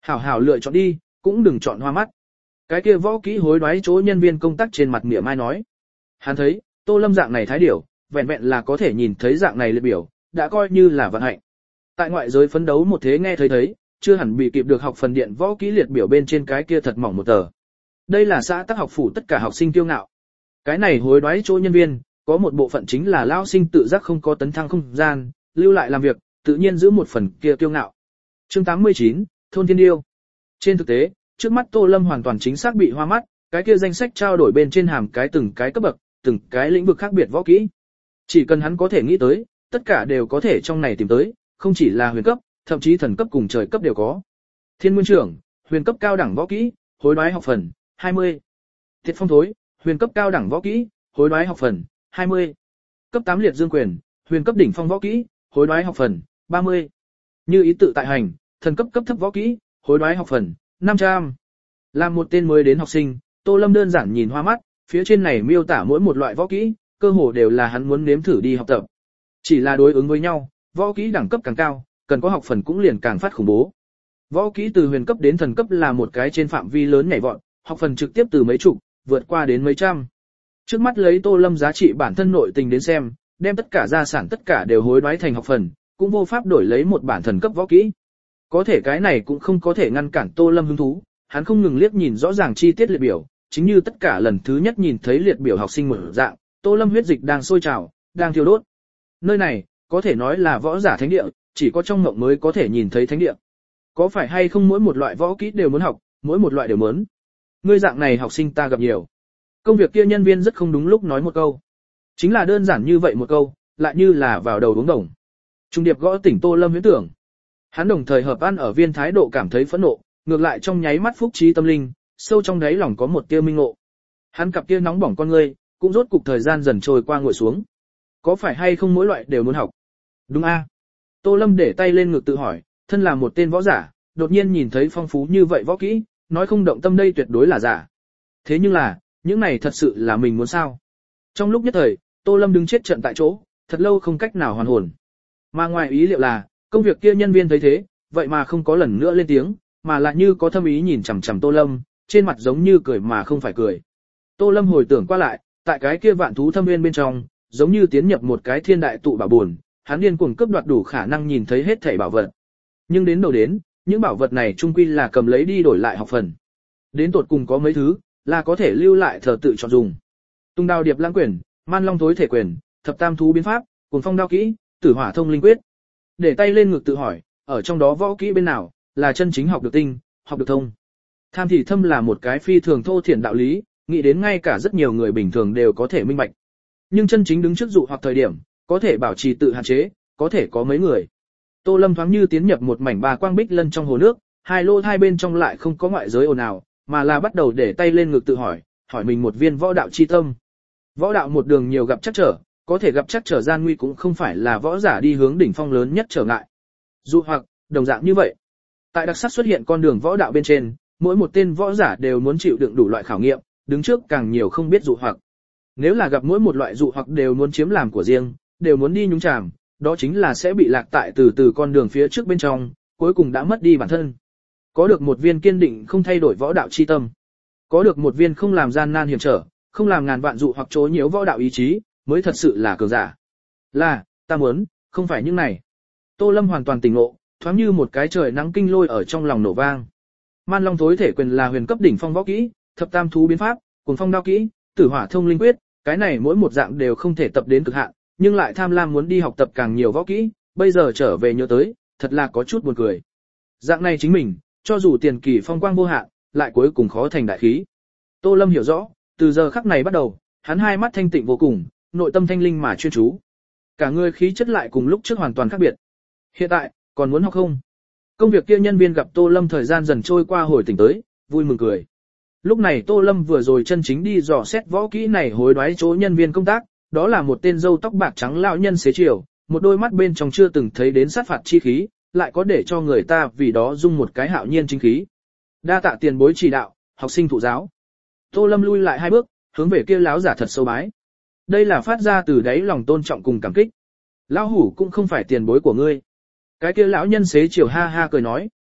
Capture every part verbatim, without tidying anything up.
Hảo hảo lựa chọn đi, cũng đừng chọn hoa mắt. Cái kia võ kỹ hối đoái chỗ nhân viên công tác trên mặt mỉa mai nói. Hắn thấy, Tô Lâm dạng này thái điểu, vẹn vẹn là có thể nhìn thấy dạng này liệt biểu, đã coi như là vận hạnh. Tại ngoại giới phấn đấu một thế nghe thấy thấy, chưa hẳn bị kịp được học phần điện võ kỹ liệt biểu bên trên cái kia thật mỏng một tờ. Đây là xã tắc học phủ tất cả học sinh kiêu ngạo. Cái này hối đoái chỗ nhân viên, có một bộ phận chính là lao sinh tự giác không có tấn thăng không gian, lưu lại làm việc, tự nhiên giữ một phần kia kiêu ngạo. Chương tám mươi chín, Thôn Thiên Điêu. Trên thực tế, trước mắt Tô Lâm hoàn toàn chính xác bị hoa mắt, cái kia danh sách trao đổi bên trên hàm cái từng cái cấp bậc, từng cái lĩnh vực khác biệt võ kỹ. Chỉ cần hắn có thể nghĩ tới, tất cả đều có thể trong này tìm tới, không chỉ là huyền cấp, thậm chí thần cấp cùng trời cấp đều có. Thiên Nguyên Trưởng, huyền cấp cao đẳng võ kỹ, hối đoái học phần, hai mươi. Thiệt Phong Thối, huyền cấp cao đẳng võ kỹ, hối đoái học phần, hai mươi. Cấp tám Liệt Dương Quyền, huyền cấp đỉnh phong võ kỹ, hối đoái học phần, ba mươi. Như ý tự tại hành, thần cấp cấp thấp võ kỹ, hối đoái học phần, năm trăm. Làm một tên mới đến học sinh, Tô Lâm đơn giản nhìn hoa mắt, phía trên này miêu tả mỗi một loại võ kỹ, cơ hồ đều là hắn muốn nếm thử đi học tập. Chỉ là đối ứng với nhau, võ kỹ đẳng cấp càng cao, cần có học phần cũng liền càng phát khủng bố. Võ kỹ từ huyền cấp đến thần cấp là một cái trên phạm vi lớn nhảy vọt, học phần trực tiếp từ mấy chục, vượt qua đến mấy trăm. Trước mắt lấy Tô Lâm giá trị bản thân nội tình đến xem, đem tất cả gia sản tất cả đều hối đoái thành học phần, cũng vô pháp đổi lấy một bản thần cấp võ kỹ. Có thể cái này cũng không có thể ngăn cản Tô Lâm hứng thú, hắn không ngừng liếc nhìn rõ ràng chi tiết liệt biểu, chính như tất cả lần thứ nhất nhìn thấy liệt biểu học sinh một dạng, Tô Lâm huyết dịch đang sôi trào, đang thiêu đốt. Nơi này, có thể nói là võ giả thánh địa, chỉ có trong mộng mới có thể nhìn thấy thánh địa. Có phải hay không mỗi một loại võ kỹ đều muốn học, mỗi một loại đều muốn. Ngươi dạng này học sinh ta gặp nhiều. Công việc kia nhân viên rất không đúng lúc nói một câu. Chính là đơn giản như vậy một câu, lại như là vào đầu uống đồng. Trung điệp gõ tỉnh Tô Lâm huyễn tưởng. Hắn đồng thời hợp ăn ở viên thái độ cảm thấy phẫn nộ, ngược lại trong nháy mắt phúc trí tâm linh, sâu trong đáy lòng có một tia minh ngộ. Hắn cặp kia nóng bỏng con ngươi, cũng rốt cục thời gian dần trôi qua ngồi xuống. Có phải hay không mỗi loại đều muốn học? Đúng a. Tô Lâm để tay lên ngực tự hỏi, thân là một tên võ giả, đột nhiên nhìn thấy phong phú như vậy võ kỹ, nói không động tâm đây tuyệt đối là giả. Thế nhưng là, những này thật sự là mình muốn sao? Trong lúc nhất thời, Tô Lâm đứng chết trận tại chỗ, thật lâu không cách nào hoàn hồn. Mà ngoài ý liệu là, công việc kia nhân viên thấy thế, vậy mà không có lần nữa lên tiếng, mà lại như có thâm ý nhìn chằm chằm Tô Lâm, trên mặt giống như cười mà không phải cười. Tô Lâm hồi tưởng qua lại, tại cái kia vạn thú thâm nguyên bên trong, giống như tiến nhập một cái thiên đại tụ bảo buồn, hắn điên cuồng cướp đoạt đủ khả năng nhìn thấy hết thảy bảo vật. Nhưng đến đầu đến, những bảo vật này chung quy là cầm lấy đi đổi lại học phần. Đến tột cùng có mấy thứ là có thể lưu lại thờ tự chọn dùng. Tung đao điệp lãng quyền, man long thối thể quyền, thập tam thú biến pháp, cuồng phong đao kỹ, tử hỏa thông linh quyết. Để tay lên ngực tự hỏi, ở trong đó võ kỹ bên nào là chân chính học được tinh, học được thông. Tham thì thâm là một cái phi thường thô thiển đạo lý, nghĩ đến ngay cả rất nhiều người bình thường đều có thể minh bạch. Nhưng chân chính đứng trước dụ hoặc thời điểm, có thể bảo trì tự hạn chế, có thể có mấy người. Tô Lâm thoáng như tiến nhập một mảnh bà quang bích lân trong hồ nước, hai lô hai bên trong lại không có ngoại giới ồn ào, mà là bắt đầu để tay lên ngực tự hỏi, hỏi mình một viên võ đạo chi tâm. Võ đạo một đường nhiều gặp chắc trở, có thể gặp chắc trở gian nguy cũng không phải là võ giả đi hướng đỉnh phong lớn nhất trở ngại. Dụ hoặc, đồng dạng như vậy. Tại đặc sắc xuất hiện con đường võ đạo bên trên, mỗi một tên võ giả đều muốn chịu đựng đủ loại khảo nghiệm, đứng trước càng nhiều không biết dụ hoặc. Nếu là gặp mỗi một loại dụ hoặc đều muốn chiếm làm của riêng, đều muốn đi nhúng chàm, đó chính là sẽ bị lạc tại từ từ con đường phía trước bên trong, cuối cùng đã mất đi bản thân. Có được một viên kiên định không thay đổi võ đạo chi tâm, có được một viên không làm gian nan hiểm trở, không làm ngàn vạn dụ hoặc chối nhiễu võ đạo ý chí, mới thật sự là cường giả. Là, ta muốn, không phải những này. Tô Lâm hoàn toàn tỉnh ngộ, thoáng như một cái trời nắng kinh lôi ở trong lòng nổ vang. Man Long Thối Thể Quyền là huyền cấp đỉnh phong võ kỹ, thập tam thú biến pháp, cuồng phong đao kỹ, tử hỏa thông linh quyết, cái này mỗi một dạng đều không thể tập đến cực hạn, nhưng lại tham lam muốn đi học tập càng nhiều võ kỹ, bây giờ trở về nhớ tới, thật là có chút buồn cười. Dạng này chính mình, cho dù tiền kỳ phong quang vô hạn, lại cuối cùng khó thành đại khí. Tô Lâm hiểu rõ, từ giờ khắc này bắt đầu, hắn hai mắt thanh tịnh vô cùng, nội tâm thanh linh mà chuyên chú. Cả người khí chất lại cùng lúc trước hoàn toàn khác biệt. Hiện tại, còn muốn học không? Công việc kia nhân viên gặp Tô Lâm thời gian dần trôi qua hồi tỉnh tới, vui mừng cười. Lúc này Tô Lâm vừa rồi chân chính đi dò xét võ kỹ này hối đoái chỗ nhân viên công tác, đó là một tên râu tóc bạc trắng lão nhân xế chiều, một đôi mắt bên trong chưa từng thấy đến sát phạt chi khí, lại có để cho người ta vì đó dung một cái hạo nhiên chính khí. Đa tạ tiền bối chỉ đạo, học sinh thụ giáo. Tô Lâm lui lại hai bước, hướng về kia lão giả thật sâu bái. Đây là phát ra từ đáy lòng tôn trọng cùng cảm kích. Lão hủ cũng không phải tiền bối của ngươi. Cái kia lão nhân xế chiều ha ha cười nói,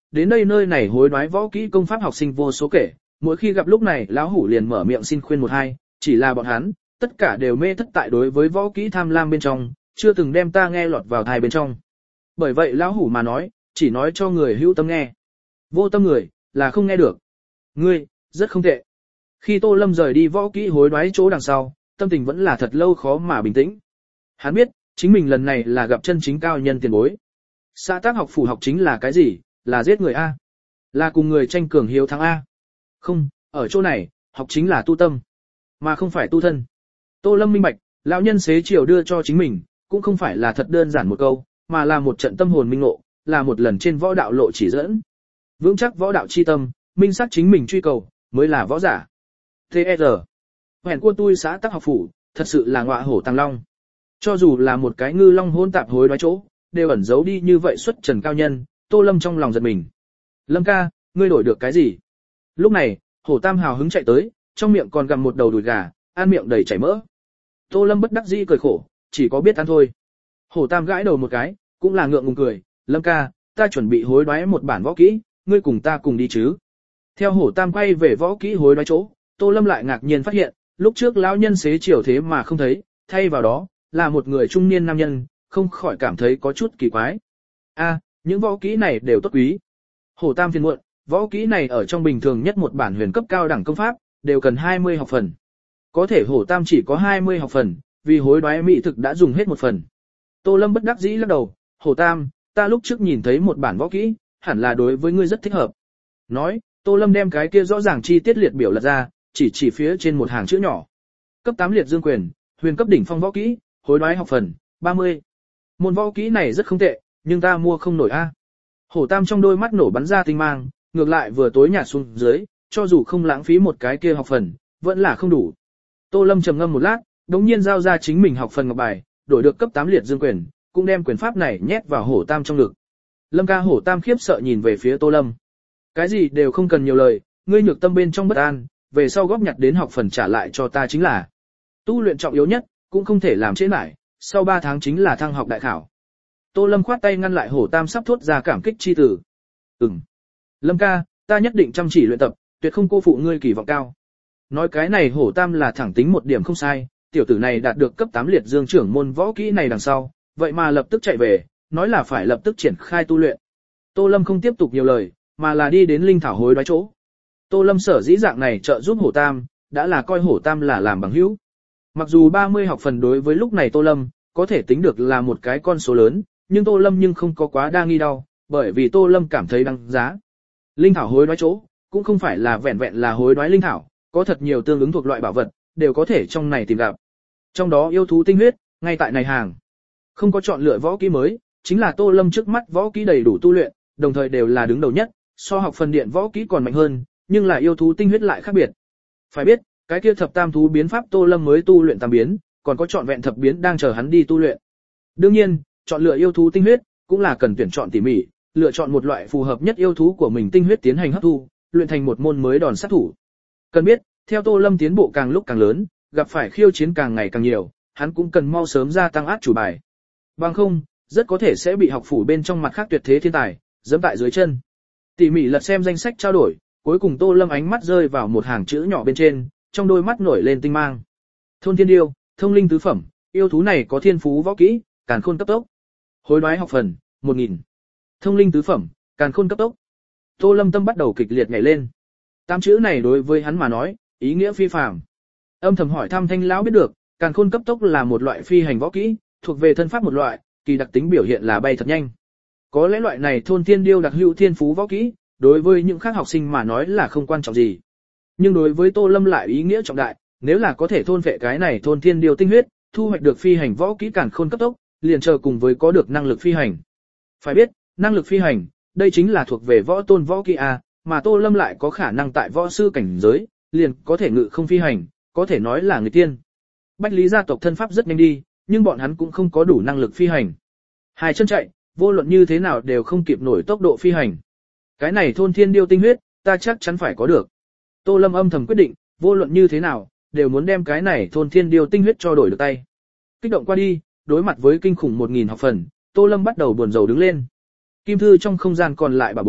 đến đây nơi này hối đoái võ kỹ công pháp học sinh vô số kể, mỗi khi gặp lúc này lão hủ liền mở miệng xin khuyên một hai, chỉ là bọn hắn, tất cả đều mê thất tại đối với võ kỹ tham lam bên trong, chưa từng đem ta nghe lọt vào tai bên trong. Bởi vậy lão hủ mà nói, chỉ nói cho người hữu tâm nghe. Vô tâm người, là không nghe được. Ngươi, rất không tệ. Khi Tô Lâm rời đi võ kỹ hối đoái chỗ đằng sau, tâm tình vẫn là thật lâu khó mà bình tĩnh. Hắn biết, chính mình lần này là gặp chân chính cao nhân tiền bối. Xã tác học phủ học chính là cái gì? Là giết người A. Là cùng người tranh cường hiếu thắng A. Không, ở chỗ này, học chính là tu tâm, mà không phải tu thân. Tô Lâm minh bạch, lão nhân xế chiều đưa cho chính mình, cũng không phải là thật đơn giản một câu, mà là một trận tâm hồn minh ngộ, là một lần trên võ đạo lộ chỉ dẫn. Vững chắc võ đạo chi tâm, minh xác chính mình truy cầu, mới là võ giả. tê e rờ. Hèn quân tui xã tác học phủ, thật sự là ngọa hổ tàng long. Cho dù là một cái ngư long hôn tạp hối đoái chỗ, đều ẩn giấu đi như vậy xuất trần cao nhân, Tô Lâm trong lòng giật mình. Lâm ca, ngươi đổi được cái gì? Lúc này, hổ tam hào hứng chạy tới, trong miệng còn gặm một đầu đùi gà, ăn miệng đầy chảy mỡ. Tô Lâm bất đắc dĩ cười khổ, chỉ có biết ăn thôi. Hổ tam gãi đầu một cái, cũng là ngượng ngùng cười, Lâm ca, ta chuẩn bị hối đoái một bản võ kỹ, ngươi cùng ta cùng đi chứ. Theo hổ tam quay về võ kỹ hối đoái chỗ, Tô Lâm lại ngạc nhiên phát hiện, lúc trước lão nhân xế chiều thế mà không thấy, thay vào đó, là một người trung niên nam nhân, không khỏi cảm thấy có chút kỳ quái. A, những võ kỹ này đều tốt quý. Hổ tam phiền muộn, võ kỹ này ở trong bình thường nhất một bản huyền cấp cao đẳng công pháp, đều cần hai mươi học phần. Có thể hổ tam chỉ có hai mươi học phần, vì hối đoái mỹ thực đã dùng hết một phần. Tô Lâm bất đắc dĩ lắc đầu, hổ tam, ta lúc trước nhìn thấy một bản võ kỹ, hẳn là đối với ngươi rất thích hợp. Nói, Tô Lâm đem cái kia rõ ràng chi tiết liệt biểu lật ra, chỉ chỉ phía trên một hàng chữ nhỏ. Cấp tám liệt dương quyền, huyền cấp đỉnh phong võ kỹ, hối đoái học phần, ba mươi. Môn võ kỹ này rất không tệ, nhưng ta mua không nổi a. Hổ tam trong đôi mắt nổ bắn ra tinh mang, ngược lại vừa tối nhạt xuống dưới, cho dù không lãng phí một cái kia học phần, vẫn là không đủ. Tô Lâm trầm ngâm một lát, đống nhiên giao ra chính mình học phần ngọc bài, đổi được cấp tám liệt dương quyền, cũng đem quyền pháp này nhét vào hổ tam trong ngực. Lâm ca hổ tam khiếp sợ nhìn về phía Tô Lâm. Cái gì đều không cần nhiều lời, ngươi nhược tâm bên trong bất an, về sau góp nhặt đến học phần trả lại cho ta chính là. Tu luyện trọng yếu nhất, cũng không thể làm trễ nải, sau ba tháng chính là thăng học đại khảo. Tô Lâm khoát tay ngăn lại hổ tam sắp thốt ra cảm kích chi tử. Ừm. Lâm ca, ta nhất định chăm chỉ luyện tập, tuyệt không cô phụ ngươi kỳ vọng cao. Nói cái này hổ tam là thẳng tính một điểm không sai, tiểu tử này đạt được cấp tám liệt dương trưởng môn võ kỹ này đằng sau, vậy mà lập tức chạy về, nói là phải lập tức triển khai tu luyện. Tô Lâm không tiếp tục nhiều lời, mà là đi đến linh thảo hối đoái chỗ. Tô Lâm sở dĩ dạng này trợ giúp hổ tam, đã là coi hổ tam là làm bằng hữu. Mặc dù ba mươi học phần đối với lúc này Tô Lâm, có thể tính được là một cái con số lớn, nhưng Tô Lâm nhưng không có quá đa nghi đau, bởi vì Tô Lâm cảm thấy đáng giá. Linh thảo hối đoái chỗ, cũng không phải là vẹn vẹn là hối đoái linh thảo, có thật nhiều tương ứng thuộc loại bảo vật, đều có thể trong này tìm gặp. Trong đó yêu thú tinh huyết, ngay tại này hàng. Không có chọn lựa võ kỹ mới, chính là Tô Lâm trước mắt võ kỹ đầy đủ tu luyện, đồng thời đều là đứng đầu nhất, so học phần điện võ kỹ còn mạnh hơn, nhưng là yêu thú tinh huyết lại khác biệt. Phải biết, cái kia thập tam thú biến pháp Tô Lâm mới tu luyện tam biến, còn có chọn vẹn thập biến đang chờ hắn đi tu luyện. Đương nhiên, chọn lựa yêu thú tinh huyết cũng là cần tuyển chọn tỉ mỉ, lựa chọn một loại phù hợp nhất yêu thú của mình tinh huyết tiến hành hấp thu, luyện thành một môn mới đòn sát thủ. Cần biết, theo Tô Lâm tiến bộ càng lúc càng lớn, gặp phải khiêu chiến càng ngày càng nhiều, hắn cũng cần mau sớm gia tăng át chủ bài. Bằng không, rất có thể sẽ bị học phủ bên trong mặt khác tuyệt thế thiên tài giẫm tại dưới chân. Tỉ mỉ lật xem danh sách trao đổi, cuối cùng Tô Lâm ánh mắt rơi vào một hàng chữ nhỏ bên trên, trong đôi mắt nổi lên tinh mang. Thôn thiên điêu, thông linh tứ phẩm, yêu thú này có thiên phú võ kỹ, càn khôn cấp tốc. Hối đoái học phần, một nghìn. Thông linh tứ phẩm, càn khôn cấp tốc. Tô Lâm tâm bắt đầu kịch liệt nhảy lên. Tám chữ này đối với hắn mà nói, ý nghĩa phi phàm. Âm thầm hỏi thăm Thanh lão biết được, càn khôn cấp tốc là một loại phi hành võ kỹ, thuộc về thân pháp một loại, kỳ đặc tính biểu hiện là bay thật nhanh. Có lẽ loại này thôn thiên điêu đặc hữu thiên phú võ kỹ, đối với những khác học sinh mà nói là không quan trọng gì. Nhưng đối với Tô Lâm lại ý nghĩa trọng đại, nếu là có thể thôn vệ cái này thôn thiên điêu tinh huyết, thu hoạch được phi hành võ kỹ càn khôn cấp tốc, liền chờ cùng với có được năng lực phi hành. Phải biết, năng lực phi hành, đây chính là thuộc về võ tôn võ kỹ A, mà Tô Lâm lại có khả năng tại võ sư cảnh giới, liền có thể ngự không phi hành, có thể nói là người tiên. Bách Lý gia tộc thân pháp rất nhanh đi, nhưng bọn hắn cũng không có đủ năng lực phi hành. Hai chân chạy, vô luận như thế nào đều không kịp nổi tốc độ phi hành. Cái này thôn thiên điêu tinh huyết, ta chắc chắn phải có được. Tô Lâm âm thầm quyết định, vô luận như thế nào, đều muốn đem cái này thôn thiên điêu tinh huyết cho đổi được tay. Kích động qua đi, đối mặt với kinh khủng một nghìn học phần, Tô Lâm bắt đầu buồn rầu đứng lên. Kim thư trong không gian còn lại bà bối,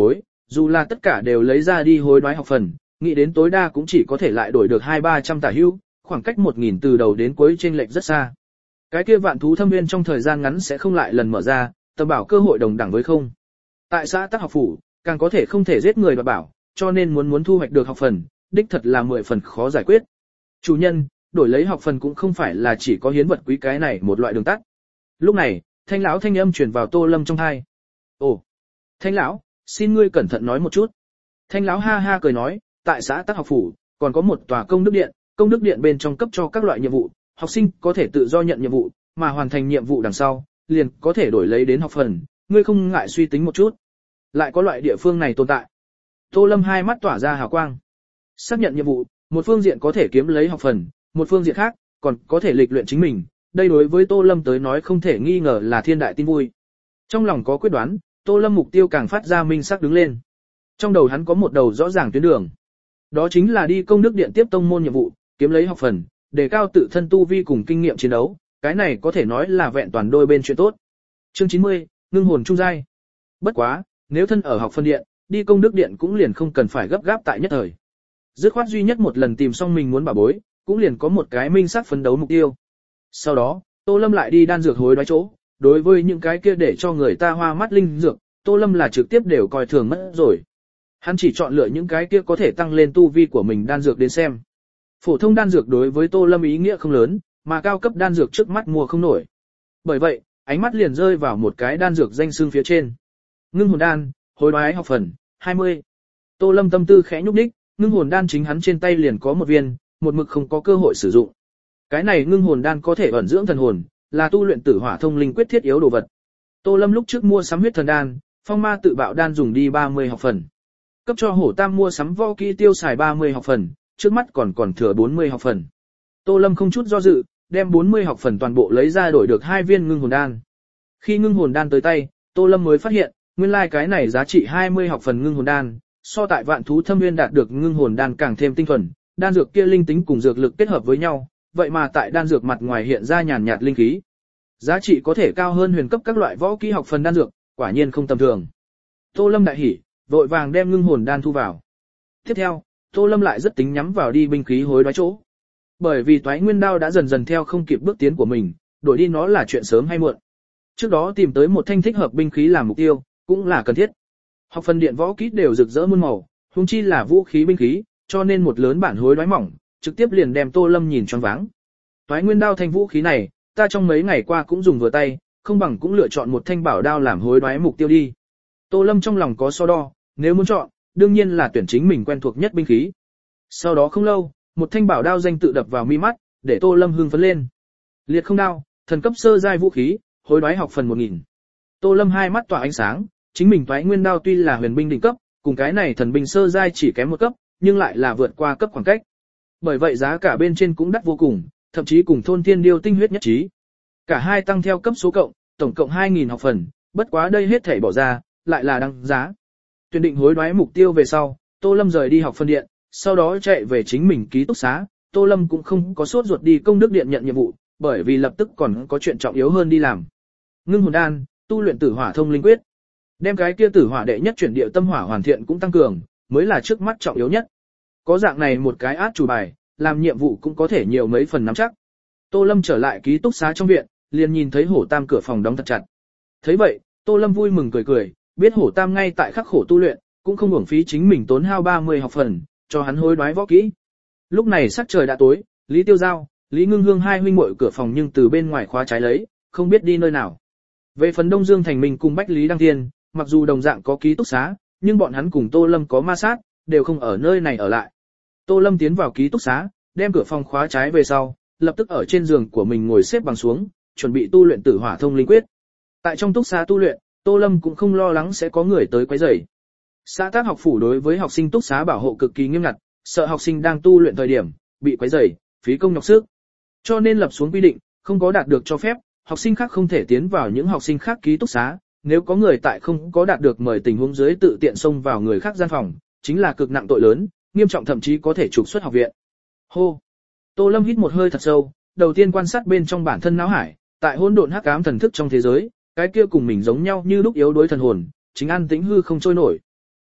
Dù là tất cả đều lấy ra đi hối đoái học phần, nghĩ đến tối đa cũng chỉ có thể lại đổi được hai ba trăm tả hữu, khoảng cách một nghìn từ đầu đến cuối chênh lệch rất xa. Cái kia vạn thú thâm nguyên trong thời gian ngắn sẽ không lại lần mở ra, tầm bảo cơ hội đồng đẳng với không. Tại xã Tắc học phủ, càng có thể không thể giết người đoạt bảo, cho nên muốn muốn thu hoạch được học phần, đích thật là mười phần khó giải quyết. Chủ nhân, đổi lấy học phần cũng không phải là chỉ có hiến vật quý cái này một loại đường tắt. Lúc này, Thanh lão thanh âm truyền vào Tô Lâm trong tai. "Ồ, Thanh lão, xin ngươi cẩn thận nói một chút." Thanh lão ha ha cười nói, tại xã Tắc học phủ, còn có một tòa công đức điện, công đức điện bên trong cấp cho các loại nhiệm vụ, học sinh có thể tự do nhận nhiệm vụ, mà hoàn thành nhiệm vụ đằng sau, liền có thể đổi lấy đến học phần, ngươi không ngại suy tính một chút. Lại có loại địa phương này tồn tại. Tô Lâm hai mắt tỏa ra hào quang. Xác nhận nhiệm vụ, một phương diện có thể kiếm lấy học phần, một phương diện khác, còn có thể lịch luyện chính mình, đây đối với Tô Lâm tới nói không thể nghi ngờ là thiên đại tin vui. Trong lòng có quyết đoán, Tô Lâm mục tiêu càng phát ra minh sắc đứng lên. Trong đầu hắn có một đầu rõ ràng tuyến đường. Đó chính là đi công đức điện tiếp tông môn nhiệm vụ, kiếm lấy học phần, đề cao tự thân tu vi cùng kinh nghiệm chiến đấu, cái này có thể nói là vẹn toàn đôi bên chuyện tốt. Chương chín mươi, ngưng hồn trung giai. Bất quá, nếu thân ở học phân điện, đi công đức điện cũng liền không cần phải gấp gáp tại nhất thời. Dứt khoát duy nhất một lần tìm xong mình muốn bảo bối, cũng liền có một cái minh xác phấn đấu mục tiêu. Sau đó, Tô Lâm lại đi đan dược hối đoái chỗ, đối với những cái kia để cho người ta hoa mắt linh dược, Tô Lâm là trực tiếp đều coi thường mất rồi. Hắn chỉ chọn lựa những cái kia có thể tăng lên tu vi của mình đan dược đến xem. Phổ thông đan dược đối với Tô Lâm ý nghĩa không lớn, mà cao cấp đan dược trước mắt mua không nổi. Bởi vậy, ánh mắt liền rơi vào một cái đan dược danh xưng phía trên. Ngưng hồn đan, hối đoái học phần, hai mươi. Tô Lâm tâm tư khẽ nhúc nhích, ngưng hồn đan chính hắn trên tay liền có một viên, một mực không có cơ hội sử dụng. Cái này ngưng hồn đan có thể ẩn dưỡng thần hồn, là tu luyện tử hỏa thông linh quyết thiết yếu đồ vật. Tô Lâm lúc trước mua sắm huyết thần đan, phong ma tự bạo đan dùng đi ba mươi học phần. Cấp cho hổ tam mua sắm võ kỹ tiêu xài ba mươi học phần, trước mắt còn còn thừa bốn mươi học phần. Tô Lâm không chút do dự, đem bốn mươi học phần toàn bộ lấy ra đổi được hai viên ngưng hồn đan. Khi ngưng hồn đan tới tay, Tô Lâm mới phát hiện, nguyên lai like cái này giá trị hai mươi học phần ngưng hồn đan, so tại vạn thú thâm nguyên đạt được ngưng hồn đan càng thêm tinh thuần, đan dược kia linh tính cùng dược lực kết hợp với nhau, vậy mà tại đan dược mặt ngoài hiện ra nhàn nhạt linh khí. Giá trị có thể cao hơn huyền cấp các loại võ kỹ học phần đan dược, quả nhiên không tầm thường. Tô Lâm đại hỉ, vội vàng đem ngưng hồn đan thu vào. Tiếp theo, Tô Lâm lại rất tính nhắm vào đi binh khí hối đoái chỗ. Bởi vì Toái Nguyên Đao đã dần dần theo không kịp bước tiến của mình, đổi đi nó là chuyện sớm hay muộn. Trước đó tìm tới một thanh thích hợp binh khí làm mục tiêu, cũng là cần thiết. Học phần điện võ kỹ đều rực rỡ muôn màu, huống chi là vũ khí binh khí, cho nên một lớn bản hối đoái mỏng, trực tiếp liền đem Tô Lâm nhìn choáng váng. Toái Nguyên Đao thanh vũ khí này, ta trong mấy ngày qua cũng dùng vừa tay, không bằng cũng lựa chọn một thanh bảo đao làm hối đoái mục tiêu đi. Tô Lâm trong lòng có so đo, nếu muốn chọn, đương nhiên là tuyển chính mình quen thuộc nhất binh khí. Sau đó không lâu, một thanh bảo đao danh tự đập vào mi mắt, để Tô Lâm hưng phấn lên. Liệt không đao, thần cấp sơ giai vũ khí, hối đoái học phần một nghìn. Tô Lâm hai mắt tỏa ánh sáng, chính mình Toái Nguyên Đao tuy là huyền binh đỉnh cấp, cùng cái này thần binh sơ giai chỉ kém một cấp, nhưng lại là vượt qua cấp khoảng cách. Bởi vậy giá cả bên trên cũng đắt vô cùng, thậm chí cùng thôn thiên điêu tinh huyết nhất trí. Cả hai tăng theo cấp số cộng, tổng cộng hai nghìn học phần, bất quá đây hết thảy bỏ ra, lại là đăng giá. Tuyển định hối đoái mục tiêu về sau, Tô Lâm rời đi học phân điện, sau đó chạy về chính mình ký túc xá. Tô Lâm cũng không có sốt ruột đi công đức điện nhận nhiệm vụ, bởi vì lập tức còn có chuyện trọng yếu hơn đi làm. Ngưng hồn đan, tu luyện tử hỏa thông linh quyết. Đem cái kia tử hỏa đệ nhất chuyển điệu tâm hỏa hoàn thiện cũng tăng cường, mới là trước mắt trọng yếu nhất. Có dạng này một cái át chủ bài, làm nhiệm vụ cũng có thể nhiều mấy phần nắm chắc. Tô Lâm trở lại ký túc xá trong viện, liền nhìn thấy Hổ Tam cửa phòng đóng thật chặt. Thấy vậy, Tô Lâm vui mừng cười cười, biết Hổ Tam ngay tại khắc khổ tu luyện, cũng không uổng phí chính mình tốn hao ba mươi học phần, cho hắn hối đoái võ kỹ. Lúc này sắc trời đã tối, Lý Tiêu Giao, Lý Ngưng Hương hai huynh muội cửa phòng nhưng từ bên ngoài khóa trái lấy, không biết đi nơi nào. Về phần Đông Dương Thành Minh cùng Bách Lý Đăng Thiên, mặc dù đồng dạng có ký túc xá, nhưng bọn hắn cùng Tô Lâm có ma sát, đều không ở nơi này ở lại. Tô Lâm tiến vào ký túc xá, đem cửa phòng khóa trái về sau, lập tức ở trên giường của mình ngồi xếp bằng xuống, chuẩn bị tu luyện tử hỏa thông linh quyết. Tại trong túc xá tu luyện, Tô Lâm cũng không lo lắng sẽ có người tới quấy rầy. Xã Tác học phủ đối với học sinh túc xá bảo hộ cực kỳ nghiêm ngặt, sợ học sinh đang tu luyện thời điểm bị quấy rầy, phí công nhọc sức. Cho nên lập xuống quy định, không có đạt được cho phép, học sinh khác không thể tiến vào những học sinh khác ký túc xá, nếu có người tại không có đạt được mời tình huống dưới tự tiện xông vào người khác gian phòng, chính là cực nặng tội lớn, nghiêm trọng thậm chí có thể trục xuất học viện. Hô. Tô Lâm hít một hơi thật sâu, đầu tiên quan sát bên trong bản thân não hải, tại hỗn độn hắc ám thần thức trong thế giới, cái kia cùng mình giống nhau như lúc yếu đuối thần hồn, chính an tĩnh hư không trôi nổi.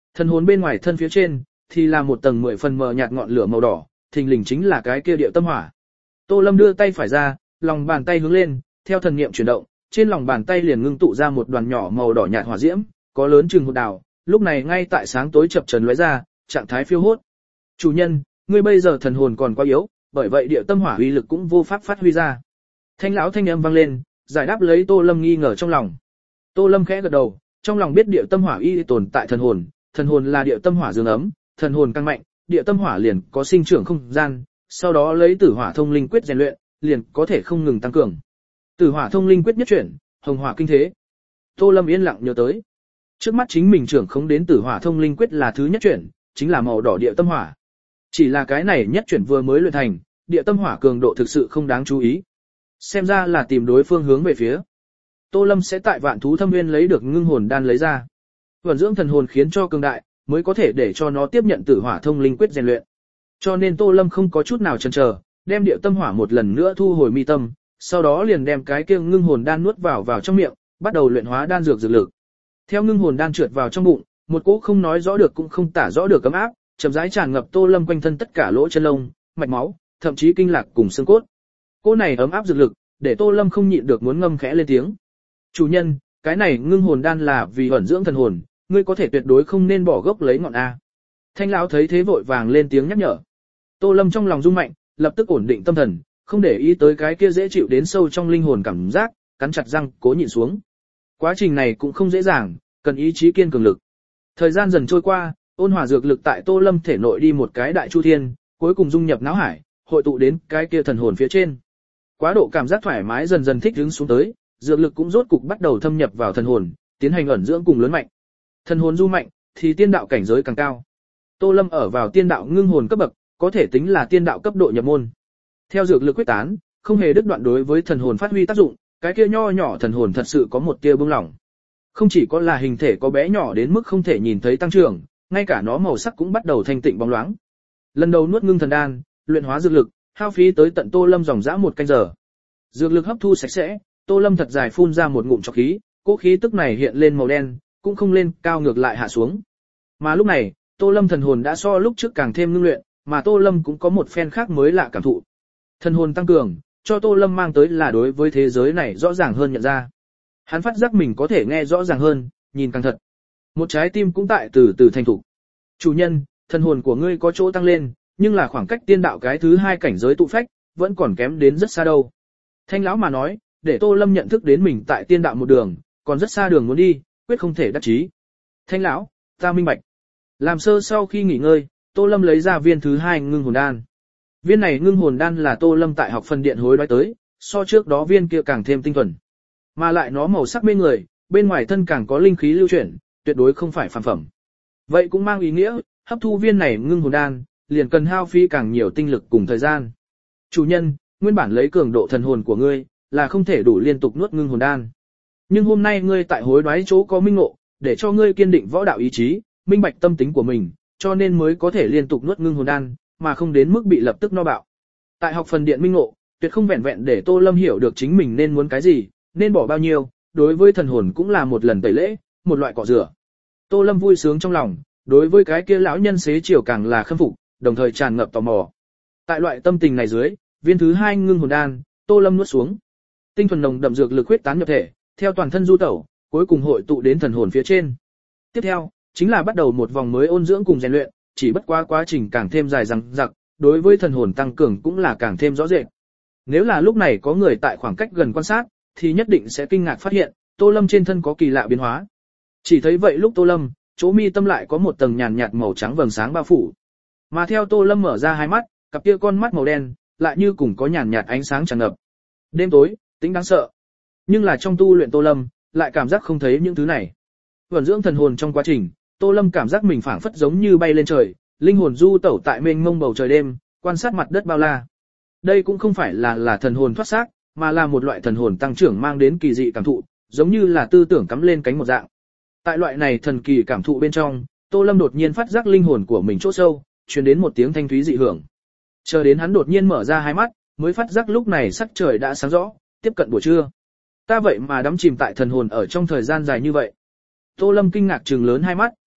Thần hồn bên ngoài thân phía trên thì là một tầng mười phần mờ nhạt ngọn lửa màu đỏ, thình lình chính là cái kia điệu tâm hỏa. Tô Lâm đưa tay phải ra, lòng bàn tay hướng lên, theo thần niệm chuyển động, trên lòng bàn tay liền ngưng tụ ra một đoàn nhỏ màu đỏ nhạt hỏa diễm, có lớn chừng hột đào, lúc này ngay tại sáng tối chập chờn lóe ra, trạng thái phiêu hốt. Chủ nhân, ngươi bây giờ thần hồn còn quá yếu, bởi vậy điệu tâm hỏa uy lực cũng vô pháp phát huy ra. Thanh lão thanh âm vang lên, giải đáp lấy Tô Lâm nghi ngờ trong lòng. Tô Lâm khẽ gật đầu, trong lòng biết điệu tâm hỏa uy tồn tại thần hồn, thần hồn là điệu tâm hỏa dương ấm, thần hồn càng mạnh, điệu tâm hỏa liền có sinh trưởng không gian, sau đó lấy tử hỏa thông linh quyết rèn luyện, liền có thể không ngừng tăng cường. Tử hỏa thông linh quyết nhất chuyển, hồng hỏa kinh thế. Tô Lâm yên lặng nhớ tới, trước mắt chính mình trưởng không đến tử hỏa thông linh quyết là thứ nhất chuyển, chính là màu đỏ điệu tâm hỏa. Chỉ là cái này nhất chuyển vừa mới luyện thành, điệu tâm hỏa cường độ thực sự không đáng chú ý. Xem ra là tìm đối phương hướng về phía. Tô Lâm sẽ tại Vạn Thú Thâm Nguyên lấy được ngưng hồn đan lấy ra. Vận dưỡng thần hồn khiến cho cường đại, mới có thể để cho nó tiếp nhận tử hỏa thông linh quyết rèn luyện. Cho nên Tô Lâm không có chút nào chần chờ, đem điệu tâm hỏa một lần nữa thu hồi mi tâm, sau đó liền đem cái kia ngưng hồn đan nuốt vào vào trong miệng, bắt đầu luyện hóa đan dược dược lực. Theo ngưng hồn đan trượt vào trong bụng, một cỗ không nói rõ được cũng không tả rõ được cấm áp, chậm rãi tràn ngập Tô Lâm quanh thân tất cả lỗ chân lông, mạch máu, thậm chí kinh lạc cùng xương cốt. Cỗ này ấm áp dược lực, để Tô Lâm không nhịn được muốn ngâm khẽ lên tiếng. Chủ nhân, cái này ngưng hồn đan là vì ẩn dưỡng thần hồn, ngươi có thể tuyệt đối không nên bỏ gốc lấy ngọn a. Thanh lão thấy thế vội vàng lên tiếng nhắc nhở. Tô Lâm trong lòng rung mạnh, lập tức ổn định tâm thần, không để ý tới cái kia dễ chịu đến sâu trong linh hồn cảm giác, cắn chặt răng, cố nhịn xuống. Quá trình này cũng không dễ dàng, cần ý chí kiên cường lực. Thời gian dần trôi qua, ôn hòa dược lực tại Tô Lâm thể nội đi một cái đại chu thiên, cuối cùng dung nhập não hải, hội tụ đến cái kia thần hồn phía trên. Quá độ cảm giác thoải mái dần dần thích ứng xuống tới, dược lực cũng rốt cục bắt đầu thâm nhập vào thần hồn, tiến hành ẩn dưỡng cùng lớn mạnh. Thần hồn du mạnh, thì tiên đạo cảnh giới càng cao. Tô Lâm ở vào tiên đạo ngưng hồn cấp bậc, có thể tính là tiên đạo cấp độ nhập môn. Theo dược lực quyết tán, không hề đứt đoạn đối với thần hồn phát huy tác dụng, cái kia nho nhỏ thần hồn thật sự có một tia bừng lỏng. Không chỉ có là hình thể có bé nhỏ đến mức không thể nhìn thấy tăng trưởng, ngay cả nó màu sắc cũng bắt đầu thanh tịnh bóng loáng. Lần đầu nuốt ngưng thần đan, luyện hóa dược lực, hao phí tới tận Tô Lâm dòng dã một canh giờ. Dược lực hấp thu sạch sẽ, Tô Lâm thật dài phun ra một ngụm trọc khí, cỗ khí tức này hiện lên màu đen, cũng không lên cao ngược lại hạ xuống. Mà lúc này, Tô Lâm thần hồn đã so lúc trước càng thêm ngưng luyện, mà Tô Lâm cũng có một phen khác mới lạ cảm thụ. Thần hồn tăng cường, cho Tô Lâm mang tới là đối với thế giới này rõ ràng hơn nhận ra. Hắn phát giác mình có thể nghe rõ ràng hơn, nhìn càng thật. Một trái tim cũng tại từ từ thành thục. Chủ nhân, thần hồn của ngươi có chỗ tăng lên, nhưng là khoảng cách tiên đạo cái thứ hai cảnh giới tụ phách, vẫn còn kém đến rất xa đâu. Thanh lão mà nói, để Tô Lâm nhận thức đến mình tại tiên đạo một đường, còn rất xa đường muốn đi, quyết không thể đắc chí. Thanh lão, ta minh bạch. Làm sơ sau khi nghỉ ngơi, Tô Lâm lấy ra viên thứ hai ngưng hồn đan. Viên này ngưng hồn đan là Tô Lâm tại học phần điện hối đoái tới, so trước đó viên kia càng thêm tinh thuần. Mà lại nó màu sắc bên người, bên ngoài thân càng có linh khí lưu chuyển, tuyệt đối không phải phàm phẩm. Vậy cũng mang ý nghĩa, hấp thu viên này ngưng hồn đan, liền cần hao phí càng nhiều tinh lực cùng thời gian. Chủ nhân, nguyên bản lấy cường độ thần hồn của ngươi, là không thể đủ liên tục nuốt ngưng hồn đan. Nhưng hôm nay ngươi tại hối đoái chỗ có minh ngộ, để cho ngươi kiên định võ đạo ý chí, minh bạch tâm tính của mình, cho nên mới có thể liên tục nuốt ngưng hồn đan, mà không đến mức bị lập tức no bạo. Tại học phần điện minh ngộ, tuyệt không vẹn vẹn để Tô Lâm hiểu được chính mình nên muốn cái gì, nên bỏ bao nhiêu, đối với thần hồn cũng là một lần tẩy lễ, một loại cọ rửa. Tô Lâm vui sướng trong lòng, đối với cái kia lão nhân xế chiều càng là khâm phục, đồng thời tràn ngập tò mò. Tại loại tâm tình này dưới, viên thứ hai ngưng hồn đan, Tô Lâm nuốt xuống. Tinh thuần nồng đậm dược lực huyết tán nhập thể, theo toàn thân du tẩu, cuối cùng hội tụ đến thần hồn phía trên. Tiếp theo, chính là bắt đầu một vòng mới ôn dưỡng cùng rèn luyện, chỉ bất quá quá trình càng thêm dài dằng dặc, đối với thần hồn tăng cường cũng là càng thêm rõ rệt. Nếu là lúc này có người tại khoảng cách gần quan sát, thì nhất định sẽ kinh ngạc phát hiện, Tô Lâm trên thân có kỳ lạ biến hóa. Chỉ thấy vậy lúc Tô Lâm, chỗ mi tâm lại có một tầng nhàn nhạt màu trắng vầng sáng bao phủ. Mà theo Tô Lâm mở ra hai mắt, cặp kia con mắt màu đen, lại như cùng có nhàn nhạt ánh sáng tràn ngập. Đêm tối, tĩnh đáng sợ. Nhưng là trong tu luyện Tô Lâm, lại cảm giác không thấy những thứ này. Vận dưỡng thần hồn trong quá trình, Tô Lâm cảm giác mình phảng phất giống như bay lên trời, linh hồn du tẩu tại mênh mông bầu trời đêm, quan sát mặt đất bao la. Đây cũng không phải là là thần hồn thoát xác, mà là một loại thần hồn tăng trưởng mang đến kỳ dị cảm thụ, giống như là tư tưởng cắm lên cánh một dạng. Tại loại này thần kỳ cảm thụ bên trong, Tô Lâm đột nhiên phát giác linh hồn của mình chỗ sâu, truyền đến một tiếng thanh thúy dị hưởng. Chờ đến hắn đột nhiên mở ra hai mắt, mới phát giác lúc này sắc trời đã sáng rõ, tiếp cận buổi trưa. Ta vậy mà đắm chìm tại thần hồn ở trong thời gian dài như vậy. Tô Lâm kinh ngạc trừng lớn hai mắt,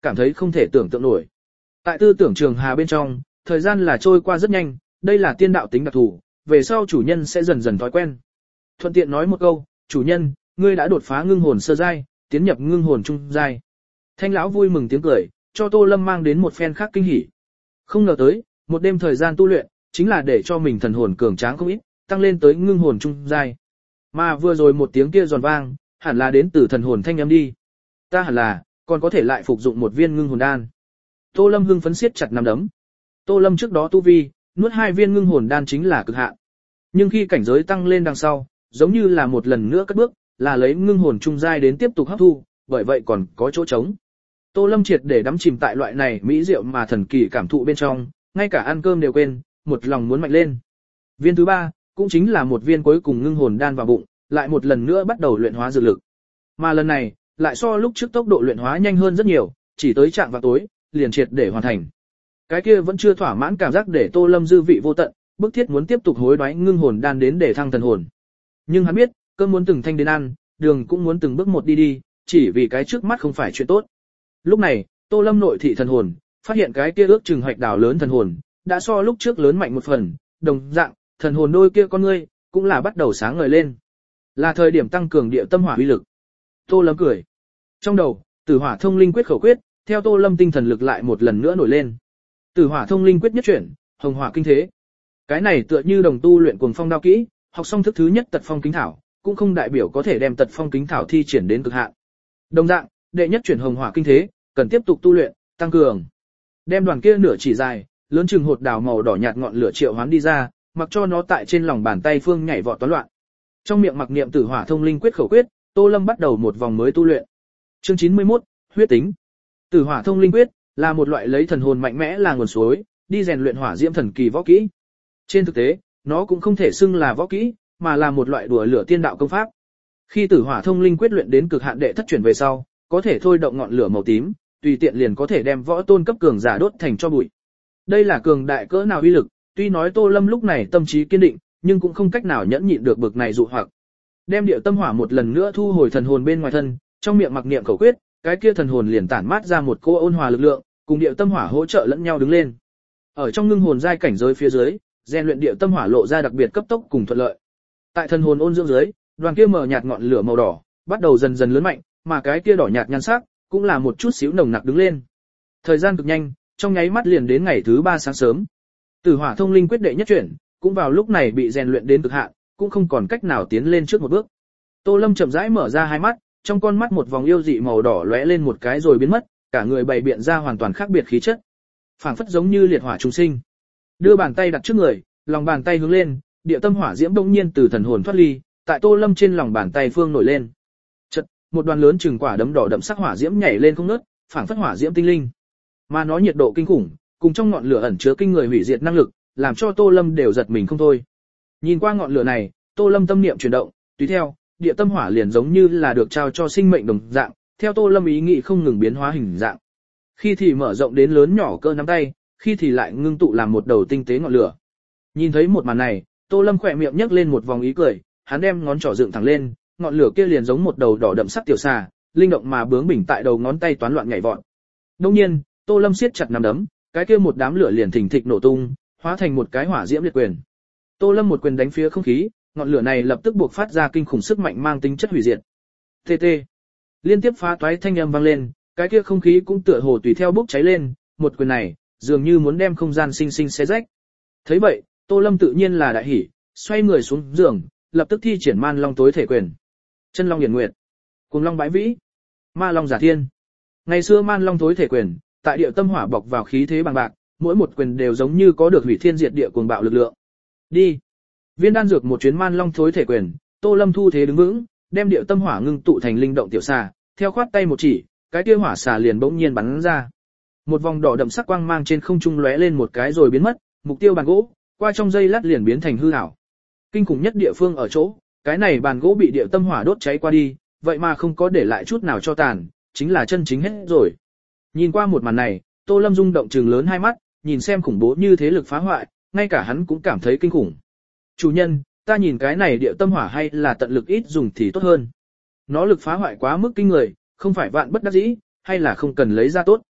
cảm thấy không thể tưởng tượng nổi. Tại tư tưởng trường hà bên trong, thời gian là trôi qua rất nhanh, đây là tiên đạo tính đặc thù, về sau chủ nhân sẽ dần dần thói quen. Thuận tiện nói một câu, chủ nhân, ngươi đã đột phá ngưng hồn sơ giai, tiến nhập ngưng hồn trung giai. Thanh lão vui mừng tiếng cười, cho Tô Lâm mang đến một phen khác kinh hỉ. Không ngờ tới, một đêm thời gian tu luyện, chính là để cho mình thần hồn cường tráng không ít, tăng lên tới ngưng hồn trung giai. Mà vừa rồi một tiếng kia giòn vang, hẳn là đến từ thần hồn thanh âm đi. Ta hẳn là, còn có thể lại phục dụng một viên ngưng hồn đan. Tô Lâm hưng phấn siết chặt nắm đấm. Tô Lâm trước đó tu vi, nuốt hai viên ngưng hồn đan chính là cực hạn. Nhưng khi cảnh giới tăng lên đằng sau, giống như là một lần nữa cất bước, là lấy ngưng hồn trung giai đến tiếp tục hấp thu, bởi vậy còn có chỗ trống. Tô Lâm triệt để đắm chìm tại loại này mỹ diệu mà thần kỳ cảm thụ bên trong, ngay cả ăn cơm đều quên, một lòng muốn mạnh lên. Viên thứ ba, cũng chính là một viên cuối cùng ngưng hồn đan vào bụng, lại một lần nữa bắt đầu luyện hóa dược lực. Mà lần này, lại so lúc trước tốc độ luyện hóa nhanh hơn rất nhiều, chỉ tới trạng vào tối, liền triệt để hoàn thành. Cái kia vẫn chưa thỏa mãn cảm giác để Tô Lâm dư vị vô tận, bức thiết muốn tiếp tục hối đoái ngưng hồn đan đến để thăng thần hồn. Nhưng hắn biết, cơm muốn từng thanh đến ăn, đường cũng muốn từng bước một đi đi, chỉ vì cái trước mắt không phải chuyện tốt. Lúc này, Tô Lâm nội thị thần hồn, phát hiện cái kia ước chừng hoạch đảo lớn thần hồn, đã so lúc trước lớn mạnh một phần, đồng dạng, thần hồn đôi kia con ngươi, cũng là bắt đầu sáng ngời lên. Là thời điểm tăng cường địa tâm hỏa uy lực. Tô Lâm cười. Trong đầu, Tử Hỏa Thông Linh Quyết khẩu quyết, theo Tô Lâm tinh thần lực lại một lần nữa nổi lên. Tử Hỏa Thông Linh Quyết nhất chuyển, Hồng Hỏa Kinh Thế. Cái này tựa như đồng tu luyện cuồng phong đao kỹ, học xong thức thứ nhất Tật Phong Kính Thảo, cũng không đại biểu có thể đem Tật Phong Kính Thảo thi triển đến cực hạn. Đồng dạng, đệ nhất chuyển Hồng Hỏa Kinh Thế, cần tiếp tục tu luyện, tăng cường. Đem đoàn kia nửa chỉ dài, lớn chừng hột đào màu đỏ nhạt ngọn lửa triệu hoán đi ra, mặc cho nó tại trên lòng bàn tay phương nhảy vọt toán loạn. Trong miệng mặc niệm Tử Hỏa Thông Linh Quyết khẩu quyết, Tô Lâm bắt đầu một vòng mới tu luyện. Chương chín mươi mốt, huyết tính. Tử Hỏa Thông Linh Quyết là một loại lấy thần hồn mạnh mẽ là nguồn suối, đi rèn luyện hỏa diễm thần kỳ võ kỹ. Trên thực tế, nó cũng không thể xưng là võ kỹ, mà là một loại đùa lửa tiên đạo công pháp. Khi Tử Hỏa Thông Linh Quyết luyện đến cực hạn đệ thất chuyển về sau, có thể thôi động ngọn lửa màu tím, tùy tiện liền có thể đem võ tôn cấp cường giả đốt thành cho bụi. Đây là cường đại cỡ nào uy lực, tuy nói Tô Lâm lúc này tâm trí kiên định, nhưng cũng không cách nào nhẫn nhịn được bực này dụ hoặc. Đem điệu tâm hỏa một lần nữa thu hồi thần hồn bên ngoài thân, trong miệng mặc niệm khẩu quyết, cái kia thần hồn liền tản mát ra một cô ôn hòa lực lượng, cùng điệu tâm hỏa hỗ trợ lẫn nhau đứng lên. Ở trong ngưng hồn giai cảnh giới phía dưới, rèn luyện điệu tâm hỏa lộ ra đặc biệt cấp tốc cùng thuận lợi. Tại thần hồn ôn dưỡng dưới, đoàn kia mờ nhạt ngọn lửa màu đỏ, bắt đầu dần dần lớn mạnh, mà cái kia đỏ nhạt nhan sắc, cũng là một chút xíu nồng nặc đứng lên. Thời gian cực nhanh, trong nháy mắt liền đến ngày thứ ba sáng sớm. Tử Hỏa Thông Linh Quyết đệ nhất chuyển, cũng vào lúc này bị rèn luyện đến cực hạn, cũng không còn cách nào tiến lên trước một bước. Tô Lâm chậm rãi mở ra hai mắt, trong con mắt một vòng yêu dị màu đỏ lóe lên một cái rồi biến mất, cả người bày biện ra hoàn toàn khác biệt khí chất, phảng phất giống như liệt hỏa trùng sinh. Đưa bàn tay đặt trước người, lòng bàn tay hướng lên, địa tâm hỏa diễm bỗng nhiên từ thần hồn thoát ly, tại Tô Lâm trên lòng bàn tay phương nổi lên. Chợt, một đoàn lớn chừng quả đấm đỏ đậm sắc hỏa diễm nhảy lên không ngớt, phảng phất hỏa diễm tinh linh. Mà nó nhiệt độ kinh khủng, cùng trong ngọn lửa ẩn chứa kinh người hủy diệt năng lực, làm cho Tô Lâm đều giật mình không thôi. Nhìn qua ngọn lửa này, Tô Lâm tâm niệm chuyển động, tùy theo, địa tâm hỏa liền giống như là được trao cho sinh mệnh đồng dạng, theo Tô Lâm ý nghĩ không ngừng biến hóa hình dạng. Khi thì mở rộng đến lớn nhỏ cỡ nắm tay, khi thì lại ngưng tụ làm một đầu tinh tế ngọn lửa. Nhìn thấy một màn này, Tô Lâm khỏe miệng nhếch lên một vòng ý cười, hắn đem ngón trỏ dựng thẳng lên, ngọn lửa kia liền giống một đầu đỏ đậm sắc tiểu xà, linh động mà bướng bỉnh tại đầu ngón tay toán loạn nhảy vọt. Đương nhiên, Tô Lâm siết chặt nắm đấm, cái kia một đám lửa liền thình thịch nổ tung, hóa thành một cái hỏa diễm liệt quyền. Tô Lâm một quyền đánh phía không khí, ngọn lửa này lập tức buộc phát ra kinh khủng sức mạnh mang tính chất hủy diệt. Tê tê. Liên tiếp phá toái thanh âm vang lên, cái kia không khí cũng tựa hồ tùy theo bốc cháy lên, một quyền này, dường như muốn đem không gian sinh sinh xé rách. Thấy vậy, Tô Lâm tự nhiên là đại hỉ, xoay người xuống giường, lập tức thi triển Man Long tối thể quyền. Chân Long Hiển Nguyệt, Cuồng Long Bãi Vĩ, Ma Long Giả Thiên. Ngày xưa Man Long tối thể quyền, tại địa tâm hỏa bọc vào khí thế bằng bạc, mỗi một quyền đều giống như có được hủy thiên diệt địa cuồng bạo lực lượng. Đi. Viên đan dược một chuyến Man Long thối thể quyền, Tô Lâm thu thế đứng vững, đem địa tâm hỏa ngưng tụ thành linh động tiểu xà, theo khoát tay một chỉ, cái kia hỏa xà liền bỗng nhiên bắn ra. Một vòng đỏ đậm sắc quang mang trên không trung lóe lên một cái rồi biến mất, mục tiêu bàn gỗ, qua trong giây lát liền biến thành hư ảo. Kinh khủng nhất địa phương ở chỗ, cái này bàn gỗ bị địa tâm hỏa đốt cháy qua đi, vậy mà không có để lại chút nào cho tàn, chính là chân chính hết rồi. Nhìn qua một màn này, Tô Lâm rung động trừng lớn hai mắt, nhìn xem khủng bố như thế lực phá hoại, ngay cả hắn cũng cảm thấy kinh khủng. Chủ nhân, ta nhìn cái này địa tâm hỏa hay là tận lực ít dùng thì tốt hơn. Nó lực phá hoại quá mức kinh người, không phải vạn bất đắc dĩ, hay là không cần lấy ra tốt.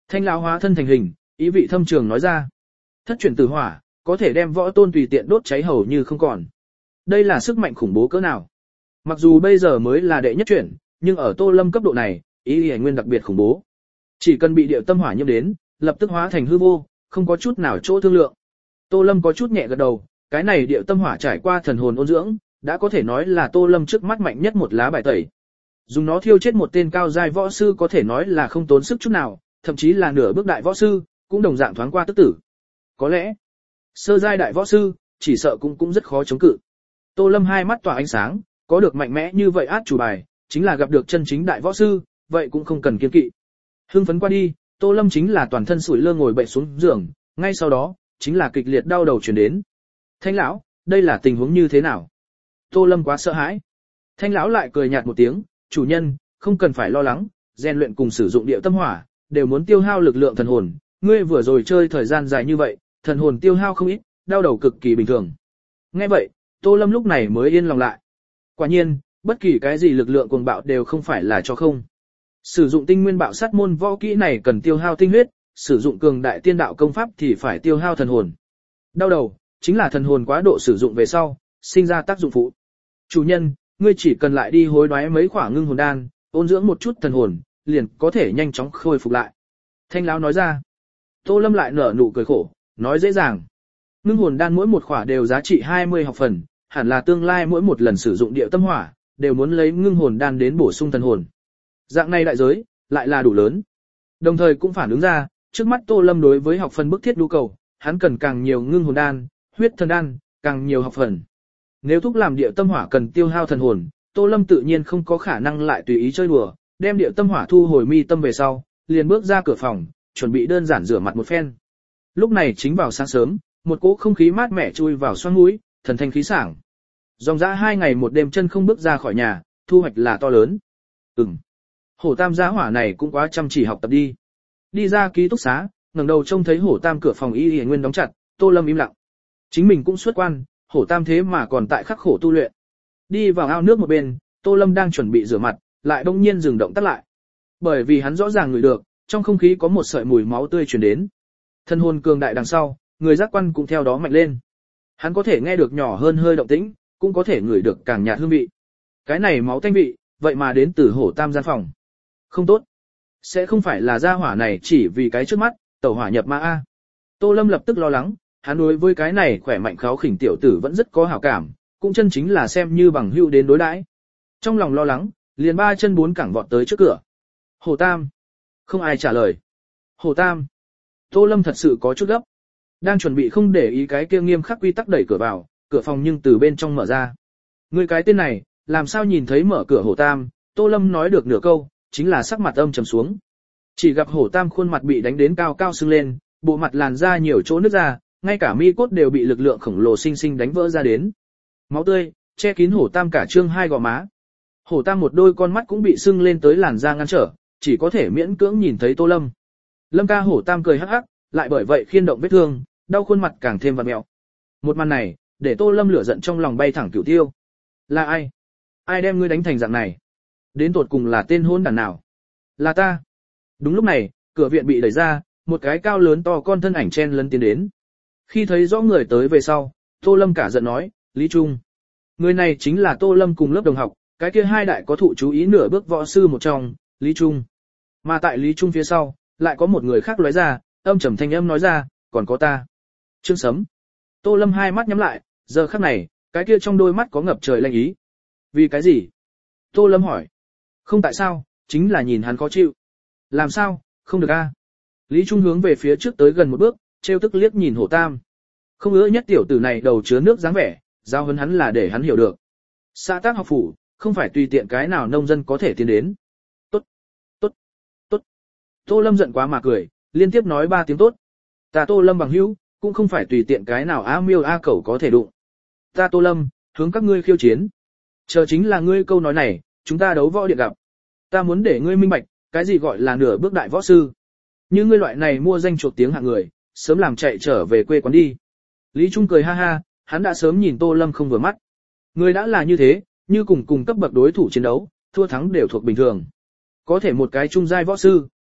Thanh lão hóa thân thành hình, ý vị thâm trường nói ra. Thất chuyển tử hỏa, có thể đem võ tôn tùy tiện đốt cháy hầu như không còn. Đây là sức mạnh khủng bố cỡ nào. Mặc dù bây giờ mới là đệ nhất chuyển, nhưng ở Tô Lâm cấp độ này, ý ý nguyên đặc biệt khủng bố. Chỉ cần bị điệu tâm hỏa nhiễm đến, lập tức hóa thành hư vô, không có chút nào chỗ thương lượng. Tô Lâm có chút nhẹ gật đầu, cái này điệu tâm hỏa trải qua thần hồn ôn dưỡng, đã có thể nói là Tô Lâm trước mắt mạnh nhất một lá bài tẩy. Dùng nó thiêu chết một tên cao giai võ sư có thể nói là không tốn sức chút nào, thậm chí là nửa bước đại võ sư, cũng đồng dạng thoáng qua tức tử. Có lẽ, sơ giai đại võ sư, chỉ sợ cũng cũng rất khó chống cự. Tô Lâm hai mắt tỏa ánh sáng, có được mạnh mẽ như vậy át chủ bài, chính là gặp được chân chính đại võ sư, vậy cũng không cần kiêng kỵ. Hưng phấn qua đi, Tô Lâm chính là toàn thân sủi lơ ngồi bệnh xuống giường, ngay sau đó, chính là kịch liệt đau đầu chuyển đến. Thanh lão, đây là tình huống như thế nào? Tô Lâm quá sợ hãi. Thanh lão lại cười nhạt một tiếng, chủ nhân, không cần phải lo lắng, rèn luyện cùng sử dụng điệu tâm hỏa, đều muốn tiêu hao lực lượng thần hồn, ngươi vừa rồi chơi thời gian dài như vậy, thần hồn tiêu hao không ít, đau đầu cực kỳ bình thường. Nghe vậy, Tô Lâm lúc này mới yên lòng lại. Quả nhiên, bất kỳ cái gì lực lượng cuồng bạo đều không phải là cho không. Sử dụng tinh nguyên bạo sát môn võ kỹ này cần tiêu hao tinh huyết, sử dụng cường đại tiên đạo công pháp thì phải tiêu hao thần hồn. Đau đầu, chính là thần hồn quá độ sử dụng về sau, sinh ra tác dụng phụ. Chủ nhân, ngươi chỉ cần lại đi hối đoái mấy khỏa ngưng hồn đan, ôn dưỡng một chút thần hồn, liền có thể nhanh chóng khôi phục lại. Thanh lão nói ra. Tô Lâm lại nở nụ cười khổ, nói dễ dàng. Ngưng hồn đan mỗi một khỏa đều giá trị hai mươi học phần, hẳn là tương lai mỗi một lần sử dụng điệu tâm hỏa, đều muốn lấy ngưng hồn đan đến bổ sung thần hồn. Dạng này đại giới, lại là đủ lớn. Đồng thời cũng phản ứng ra, trước mắt Tô Lâm đối với học phần bức thiết nhu cầu, hắn cần càng nhiều ngưng hồn đan, huyết thần đan, càng nhiều học phần. Nếu thúc làm điệu tâm hỏa cần tiêu hao thần hồn, Tô Lâm tự nhiên không có khả năng lại tùy ý chơi đùa, đem điệu tâm hỏa thu hồi mi tâm về sau, liền bước ra cửa phòng, chuẩn bị đơn giản rửa mặt một phen. Lúc này chính vào sáng sớm, một cỗ không khí mát mẻ chui vào xoang mũi, thần thanh khí sảng. Dòng dã hai ngày một đêm chân không bước ra khỏi nhà, thu hoạch là to lớn. Ừm. Hổ Tam gia hỏa này cũng quá chăm chỉ học tập đi. Đi ra ký túc xá, ngẩng đầu trông thấy Hổ Tam cửa phòng y y nguyên đóng chặt, Tô Lâm im lặng. Chính mình cũng xuất quan, Hổ Tam thế mà còn tại khắc khổ tu luyện. Đi vào ao nước một bên, Tô Lâm đang chuẩn bị rửa mặt, lại bỗng nhiên dừng động tác lại. Bởi vì hắn rõ ràng ngửi được, trong không khí có một sợi mùi máu tươi truyền đến. Thân hồn cường đại đằng sau, người giác quan cũng theo đó mạnh lên. Hắn có thể nghe được nhỏ hơn hơi động tĩnh, cũng có thể ngửi được càng nhạt hương vị. Cái này máu tanh vị, vậy mà đến từ Hổ Tam gian phòng. Không tốt. Sẽ không phải là gia hỏa này chỉ vì cái trước mắt, tẩu hỏa nhập ma a. Tô Lâm lập tức lo lắng, hắn đối với cái này khỏe mạnh kháo khỉnh tiểu tử vẫn rất có hảo cảm, cũng chân chính là xem như bằng hữu đến đối đãi. Trong lòng lo lắng, liền ba chân bốn cẳng vọt tới trước cửa. Hổ Tam. Không ai trả lời. Hổ Tam. Tô Lâm thật sự có chút gấp. Đang chuẩn bị không để ý cái kia nghiêm khắc quy tắc đẩy cửa vào, cửa phòng nhưng từ bên trong mở ra. Người cái tên này, làm sao nhìn thấy mở cửa Hổ Tam, Tô Lâm nói được nửa câu, chính là sắc mặt âm trầm xuống. Chỉ gặp Hổ Tam khuôn mặt bị đánh đến cao cao sưng lên, bộ mặt làn da nhiều chỗ nứt ra, ngay cả mi cốt đều bị lực lượng khổng lồ sinh sinh đánh vỡ ra đến. Máu tươi che kín Hổ Tam cả trương hai gò má. Hổ Tam một đôi con mắt cũng bị sưng lên tới làn da ngăn trở, chỉ có thể miễn cưỡng nhìn thấy Tô Lâm. Lâm ca Hổ Tam cười hắc hắc, lại bởi vậy khiên động vết thương, đau khuôn mặt càng thêm vặn mẹo. Một màn này, để Tô Lâm lửa giận trong lòng bay thẳng cửu tiêu. Là ai? Ai đem ngươi đánh thành dạng này? Đến tột cùng là tên hôn đàn nào? Là ta. Đúng lúc này, cửa viện bị đẩy ra, một cái cao lớn to con thân ảnh chen lấn tiến đến. Khi thấy rõ người tới về sau, Tô Lâm cả giận nói, Lý Trung. Người này chính là Tô Lâm cùng lớp đồng học, cái kia hai đại có thụ chú ý nửa bước võ sư một trong, Lý Trung. Mà tại Lý Trung phía sau, lại có một người khác lóe ra, âm trầm thanh âm nói ra, còn có ta. Trương Sấm. Tô Lâm hai mắt nhắm lại, giờ khắc này, cái kia trong đôi mắt có ngập trời lanh ý. Vì cái gì? Tô Lâm hỏi. Không tại sao, chính là nhìn hắn khó chịu. Làm sao, không được a? Lý Trung hướng về phía trước tới gần một bước, trêu tức liếc nhìn Hổ Tam. Không ngờ nhất tiểu tử này đầu chứa nước dáng vẻ, giao huấn hắn là để hắn hiểu được. Xã tác học phủ, không phải tùy tiện cái nào nông dân có thể tiến đến. Tốt, tốt, tốt. Tô Lâm giận quá mà cười, liên tiếp nói ba tiếng tốt. Ta Tô Lâm bằng hữu, cũng không phải tùy tiện cái nào á miêu a cẩu có thể đụng. Ta Tô Lâm, hướng các ngươi khiêu chiến. Chờ chính là ngươi câu nói này, chúng ta đấu võ điện gặp. Ta muốn để ngươi minh bạch, cái gì gọi là nửa bước đại võ sư. Như ngươi loại này mua danh chuộc tiếng hạng người, sớm làm chạy trở về quê quán đi. Lý Trung cười ha ha, hắn đã sớm nhìn Tô Lâm không vừa mắt. Người đã là như thế, như cùng cùng cấp bậc đối thủ chiến đấu, thua thắng đều thuộc bình thường. Có thể một cái trung giai võ sư,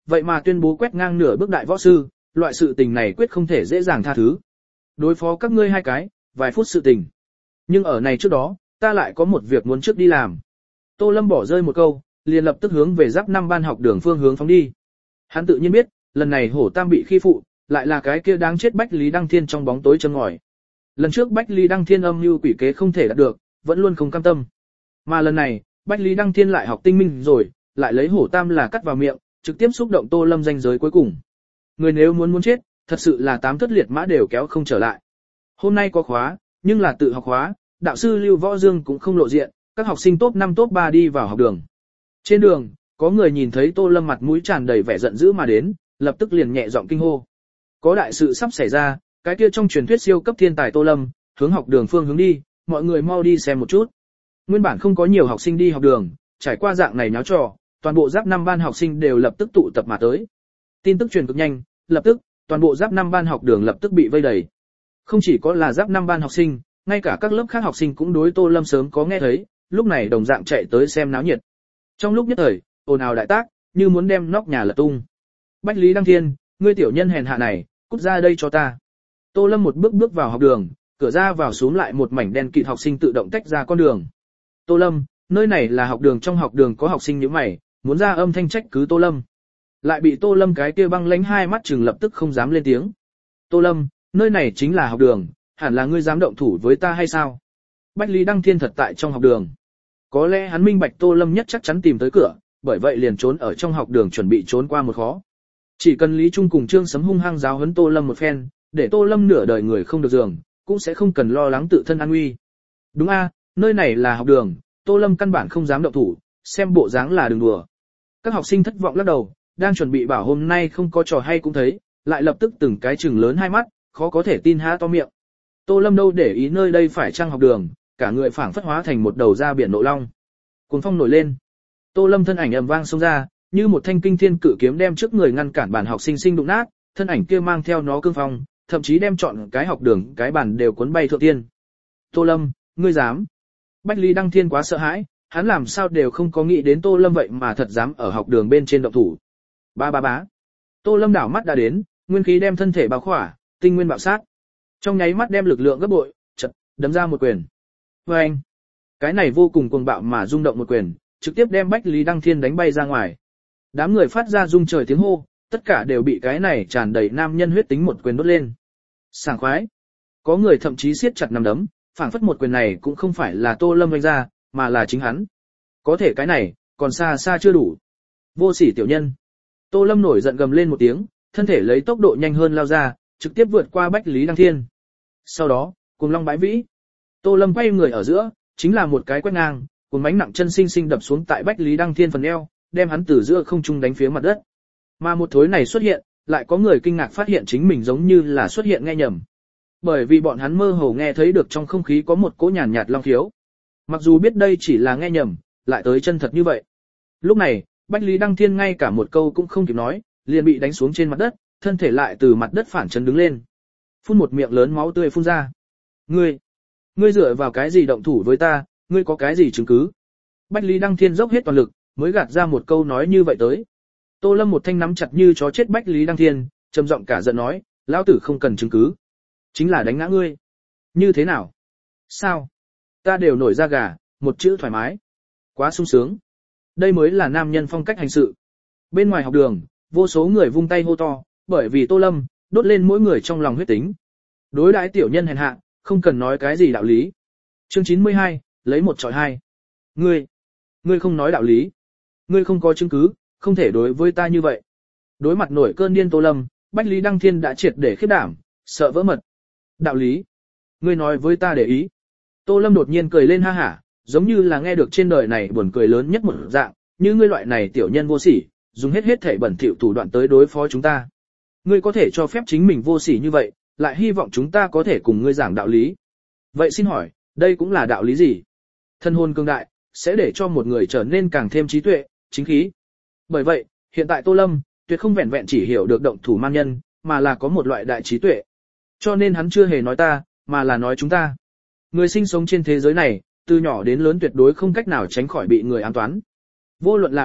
vậy mà tuyên bố quét ngang nửa bước đại võ sư, loại sự tình này quyết không thể dễ dàng tha thứ. Đối phó các ngươi hai cái, vài phút sự tình. Nhưng ở này trước đó, ta lại có một việc muốn trước đi làm. Tô Lâm bỏ rơi một câu, liền lập tức hướng về giáp năm ban học đường phương hướng phóng đi. Hắn tự nhiên biết, lần này Hổ Tam bị khi phụ, lại là cái kia đáng chết Bách Lý Đăng Thiên trong bóng tối châm ngòi. Lần trước Bách Lý Đăng Thiên âm mưu quỷ kế không thể đạt được, vẫn luôn không cam tâm. Mà lần này, Bách Lý Đăng Thiên lại học tinh minh rồi, lại lấy Hổ Tam là cắt vào miệng, trực tiếp xúc động Tô Lâm danh giới cuối cùng. Người nếu muốn muốn chết, thật sự là tám thất liệt mã đều kéo không trở lại. Hôm nay có khóa, nhưng là tự học khóa, đạo sư Lưu Võ Dương cũng không lộ diện, các học sinh top năm top ba đi vào học đường. Trên đường, có người nhìn thấy Tô Lâm mặt mũi tràn đầy vẻ giận dữ mà đến, lập tức liền nhẹ giọng kinh hô. Có đại sự sắp xảy ra, cái kia trong truyền thuyết siêu cấp thiên tài Tô Lâm, hướng học đường phương hướng đi, mọi người mau đi xem một chút. Nguyên bản không có nhiều học sinh đi học đường, trải qua dạng này nháo trò, toàn bộ giáp năm ban học sinh đều lập tức tụ tập mà tới. Tin tức truyền cực nhanh, lập tức, toàn bộ giáp năm ban học đường lập tức bị vây đầy. Không chỉ có là giáp năm ban học sinh, ngay cả các lớp khác học sinh cũng đối Tô Lâm sớm có nghe thấy, lúc này đồng dạng chạy tới xem náo nhiệt. Trong lúc nhất thời, ồn ào đại tác, như muốn đem nóc nhà lật tung. Bách Lý Đăng Thiên, ngươi tiểu nhân hèn hạ này, cút ra đây cho ta. Tô Lâm một bước bước vào học đường, cửa ra vào xuống lại một mảnh đen kịt học sinh tự động tách ra con đường. Tô Lâm, nơi này là học đường, trong học đường có học sinh như mày, muốn ra âm thanh trách cứ Tô Lâm. Lại bị Tô Lâm cái kia băng lánh hai mắt chừng lập tức không dám lên tiếng. Tô Lâm, nơi này chính là học đường, hẳn là ngươi dám động thủ với ta hay sao? Bách Lý Đăng Thiên thật tại trong học đường. Có lẽ hắn minh bạch Tô Lâm nhất chắc chắn tìm tới cửa, bởi vậy liền trốn ở trong học đường chuẩn bị trốn qua một khó. Chỉ cần Lý Trung cùng Trương Sấm hung hăng giáo huấn Tô Lâm một phen, để Tô Lâm nửa đời người không được giường, cũng sẽ không cần lo lắng tự thân an nguy. Đúng a, nơi này là học đường, Tô Lâm căn bản không dám động thủ, xem bộ dáng là đừng đùa. Các học sinh thất vọng lắc đầu, đang chuẩn bị bảo hôm nay không có trò hay cũng thấy, lại lập tức từng cái trừng lớn hai mắt, khó có thể tin há to miệng. Tô Lâm đâu để ý nơi đây phải trang học đường, cả người phảng phất hóa thành một đầu ra biển nộ long. Cuồng phong nổi lên. Tô Lâm thân ảnh ầm vang xông ra, như một thanh kinh thiên cự kiếm đem trước người ngăn cản bàn học sinh sinh đụng nát, thân ảnh kia mang theo nó cương phong, thậm chí đem chọn cái học đường, cái bàn đều cuốn bay thượng tiên. Tô Lâm, ngươi dám? Bách Lý Đăng Thiên quá sợ hãi, hắn làm sao đều không có nghĩ đến Tô Lâm vậy mà thật dám ở học đường bên trên động thủ. Ba ba bá. Tô Lâm đảo mắt đã đến, nguyên khí đem thân thể bao khỏa, tinh nguyên bạo sát. Trong nháy mắt đem lực lượng gấp bội, chật, đấm ra một quyền. Và anh, cái này vô cùng cuồng bạo mà rung động một quyền, trực tiếp đem Bách Lý Đăng Thiên đánh bay ra ngoài. Đám người phát ra rung trời tiếng hô, tất cả đều bị cái này tràn đầy nam nhân huyết tính một quyền đốt lên. Sảng khoái. Có người thậm chí siết chặt nắm đấm, phảng phất một quyền này cũng không phải là Tô Lâm đánh ra, mà là chính hắn. Có thể cái này, còn xa xa chưa đủ. Vô sỉ tiểu nhân. Tô Lâm nổi giận gầm lên một tiếng, thân thể lấy tốc độ nhanh hơn lao ra, trực tiếp vượt qua Bách Lý Đăng Thiên. Sau đó, cuồng long bãi vĩ. Tô Lâm quay người ở giữa, chính là một cái quét ngang, cuồng mánh nặng chân sinh sinh đập xuống tại Bách Lý Đăng Thiên phần eo, đem hắn từ giữa không trung đánh phía mặt đất. Mà một thối này xuất hiện, lại có người kinh ngạc phát hiện chính mình giống như là xuất hiện nghe nhầm. Bởi vì bọn hắn mơ hồ nghe thấy được trong không khí có một cỗ nhàn nhạt long khiếu. Mặc dù biết đây chỉ là nghe nhầm, lại tới chân thật như vậy. Lúc này, Bách Lý Đăng Thiên ngay cả một câu cũng không kịp nói, liền bị đánh xuống trên mặt đất, thân thể lại từ mặt đất phản chấn đứng lên. Phun một miệng lớn máu tươi phun ra. Ngươi, ngươi dựa vào cái gì động thủ với ta, ngươi có cái gì chứng cứ? Bách Lý Đăng Thiên dốc hết toàn lực, mới gạt ra một câu nói như vậy tới. Tô Lâm một thanh nắm chặt như chó chết Bách Lý Đăng Thiên, trầm giọng cả giận nói, lão tử không cần chứng cứ, chính là đánh ngã ngươi. Như thế nào? Sao? Ta đều nổi da gà, một chữ thoải mái. Quá sung sướng. Đây mới là nam nhân phong cách hành sự. Bên ngoài học đường, vô số người vung tay hô to, bởi vì Tô Lâm đốt lên mỗi người trong lòng huyết tính. Đối đãi tiểu nhân hèn hạ, không cần nói cái gì đạo lý. Chương chín mươi hai, lấy một trọi hai. Ngươi, ngươi không nói đạo lý. Ngươi không có chứng cứ, không thể đối với ta như vậy. Đối mặt nổi cơn điên Tô Lâm, Bách Lý Đăng Thiên đã triệt để khiếp đảm, sợ vỡ mật. Đạo lý? Ngươi nói với ta để ý. Tô Lâm đột nhiên cười lên ha hả, giống như là nghe được trên đời này buồn cười lớn nhất một dạng, như ngươi loại này tiểu nhân vô sỉ, dùng hết hết thể bẩn thỉu thủ đoạn tới đối phó chúng ta. Ngươi có thể cho phép chính mình vô sỉ như vậy, lại hy vọng chúng ta có thể cùng ngươi giảng đạo lý. Vậy xin hỏi, đây cũng là đạo lý gì? Thân hồn cường đại, sẽ để cho một người trở nên càng thêm trí tuệ, chính khí. Bởi vậy, hiện tại Tô Lâm, tuyệt không vẹn vẹn chỉ hiểu được động thủ man nhân, mà là có một loại đại trí tuệ. Cho nên hắn chưa hề nói ta, mà là nói chúng ta. Người sinh sống trên thế giới này, từ nhỏ đến lớn tuyệt đối không cách nào tránh khỏi bị người ám toán. Vô luận là ai,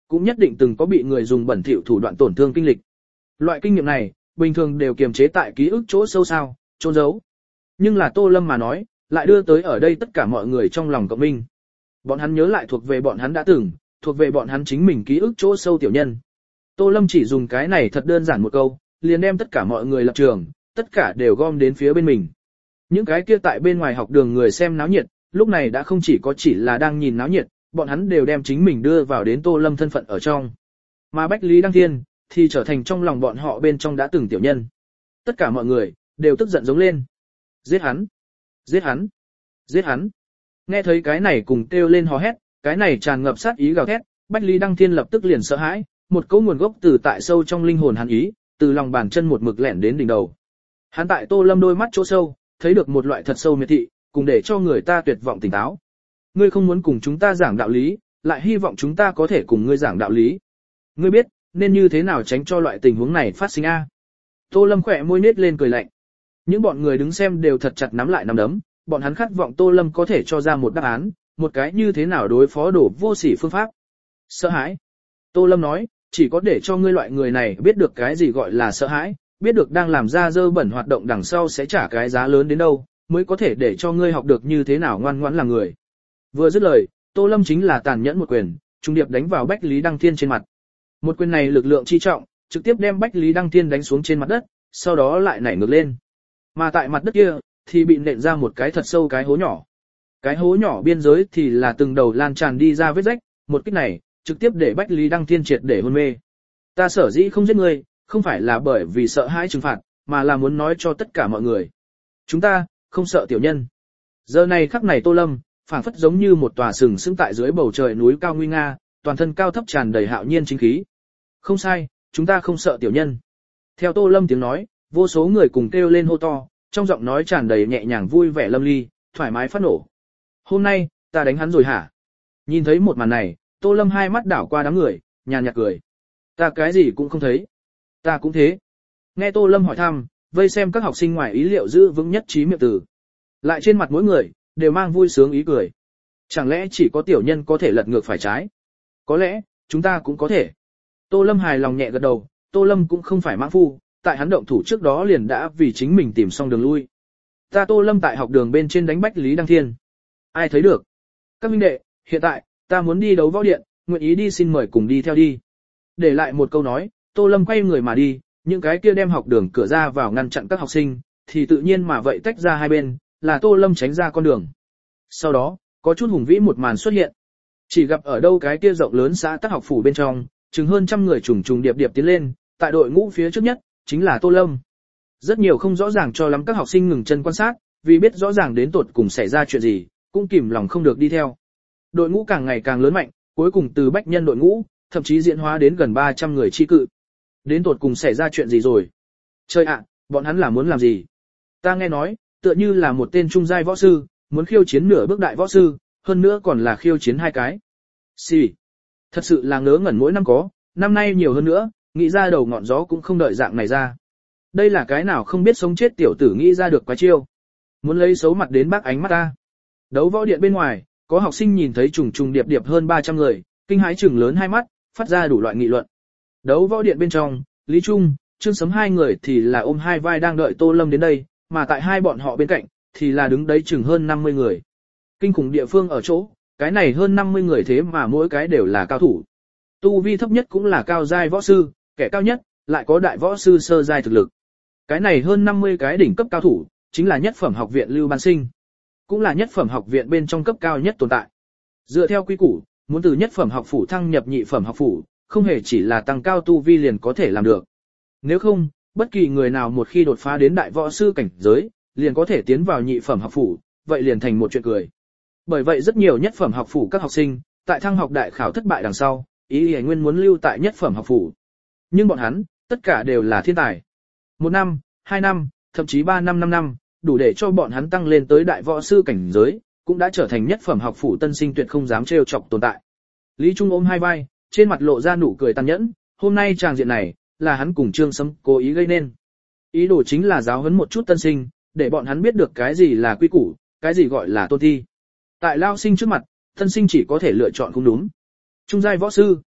cũng nhất định từng có bị người dùng bẩn thỉu thủ đoạn tổn thương kinh lịch. Loại kinh nghiệm này, bình thường đều kiềm chế tại ký ức chỗ sâu sao, trốn giấu. Nhưng là Tô Lâm mà nói, lại đưa tới ở đây tất cả mọi người trong lòng cộng minh. Bọn hắn nhớ lại thuộc về bọn hắn đã từng, thuộc về bọn hắn chính mình ký ức chỗ sâu tiểu nhân. Tô Lâm chỉ dùng cái này thật đơn giản một câu, liền đem tất cả mọi người lập trường, tất cả đều gom đến phía bên mình. Những cái kia tại bên ngoài học đường người xem náo nhiệt, lúc này đã không chỉ có chỉ là đang nhìn náo nhiệt, bọn hắn đều đem chính mình đưa vào đến Tô Lâm thân phận ở trong. Mà Bách Lý Đăng Thiên, thì trở thành trong lòng bọn họ bên trong đã từng tiểu nhân. Tất cả mọi người, đều tức giận giống lên. Giết hắn! Giết hắn! Giết hắn! Nghe thấy cái này cùng kêu lên hò hét, cái này tràn ngập sát ý gào thét, Bách Lý Đăng Thiên lập tức liền sợ hãi, một cỗ nguồn gốc từ tại sâu trong linh hồn hắn ý, từ lòng bàn chân một mực lẻn đến đỉnh đầu. Hắn tại Tô Lâm đôi mắt chỗ sâu, thấy được một loại thật sâu miệt thị, cùng để cho người ta tuyệt vọng tỉnh táo. Ngươi không muốn cùng chúng ta giảng đạo lý, lại hy vọng chúng ta có thể cùng ngươi giảng đạo lý. Ngươi biết, nên như thế nào tránh cho loại tình huống này phát sinh a? Tô Lâm khỏe môi nết lên cười lạnh. Những bọn người đứng xem đều thật chặt nắm lại nắm đấm, bọn hắn khát vọng Tô Lâm có thể cho ra một đáp án, một cái như thế nào đối phó đổ vô sỉ phương pháp. Sợ hãi. Tô Lâm nói, chỉ có để cho ngươi loại người này biết được cái gì gọi là sợ hãi, biết được đang làm ra dơ bẩn hoạt động đằng sau sẽ trả cái giá lớn đến đâu, mới có thể để cho ngươi học được như thế nào ngoan ngoãn làm người. Vừa dứt lời, Tô Lâm chính là tàn nhẫn một quyền, trung điệp đánh vào Bách Lý Đăng Thiên trên mặt. Một quyền này lực lượng chi trọng, trực tiếp đem Bách Lý Đăng Thiên đánh xuống trên mặt đất, sau đó lại nảy ngược lên. Mà tại mặt đất kia, thì bị nện ra một cái thật sâu cái hố nhỏ. Cái hố nhỏ biên giới thì là từng đầu lan tràn đi ra vết rách, một kích này, trực tiếp để Bách Lý Đăng Thiên triệt để hôn mê. Ta sở dĩ không giết ngươi, không phải là bởi vì sợ hãi trừng phạt, mà là muốn nói cho tất cả mọi người. Chúng ta, không sợ tiểu nhân. Giờ này khắc này Tô Lâm, phảng phất giống như một tòa sừng sững tại dưới bầu trời núi cao nguy nga, toàn thân cao thấp tràn đầy hạo nhiên chính khí. Không sai, chúng ta không sợ tiểu nhân. Theo Tô Lâm tiếng nói, vô số người cùng kêu lên hô to, trong giọng nói tràn đầy nhẹ nhàng vui vẻ lâm ly, thoải mái phát nổ. Hôm nay, ta đánh hắn rồi hả? Nhìn thấy một màn này, Tô Lâm hai mắt đảo qua đám người, nhàn nhạt cười. Ta cái gì cũng không thấy. Ta cũng thế. Nghe Tô Lâm hỏi thăm, vây xem các học sinh ngoài ý liệu giữ vững nhất trí miệng từ. Lại trên mặt mỗi người, đều mang vui sướng ý cười. Chẳng lẽ chỉ có tiểu nhân có thể lật ngược phải trái? Có lẽ, chúng ta cũng có thể. Tô Lâm hài lòng nhẹ gật đầu, Tô Lâm cũng không phải mãng phu, tại hắn động thủ trước đó liền đã vì chính mình tìm xong đường lui. Ta Tô Lâm tại học đường bên trên đánh Bách Lý Đăng Thiên. Ai thấy được? Các huynh đệ, hiện tại, ta muốn đi đấu võ điện, nguyện ý đi xin mời cùng đi theo đi. Để lại một câu nói, Tô Lâm quay người mà đi, những cái kia đem học đường cửa ra vào ngăn chặn các học sinh, thì tự nhiên mà vậy tách ra hai bên, là Tô Lâm tránh ra con đường. Sau đó, có chút hùng vĩ một màn xuất hiện. Chỉ gặp ở đâu cái kia rộng lớn xã Tắc học phủ bên trong, chừng hơn trăm người trùng trùng điệp điệp tiến lên, tại đội ngũ phía trước nhất, chính là Tô Lâm. Rất nhiều không rõ ràng cho lắm các học sinh ngừng chân quan sát, vì biết rõ ràng đến tột cùng xảy ra chuyện gì, cũng kìm lòng không được đi theo. Đội ngũ càng ngày càng lớn mạnh, cuối cùng từ bách nhân đội ngũ, thậm chí diễn hóa đến gần ba trăm người chi cự. Đến tột cùng xảy ra chuyện gì rồi? Trời ạ, bọn hắn là muốn làm gì? Ta nghe nói, tựa như là một tên trung giai võ sư, muốn khiêu chiến nửa bước đại võ sư, hơn nữa còn là khiêu chiến hai cái. Xì. Thật sự là ngớ ngẩn mỗi năm có, năm nay nhiều hơn nữa, nghĩ ra đầu ngọn gió cũng không đợi dạng này ra. Đây là cái nào không biết sống chết tiểu tử nghĩ ra được quái chiêu. Muốn lấy xấu mặt đến bác ánh mắt ta. Đấu võ điện bên ngoài, có học sinh nhìn thấy trùng trùng điệp điệp hơn ba trăm người, kinh hãi trừng lớn hai mắt, phát ra đủ loại nghị luận. Đấu võ điện bên trong, Lý Trung, Trương Sấm hai người thì là ôm hai vai đang đợi Tô Lâm đến đây, mà tại hai bọn họ bên cạnh, thì là đứng đấy chừng hơn năm mươi người. Kinh khủng địa phương ở chỗ, cái này hơn năm mươi người thế mà mỗi cái đều là cao thủ. Tu vi thấp nhất cũng là cao giai võ sư, kẻ cao nhất, lại có đại võ sư sơ giai thực lực. Cái này hơn năm mươi cái đỉnh cấp cao thủ, chính là nhất phẩm học viện Lưu Ban Sinh. Cũng là nhất phẩm học viện bên trong cấp cao nhất tồn tại. Dựa theo quy củ, muốn từ nhất phẩm học phủ thăng nhập nhị phẩm học phủ, không hề chỉ là tăng cao tu vi liền có thể làm được. Nếu không, bất kỳ người nào một khi đột phá đến đại võ sư cảnh giới, liền có thể tiến vào nhị phẩm học phủ, vậy liền thành một chuyện cười. Bởi vậy rất nhiều nhất phẩm học phủ các học sinh, tại thăng học đại khảo thất bại đằng sau, ý ý nguyên muốn lưu tại nhất phẩm học phủ. Nhưng bọn hắn, tất cả đều là thiên tài. Một năm, hai năm, thậm chí ba năm năm năm, đủ để cho bọn hắn tăng lên tới đại võ sư cảnh giới, cũng đã trở thành nhất phẩm học phủ tân sinh tuyệt không dám trêu chọc tồn tại. Lý Trung ôm hai vai, trên mặt lộ ra nụ cười tàn nhẫn, hôm nay tràng diện này, là hắn cùng Trương Sấm cố ý gây nên. Ý đồ chính là giáo huấn một chút tân sinh, để bọn hắn biết được cái gì là quy củ, cái gì gọi là tôn thi. Tại lao sinh trước mặt, tân sinh chỉ có thể lựa chọn không đúng. Trung giai võ sư,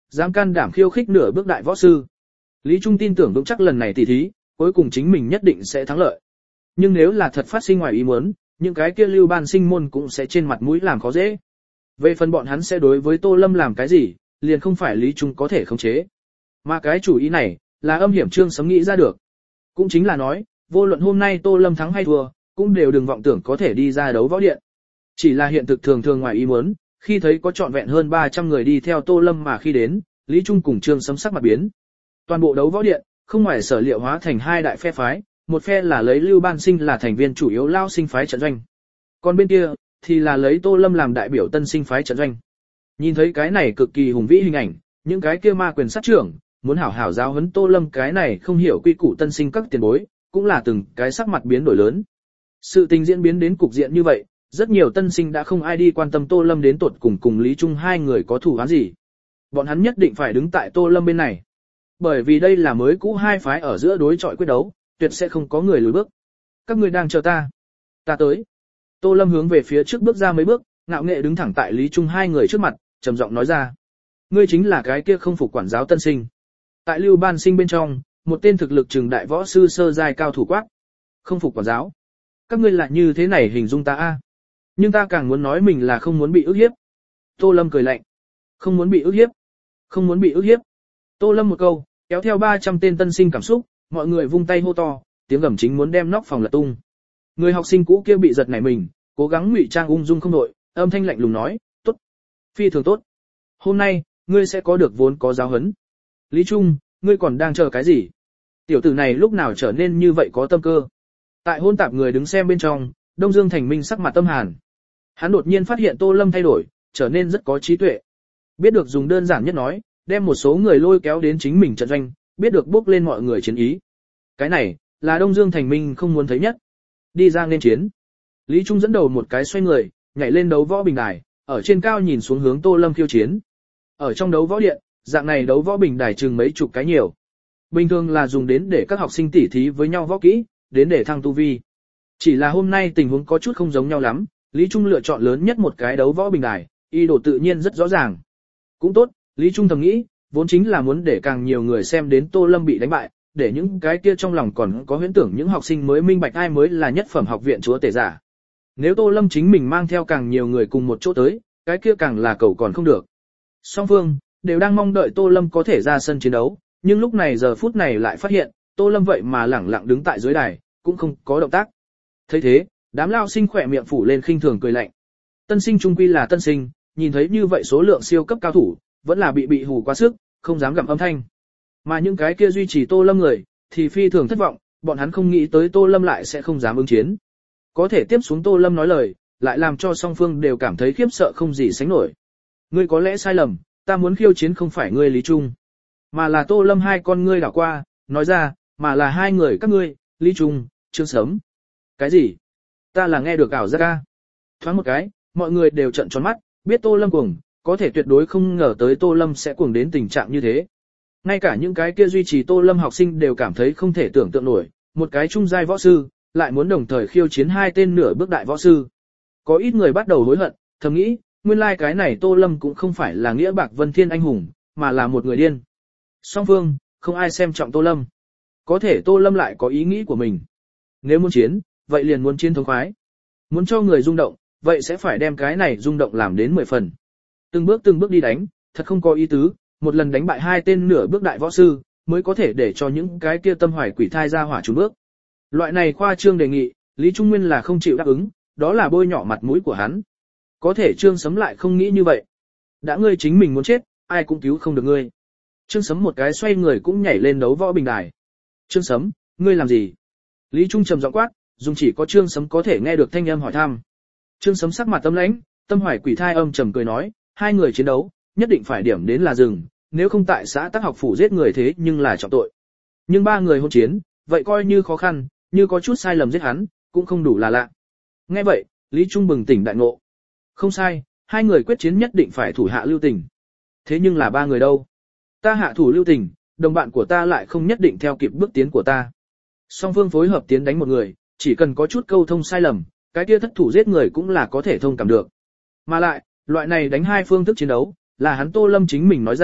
dám can đảm khiêu khích nửa bước đại võ sư. Lý Trung tin tưởng vững chắc lần này tỷ thí, cuối cùng chính mình nhất định sẽ thắng lợi. Nhưng nếu là thật phát sinh ngoài ý muốn, những cái kia lưu ban sinh môn cũng sẽ trên mặt mũi làm khó dễ. Về phần bọn hắn sẽ đối với Tô Lâm làm cái gì, liền không phải Lý Trung có thể khống chế. Mà cái chủ ý này, là âm hiểm Trương Sấm nghĩ ra được. Cũng chính là nói, vô luận hôm nay Tô Lâm thắng hay thua, cũng đều đừng vọng tưởng có thể đi ra đấu võ điện. Chỉ là hiện thực thường thường ngoài ý muốn, khi thấy có trọn vẹn hơn ba trăm người đi theo Tô Lâm mà khi đến, Lý Trung cùng Trương Sấm sắc mặt biến. Toàn bộ đấu võ điện, không ngoài sở liệu hóa thành hai đại phe phái, một phe là lấy Lưu Ban Sinh là thành viên chủ yếu lao sinh phái trận doanh. Còn bên kia, thì là lấy Tô Lâm làm đại biểu tân sinh phái trận doanh. Nhìn thấy cái này cực kỳ hùng vĩ hình ảnh, những cái kia ma quyền sát trưởng, muốn hảo hảo giáo huấn Tô Lâm cái này không hiểu quy củ tân sinh các tiền bối, cũng là từng cái sắc mặt biến đổi lớn. Sự tình diễn biến đến cục diện như vậy, rất nhiều tân sinh đã không ai đi quan tâm Tô Lâm đến tuột cùng cùng Lý Trung hai người có thù oán gì. Bọn hắn nhất định phải đứng tại Tô Lâm bên này. Bởi vì đây là mới cũ hai phái ở giữa đối chọi quyết đấu, tuyệt sẽ không có người lùi bước. Các ngươi đang chờ ta. Ta tới. Tô Lâm hướng về phía trước bước ra mấy bước, ngạo nghệ đứng thẳng tại Lý Trung hai người trước mặt, trầm giọng nói ra. Ngươi chính là cái kia không phục quản giáo tân sinh. Tại Lưu Ban Sinh bên trong, một tên thực lực trừng đại võ sư sơ giai cao thủ quát. Không phục quản giáo. Các ngươi là như thế này hình dung ta a? Nhưng ta càng muốn nói mình là không muốn bị ức hiếp. Tô Lâm cười lạnh. Không muốn bị ức hiếp. Không muốn bị ức hiếp. Tô Lâm một câu, kéo theo ba trăm tên tân sinh cảm xúc, mọi người vung tay hô to, tiếng gầm chính muốn đem nóc phòng lật tung. Người học sinh cũ kia bị giật nảy mình, cố gắng ngụy trang ung dung không đội, âm thanh lạnh lùng nói, tốt, phi thường tốt. Hôm nay, ngươi sẽ có được vốn có giáo huấn. Lý Trung, ngươi còn đang chờ cái gì? Tiểu tử này lúc nào trở nên như vậy có tâm cơ? Tại hôn tạp người đứng xem bên trong, Đông Dương Thành Minh sắc mặt tâm hàn. Hắn đột nhiên phát hiện Tô Lâm thay đổi, trở nên rất có trí tuệ. Biết được dùng đơn giản nhất nói, đem một số người lôi kéo đến chính mình trận doanh, biết được bước lên mọi người chiến ý. Cái này, là Đông Dương Thành Minh không muốn thấy nhất. Đi ra nên chiến. Lý Trung dẫn đầu một cái xoay người, nhảy lên đấu võ bình đài, ở trên cao nhìn xuống hướng Tô Lâm khiêu chiến. Ở trong đấu võ điện, dạng này đấu võ bình đài chừng mấy chục cái nhiều. Bình thường là dùng đến để các học sinh tỉ thí với nhau võ kỹ, đến để thăng tu vi. Chỉ là hôm nay tình huống có chút không giống nhau lắm, Lý Trung lựa chọn lớn nhất một cái đấu võ bình đài, ý đồ tự nhiên rất rõ ràng. Cũng tốt, Lý Trung thầm nghĩ, vốn chính là muốn để càng nhiều người xem đến Tô Lâm bị đánh bại, để những cái kia trong lòng còn có huyễn tưởng những học sinh mới minh bạch ai mới là nhất phẩm học viện chúa tể giả. Nếu Tô Lâm chính mình mang theo càng nhiều người cùng một chỗ tới, cái kia càng là cầu còn không được. Song phương đều đang mong đợi Tô Lâm có thể ra sân chiến đấu, nhưng lúc này giờ phút này lại phát hiện, Tô Lâm vậy mà lẳng lặng đứng tại dưới đài, cũng không có động tác. Thấy thế, đám lao sinh khỏe miệng phủ lên khinh thường cười lạnh. Tân sinh trung quy là tân sinh, nhìn thấy như vậy số lượng siêu cấp cao thủ, vẫn là bị bị hù quá sức, không dám gặm âm thanh. Mà những cái kia duy trì Tô Lâm người, thì phi thường thất vọng, bọn hắn không nghĩ tới Tô Lâm lại sẽ không dám ứng chiến. Có thể tiếp xuống Tô Lâm nói lời, lại làm cho song phương đều cảm thấy khiếp sợ không gì sánh nổi. Ngươi có lẽ sai lầm, ta muốn khiêu chiến không phải ngươi Lý Trung, mà là Tô Lâm hai con ngươi đảo qua, nói ra, mà là hai người các ngươi, Lý Trung, Trương Sấm. Cái gì? Ta là nghe được ảo giác ca. Thoáng một cái, mọi người đều trợn tròn mắt, biết Tô Lâm cuồng, có thể tuyệt đối không ngờ tới Tô Lâm sẽ cuồng đến tình trạng như thế. Ngay cả những cái kia duy trì Tô Lâm học sinh đều cảm thấy không thể tưởng tượng nổi, một cái trung giai võ sư, lại muốn đồng thời khiêu chiến hai tên nửa bước đại võ sư. Có ít người bắt đầu hối hận, thầm nghĩ, nguyên lai cái này Tô Lâm cũng không phải là nghĩa bạc vân thiên anh hùng, mà là một người điên. Song phương, không ai xem trọng Tô Lâm. Có thể Tô Lâm lại có ý nghĩ của mình. Nếu muốn chiến, vậy liền muốn chiến thống khoái. Muốn cho người rung động, vậy sẽ phải đem cái này rung động làm đến mười phần. Từng bước từng bước đi đánh, thật không có ý tứ, một lần đánh bại hai tên nửa bước đại võ sư, mới có thể để cho những cái kia tâm hoài quỷ thai ra hỏa trốn bước. Loại này khoa trương đề nghị, Lý Trung Nguyên là không chịu đáp ứng, đó là bôi nhọ mặt mũi của hắn. Có thể Trương Sấm lại không nghĩ như vậy. Đã ngươi chính mình muốn chết, ai cũng cứu không được ngươi. Trương Sấm một cái xoay người cũng nhảy lên đấu võ bình đài. Trương Sấm, ngươi làm gì? Lý Trung trầm giọng quát, dùng chỉ có Trương Sấm có thể nghe được thanh âm hỏi thăm. Trương Sấm sắc mặt tâm lãnh, tâm hoài quỷ thai âm trầm cười nói, hai người chiến đấu, nhất định phải điểm đến là rừng, nếu không tại xã Tác Học phủ giết người thế nhưng là trọng tội. Nhưng ba người hôn chiến, vậy coi như khó khăn, như có chút sai lầm giết hắn, cũng không đủ là lạ. Nghe vậy, Lý Trung bừng tỉnh đại ngộ. Không sai, hai người quyết chiến nhất định phải thủ hạ lưu tình. Thế nhưng là ba người đâu? Ta hạ thủ lưu tình, đồng bạn của ta lại không nhất định theo kịp bước tiến của ta. Song phương phối hợp tiến đánh một người, chỉ cần có chút câu thông sai lầm, cái kia thất thủ giết người cũng là có thể thông cảm được. Mà lại, loại này đánh hai phương thức chiến đấu, là hắn Tô Lâm chính mình nói ra,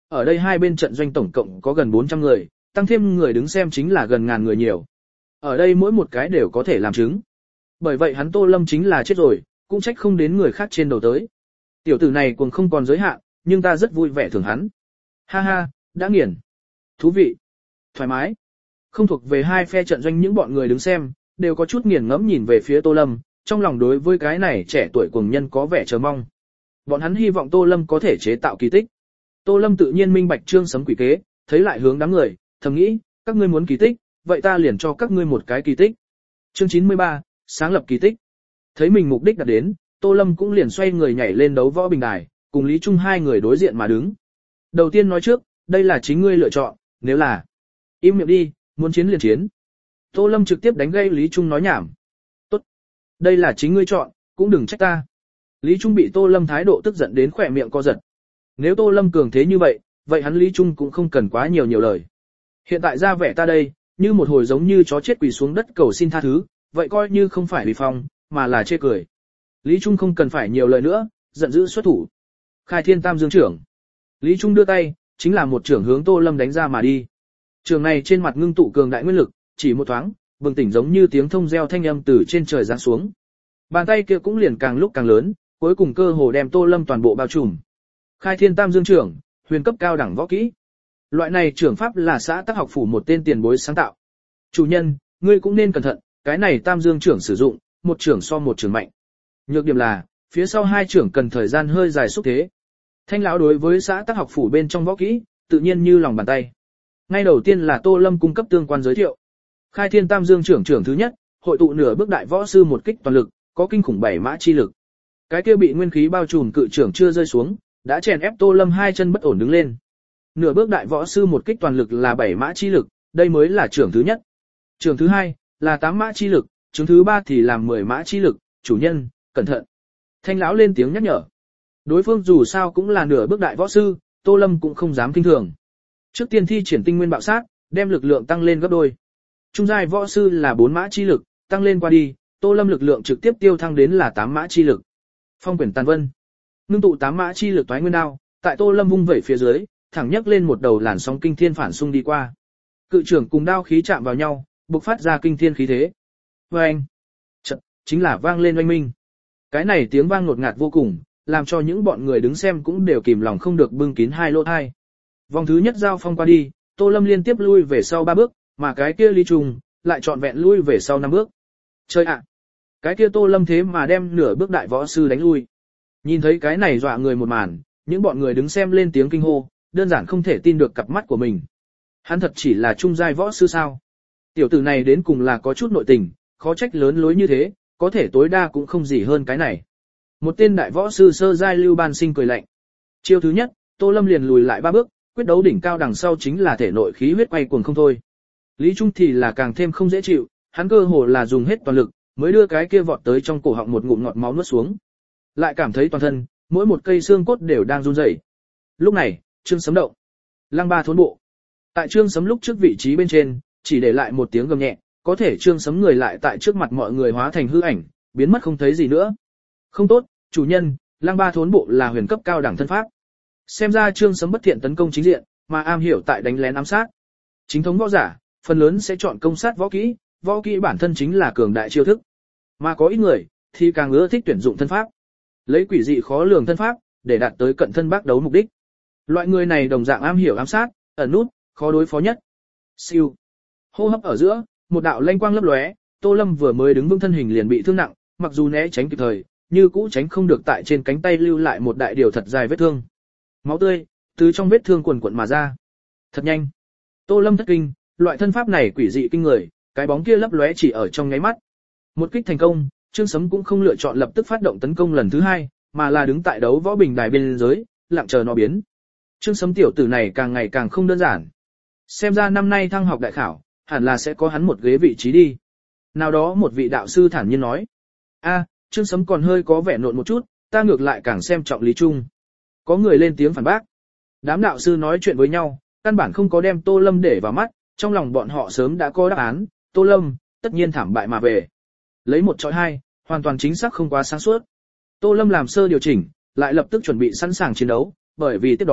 ở đây hai bên trận doanh tổng cộng có gần bốn trăm người, tăng thêm người đứng xem chính là gần ngàn người nhiều. Ở đây mỗi một cái đều có thể làm chứng. Bởi vậy hắn Tô Lâm chính là chết rồi, cũng trách không đến người khác trên đầu tới. Tiểu tử này cũng không còn giới hạn, nhưng ta rất vui vẻ thưởng hắn. Ha ha, đã nghiền. Thú vị. Thoải mái. Không thuộc về hai phe trận doanh những bọn người đứng xem, đều có chút nghiền ngẫm nhìn về phía Tô Lâm, trong lòng đối với cái này trẻ tuổi cuồng nhân có vẻ chờ mong. Bọn hắn hy vọng Tô Lâm có thể chế tạo kỳ tích. Tô Lâm tự nhiên minh bạch Trương Sấm quỷ kế, thấy lại hướng đám người, thầm nghĩ, các ngươi muốn kỳ tích, vậy ta liền cho các ngươi một cái kỳ tích. Chương chín mươi ba, sáng lập kỳ tích. Thấy mình mục đích đạt đến, Tô Lâm cũng liền xoay người nhảy lên đấu võ bình đài, cùng Lý Trung hai người đối diện mà đứng. Đầu tiên nói trước, đây là chính ngươi lựa chọn, nếu là im miệng đi, muốn chiến liền chiến. Tô Lâm trực tiếp đánh gây Lý Trung nói nhảm. Tốt, đây là chính ngươi chọn, cũng đừng trách ta. Lý Trung bị Tô Lâm thái độ tức giận đến khỏe miệng co giật. Nếu Tô Lâm cường thế như vậy, vậy hắn Lý Trung cũng không cần quá nhiều nhiều lời. Hiện tại ra vẻ ta đây, như một hồi giống như chó chết quỳ xuống đất cầu xin tha thứ, vậy coi như không phải uy phong, mà là chê cười. Lý Trung không cần phải nhiều lời nữa, giận dữ xuất thủ. Khai Thiên Tam Dương trưởng. Lý Trung đưa tay, chính là một trưởng hướng Tô Lâm đánh ra mà đi. Trường này trên mặt ngưng tụ cường đại nguyên lực, chỉ một thoáng, bừng tỉnh giống như tiếng thông reo thanh âm từ trên trời giáng xuống. Bàn tay kia cũng liền càng lúc càng lớn, cuối cùng cơ hồ đem Tô Lâm toàn bộ bao trùm. Khai Thiên Tam Dương trưởng, huyền cấp cao đẳng võ kỹ. Loại này trưởng pháp là xã Tắc học phủ một tên tiền bối sáng tạo. Chủ nhân, ngươi cũng nên cẩn thận, cái này Tam Dương trưởng sử dụng, một trưởng so một trưởng mạnh. Nhược điểm là, phía sau hai trưởng cần thời gian hơi dài xúc thế. Thanh lão đối với xã Tắc học phủ bên trong võ kỹ, tự nhiên như lòng bàn tay. Ngay đầu tiên là Tô Lâm cung cấp tương quan giới thiệu. Khai Thiên Tam Dương trưởng trưởng thứ nhất, hội tụ nửa bước đại võ sư một kích toàn lực, có kinh khủng bảy mã chi lực. Cái kia bị nguyên khí bao trùm cự trưởng chưa rơi xuống, đã chèn ép Tô Lâm hai chân bất ổn đứng lên. Nửa bước đại võ sư một kích toàn lực là bảy mã chi lực, đây mới là trưởng thứ nhất. Trưởng thứ hai là tám mã chi lực, trưởng thứ ba thì là mười mã chi lực, chủ nhân, cẩn thận. Thanh lão lên tiếng nhắc nhở. Đối phương dù sao cũng là nửa bước đại võ sư, Tô Lâm cũng không dám kinh thường. Trước tiên thi triển tinh nguyên bạo sát, đem lực lượng tăng lên gấp đôi. Trung giai võ sư là bốn mã chi lực, tăng lên qua đi, Tô Lâm lực lượng trực tiếp tiêu thăng đến là tám mã chi lực. Phong quyển tàn vân, ngưng tụ tám mã chi lực toái nguyên đao, tại Tô Lâm vung vẩy phía dưới, thẳng nhấc lên một đầu làn sóng kinh thiên phản xung đi qua. Cự trưởng cùng đao khí chạm vào nhau, bộc phát ra kinh thiên khí thế. Oeng, chợt chính là vang lên oanh minh. Cái này tiếng vang ngột ngạt vô cùng, làm cho những bọn người đứng xem cũng đều kìm lòng không được bưng kín hai lỗ tai. Vòng thứ nhất giao phong qua đi, Tô Lâm liên tiếp lui về sau ba bước, mà cái kia Lý Trung lại trọn vẹn lui về sau năm bước. Chơi ạ! Cái kia Tô Lâm thế mà đem nửa bước đại võ sư đánh lui. Nhìn thấy cái này dọa người một màn, những bọn người đứng xem lên tiếng kinh hô, đơn giản không thể tin được cặp mắt của mình. Hắn thật chỉ là trung giai võ sư sao? Tiểu tử này đến cùng là có chút nội tình, khó trách lớn lối như thế, có thể tối đa cũng không gì hơn cái này. Một tên đại võ sư sơ giai Lưu Ban Sinh cười lạnh. Chiêu thứ nhất, Tô Lâm liền lùi lại ba bước, quyết đấu đỉnh cao đằng sau chính là thể nội khí huyết quay cuồng không thôi. Lý Trung thì là càng thêm không dễ chịu, hắn cơ hồ là dùng hết toàn lực, mới đưa cái kia vọt tới trong cổ họng một ngụm ngọt máu nuốt xuống. Lại cảm thấy toàn thân, mỗi một cây xương cốt đều đang run rẩy. Lúc này, Trương Sấm động. Lăng Ba thốn bộ. Tại Trương Sấm lúc trước vị trí bên trên, chỉ để lại một tiếng gầm nhẹ, có thể Trương Sấm người lại tại trước mặt mọi người hóa thành hư ảnh, biến mất không thấy gì nữa. Không tốt, chủ nhân, Lăng Ba thốn bộ là huyền cấp cao đẳng thân pháp. Xem ra Trương Sấm bất thiện tấn công chính diện, mà am hiểu tại đánh lén ám sát. Chính thống võ giả, phần lớn sẽ chọn công sát võ kỹ, võ kỹ bản thân chính là cường đại chiêu thức. Mà có ít người thì càng ưa thích tuyển dụng thân pháp, lấy quỷ dị khó lường thân pháp để đạt tới cận thân bác đấu mục đích. Loại người này đồng dạng am hiểu ám sát, ẩn nút, khó đối phó nhất. Siêu. Hô hấp ở giữa, một đạo lanh quang lấp lóe, Tô Lâm vừa mới đứng vững thân hình liền bị thương nặng, mặc dù né tránh kịp thời, như cũ tránh không được tại trên cánh tay lưu lại một đại điều thật dài vết thương. Máu tươi từ trong vết thương quần quần mà ra. Thật nhanh. Tô Lâm thất kinh, loại thân pháp này quỷ dị kinh người, cái bóng kia lấp lóe chỉ ở trong nháy mắt. Một kích thành công, Trương Sấm cũng không lựa chọn lập tức phát động tấn công lần thứ hai, mà là đứng tại đấu võ bình đài bên dưới, lặng chờ nó biến. Trương Sấm tiểu tử này càng ngày càng không đơn giản. Xem ra năm nay thăng học đại khảo, hẳn là sẽ có hắn một ghế vị trí đi. Nào đó một vị đạo sư thản nhiên nói. A, Trương Sấm còn hơi có vẻ nộn một chút, ta ngược lại càng xem trọng Lý Trung. Có người lên tiếng phản bác. Đám đạo sư nói chuyện với nhau, căn bản không có đem Tô Lâm để vào mắt, trong lòng bọn họ sớm đã có đáp án, Tô Lâm, tất nhiên thảm bại mà về. Lấy một chọi hai, hoàn toàn chính xác không quá sáng suốt. Tô Lâm làm sơ điều chỉnh, lại lập tức chuẩn bị sẵn sàng chiến đấu, bởi vì tiếp đó,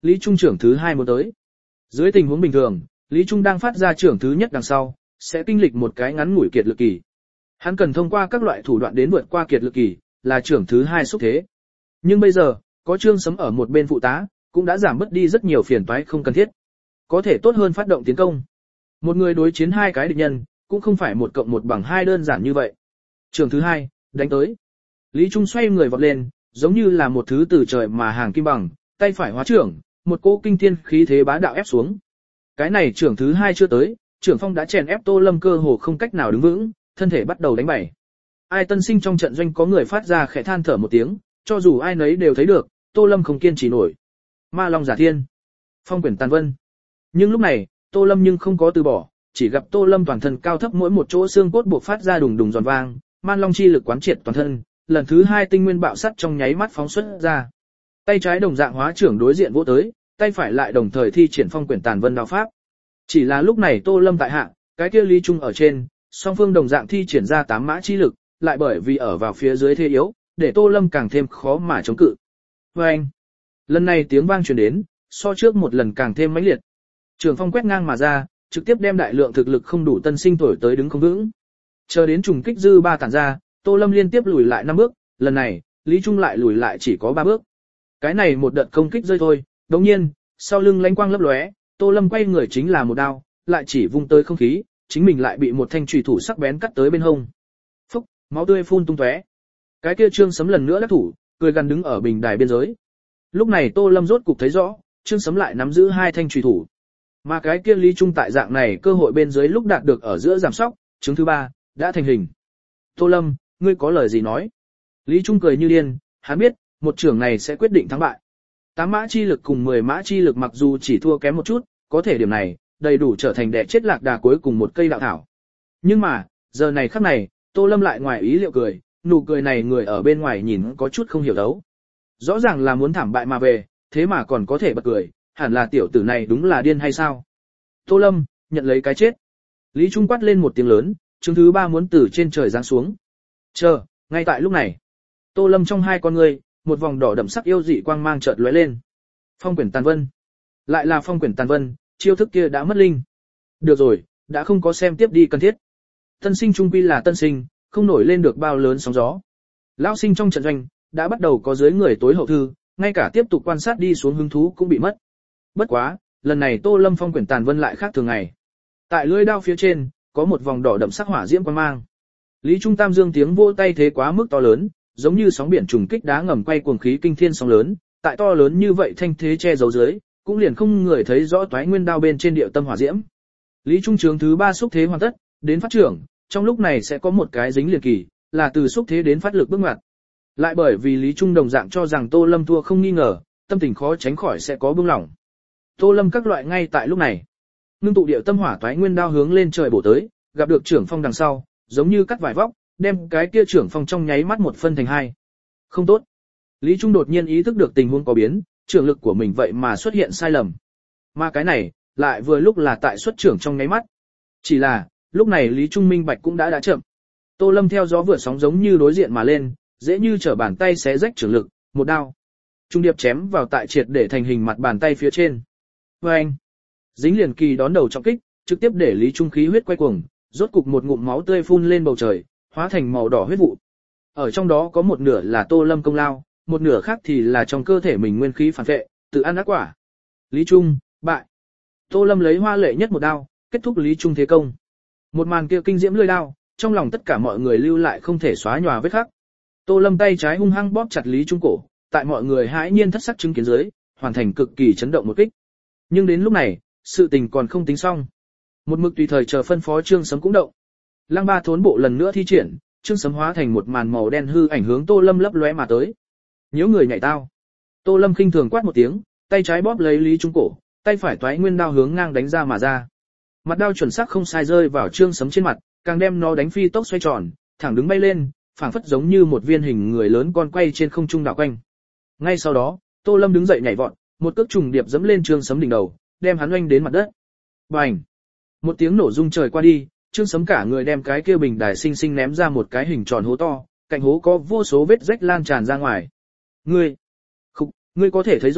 Lý Trung trưởng thứ hai muốn tới. Dưới tình huống bình thường, Lý Trung đang phát ra trưởng thứ nhất đằng sau, sẽ kinh lịch một cái ngắn ngủi kiệt lực kỳ. Hắn cần thông qua các loại thủ đoạn đến vượt qua kiệt lực kỳ, là trưởng thứ hai xúc thế. Nhưng bây giờ, có Trương Sấm ở một bên phụ tá, cũng đã giảm bớt đi rất nhiều phiền toái không cần thiết. Có thể tốt hơn phát động tiến công. Một người đối chiến hai cái địch nhân, cũng không phải một cộng một bằng hai đơn giản như vậy. Trưởng thứ hai, đánh tới. Lý Trung xoay người vọt lên, giống như là một thứ từ trời mà hàng kim bằng, tay phải hóa trưởng, một cỗ kinh thiên khí thế bá đạo ép xuống. Cái này trưởng thứ hai chưa tới, trưởng phong đã chèn ép Tô Lâm cơ hồ không cách nào đứng vững, thân thể bắt đầu đánh bẩy. Ai tân sinh trong trận doanh có người phát ra khẽ than thở một tiếng, cho dù ai nấy đều thấy được, Tô Lâm không kiên trì nổi. Ma Long giả thiên, phong quyển tàn vân. Nhưng lúc này, Tô Lâm nhưng không có từ bỏ, chỉ gặp Tô Lâm toàn thân cao thấp mỗi một chỗ xương cốt buộc phát ra đùng đùng giòn vang, Man Long chi lực quán triệt toàn thân, lần thứ hai tinh nguyên bạo sắt trong nháy mắt phóng xuất ra. Tay trái đồng dạng hóa trưởng đối diện vỗ tới, tay phải lại đồng thời thi triển phong quyển tàn vân đạo pháp. Chỉ là lúc này Tô Lâm tại hạ, cái kia Lý Trung ở trên, song phương đồng dạng thi triển ra tám mã chi lực, lại bởi vì ở vào phía dưới thế yếu, để Tô Lâm càng thêm khó mà chống cự. Và anh, lần này tiếng vang truyền đến, so trước một lần càng thêm mãnh liệt. Trường phong quét ngang mà ra, trực tiếp đem đại lượng thực lực không đủ tân sinh thổi tới đứng không vững. Chờ đến trùng kích dư ba tản ra, Tô Lâm liên tiếp lùi lại năm bước, lần này, Lý Trung lại lùi lại chỉ có ba bước. Cái này một đợt công kích rơi thôi, đồng nhiên, sau lưng lánh quang lấp lóe, Tô Lâm quay người chính là một đao, lại chỉ vung tới không khí, chính mình lại bị một thanh chùy thủ sắc bén cắt tới bên hông. Phúc, máu tươi phun tung tóe. Cái kia Trương Sấm lần nữa đắc thủ, cười gần đứng ở bình đài biên giới. Lúc này Tô Lâm rốt cục thấy rõ, Trương Sấm lại nắm giữ hai thanh chùy thủ. Mà cái kia Lý Trung tại dạng này cơ hội bên dưới lúc đạt được ở giữa giảm sóc, chứng thứ ba, đã thành hình. Tô Lâm, ngươi có lời gì nói? Lý Trung cười như điên, hắn biết, một trưởng này sẽ quyết định thắng bại. Tám mã chi lực cùng mười mã chi lực mặc dù chỉ thua kém một chút, có thể điểm này, đầy đủ trở thành đẻ chết lạc đà cuối cùng một cây đạo thảo. Nhưng mà, giờ này khắc này, Tô Lâm lại ngoài ý liệu cười, nụ cười này người ở bên ngoài nhìn có chút không hiểu đấu. Rõ ràng là muốn thảm bại mà về, thế mà còn có thể bật cười, hẳn là tiểu tử này đúng là điên hay sao? Tô Lâm, nhận lấy cái chết. Lý Trung quát lên một tiếng lớn, chứng thứ ba muốn từ trên trời giáng xuống. Chờ, ngay tại lúc này, Tô Lâm trong hai con ngươi, một vòng đỏ đậm sắc yêu dị quang mang chợt lóe lên. Phong quyển tàn vân. Lại là phong quyển tàn vân, chiêu thức kia đã mất linh. Được rồi, đã không có xem tiếp đi cần thiết. Tân sinh trung quy là tân sinh, không nổi lên được bao lớn sóng gió. Lão sinh trong trận doanh, đã bắt đầu có dưới người tối hậu thư, ngay cả tiếp tục quan sát đi xuống hứng thú cũng bị mất. Bất quá, lần này Tô Lâm phong quyển tàn vân lại khác thường ngày. Tại lưỡi đao phía trên, có một vòng đỏ đậm sắc hỏa diễm quang mang. Lý Trung Tam dương tiếng vỗ tay thế quá mức to lớn, giống như sóng biển trùng kích đá ngầm quay cuồng khí kinh thiên sóng lớn, tại to lớn như vậy thanh thế che giấu dưới, cũng liền không người thấy rõ toái nguyên đao bên trên điệu tâm hỏa diễm. Lý Trung trường thứ ba xúc thế hoàn tất, đến phát trưởng, trong lúc này sẽ có một cái dính liền kỳ, là từ xúc thế đến phát lực bước ngoặt. Lại bởi vì Lý Trung đồng dạng cho rằng Tô Lâm thua không nghi ngờ, tâm tình khó tránh khỏi sẽ có bướng lỏng. Tô Lâm các loại ngay tại lúc này, ngưng tụ điệu tâm hỏa toái nguyên đao hướng lên trời bổ tới, gặp được trưởng phong đằng sau, giống như cắt vải vóc, đem cái kia trưởng phong trong nháy mắt một phân thành hai. Không tốt. Lý Trung đột nhiên ý thức được tình huống có biến, trưởng lực của mình vậy mà xuất hiện sai lầm. Mà cái này, lại vừa lúc là tại xuất trưởng trong nháy mắt. Chỉ là, lúc này Lý Trung minh bạch cũng đã đã chậm. Tô Lâm theo gió vượt sóng giống như đối diện mà lên, dễ như trở bàn tay xé rách trưởng lực, một đao. Trung điệp chém vào tại triệt để thành hình mặt bàn tay phía trên. Và anh, dính liền kỳ đón đầu trọng kích, trực tiếp để Lý Trung khí huyết quay cuồng, rốt cục một ngụm máu tươi phun lên bầu trời, hóa thành màu đỏ huyết vụ. Ở trong đó có một nửa là Tô Lâm công lao, một nửa khác thì là trong cơ thể mình nguyên khí phản vệ, tự ăn ác quả. Lý Trung, bại. Tô Lâm lấy hoa lệ nhất một đao, kết thúc Lý Trung thế công. Một màn kia kinh diễm lưỡi đao, trong lòng tất cả mọi người lưu lại không thể xóa nhòa vết khắc. Tô Lâm tay trái hung hăng bóp chặt Lý Trung cổ, tại mọi người hãi nhiên thất sắc chứng kiến dưới, hoàn thành cực kỳ chấn động một kích. Nhưng đến lúc này, sự tình còn không tính xong. Một mực tùy thời chờ phân phó Trương Sấm cũng động. Lăng Ba thốn bộ lần nữa thi triển, Trương Sấm hóa thành một màn màu đen hư ảnh hướng Tô Lâm lấp lóe mà tới. Nhiễu người nhảy tao. Tô Lâm khinh thường quát một tiếng, tay trái bóp lấy Lý Trung cổ, tay phải toái nguyên đao hướng ngang đánh ra mà ra. Mặt đao chuẩn xác không sai rơi vào Trương Sấm trên mặt, càng đem nó đánh phi tốc xoay tròn, thẳng đứng bay lên, phảng phất giống như một viên hình người lớn con quay trên không trung đảo quanh. Ngay sau đó, Tô Lâm đứng dậy nhảy vọt, một cước trùng điệp giẫm lên Trương Sấm đỉnh đầu, đem hắn oanh đến mặt đất. Bành! Một tiếng nổ rung trời qua đi, Trương Sấm cả người đem cái kia bình đài sinh sinh ném ra một cái hình tròn hố to, cạnh hố có vô số vết rách lan tràn ra ngoài. Ngươi, khục, ngươi có thể thấy rõ,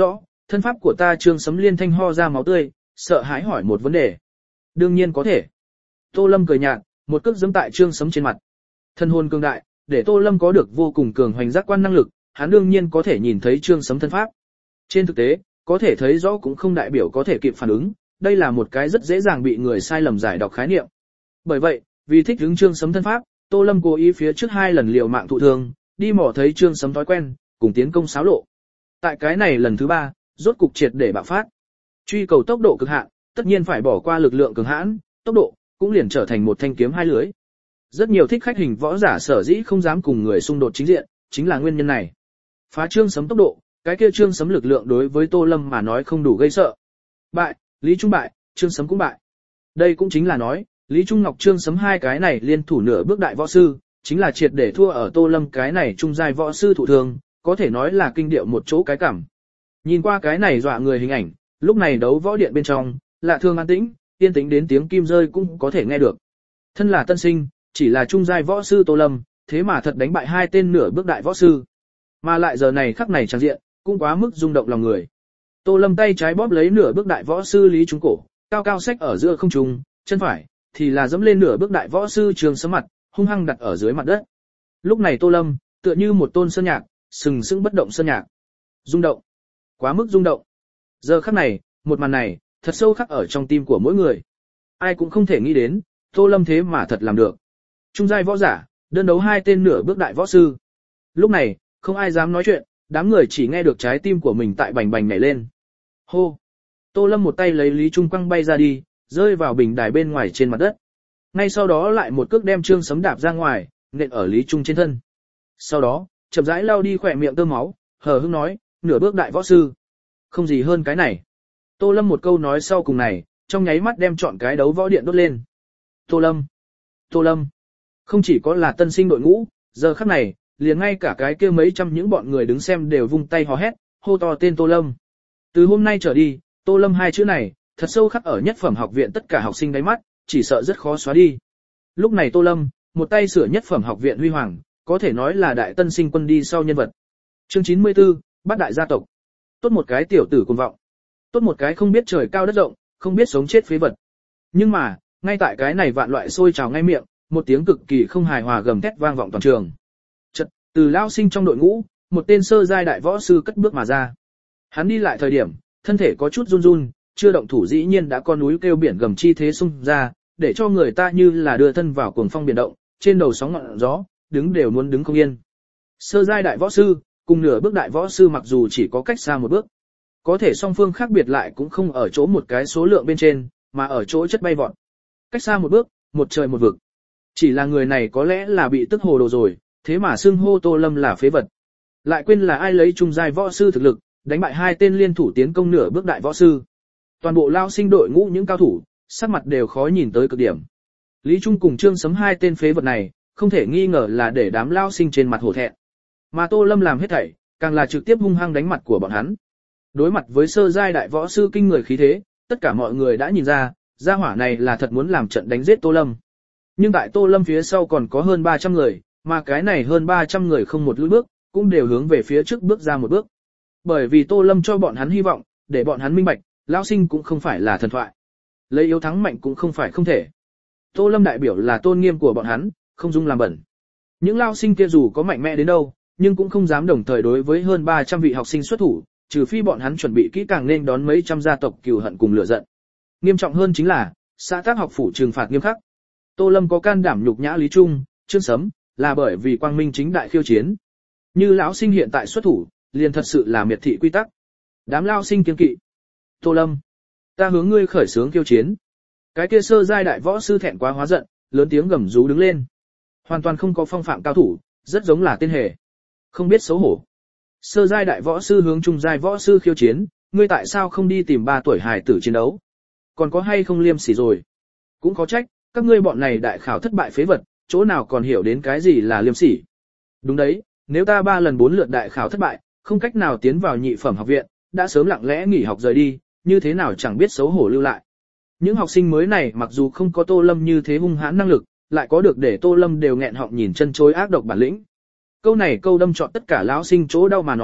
thân pháp của ta Trương Sấm liên thanh ho ra máu tươi, sợ hãi hỏi một vấn đề. Đương nhiên có thể. Tô Lâm cười nhạt, một cước giẫm tại Trương Sấm trên mặt. Thân hồn cường đại, để Tô Lâm có được vô cùng cường hoành giác quan năng lực, hắn đương nhiên có thể nhìn thấy Trương Sấm thân pháp. Trên thực tế, có thể thấy rõ cũng không đại biểu có thể kịp phản ứng, đây là một cái rất dễ dàng bị người sai lầm giải đọc khái niệm. Bởi vậy, vì thích ứng Trương Sấm thân pháp, Tô Lâm cố ý phía trước hai lần liều mạng thụ thương, đi mò thấy Trương Sấm thói quen, cùng tiến công xáo lộ. Tại cái này lần thứ ba, rốt cục triệt để bạo phát. Truy cầu tốc độ cực hạn, tất nhiên phải bỏ qua lực lượng cường hãn, tốc độ cũng liền trở thành một thanh kiếm hai lưới. Rất nhiều thích khách hình võ giả sở dĩ không dám cùng người xung đột chính diện, chính là nguyên nhân này. Phá Trương Sấm tốc độ, cái kia Trương Sấm lực lượng đối với Tô Lâm mà nói không đủ gây sợ. Bại, Lý Trung bại, Trương Sấm cũng bại. Đây cũng chính là nói, Lý Trung Ngọc Trương Sấm hai cái này liên thủ nửa bước đại võ sư, chính là triệt để thua ở Tô Lâm cái này trung giai võ sư thụ thương, có thể nói là kinh điệu một chỗ cái cảm. Nhìn qua cái này dọa người hình ảnh, lúc này đấu võ điện bên trong, lạ thường an tĩnh, yên tĩnh đến tiếng kim rơi cũng có thể nghe được. Thân là tân sinh, chỉ là trung giai võ sư Tô Lâm, thế mà thật đánh bại hai tên nửa bước đại võ sư. Mà lại giờ này khắc này trang diện, cũng quá mức rung động lòng người. Tô Lâm tay trái bóp lấy nửa bước đại võ sư Lý Trung cổ, cao cao xách ở giữa không trung, chân phải thì là dẫm lên nửa bước đại võ sư Trương Sấm mặt, hung hăng đặt ở dưới mặt đất. Lúc này Tô Lâm, tựa như một tôn sơn nhạc, sừng sững bất động sơn nhạc. Rung động, quá mức rung động. Giờ khắc này, một màn này, thật sâu khắc ở trong tim của mỗi người. Ai cũng không thể nghĩ đến, Tô Lâm thế mà thật làm được. Trung giai võ giả, đơn đấu hai tên nửa bước đại võ sư. Lúc này, không ai dám nói chuyện, đám người chỉ nghe được trái tim của mình tại bành bành nhảy lên. Hô! Tô Lâm một tay lấy Lý Trung quăng bay ra đi, rơi vào bình đài bên ngoài trên mặt đất. Ngay sau đó lại một cước đem Trương Sấm đạp ra ngoài, nện ở Lý Trung trên thân. Sau đó, chậm rãi lau đi khỏe miệng tơ máu, hờ hững nói, nửa bước đại võ sư. Không gì hơn cái này. Tô Lâm một câu nói sau cùng này, trong nháy mắt đem trọn cái đấu võ điện đốt lên. Tô Lâm! Tô Lâm! Không chỉ có là tân sinh đội ngũ, giờ khắc này, liền ngay cả cái kia mấy trăm những bọn người đứng xem đều vung tay hò hét, hô to tên Tô Lâm. Từ hôm nay trở đi, Tô Lâm hai chữ này, thật sâu khắc ở nhất phẩm học viện tất cả học sinh đáy mắt, chỉ sợ rất khó xóa đi. Lúc này Tô Lâm, một tay sửa nhất phẩm học viện huy hoàng, có thể nói là đại tân sinh quân đi sau nhân vật. Chương chín mươi tư, Bát đại gia tộc. Tốt một cái tiểu tử cuồng vọng. Tốt một cái không biết trời cao đất rộng, không biết sống chết phế vật. Nhưng mà, ngay tại cái này vạn loại sôi trào ngay miệng, một tiếng cực kỳ không hài hòa gầm thét vang vọng toàn trường. Chợt, từ lao sinh trong đội ngũ, một tên sơ giai đại võ sư cất bước mà ra. Hắn đi lại thời điểm, thân thể có chút run run, chưa động thủ dĩ nhiên đã có núi kêu biển gầm chi thế xung ra, để cho người ta như là đưa thân vào cuồng phong biển động, trên đầu sóng ngọn gió, đứng đều muốn đứng không yên. Sơ giai đại võ sư, cùng nửa bước đại võ sư mặc dù chỉ có cách xa một bước, có thể song phương khác biệt lại cũng không ở chỗ một cái số lượng bên trên, mà ở chỗ chất bay vọt. Cách xa một bước, một trời một vực. Chỉ là người này có lẽ là bị tức hồ đồ rồi, thế mà xưng hô Tô Lâm là phế vật. Lại quên là ai lấy trung giai võ sư thực lực, đánh bại hai tên liên thủ tiến công nửa bước đại võ sư. Toàn bộ lao sinh đội ngũ những cao thủ, sắc mặt đều khó nhìn tới cực điểm. Lý Trung cùng Trương Sấm hai tên phế vật này, không thể nghi ngờ là để đám lao sinh trên mặt hổ thẹn. Mà Tô Lâm làm hết thảy, càng là trực tiếp hung hăng đánh mặt của bọn hắn. Đối mặt với sơ giai đại võ sư kinh người khí thế, tất cả mọi người đã nhìn ra, gia hỏa này là thật muốn làm trận đánh giết Tô Lâm. Nhưng tại Tô Lâm phía sau còn có hơn ba trăm người, mà cái này hơn ba trăm người không một lùi bước, cũng đều hướng về phía trước bước ra một bước. Bởi vì Tô Lâm cho bọn hắn hy vọng, để bọn hắn minh bạch, lao sinh cũng không phải là thần thoại. Lấy yếu thắng mạnh cũng không phải không thể. Tô Lâm đại biểu là tôn nghiêm của bọn hắn, không dung làm bẩn. Những lao sinh kia dù có mạnh mẽ đến đâu, nhưng cũng không dám đồng thời đối với hơn ba trăm vị học sinh xuất thủ, trừ phi bọn hắn chuẩn bị kỹ càng nên đón mấy trăm gia tộc cừu hận cùng lửa giận. Nghiêm trọng hơn chính là, xã tác học phủ trừng phạt nghiêm khắc. Tô Lâm có can đảm nhục nhã Lý Trung, Trương Sấm, là bởi vì quang minh chính đại khiêu chiến. Như lão sinh hiện tại xuất thủ, liền thật sự là miệt thị quy tắc. Đám lao sinh kiêng kỵ. Tô Lâm, ta hướng ngươi khởi xướng khiêu chiến. Cái kia sơ giai đại võ sư thẹn quá hóa giận, lớn tiếng gầm rú đứng lên. Hoàn toàn không có phong phạm cao thủ, rất giống là tên hề. Không biết xấu hổ. Sơ giai đại võ sư hướng trung giai võ sư khiêu chiến, ngươi tại sao không đi tìm ba tuổi hài tử chiến đấu? Còn có hay không liêm sỉ rồi? Cũng có trách, các ngươi bọn này đại khảo thất bại phế vật, chỗ nào còn hiểu đến cái gì là liêm sỉ. Đúng đấy, nếu ta ba lần bốn lượt đại khảo thất bại, không cách nào tiến vào nhị phẩm học viện, đã sớm lặng lẽ nghỉ học rời đi, như thế nào chẳng biết xấu hổ lưu lại. Những học sinh mới này mặc dù không có Tô Lâm như thế hung hãn năng lực, lại có được để Tô Lâm đều nghẹn họng nhìn chân chối ác độc bản lĩnh. Câu này câu đâm trọn tất cả lão sinh chỗ đau mà nói,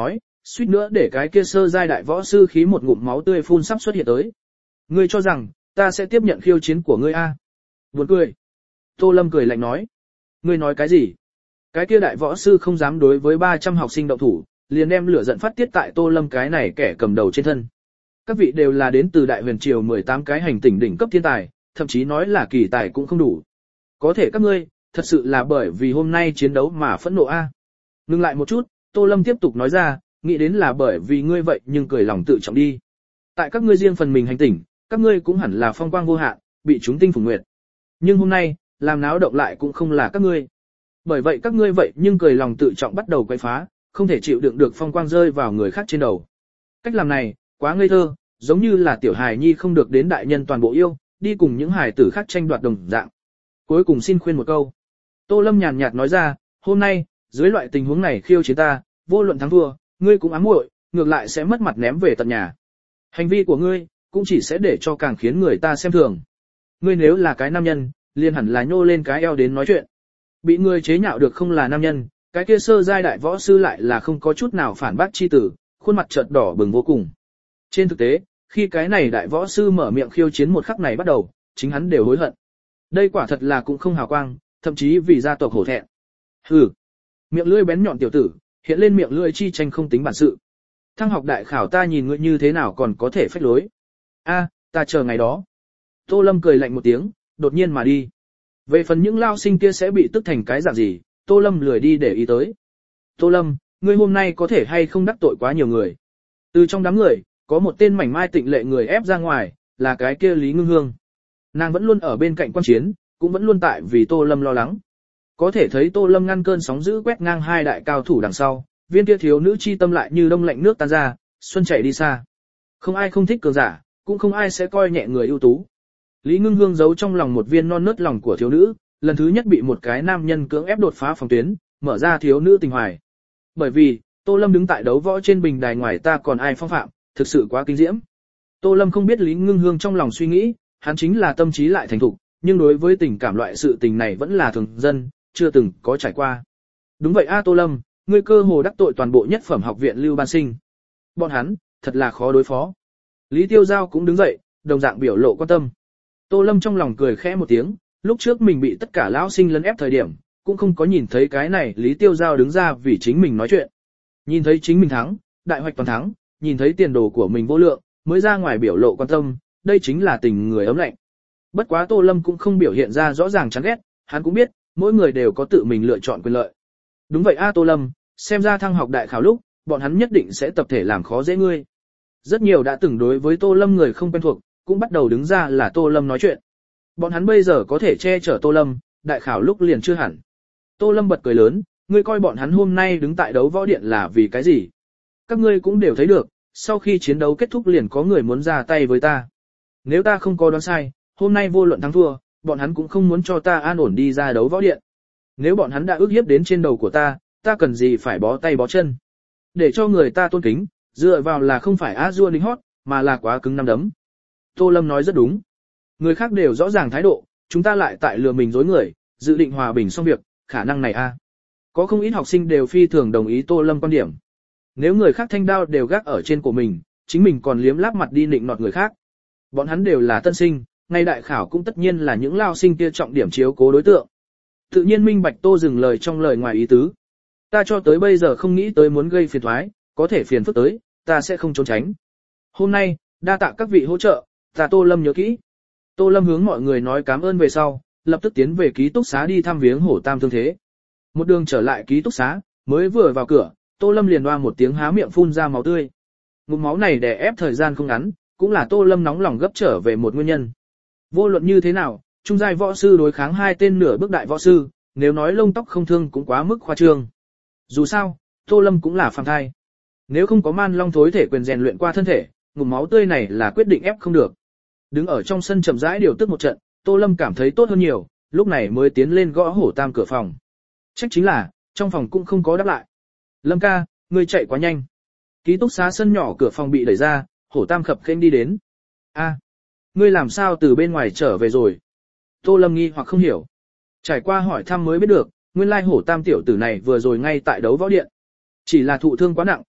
suýt nữa để cái kia sơ giai đại võ sư khí một ngụm máu tươi phun sắp xuất hiện tới. Ngươi cho rằng, ta sẽ tiếp nhận khiêu chiến của ngươi a? Buồn cười. Tô Lâm cười lạnh nói. Ngươi nói cái gì? Cái kia đại võ sư không dám đối với ba trăm học sinh động thủ, liền đem lửa giận phát tiết tại Tô Lâm cái này kẻ cầm đầu trên thân. Các vị đều là đến từ đại huyền triều mười tám cái hành tỉnh đỉnh cấp thiên tài, thậm chí nói là kỳ tài cũng không đủ. Có thể các ngươi, thật sự là bởi vì hôm nay chiến đấu mà phẫn nộ a? Ngừng lại một chút, Tô Lâm tiếp tục nói ra, nghĩ đến là bởi vì ngươi vậy nhưng cười lòng tự trọng đi. Tại các ngươi riêng phần mình hành tỉnh, các ngươi cũng hẳn là phong quang vô hạn, bị chúng tinh phùng nguyệt. Nhưng hôm nay, làm náo động lại cũng không là các ngươi. Bởi vậy các ngươi vậy nhưng cười lòng tự trọng bắt đầu quấy phá, không thể chịu đựng được phong quang rơi vào người khác trên đầu. Cách làm này, quá ngây thơ, giống như là tiểu hài nhi không được đến đại nhân toàn bộ yêu, đi cùng những hài tử khác tranh đoạt đồng dạng. Cuối cùng xin khuyên một câu. Tô Lâm nhàn nhạt nói ra, hôm nay, dưới loại tình huống này khiêu chiến ta, vô luận thắng thua, ngươi cũng ám muội, ngược lại sẽ mất mặt ném về tận nhà. Hành vi của ngươi, cũng chỉ sẽ để cho càng khiến người ta xem thường. Ngươi nếu là cái nam nhân, liền hẳn là nhô lên cái eo đến nói chuyện. Bị ngươi chế nhạo được không là nam nhân, cái kia sơ giai đại võ sư lại là không có chút nào phản bác chi tử, khuôn mặt chợt đỏ bừng vô cùng. Trên thực tế, khi cái này đại võ sư mở miệng khiêu chiến một khắc này bắt đầu, chính hắn đều hối hận. Đây quả thật là cũng không hào quang, thậm chí vì gia tộc hổ thẹn. Hừ, miệng lưỡi bén nhọn tiểu tử, hiện lên miệng lưỡi chi tranh không tính bản sự. Thăng học đại khảo ta nhìn ngươi như thế nào còn có thể phách lối. A, ta chờ ngày đó. Tô Lâm cười lạnh một tiếng, đột nhiên mà đi. Về phần những lao sinh kia sẽ bị tức thành cái dạng gì, Tô Lâm lười đi để ý tới. Tô Lâm, ngươi hôm nay có thể hay không đắc tội quá nhiều người. Từ trong đám người, có một tên mảnh mai tịnh lệ người ép ra ngoài, là cái kia Lý Ngưng Hương. Nàng vẫn luôn ở bên cạnh quan chiến, cũng vẫn luôn tại vì Tô Lâm lo lắng. Có thể thấy Tô Lâm ngăn cơn sóng dữ quét ngang hai đại cao thủ đằng sau, viên kia thiếu nữ chi tâm lại như đông lạnh nước tan ra, xuân chảy đi xa. Không ai không thích cường giả, cũng không ai sẽ coi nhẹ người ưu tú. Lý Ngưng Hương giấu trong lòng một viên non nớt lòng của thiếu nữ, lần thứ nhất bị một cái nam nhân cưỡng ép đột phá phòng tuyến, mở ra thiếu nữ tình hoài. Bởi vì, Tô Lâm đứng tại đấu võ trên bình đài ngoài ta còn ai phong phạm, thực sự quá kinh diễm. Tô Lâm không biết Lý Ngưng Hương trong lòng suy nghĩ, hắn chính là tâm trí lại thành thục, nhưng đối với tình cảm loại sự tình này vẫn là thường dân, chưa từng có trải qua. Đúng vậy a Tô Lâm, ngươi cơ hồ đắc tội toàn bộ nhất phẩm học viện Lưu Ban Sinh. Bọn hắn, thật là khó đối phó. Lý Tiêu Giao cũng đứng dậy, đồng dạng biểu lộ quan tâm. Tô Lâm trong lòng cười khẽ một tiếng, lúc trước mình bị tất cả lão sinh lấn ép thời điểm, cũng không có nhìn thấy cái này Lý Tiêu Giao đứng ra vì chính mình nói chuyện. Nhìn thấy chính mình thắng, đại hoạch toàn thắng, nhìn thấy tiền đồ của mình vô lượng, mới ra ngoài biểu lộ quan tâm, đây chính là tình người ấm lạnh. Bất quá Tô Lâm cũng không biểu hiện ra rõ ràng chán ghét, hắn cũng biết, mỗi người đều có tự mình lựa chọn quyền lợi. Đúng vậy a Tô Lâm, xem ra thăng học đại khảo lúc, bọn hắn nhất định sẽ tập thể làm khó dễ ngươi. Rất nhiều đã từng đối với Tô Lâm người không quen thuộc, cũng bắt đầu đứng ra là Tô Lâm nói chuyện. Bọn hắn bây giờ có thể che chở Tô Lâm, đại khảo lúc liền chưa hẳn. Tô Lâm bật cười lớn, ngươi coi bọn hắn hôm nay đứng tại đấu võ điện là vì cái gì? Các ngươi cũng đều thấy được, sau khi chiến đấu kết thúc liền có người muốn ra tay với ta. Nếu ta không có đoán sai, hôm nay vô luận thắng thua, bọn hắn cũng không muốn cho ta an ổn đi ra đấu võ điện. Nếu bọn hắn đã ước hiếp đến trên đầu của ta, ta cần gì phải bó tay bó chân. Để cho người ta tôn kính, dựa vào là không phải á dua lính hót, mà là quá cứng năm đấm. Tô Lâm nói rất đúng. Người khác đều rõ ràng thái độ, chúng ta lại tại lừa mình dối người, dự định hòa bình xong việc, khả năng này a. Có không ít học sinh đều phi thường đồng ý Tô Lâm quan điểm. Nếu người khác thanh đao đều gác ở trên của mình, chính mình còn liếm láp mặt đi nịnh nọt người khác. Bọn hắn đều là tân sinh, ngay đại khảo cũng tất nhiên là những lao sinh kia trọng điểm chiếu cố đối tượng. Tự nhiên minh bạch Tô dừng lời trong lời ngoài ý tứ. Ta cho tới bây giờ không nghĩ tới muốn gây phiền toái, có thể phiền phức tới, ta sẽ không trốn tránh. Hôm nay, đa tạ các vị hỗ trợ, ta Tô Lâm nhớ kỹ. Tô Lâm hướng mọi người nói cảm ơn về sau, lập tức tiến về ký túc xá đi thăm viếng Hổ Tam thương thế. Một đường trở lại ký túc xá, mới vừa vào cửa, Tô Lâm liền oa một tiếng há miệng phun ra máu tươi. Ngụm máu này đè ép thời gian không ngắn, cũng là Tô Lâm nóng lòng gấp trở về một nguyên nhân. Vô luận như thế nào, trung giai võ sư đối kháng hai tên nửa bước đại võ sư, nếu nói lông tóc không thương cũng quá mức khoa trương. Dù sao, Tô Lâm cũng là phàm thai. Nếu không có man long thối thể quyền rèn luyện qua thân thể, ngụm máu tươi này là quyết định ép không được. Đứng ở trong sân chậm rãi điều tức một trận, Tô Lâm cảm thấy tốt hơn nhiều, lúc này mới tiến lên gõ Hổ Tam cửa phòng. Trách chính là, trong phòng cũng không có đáp lại. Lâm ca, ngươi chạy quá nhanh. Ký túc xá sân nhỏ cửa phòng bị đẩy ra, Hổ Tam khập khênh đi đến. A, ngươi làm sao từ bên ngoài trở về rồi? Tô Lâm nghi hoặc không hiểu. Trải qua hỏi thăm mới biết được, nguyên lai Hổ Tam tiểu tử này vừa rồi ngay tại đấu võ điện. Chỉ là thụ thương quá nặng,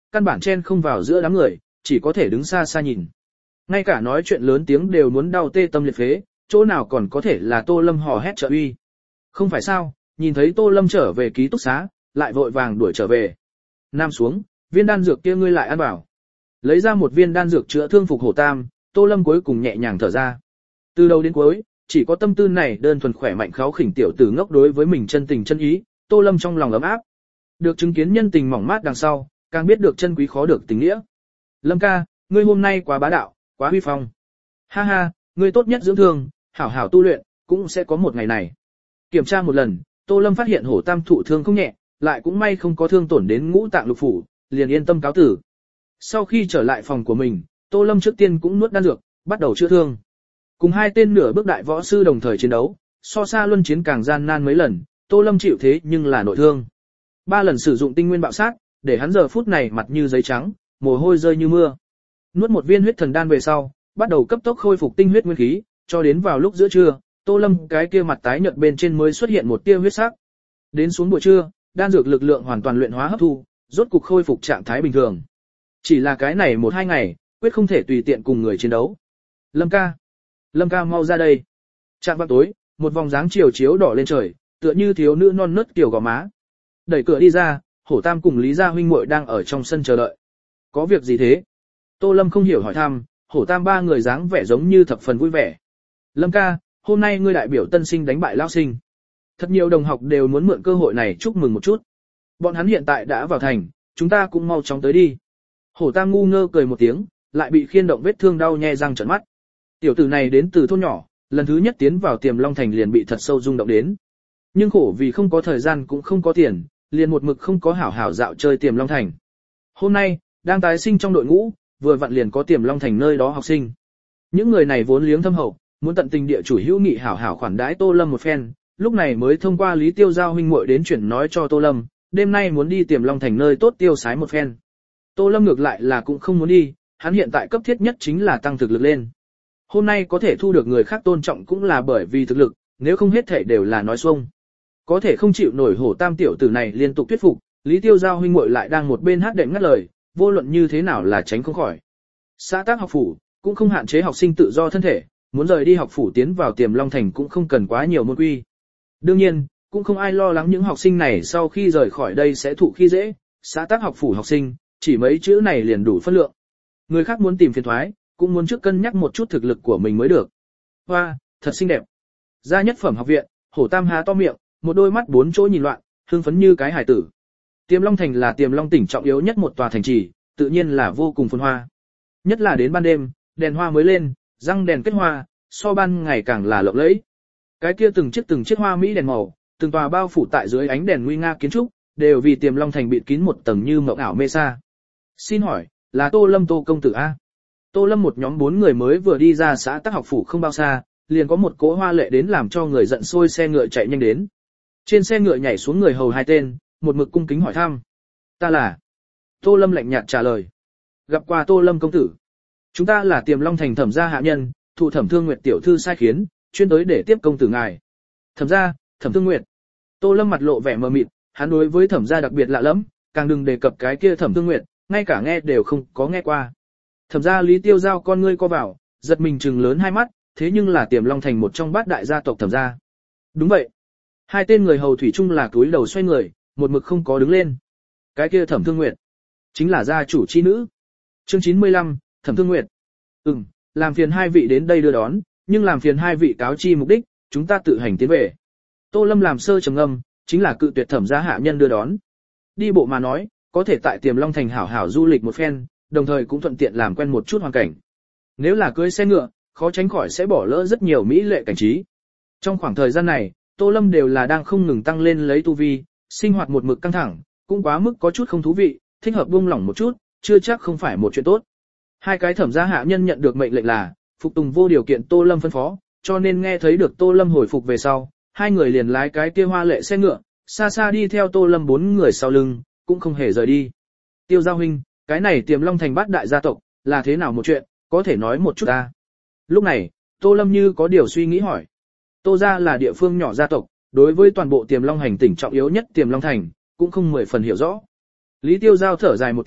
căn bản chen không vào giữa đám người, chỉ có thể đứng xa xa nhìn. Ngay cả nói chuyện lớn tiếng đều muốn đau tê tâm liệt phế, chỗ nào còn có thể là Tô Lâm hò hét trợ uy. Không phải sao, nhìn thấy Tô Lâm trở về ký túc xá, lại vội vàng đuổi trở về. Nam xuống, viên đan dược kia ngươi lại ăn vào. Lấy ra một viên đan dược chữa thương phục Hổ Tam, Tô Lâm cuối cùng nhẹ nhàng thở ra. Từ đầu đến cuối, chỉ có tâm tư này đơn thuần khỏe mạnh kháu khỉnh tiểu tử ngốc đối với mình chân tình chân ý, Tô Lâm trong lòng ấm áp. Được chứng kiến nhân tình mỏng mát đằng sau, càng biết được chân quý khó được tình nghĩa. Lâm ca, ngươi hôm nay quá bá đạo, quá huy phong. Ha ha, ngươi tốt nhất dưỡng thương, hảo hảo tu luyện, cũng sẽ có một ngày này. Kiểm tra một lần, Tô Lâm phát hiện Hổ Tam thụ thương không nhẹ, lại cũng may không có thương tổn đến ngũ tạng lục phủ, liền yên tâm cáo tử. Sau khi trở lại phòng của mình, Tô Lâm trước tiên cũng nuốt đan dược, bắt đầu chữa thương. Cùng hai tên nửa bước đại võ sư đồng thời chiến đấu, so xa luân chiến càng gian nan mấy lần, Tô Lâm chịu thế nhưng là nội thương. Ba lần sử dụng tinh nguyên bạo sát, để hắn giờ phút này mặt như giấy trắng, mồ hôi rơi như mưa. Nuốt một viên huyết thần đan về sau, bắt đầu cấp tốc khôi phục tinh huyết nguyên khí, cho đến vào lúc giữa trưa, Tô Lâm cái kia mặt tái nhợt bên trên mới xuất hiện một tia huyết sắc. Đến xuống buổi trưa, đan dược lực lượng hoàn toàn luyện hóa hấp thu, rốt cục khôi phục trạng thái bình thường. Chỉ là cái này một hai ngày, quyết không thể tùy tiện cùng người chiến đấu. Lâm ca, Lâm ca mau ra đây. Trạng vạng tối, một vòng dáng chiều chiếu đỏ lên trời, tựa như thiếu nữ non nớt kiểu gò má. Đẩy cửa đi ra, Hổ Tam cùng Lý Gia huynh muội đang ở trong sân chờ đợi. Có việc gì thế? Tô Lâm không hiểu hỏi thăm, Hổ Tam ba người dáng vẻ giống như thập phần vui vẻ. Lâm ca, hôm nay ngươi đại biểu tân sinh đánh bại lao sinh. Thật nhiều đồng học đều muốn mượn cơ hội này chúc mừng một chút. Bọn hắn hiện tại đã vào thành, chúng ta cũng mau chóng tới đi. Hổ Tam ngu ngơ cười một tiếng, lại bị khiên động vết thương đau nhe răng trợn mắt. Tiểu tử này đến từ thôn nhỏ, lần thứ nhất tiến vào Tiềm Long Thành liền bị thật sâu rung động đến. Nhưng khổ vì không có thời gian cũng không có tiền, liền một mực không có hảo hảo dạo chơi Tiềm Long Thành. Hôm nay, đang tái sinh trong đội ngũ, vừa vặn liền có Tiềm Long Thành nơi đó học sinh. Những người này vốn liếng thâm hậu, muốn tận tình địa chủ hữu nghị hảo hảo khoản đãi Tô Lâm một phen, lúc này mới thông qua Lý Tiêu Giao huynh muội đến chuyển nói cho Tô Lâm, đêm nay muốn đi Tiềm Long Thành nơi tốt tiêu sái một phen. Tô Lâm ngược lại là cũng không muốn đi, hắn hiện tại cấp thiết nhất chính là tăng thực lực lên. Hôm nay có thể thu được người khác tôn trọng cũng là bởi vì thực lực, nếu không hết thể đều là nói xuông. Có thể không chịu nổi Hổ Tam tiểu tử này liên tục thuyết phục, Lý Tiêu Giao huynh muội lại đang một bên hát đệm ngắt lời, vô luận như thế nào là tránh không khỏi. Xã tác học phủ cũng không hạn chế học sinh tự do thân thể, muốn rời đi học phủ tiến vào Tiềm Long Thành cũng không cần quá nhiều môn quy. Đương nhiên, cũng không ai lo lắng những học sinh này sau khi rời khỏi đây sẽ thụ khi dễ, xã tác học phủ học sinh, chỉ mấy chữ này liền đủ phân lượng. Người khác muốn tìm phiền thoái, cũng muốn trước cân nhắc một chút thực lực của mình mới được. Hoa, thật xinh đẹp. Ra nhất phẩm học viện, Hổ Tam há to miệng, một đôi mắt bốn chỗ nhìn loạn, hưng phấn như cái hải tử. Tiềm Long Thành là Tiềm Long tỉnh trọng yếu nhất một tòa thành trì, tự nhiên là vô cùng phồn hoa. Nhất là đến ban đêm, đèn hoa mới lên, răng đèn kết hoa, so ban ngày càng là lộng lẫy. Cái kia từng chiếc từng chiếc hoa mỹ đèn màu, từng tòa bao phủ tại dưới ánh đèn nguy nga kiến trúc, đều vì Tiềm Long Thành bịt kín một tầng như mộng ảo mê sa. Xin hỏi, là Tô Lâm Tô công tử a? Tô Lâm một nhóm bốn người mới vừa đi ra xã tác học phủ không bao xa, liền có một cỗ hoa lệ đến làm cho người giận sôi xe ngựa chạy nhanh đến. Trên xe ngựa nhảy xuống người hầu hai tên, một mực cung kính hỏi thăm. Ta là. Tô Lâm lạnh nhạt trả lời. Gặp qua Tô Lâm công tử. Chúng ta là Tiềm Long Thành thẩm gia hạ nhân, thụ Thẩm Thương Nguyệt tiểu thư sai khiến, chuyên tới để tiếp công tử ngài. Thẩm gia, Thẩm Thương Nguyệt. Tô Lâm mặt lộ vẻ mờ mịt, hắn đối với thẩm gia đặc biệt lạ lẫm, càng đừng đề cập cái kia Thẩm Thương Nguyệt, ngay cả nghe đều không có nghe qua. Thẩm gia Lý Tiêu Giao con ngươi co vào, giật mình trừng lớn hai mắt, thế nhưng là Tiềm Long Thành một trong bát đại gia tộc Thẩm gia. Đúng vậy. Hai tên người hầu thủy chung là cúi đầu xoay người, một mực không có đứng lên. Cái kia Thẩm Thương Nguyệt, chính là gia chủ chi nữ. Chương chín mươi lăm, Thẩm Thương Nguyệt. Ừm, làm phiền hai vị đến đây đưa đón, nhưng làm phiền hai vị cáo chi mục đích, chúng ta tự hành tiến về. Tô Lâm làm sơ trầm ngâm, chính là cự tuyệt thẩm gia hạ nhân đưa đón. Đi bộ mà nói, có thể tại Tiềm Long Thành hảo hảo du lịch một phen, đồng thời cũng thuận tiện làm quen một chút hoàn cảnh. Nếu là cưỡi xe ngựa, khó tránh khỏi sẽ bỏ lỡ rất nhiều mỹ lệ cảnh trí. Trong khoảng thời gian này, Tô Lâm đều là đang không ngừng tăng lên lấy tu vi, sinh hoạt một mực căng thẳng, cũng quá mức có chút không thú vị, thích hợp buông lỏng một chút, chưa chắc không phải một chuyện tốt. Hai cái thẩm gia hạ nhân nhận được mệnh lệnh là phục tùng vô điều kiện Tô Lâm phân phó, cho nên nghe thấy được Tô Lâm hồi phục về sau, hai người liền lái cái kia hoa lệ xe ngựa, xa xa đi theo Tô Lâm bốn người sau lưng, cũng không hề rời đi. Tiêu Giao huynh, cái này Tiềm Long Thành bát đại gia tộc, là thế nào một chuyện, có thể nói một chút ta. Lúc này, Tô Lâm như có điều suy nghĩ hỏi. Tô gia là địa phương nhỏ gia tộc, đối với toàn bộ Tiềm Long hành tỉnh trọng yếu nhất Tiềm Long Thành, cũng không mười phần hiểu rõ. Lý Tiêu Giao thở dài một tiếng,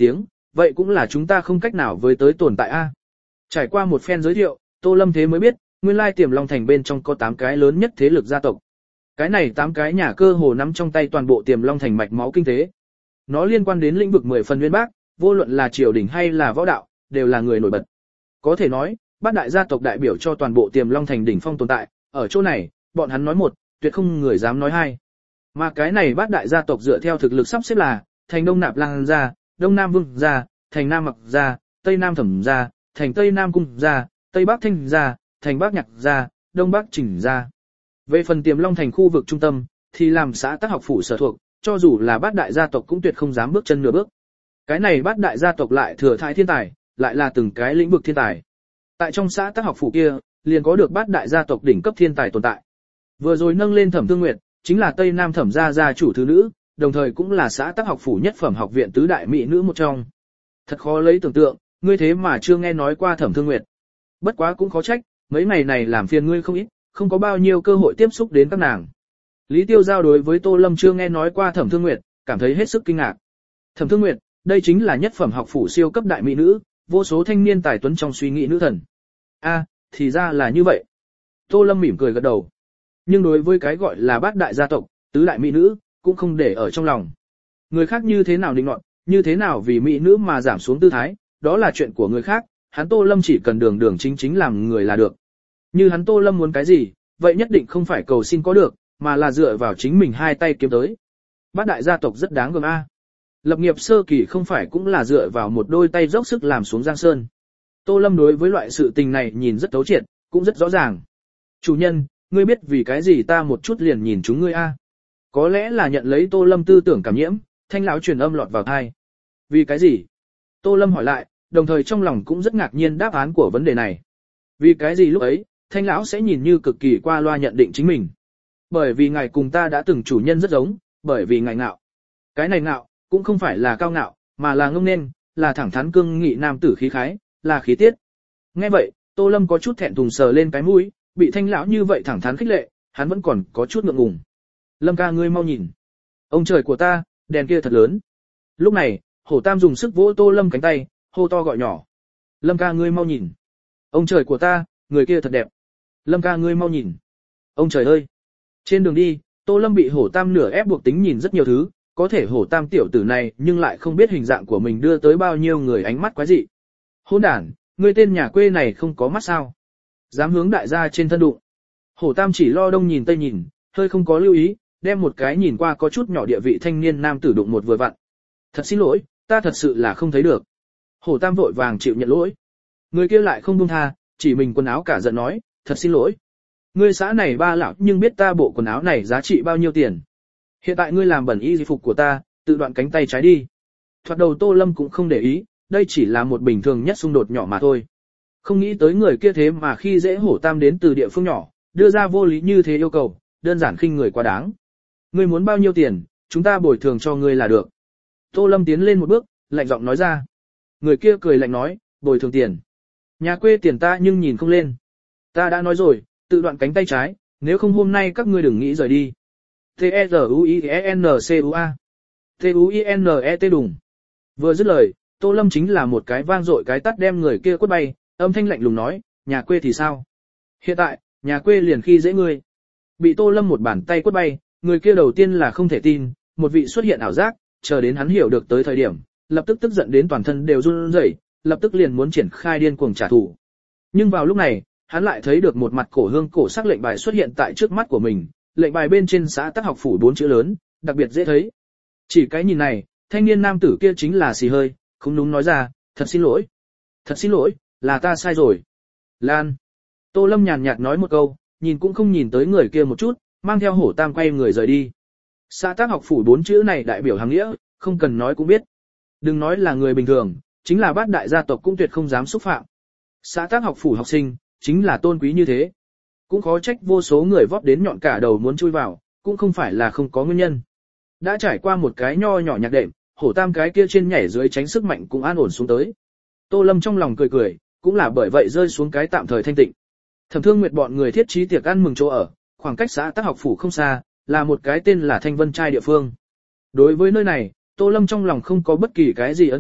vậy cũng là chúng ta không cách nào với tới tồn tại a. Trải qua một phen giới thiệu, Tô Lâm thế mới biết, nguyên lai Tiềm Long Thành bên trong có tám cái lớn nhất thế lực gia tộc. Cái này tám cái nhà cơ hồ nắm trong tay toàn bộ Tiềm Long Thành mạch máu kinh tế. Nó liên quan đến lĩnh vực mười phần uyên bác, vô luận là triều đình hay là võ đạo, đều là người nổi bật. Có thể nói, bát đại gia tộc đại biểu cho toàn bộ Tiềm Long Thành đỉnh phong tồn tại, ở chỗ này, bọn hắn nói một, tuyệt không người dám nói hai. Mà cái này bát đại gia tộc dựa theo thực lực sắp xếp là, thành Đông Nạp Lang gia, Đông Nam Vương gia, thành Nam Mặc gia, Tây Nam Thẩm gia, thành Tây Nam Cung gia, Tây Bắc Thanh gia, thành Bắc Nhạc gia, Đông Bắc Chỉnh gia. Về phần Tiềm Long Thành khu vực trung tâm, thì làm xã Tác Học phủ sở thuộc, cho dù là bát đại gia tộc cũng tuyệt không dám bước chân nửa bước. Cái này bát đại gia tộc lại thừa thãi thiên tài, lại là từng cái lĩnh vực thiên tài. Tại trong xã Tác Học phủ kia, liền có được bát đại gia tộc đỉnh cấp thiên tài tồn tại. Vừa rồi nâng lên Thẩm Thương Nguyệt, chính là Tây Nam Thẩm gia gia chủ thứ nữ, đồng thời cũng là xã Tác Học phủ nhất phẩm học viện tứ đại mỹ nữ một trong. Thật khó lấy tưởng tượng, ngươi thế mà chưa nghe nói qua Thẩm Thương Nguyệt. Bất quá cũng khó trách, mấy ngày này làm phiền ngươi không ít, không có bao nhiêu cơ hội tiếp xúc đến các nàng. Lý Tiêu Giao đối với Tô Lâm chưa nghe nói qua Thẩm Thương Nguyệt, cảm thấy hết sức kinh ngạc. Thẩm Thương Nguyệt, đây chính là nhất phẩm học phủ siêu cấp đại mỹ nữ, vô số thanh niên tài tuấn trong suy nghĩ nữ thần. A, thì ra là như vậy. Tô Lâm mỉm cười gật đầu. Nhưng đối với cái gọi là bát đại gia tộc, tứ đại mỹ nữ, cũng không để ở trong lòng. Người khác như thế nào định nọt, như thế nào vì mỹ nữ mà giảm xuống tư thái, đó là chuyện của người khác, hắn Tô Lâm chỉ cần đường đường chính chính làm người là được. Như hắn Tô Lâm muốn cái gì, vậy nhất định không phải cầu xin có được, mà là dựa vào chính mình hai tay kiếm tới. Bát đại gia tộc rất đáng gờm a. Lập nghiệp sơ kỳ không phải cũng là dựa vào một đôi tay dốc sức làm xuống giang sơn. Tô Lâm đối với loại sự tình này nhìn rất thấu triệt, cũng rất rõ ràng. Chủ nhân, ngươi biết vì cái gì ta một chút liền nhìn chúng ngươi a? Có lẽ là nhận lấy Tô Lâm tư tưởng cảm nhiễm, thanh lão truyền âm lọt vào tai. Vì cái gì? Tô Lâm hỏi lại, đồng thời trong lòng cũng rất ngạc nhiên đáp án của vấn đề này. Vì cái gì lúc ấy, thanh lão sẽ nhìn như cực kỳ qua loa nhận định chính mình? Bởi vì ngài cùng ta đã từng chủ nhân rất giống, bởi vì ngài ngạo. Cái này ngạo, cũng không phải là cao ngạo, mà là ngông nên, là thẳng thắn cương nghị nam tử khí khái, là khí tiết. Nghe vậy, Tô Lâm có chút thẹn thùng sờ lên cái mũi, bị thanh lão như vậy thẳng thắn khích lệ, hắn vẫn còn có chút ngượng ngùng. Lâm ca ngươi mau nhìn. Ông trời của ta, đèn kia thật lớn. Lúc này, Hổ Tam dùng sức vỗ Tô Lâm cánh tay, hô to gọi nhỏ. Lâm ca ngươi mau nhìn. Ông trời của ta, người kia thật đẹp. Lâm ca ngươi mau nhìn. Ông trời ơi. Trên đường đi, Tô Lâm bị Hổ Tam nửa ép buộc tính nhìn rất nhiều thứ, có thể Hổ Tam tiểu tử này nhưng lại không biết hình dạng của mình đưa tới bao nhiêu người ánh mắt quái dị. Hỗn đản, ngươi tên nhà quê này không có mắt sao? Dám hướng đại gia trên thân đụng. Hổ Tam chỉ lo đông nhìn tây nhìn, hơi không có lưu ý, đem một cái nhìn qua có chút nhỏ địa vị thanh niên nam tử đụng một vừa vặn. Thật xin lỗi, ta thật sự là không thấy được. Hổ Tam vội vàng chịu nhận lỗi. Người kia lại không buông tha, chỉ mình quần áo cả giận nói, thật xin lỗi. Ngươi xã này ba lão nhưng biết ta bộ quần áo này giá trị bao nhiêu tiền. Hiện tại ngươi làm bẩn y phục của ta, tự đoạn cánh tay trái đi. Thoạt đầu Tô Lâm cũng không để ý, đây chỉ là một bình thường nhất xung đột nhỏ mà thôi. Không nghĩ tới người kia thế mà khi dễ Hổ Tam đến từ địa phương nhỏ, đưa ra vô lý như thế yêu cầu, đơn giản khinh người quá đáng. Ngươi muốn bao nhiêu tiền, chúng ta bồi thường cho ngươi là được. Tô Lâm tiến lên một bước, lạnh giọng nói ra. Người kia cười lạnh nói, bồi thường tiền. Nhà quê tiền ta nhưng nhìn không lên. Ta đã nói rồi, tự đoạn cánh tay trái, nếu không hôm nay các ngươi đừng nghĩ rời đi. T-E-Z-U-I-E-N-C-U-A T-U-I-N-E-T đùng. Vừa dứt lời, Tô Lâm chính là một cái vang dội cái tắt đem người kia quất bay, âm thanh lạnh lùng nói, nhà quê thì sao? Hiện tại, nhà quê liền khi dễ ngươi. Bị Tô Lâm một bàn tay quất bay, người kia đầu tiên là không thể tin, một vị xuất hiện ảo giác, chờ đến hắn hiểu được tới thời điểm, lập tức tức giận đến toàn thân đều run rẩy, lập tức liền muốn triển khai điên cuồng trả thù. Nhưng vào lúc này, hắn lại thấy được một mặt cổ hương cổ sắc lệnh bài xuất hiện tại trước mắt của mình, lệnh bài bên trên xã Tác Học phủ bốn chữ lớn, đặc biệt dễ thấy. Chỉ cái nhìn này, thanh niên nam tử kia chính là xì hơi, không đúng nói ra, thật xin lỗi. Thật xin lỗi, là ta sai rồi. Lan. Tô Lâm nhàn nhạt nói một câu, nhìn cũng không nhìn tới người kia một chút, mang theo Hổ Tam quay người rời đi. Xã Tác Học phủ bốn chữ này đại biểu hàng nghĩa, không cần nói cũng biết. Đừng nói là người bình thường, chính là bát đại gia tộc cũng tuyệt không dám xúc phạm. Xã Tác Học phủ học sinh, chính là tôn quý như thế. Cũng khó trách vô số người vóp đến nhọn cả đầu muốn chui vào, cũng không phải là không có nguyên nhân. Đã trải qua một cái nho nhỏ nhạc đệm, Hổ Tam cái kia trên nhảy dưới tránh sức mạnh cũng an ổn xuống tới. Tô Lâm trong lòng cười cười, cũng là bởi vậy rơi xuống cái tạm thời thanh tịnh. Thẩm Thương Nguyệt bọn người thiết trí tiệc ăn mừng chỗ ở, khoảng cách xã Tác Học phủ không xa, là một cái tên là Thanh Vân Trai địa phương. Đối với nơi này, Tô Lâm trong lòng không có bất kỳ cái gì ấn tượng,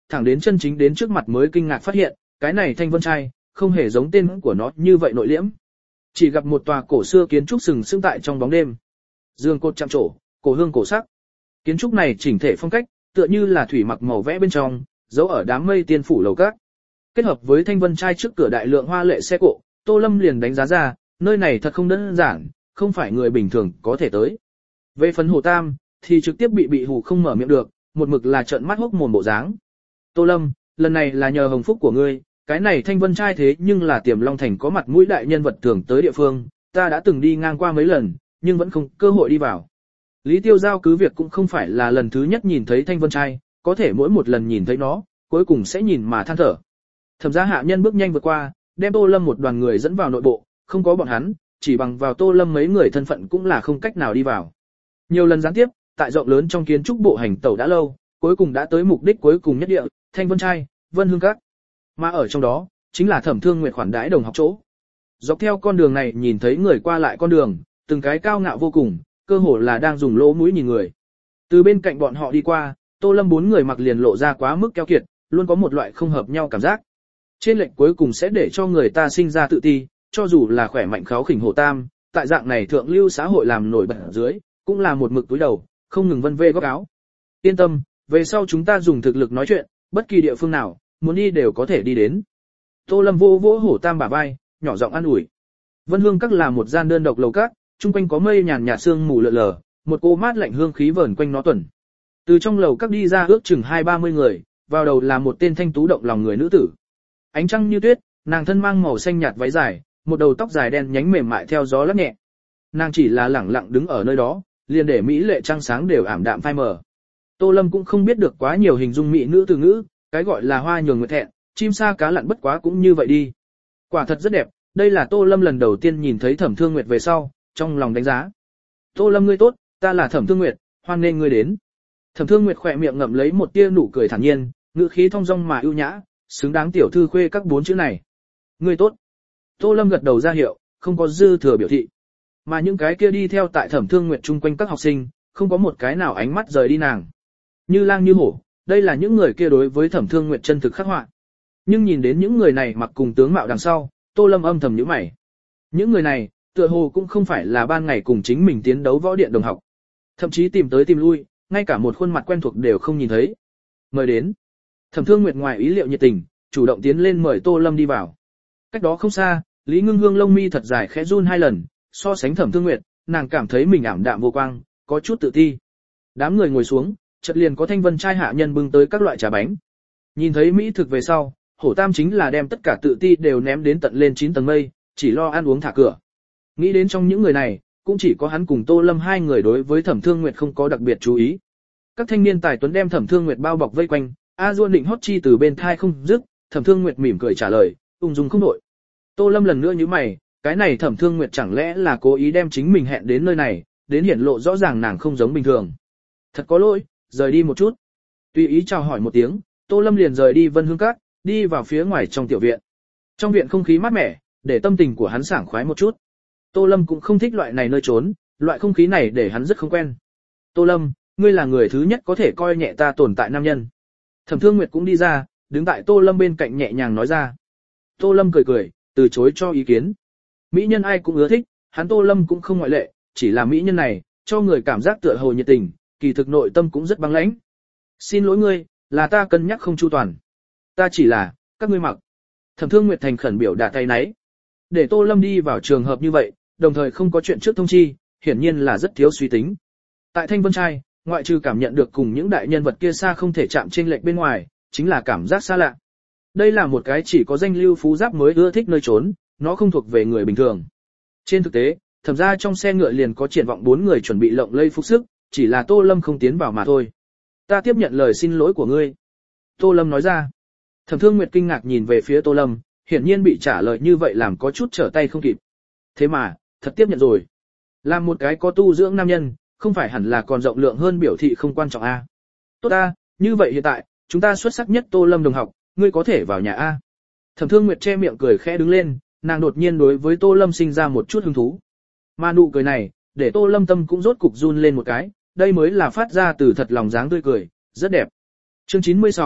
thẳng đến chân chính đến trước mặt mới kinh ngạc phát hiện, cái này thanh vân trai, không hề giống tên của nó như vậy nội liễm. Chỉ gặp một tòa cổ xưa kiến trúc sừng sững tại trong bóng đêm. Dương cột chạm trổ, cổ hương cổ sắc. Kiến trúc này chỉnh thể phong cách, tựa như là thủy mặc màu vẽ bên trong, giấu ở đám mây tiên phủ lầu các. Kết hợp với thanh vân trai trước cửa đại lượng hoa lệ xe cộ, Tô Lâm liền đánh giá ra, nơi này thật không đơn giản, không phải người bình thường có thể tới. Về phần Hồ Tam, thì trực tiếp bị bị hù không mở miệng được, một mực là trợn mắt hốc mồm bộ dáng. Tô Lâm, lần này là nhờ hồng phúc của ngươi, cái này thanh vân trai thế nhưng là Tiềm Long Thành có mặt mũi đại nhân vật thường tới địa phương, ta đã từng đi ngang qua mấy lần, nhưng vẫn không cơ hội đi vào. Lý Tiêu Giao cứ việc cũng không phải là lần thứ nhất nhìn thấy thanh vân trai, có thể mỗi một lần nhìn thấy nó, cuối cùng sẽ nhìn mà than thở. Thẩm gia hạ nhân bước nhanh vượt qua, đem Tô Lâm một đoàn người dẫn vào nội bộ, không có bọn hắn, chỉ bằng vào Tô Lâm mấy người thân phận cũng là không cách nào đi vào. Nhiều lần gián tiếp, tại rộng lớn trong kiến trúc bộ hành tẩu đã lâu, cuối cùng đã tới mục đích cuối cùng nhất địa, Thanh Vân Trai, Vân Hương Các. Mà ở trong đó, chính là Thẩm Thương Nguyệt khoản đãi đồng học chỗ. Dọc theo con đường này nhìn thấy người qua lại con đường, từng cái cao ngạo vô cùng, cơ hồ là đang dùng lỗ mũi nhìn người. Từ bên cạnh bọn họ đi qua, Tô Lâm bốn người mặc liền lộ ra quá mức keo kiệt, luôn có một loại không hợp nhau cảm giác. Trên lệch cuối cùng sẽ để cho người ta sinh ra tự ti, cho dù là khỏe mạnh kháo khỉnh Hồ Tam, tại dạng này thượng lưu xã hội làm nổi bật dưới, cũng là một mực túi đầu, không ngừng vân vê góc áo. Yên tâm, về sau chúng ta dùng thực lực nói chuyện, bất kỳ địa phương nào, muốn đi đều có thể đi đến. Tô Lâm vô vỗ Hổ Tam bả vai, nhỏ giọng an ủi. Vân Hương Các là một gian đơn độc lầu các, chung quanh có mây nhàn nhạt sương mù lờ lờ, một cô mát lạnh hương khí vờn quanh nó tuần. Từ trong lầu các đi ra ước chừng hai ba mươi người, vào đầu là một tên thanh tú động lòng người nữ tử. Ánh trăng như tuyết, nàng thân mang màu xanh nhạt váy dài, một đầu tóc dài đen nhánh mềm mại theo gió lắc nhẹ. Nàng chỉ là lẳng lặng đứng ở nơi đó, liền để mỹ lệ trăng sáng đều ảm đạm phai mờ. Tô Lâm cũng không biết được quá nhiều hình dung mỹ nữ từ ngữ, cái gọi là hoa nhường nguyệt thẹn, chim sa cá lặn bất quá cũng như vậy đi. Quả thật rất đẹp, đây là Tô Lâm lần đầu tiên nhìn thấy Thẩm Thương Nguyệt về sau, trong lòng đánh giá. Tô Lâm ngươi tốt, ta là Thẩm Thương Nguyệt, hoan nghênh ngươi đến. Thẩm Thương Nguyệt khỏe miệng ngậm lấy một tia nụ cười thản nhiên, ngữ khí thong dong mà ưu nhã, xứng đáng tiểu thư khuê các bốn chữ này. Ngươi tốt. Tô Lâm gật đầu ra hiệu, không có dư thừa biểu thị. Mà những cái kia đi theo tại Thẩm Thương Nguyệt chung quanh các học sinh, không có một cái nào ánh mắt rời đi nàng. Như lang như hổ, đây là những người kia đối với Thẩm Thương Nguyệt chân thực khắc họa. Nhưng nhìn đến những người này mặc cùng tướng mạo đằng sau, Tô Lâm âm thầm nhíu mày. Những người này, tựa hồ cũng không phải là ban ngày cùng chính mình tiến đấu võ điện đồng học. Thậm chí tìm tới tìm lui, ngay cả một khuôn mặt quen thuộc đều không nhìn thấy. Mời đến. Thẩm Thương Nguyệt ngoài ý liệu nhiệt tình, chủ động tiến lên mời Tô Lâm đi vào. Cách đó không xa, Lý Ngưng Hương lông mi thật dài khẽ run hai lần, so sánh Thẩm Thương Nguyệt, nàng cảm thấy mình ảm đạm vô quang, có chút tự ti. Đám người ngồi xuống, chợt liền có Thanh Vân trai hạ nhân bưng tới các loại trà bánh. Nhìn thấy mỹ thực về sau, Hổ Tam chính là đem tất cả tự ti đều ném đến tận lên chín tầng mây, chỉ lo ăn uống thả cửa. Nghĩ đến trong những người này, cũng chỉ có hắn cùng Tô Lâm hai người đối với Thẩm Thương Nguyệt không có đặc biệt chú ý. Các thanh niên tài tuấn đem Thẩm Thương Nguyệt bao bọc vây quanh, A Duôn định hót chi từ bên thai không dứt, Thẩm Thương Nguyệt mỉm cười trả lời, ung dung không đổi. Tô Lâm lần nữa nhíu mày, cái này Thẩm Thương Nguyệt chẳng lẽ là cố ý đem chính mình hẹn đến nơi này, đến hiển lộ rõ ràng nàng không giống bình thường. Thật có lỗi, rời đi một chút. Tùy ý chào hỏi một tiếng, Tô Lâm liền rời đi Vân Hương Các, đi vào phía ngoài trong tiểu viện. Trong viện không khí mát mẻ, để tâm tình của hắn sảng khoái một chút. Tô Lâm cũng không thích loại này nơi trốn, loại không khí này để hắn rất không quen. Tô Lâm, ngươi là người thứ nhất có thể coi nhẹ ta tồn tại nam nhân. Thẩm Thương Nguyệt cũng đi ra, đứng tại Tô Lâm bên cạnh nhẹ nhàng nói ra. Tô Lâm cười cười, từ chối cho ý kiến. Mỹ nhân ai cũng ưa thích, hắn Tô Lâm cũng không ngoại lệ, chỉ là mỹ nhân này, cho người cảm giác tựa hồ nhiệt tình, kỳ thực nội tâm cũng rất băng lãnh. Xin lỗi ngươi, là ta cân nhắc không chu toàn. Ta chỉ là, các ngươi mặc. Thẩm Thương Nguyệt thành khẩn biểu đạt tay nấy. Để Tô Lâm đi vào trường hợp như vậy, đồng thời không có chuyện trước thông chi, hiển nhiên là rất thiếu suy tính. Tại Thanh Vân trai, ngoại trừ cảm nhận được cùng những đại nhân vật kia xa không thể chạm trên lệch bên ngoài, chính là cảm giác xa lạ. Đây là một cái chỉ có danh lưu phú giáp mới ưa thích nơi trốn, nó không thuộc về người bình thường. Trên thực tế, thẩm ra trong xe ngựa liền có triển vọng bốn người chuẩn bị lộng lây phục sức, chỉ là Tô Lâm không tiến vào mà thôi. Ta tiếp nhận lời xin lỗi của ngươi. Tô Lâm nói ra. Thẩm Thương Nguyệt kinh ngạc nhìn về phía Tô Lâm, hiển nhiên bị trả lời như vậy làm có chút trở tay không kịp. Thế mà, thật tiếp nhận rồi. Làm một cái có tu dưỡng nam nhân, không phải hẳn là còn rộng lượng hơn biểu thị không quan trọng a. Tốt a, như vậy hiện tại, chúng ta xuất sắc nhất Tô Lâm đồng học, ngươi có thể vào nhà a. Thẩm Thương Nguyệt che miệng cười khẽ đứng lên, nàng đột nhiên đối với Tô Lâm sinh ra một chút hứng thú. Mà nụ cười này, để Tô Lâm tâm cũng rốt cục run lên một cái, đây mới là phát ra từ thật lòng dáng tươi cười, rất đẹp. Chương chín mươi sáu,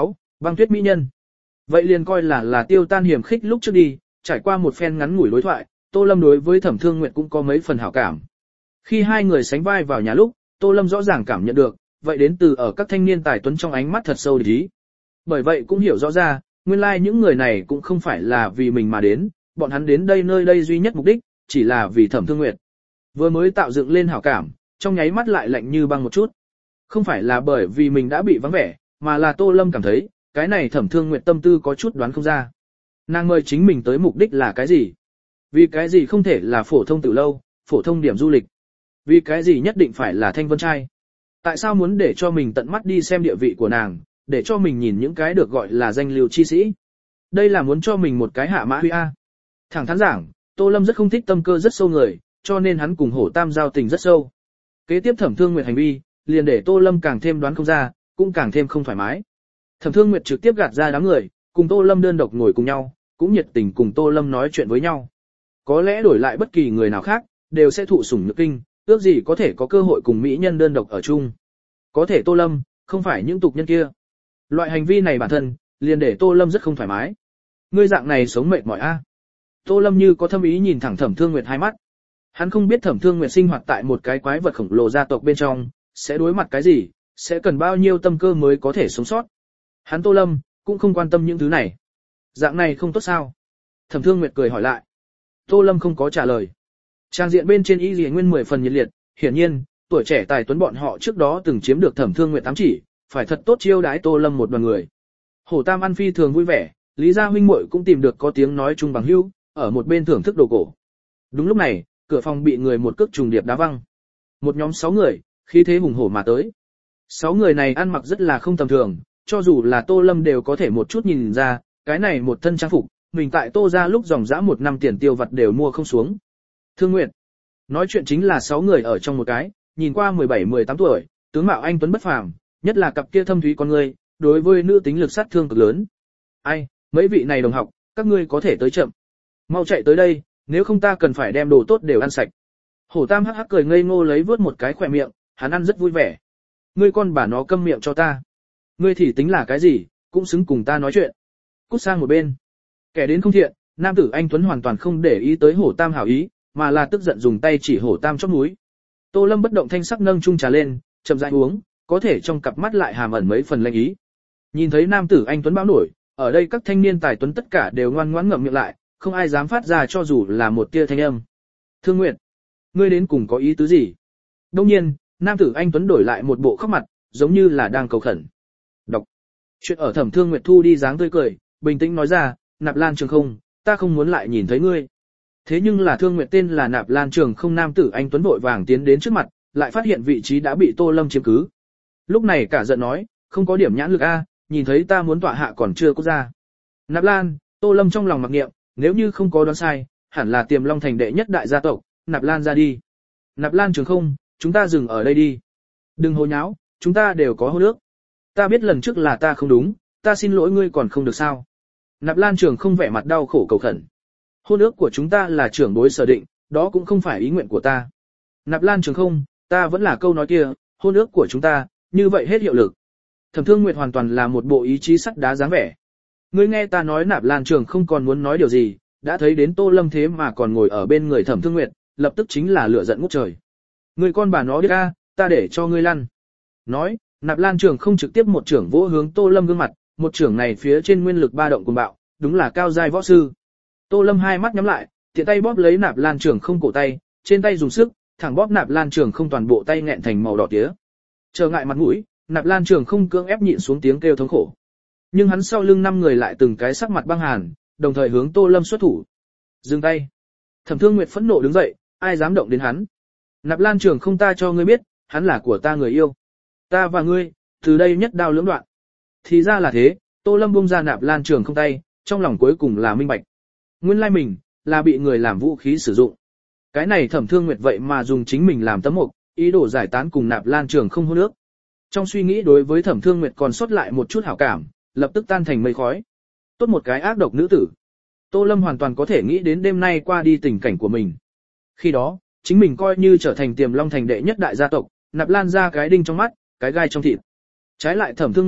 Băng tuyết mỹ nhân. Vậy liền coi là là tiêu tan hiểm khích lúc trước đi, trải qua một phen ngắn ngủi đối thoại, Tô Lâm đối với Thẩm Thương Nguyệt cũng có mấy phần hảo cảm. Khi hai người sánh vai vào nhà lúc, Tô Lâm rõ ràng cảm nhận được, vậy đến từ ở các thanh niên tài tuấn trong ánh mắt thật sâu địch ý. Bởi vậy cũng hiểu rõ ra, nguyên lai like những người này cũng không phải là vì mình mà đến, bọn hắn đến đây nơi đây duy nhất mục đích, chỉ là vì Thẩm Thương Nguyệt. Vừa mới tạo dựng lên hảo cảm, trong nháy mắt lại lạnh như băng một chút. Không phải là bởi vì mình đã bị vắng vẻ, mà là Tô Lâm cảm thấy, cái này Thẩm Thương Nguyệt tâm tư có chút đoán không ra. Nàng mời chính mình tới mục đích là cái gì? Vì cái gì không thể là phổ thông tử lâu, phổ thông điểm du lịch? Vì cái gì nhất định phải là thanh vân trai? Tại sao muốn để cho mình tận mắt đi xem địa vị của nàng, để cho mình nhìn những cái được gọi là danh lưu chi sĩ? Đây là muốn cho mình một cái hạ mã huy a. Thẳng thắn giảng, Tô Lâm rất không thích tâm cơ rất sâu người, cho nên hắn cùng Hổ Tam giao tình rất sâu. Kế tiếp Thẩm Thương Nguyệt hành vi, liền để Tô Lâm càng thêm đoán không ra, cũng càng thêm không thoải mái. Thẩm Thương Nguyệt trực tiếp gạt ra đám người, cùng Tô Lâm đơn độc ngồi cùng nhau, cũng nhiệt tình cùng Tô Lâm nói chuyện với nhau. Có lẽ đổi lại bất kỳ người nào khác, đều sẽ thụ sủng nhược kinh, ước gì có thể có cơ hội cùng mỹ nhân đơn độc ở chung. Có thể Tô Lâm, không phải những tục nhân kia. Loại hành vi này bản thân, liền để Tô Lâm rất không thoải mái. Ngươi dạng này sống mệt mỏi a. Tô Lâm như có thâm ý nhìn thẳng Thẩm Thương Nguyệt hai mắt. Hắn không biết Thẩm Thương Nguyệt sinh hoạt tại một cái quái vật khổng lồ gia tộc bên trong, sẽ đối mặt cái gì, sẽ cần bao nhiêu tâm cơ mới có thể sống sót. Hắn Tô Lâm, cũng không quan tâm những thứ này. Dạng này không tốt sao? Thẩm Thương Nguyệt cười hỏi lại. Tô Lâm không có trả lời. Trang diện bên trên y Lệ Nguyên mười phần nhiệt liệt, hiển nhiên, tuổi trẻ tài tuấn bọn họ trước đó từng chiếm được Thẩm Thương Nguyệt ám chỉ, phải thật tốt chiêu đái Tô Lâm một đoàn người. Hổ Tam ăn phi thường vui vẻ, Lý gia huynh muội cũng tìm được có tiếng nói chung bằng hữu, ở một bên thưởng thức đồ cổ. Đúng lúc này, cửa phòng bị người một cước trùng điệp đá văng. Một nhóm sáu người, khí thế hùng hổ mà tới. Sáu người này ăn mặc rất là không tầm thường, cho dù là Tô Lâm đều có thể một chút nhìn ra, cái này một thân trang phục, mình tại Tô gia lúc dòng dã một năm tiền tiêu vặt đều mua không xuống. Thương Nguyệt. Nói chuyện chính là sáu người ở trong một cái, nhìn qua mười bảy mười tám tuổi, tướng mạo anh tuấn bất phàm, nhất là cặp kia thâm thúy con người, đối với nữ tính lực sát thương cực lớn. Ai, mấy vị này đồng học, các ngươi có thể tới chậm. Mau chạy tới đây, nếu không ta cần phải đem đồ tốt đều ăn sạch. Hổ Tam hắc hắc cười ngây ngô lấy vớt một cái khỏe miệng, hắn ăn rất vui vẻ. Ngươi con bà nó câm miệng cho ta. Ngươi thì tính là cái gì, cũng xứng cùng ta nói chuyện. Cút sang một bên. Kẻ đến không thiện, nam tử anh Tuấn hoàn toàn không để ý tới Hổ Tam hảo ý, mà là tức giận dùng tay chỉ Hổ Tam chóp mũi. Tô Lâm bất động thanh sắc nâng chung trà lên, chậm rãi uống, có thể trong cặp mắt lại hàm ẩn mấy phần lanh ý. Nhìn thấy nam tử anh Tuấn bão nổi, ở đây các thanh niên tài tuấn tất cả đều ngoan ngoãn ngậm miệng lại, không ai dám phát ra cho dù là một tia thanh âm. Thương Nguyệt, ngươi đến cùng có ý tứ gì? Đông nhiên, nam tử anh Tuấn đổi lại một bộ khóc mặt, giống như là đang cầu khẩn. Đọc. Chuyện ở Thẩm Thương Nguyệt thu đi dáng tươi cười, bình tĩnh nói ra, Nạp Lan Trường không, ta không muốn lại nhìn thấy ngươi. Thế nhưng là Thương Nguyệt tên là Nạp Lan Trường không nam tử anh Tuấn vội vàng tiến đến trước mặt, lại phát hiện vị trí đã bị Tô Lâm chiếm cứ. Lúc này cả giận nói, không có điểm nhãn lực a, nhìn thấy ta muốn tọa hạ còn chưa có ra. Nạp Lan, Tô Lâm trong lòng mặc niệm, nếu như không có đoán sai, hẳn là Tiềm Long thành đệ nhất đại gia tộc, Nạp Lan ra đi. Nạp Lan Trường không, chúng ta dừng ở đây đi. Đừng hồ nháo, chúng ta đều có hôn ước. Ta biết lần trước là ta không đúng, ta xin lỗi ngươi còn không được sao. Nạp Lan Trường không vẻ mặt đau khổ cầu khẩn. Hôn ước của chúng ta là trưởng bối sở định, đó cũng không phải ý nguyện của ta. Nạp Lan Trường không, ta vẫn là câu nói kia, hôn ước của chúng ta, như vậy hết hiệu lực. Thẩm Thương Nguyệt hoàn toàn là một bộ ý chí sắt đá dáng vẻ. Ngươi nghe ta nói Nạp Lan Trường không còn muốn nói điều gì, đã thấy đến Tô Lâm thế mà còn ngồi ở bên người Thẩm Thương Nguyệt, lập tức chính là lửa giận ngút trời. Ngươi con bà nó đi ra, ta để cho ngươi lăn. Nói, Nạp Lan Trường không trực tiếp một trưởng vỗ hướng Tô Lâm gương mặt, một trưởng này phía trên nguyên lực ba động cuồng bạo, đúng là cao giai võ sư. Tô Lâm hai mắt nhắm lại, tiện tay bóp lấy Nạp Lan Trường không cổ tay, trên tay dùng sức, thẳng bóp Nạp Lan Trường không toàn bộ tay nghẹn thành màu đỏ tía. Trở ngại mặt mũi, Nạp Lan Trường không cưỡng ép nhịn xuống tiếng kêu thống khổ. Nhưng hắn sau lưng năm người lại từng cái sắc mặt băng hàn, đồng thời hướng Tô Lâm xuất thủ. Dừng tay. Thẩm Thương Nguyệt phẫn nộ đứng dậy, ai dám động đến hắn? Nạp Lan Trường không, ta cho ngươi biết, hắn là của ta người yêu. Ta và ngươi, từ đây nhất đao lưỡng đoạn. Thì ra là thế, Tô Lâm buông ra Nạp Lan Trường không tay, trong lòng cuối cùng là minh bạch. Nguyên lai mình, là bị người làm vũ khí sử dụng. Cái này Thẩm Thương Nguyệt vậy mà dùng chính mình làm tấm mộc, ý đồ giải tán cùng Nạp Lan Trường không hôn ước. Trong suy nghĩ đối với Thẩm Thương Nguyệt còn sót lại một chút hảo cảm, lập tức tan thành mây khói. Tốt một cái ác độc nữ tử. Tô Lâm hoàn toàn có thể nghĩ đến đêm nay qua đi tình cảnh của mình. Khi đó, chính mình coi như trở thành Tiềm Long thành đệ nhất đại gia tộc, Nạp Lan ra cái đinh trong mắt, cái gai trong thịt. Trái lại Thẩm Thương Nguyệt,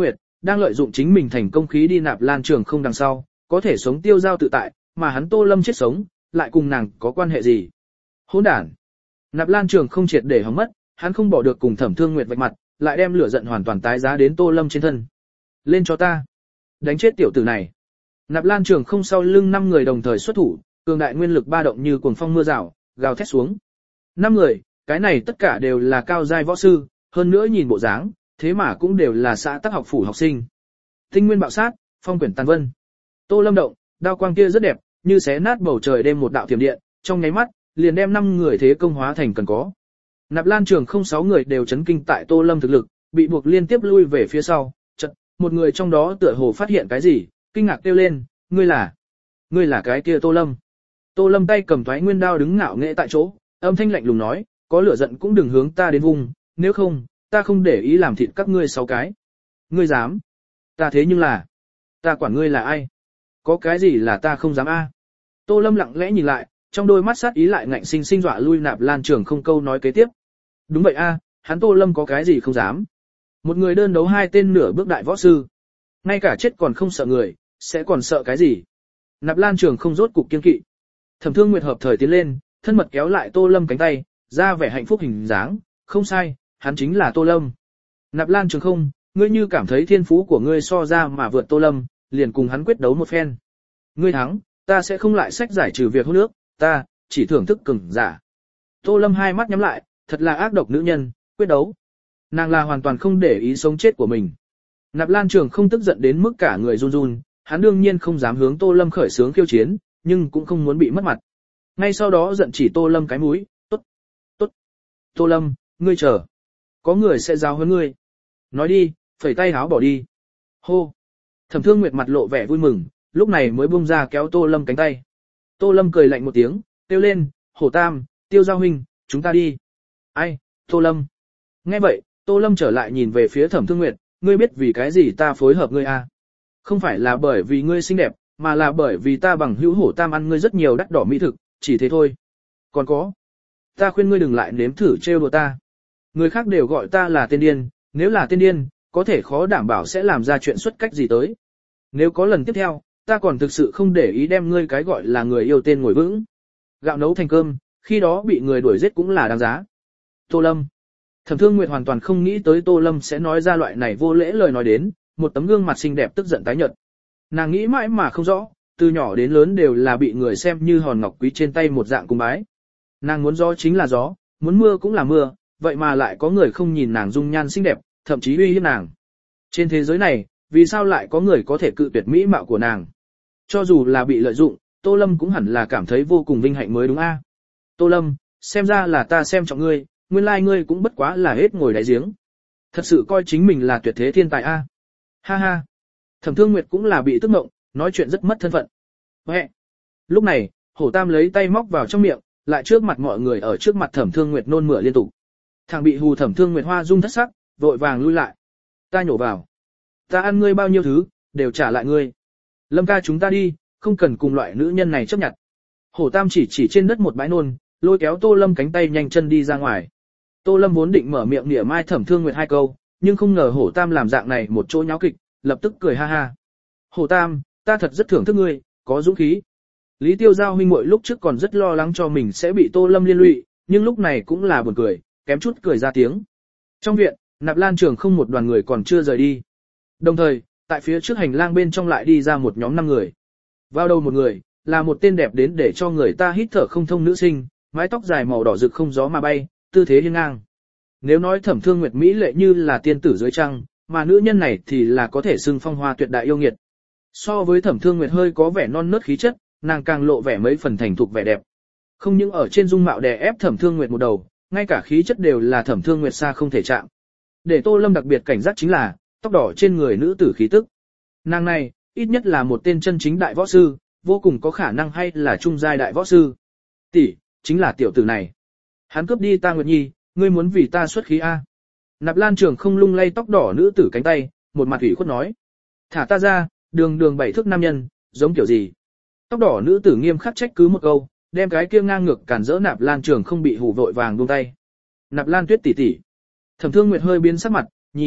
đang lợi dụng chính mình thành công khí đi Nạp Lan Trường không đằng sau, có thể sống tiêu giao tự tại, mà hắn Tô Lâm chết sống, lại cùng nàng có quan hệ gì? Hỗn đản! Nạp Lan Trường không triệt để hỏng mất, hắn không bỏ được cùng Thẩm Thương Nguyệt vạch mặt, lại đem lửa giận hoàn toàn tái giá đến Tô Lâm trên thân. Lên cho ta! Đánh chết tiểu tử này! Nạp Lan Trường không sau lưng năm người đồng thời xuất thủ, cường đại nguyên lực ba động như cuồng phong mưa rào, gào thét xuống. Năm người, cái này tất cả đều là cao giai võ sư, hơn nữa nhìn bộ dáng, thế mà cũng đều là xã tác học phủ học sinh. Tinh nguyên bạo sát, phong quyển tàn vân. Tô Lâm động, đao quang kia rất đẹp, như xé nát bầu trời đêm một đạo thiểm điện, trong nháy mắt, liền đem năm người thế công hóa thành cần có. Nạp Lan Trường không sáu người đều chấn kinh tại Tô Lâm thực lực, bị buộc liên tiếp lui về phía sau, chợt, một người trong đó tựa hồ phát hiện cái gì, kinh ngạc kêu lên, ngươi là, ngươi là cái kia Tô Lâm. Tô Lâm tay cầm thoái nguyên đao đứng ngạo nghễ tại chỗ, âm thanh lạnh lùng nói, có lửa giận cũng đừng hướng ta đến vùng, nếu không, ta không để ý làm thịt các ngươi sáu cái. Ngươi dám? Ta thế nhưng là, ta quản ngươi là ai? Có cái gì là ta không dám a? Tô Lâm lặng lẽ nhìn lại, trong đôi mắt sát ý lại ngạnh sinh sinh dọa lui Nạp Lan Trường không câu nói kế tiếp. Đúng vậy a, hắn Tô Lâm có cái gì không dám? Một người đơn đấu hai tên nửa bước đại võ sư, ngay cả chết còn không sợ người, sẽ còn sợ cái gì? Nạp Lan Trường không rốt cục kiên kỵ. Thẩm Thương Nguyệt hợp thời tiến lên, thân mật kéo lại Tô Lâm cánh tay, ra vẻ hạnh phúc hình dáng, không sai, hắn chính là Tô Lâm. Nạp Lan Trường không, ngươi như cảm thấy thiên phú của ngươi so ra mà vượt Tô Lâm, liền cùng hắn quyết đấu một phen. Ngươi thắng, ta sẽ không lại sách giải trừ việc hôn nước, ta chỉ thưởng thức cường giả. Tô Lâm hai mắt nhắm lại, thật là ác độc nữ nhân, quyết đấu. Nàng là hoàn toàn không để ý sống chết của mình. Nạp Lan Trường không tức giận đến mức cả người run run, hắn đương nhiên không dám hướng Tô Lâm khởi xướng khiêu chiến, nhưng cũng không muốn bị mất mặt. Ngay sau đó giận chỉ Tô Lâm cái mũi, tốt, tốt. Tô Lâm, ngươi chờ. Có người sẽ giáo huấn ngươi. Nói đi, phẩy tay háo bỏ đi. Hô. Thẩm Thương Nguyệt mặt lộ vẻ vui mừng, lúc này mới buông ra kéo Tô Lâm cánh tay. Tô Lâm cười lạnh một tiếng, kêu lên, Hổ Tam, Tiêu Giao huynh, chúng ta đi. Ai, Tô Lâm. Nghe vậy, Tô Lâm trở lại nhìn về phía Thẩm Thương Nguyệt, ngươi biết vì cái gì ta phối hợp ngươi à? Không phải là bởi vì ngươi xinh đẹp, mà là bởi vì ta bằng hữu Hổ Tam ăn ngươi rất nhiều đắt đỏ mỹ thực, chỉ thế thôi. Còn có, ta khuyên ngươi đừng lại nếm thử trêu đùa ta. Người khác đều gọi ta là tên điên, nếu là tên điên, có thể khó đảm bảo sẽ làm ra chuyện xuất cách gì tới. Nếu có lần tiếp theo, ta còn thực sự không để ý đem ngươi cái gọi là người yêu tên ngồi vững. Gạo nấu thành cơm, khi đó bị người đuổi giết cũng là đáng giá. Tô Lâm. Thẩm Thương Nguyệt hoàn toàn không nghĩ tới Tô Lâm sẽ nói ra loại này vô lễ lời nói đến, một tấm gương mặt xinh đẹp tức giận tái nhợt. Nàng nghĩ mãi mà không rõ, từ nhỏ đến lớn đều là bị người xem như hòn ngọc quý trên tay một dạng cung bái. Nàng muốn gió chính là gió, muốn mưa cũng là mưa, vậy mà lại có người không nhìn nàng dung nhan xinh đẹp, thậm chí uy hiếp nàng. Trên thế giới này, vì sao lại có người có thể cự tuyệt mỹ mạo của nàng? Cho dù là bị lợi dụng, Tô Lâm cũng hẳn là cảm thấy vô cùng vinh hạnh mới đúng a. Tô Lâm, xem ra là ta xem trọng ngươi, nguyên lai like ngươi cũng bất quá là hết ngồi đáy giếng. Thật sự coi chính mình là tuyệt thế thiên tài a. Ha ha. Thẩm Thương Nguyệt cũng là bị tức ngộng, nói chuyện rất mất thân phận. Huệ. Lúc này, Hổ Tam lấy tay móc vào trong miệng, lại trước mặt mọi người ở trước mặt Thẩm Thương Nguyệt nôn mửa liên tục. Thằng bị hù Thẩm Thương Nguyệt hoa dung thất sắc, vội vàng lui lại. Ta nhổ vào. Ta ăn ngươi bao nhiêu thứ, đều trả lại ngươi. Lâm ca chúng ta đi, không cần cùng loại nữ nhân này chấp nhận. Hổ Tam chỉ chỉ trên đất một bãi nôn, lôi kéo Tô Lâm cánh tay nhanh chân đi ra ngoài. Tô Lâm vốn định mở miệng nịa mai Thẩm Thương Nguyệt hai câu, nhưng không ngờ Hổ Tam làm dạng này một chỗ nháo kịch, lập tức cười ha ha. Hổ Tam, ta thật rất thưởng thức ngươi, có dũng khí. Lý Tiêu Giao huynh muội lúc trước còn rất lo lắng cho mình sẽ bị Tô Lâm liên lụy, nhưng lúc này cũng là buồn cười, kém chút cười ra tiếng. Trong viện, Nạp Lan Trường không một đoàn người còn chưa rời đi. Đồng thời, tại phía trước hành lang bên trong lại đi ra một nhóm năm người. Vào đầu một người, là một tên đẹp đến để cho người ta hít thở không thông nữ sinh, mái tóc dài màu đỏ rực không gió mà bay, tư thế hiên ngang. Nếu nói Thẩm Thương Nguyệt mỹ lệ như là tiên tử dưới trăng, mà nữ nhân này thì là có thể xưng phong hoa tuyệt đại yêu nghiệt. So với Thẩm Thương Nguyệt hơi có vẻ non nớt khí chất, nàng càng lộ vẻ mấy phần thành thục vẻ đẹp. Không những ở trên dung mạo đè ép Thẩm Thương Nguyệt một đầu, ngay cả khí chất đều là Thẩm Thương Nguyệt xa không thể chạm. Để Tô Lâm đặc biệt cảnh giác chính là tóc đỏ trên người nữ tử khí tức. Nàng này, ít nhất là một tên chân chính đại võ sư, vô cùng có khả năng hay là trung giai đại võ sư. Tỷ, chính là tiểu tử này. Hắn cướp đi ta Nguyệt Nhi, ngươi muốn vì ta xuất khí a? Nạp Lan Trường không lung lay tóc đỏ nữ tử cánh tay, một mặt ủy khuất nói: "Thả ta ra, đường đường bảy thước nam nhân, giống kiểu gì?" Tóc đỏ nữ tử nghiêm khắc trách cứ một câu, đem cái kia ngang ngược cản rỡ Nạp Lan Trường không bị hù vội vàng buông tay. Nạp Lan Tuyết tỷ tỷ. Thẩm Thương Nguyệt hơi biến sắc mặt, nhìn,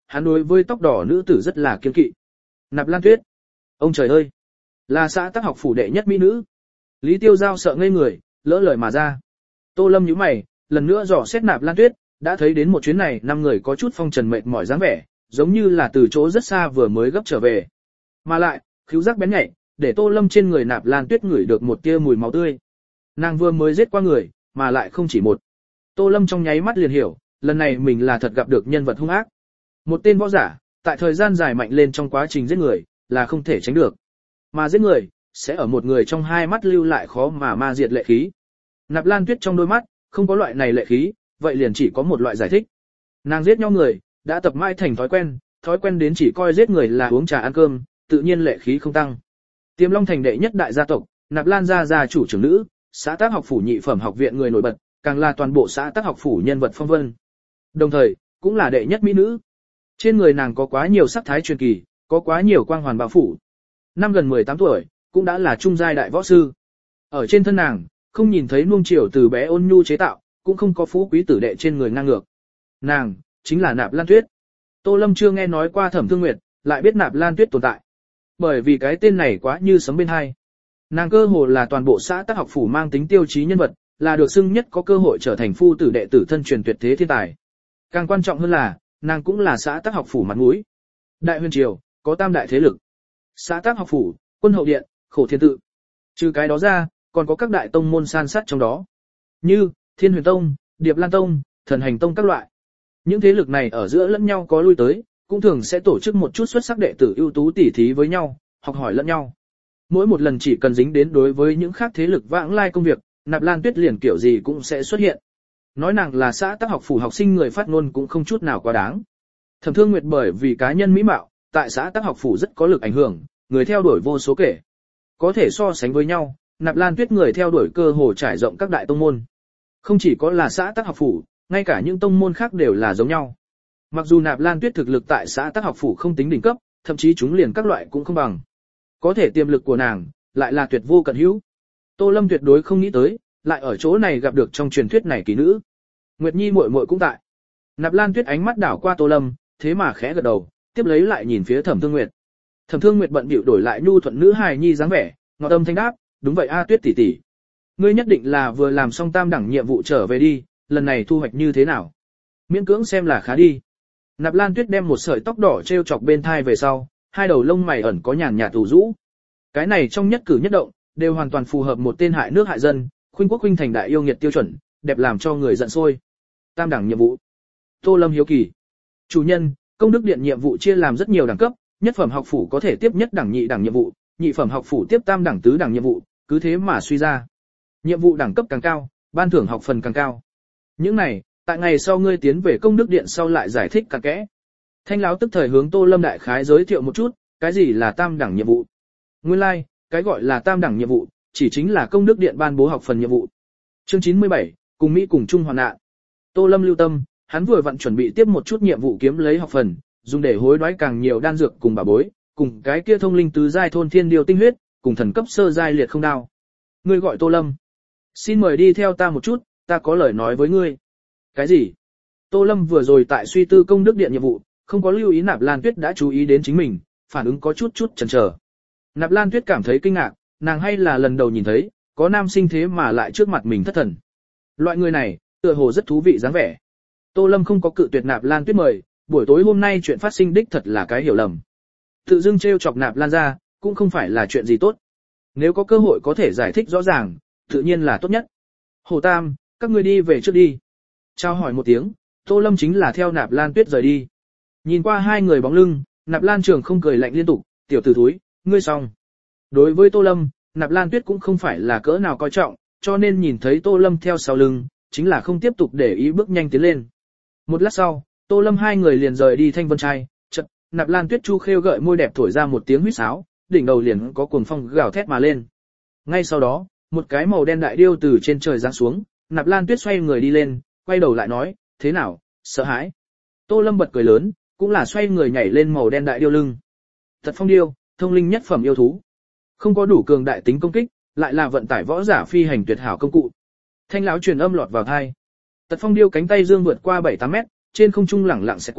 hắn đối với tóc đỏ nữ tử rất là kiêng kỵ. Nạp Lan Tuyết. Ông trời ơi, là xã Tắc học phủ đệ nhất mỹ nữ. Lý Tiêu Giao sợ ngây người, lỡ lời mà ra. Tô Lâm nhíu mày, lần nữa dò xét Nạp Lan Tuyết, đã thấy đến một chuyến này năm người có chút phong trần mệt mỏi dáng vẻ, giống như là từ chỗ rất xa vừa mới gấp trở về. Mà lại, khứu giác bén nhạy, để Tô Lâm trên người Nạp Lan Tuyết ngửi được một tia mùi máu tươi. Nàng vừa mới giết qua người, mà lại không chỉ một. Tô Lâm trong nháy mắt liền hiểu, lần này mình là thật gặp được nhân vật hung ác. Một tên võ giả, tại thời gian dài mạnh lên trong quá trình giết người, là không thể tránh được. Mà giết người, sẽ ở một người trong hai mắt lưu lại khó mà ma diệt lệ khí. Nạp Lan Tuyết trong đôi mắt, không có loại này lệ khí, vậy liền chỉ có một loại giải thích. Nàng giết nhau người, đã tập mãi thành thói quen, thói quen đến chỉ coi giết người là uống trà ăn cơm, tự nhiên lệ khí không tăng. Tiềm Long thành đệ nhất đại gia tộc, Nạp Lan gia gia chủ trưởng nữ, xã Tắc học phủ nhị phẩm học viện người nổi bật, càng là toàn bộ xã Tắc học phủ nhân vật phong vân. Đồng thời, cũng là đệ nhất mỹ nữ. Trên người nàng có quá nhiều sắc thái truyền kỳ, có quá nhiều quang hoàn bao phủ. Năm gần mười tám tuổi, cũng đã là trung giai đại võ sư. Ở trên thân nàng, không nhìn thấy nuông chiều từ bé ôn nhu chế tạo, cũng không có phú quý tử đệ trên người ngang ngược. Nàng, chính là Nạp Lan Tuyết. Tô Lâm chưa nghe nói qua Thẩm Thương Nguyệt, lại biết Nạp Lan Tuyết tồn tại. Bởi vì cái tên này quá như sấm bên hai. Nàng cơ hồ là toàn bộ xã Tắc học phủ mang tính tiêu chí nhân vật, là được xưng nhất có cơ hội trở thành phu tử đệ tử thân truyền tuyệt thế thiên tài. Càng quan trọng hơn là, nàng cũng là xã Tắc học phủ mặt mũi. Đại Huyền Triều, có tam đại thế lực. Xã Tắc học phủ, Quân hậu điện, Khổ Thiên tự. Trừ cái đó ra, còn có các đại tông môn san sát trong đó. Như, Thiên Huyền Tông, Điệp Lan Tông, Thần Hành Tông các loại. Những thế lực này ở giữa lẫn nhau có lui tới, cũng thường sẽ tổ chức một chút xuất sắc đệ tử ưu tú tỉ thí với nhau, học hỏi lẫn nhau. Mỗi một lần chỉ cần dính đến đối với những khác thế lực vãng lai công việc, Nạp Lan Tuyết liền kiểu gì cũng sẽ xuất hiện. Nói nàng là xã Tắc học phủ học sinh người phát ngôn cũng không chút nào quá đáng. Thẩm Thương Nguyệt bởi vì cá nhân mỹ mạo, tại xã Tắc học phủ rất có lực ảnh hưởng, người theo đuổi vô số kể. Có thể so sánh với nhau, Nạp Lan Tuyết người theo đuổi cơ hồ trải rộng các đại tông môn. Không chỉ có là xã Tắc học phủ, ngay cả những tông môn khác đều là giống nhau. Mặc dù Nạp Lan Tuyết thực lực tại xã Tắc học phủ không tính đỉnh cấp, thậm chí chúng liền các loại cũng không bằng. Có thể tiềm lực của nàng lại là tuyệt vô cận hữu. Tô Lâm tuyệt đối không nghĩ tới, lại ở chỗ này gặp được trong truyền thuyết này kỳ nữ. Nguyệt Nhi muội muội cũng tại. Nạp Lan Tuyết ánh mắt đảo qua Tô Lâm, thế mà khẽ gật đầu, tiếp lấy lại nhìn phía Thẩm Thương Nguyệt. Thẩm Thương Nguyệt bận bịu đổi lại nhu thuận nữ hài nhi dáng vẻ, ngọt âm thanh đáp, đúng vậy a Tuyết tỷ tỷ. Ngươi nhất định là vừa làm xong tam đẳng nhiệm vụ trở về đi, lần này thu hoạch như thế nào? Miễn cưỡng xem là khá đi. Nạp Lan Tuyết đem một sợi tóc đỏ treo chọc bên thai về sau, hai đầu lông mày ẩn có nhàn nhạt ủ rũ. Cái này trong nhất cử nhất động, đều hoàn toàn phù hợp một tên hại nước hại dân, khuynh quốc khuynh thành đại yêu nghiệt tiêu chuẩn, đẹp làm cho người giận sôi. Tam đẳng nhiệm vụ. Tô Lâm hiếu kỳ. Chủ nhân, công đức điện nhiệm vụ chia làm rất nhiều đẳng cấp, nhất phẩm học phủ có thể tiếp nhất đẳng nhị đẳng nhiệm vụ, nhị phẩm học phủ tiếp tam đẳng tứ đẳng nhiệm vụ, cứ thế mà suy ra. Nhiệm vụ đẳng cấp càng cao, ban thưởng học phần càng cao. Những này, tại ngày sau ngươi tiến về công đức điện sau lại giải thích cặn kẽ. Thanh lão tức thời hướng Tô Lâm đại khái giới thiệu một chút, cái gì là tam đẳng nhiệm vụ. Nguyên lai, like, cái gọi là tam đẳng nhiệm vụ, chỉ chính là công đức điện ban bố học phần nhiệm vụ. Chương chín mươi bảy, cùng Mỹ cùng chung hoàn nạn. Tô Lâm lưu tâm, hắn vừa vặn chuẩn bị tiếp một chút nhiệm vụ kiếm lấy học phần, dùng để hối đoái càng nhiều đan dược cùng bảo bối, cùng cái kia thông linh tứ giai thôn thiên điều tinh huyết, cùng thần cấp sơ giai liệt không đao. Ngươi gọi Tô Lâm. Xin mời đi theo ta một chút, ta có lời nói với ngươi. Cái gì? Tô Lâm vừa rồi tại suy tư công đức điện nhiệm vụ, không có lưu ý Nạp Lan Tuyết đã chú ý đến chính mình, phản ứng có chút chút chần chờ. Nạp Lan Tuyết cảm thấy kinh ngạc, nàng hay là lần đầu nhìn thấy, có nam sinh thế mà lại trước mặt mình thất thần. Loại người này, tựa hồ rất thú vị dáng vẻ. Tô Lâm không có cự tuyệt Nạp Lan Tuyết mời, buổi tối hôm nay chuyện phát sinh đích thật là cái hiểu lầm. Tự dưng trêu chọc Nạp Lan ra, cũng không phải là chuyện gì tốt. Nếu có cơ hội có thể giải thích rõ ràng, tự nhiên là tốt nhất. Hồ Tam, các ngươi đi về trước đi. Chào hỏi một tiếng, Tô Lâm chính là theo Nạp Lan Tuyết rời đi. Nhìn qua hai người bóng lưng, Nạp Lan Trường không cười lạnh liên tục, tiểu tử thúi, ngươi xong. Đối với Tô Lâm, Nạp Lan Tuyết cũng không phải là cỡ nào coi trọng, cho nên nhìn thấy Tô Lâm theo sau lưng, chính là không tiếp tục để ý bước nhanh tiến lên. Một lát sau, Tô Lâm hai người liền rời đi Thanh Vân Trai, chợt, Nạp Lan Tuyết chu khêu gợi môi đẹp thổi ra một tiếng huýt sáo, đỉnh đầu liền có cuồng phong gào thét mà lên. Ngay sau đó, một cái màu đen đại điêu từ trên trời giáng xuống, Nạp Lan Tuyết xoay người đi lên, quay đầu lại nói, thế nào, sợ hãi? Tô Lâm bật cười lớn, cũng là xoay người nhảy lên màu đen đại điêu lưng. Tật phong điêu, thông linh nhất phẩm yêu thú. Không có đủ cường đại tính công kích, lại là vận tải võ giả phi hành tuyệt hảo công cụ. Thanh lão truyền âm lọt vào tai. Tật phong điêu cánh tay dương vượt qua bảy tám mét, trên không trung lẳng lặng sẽ qua,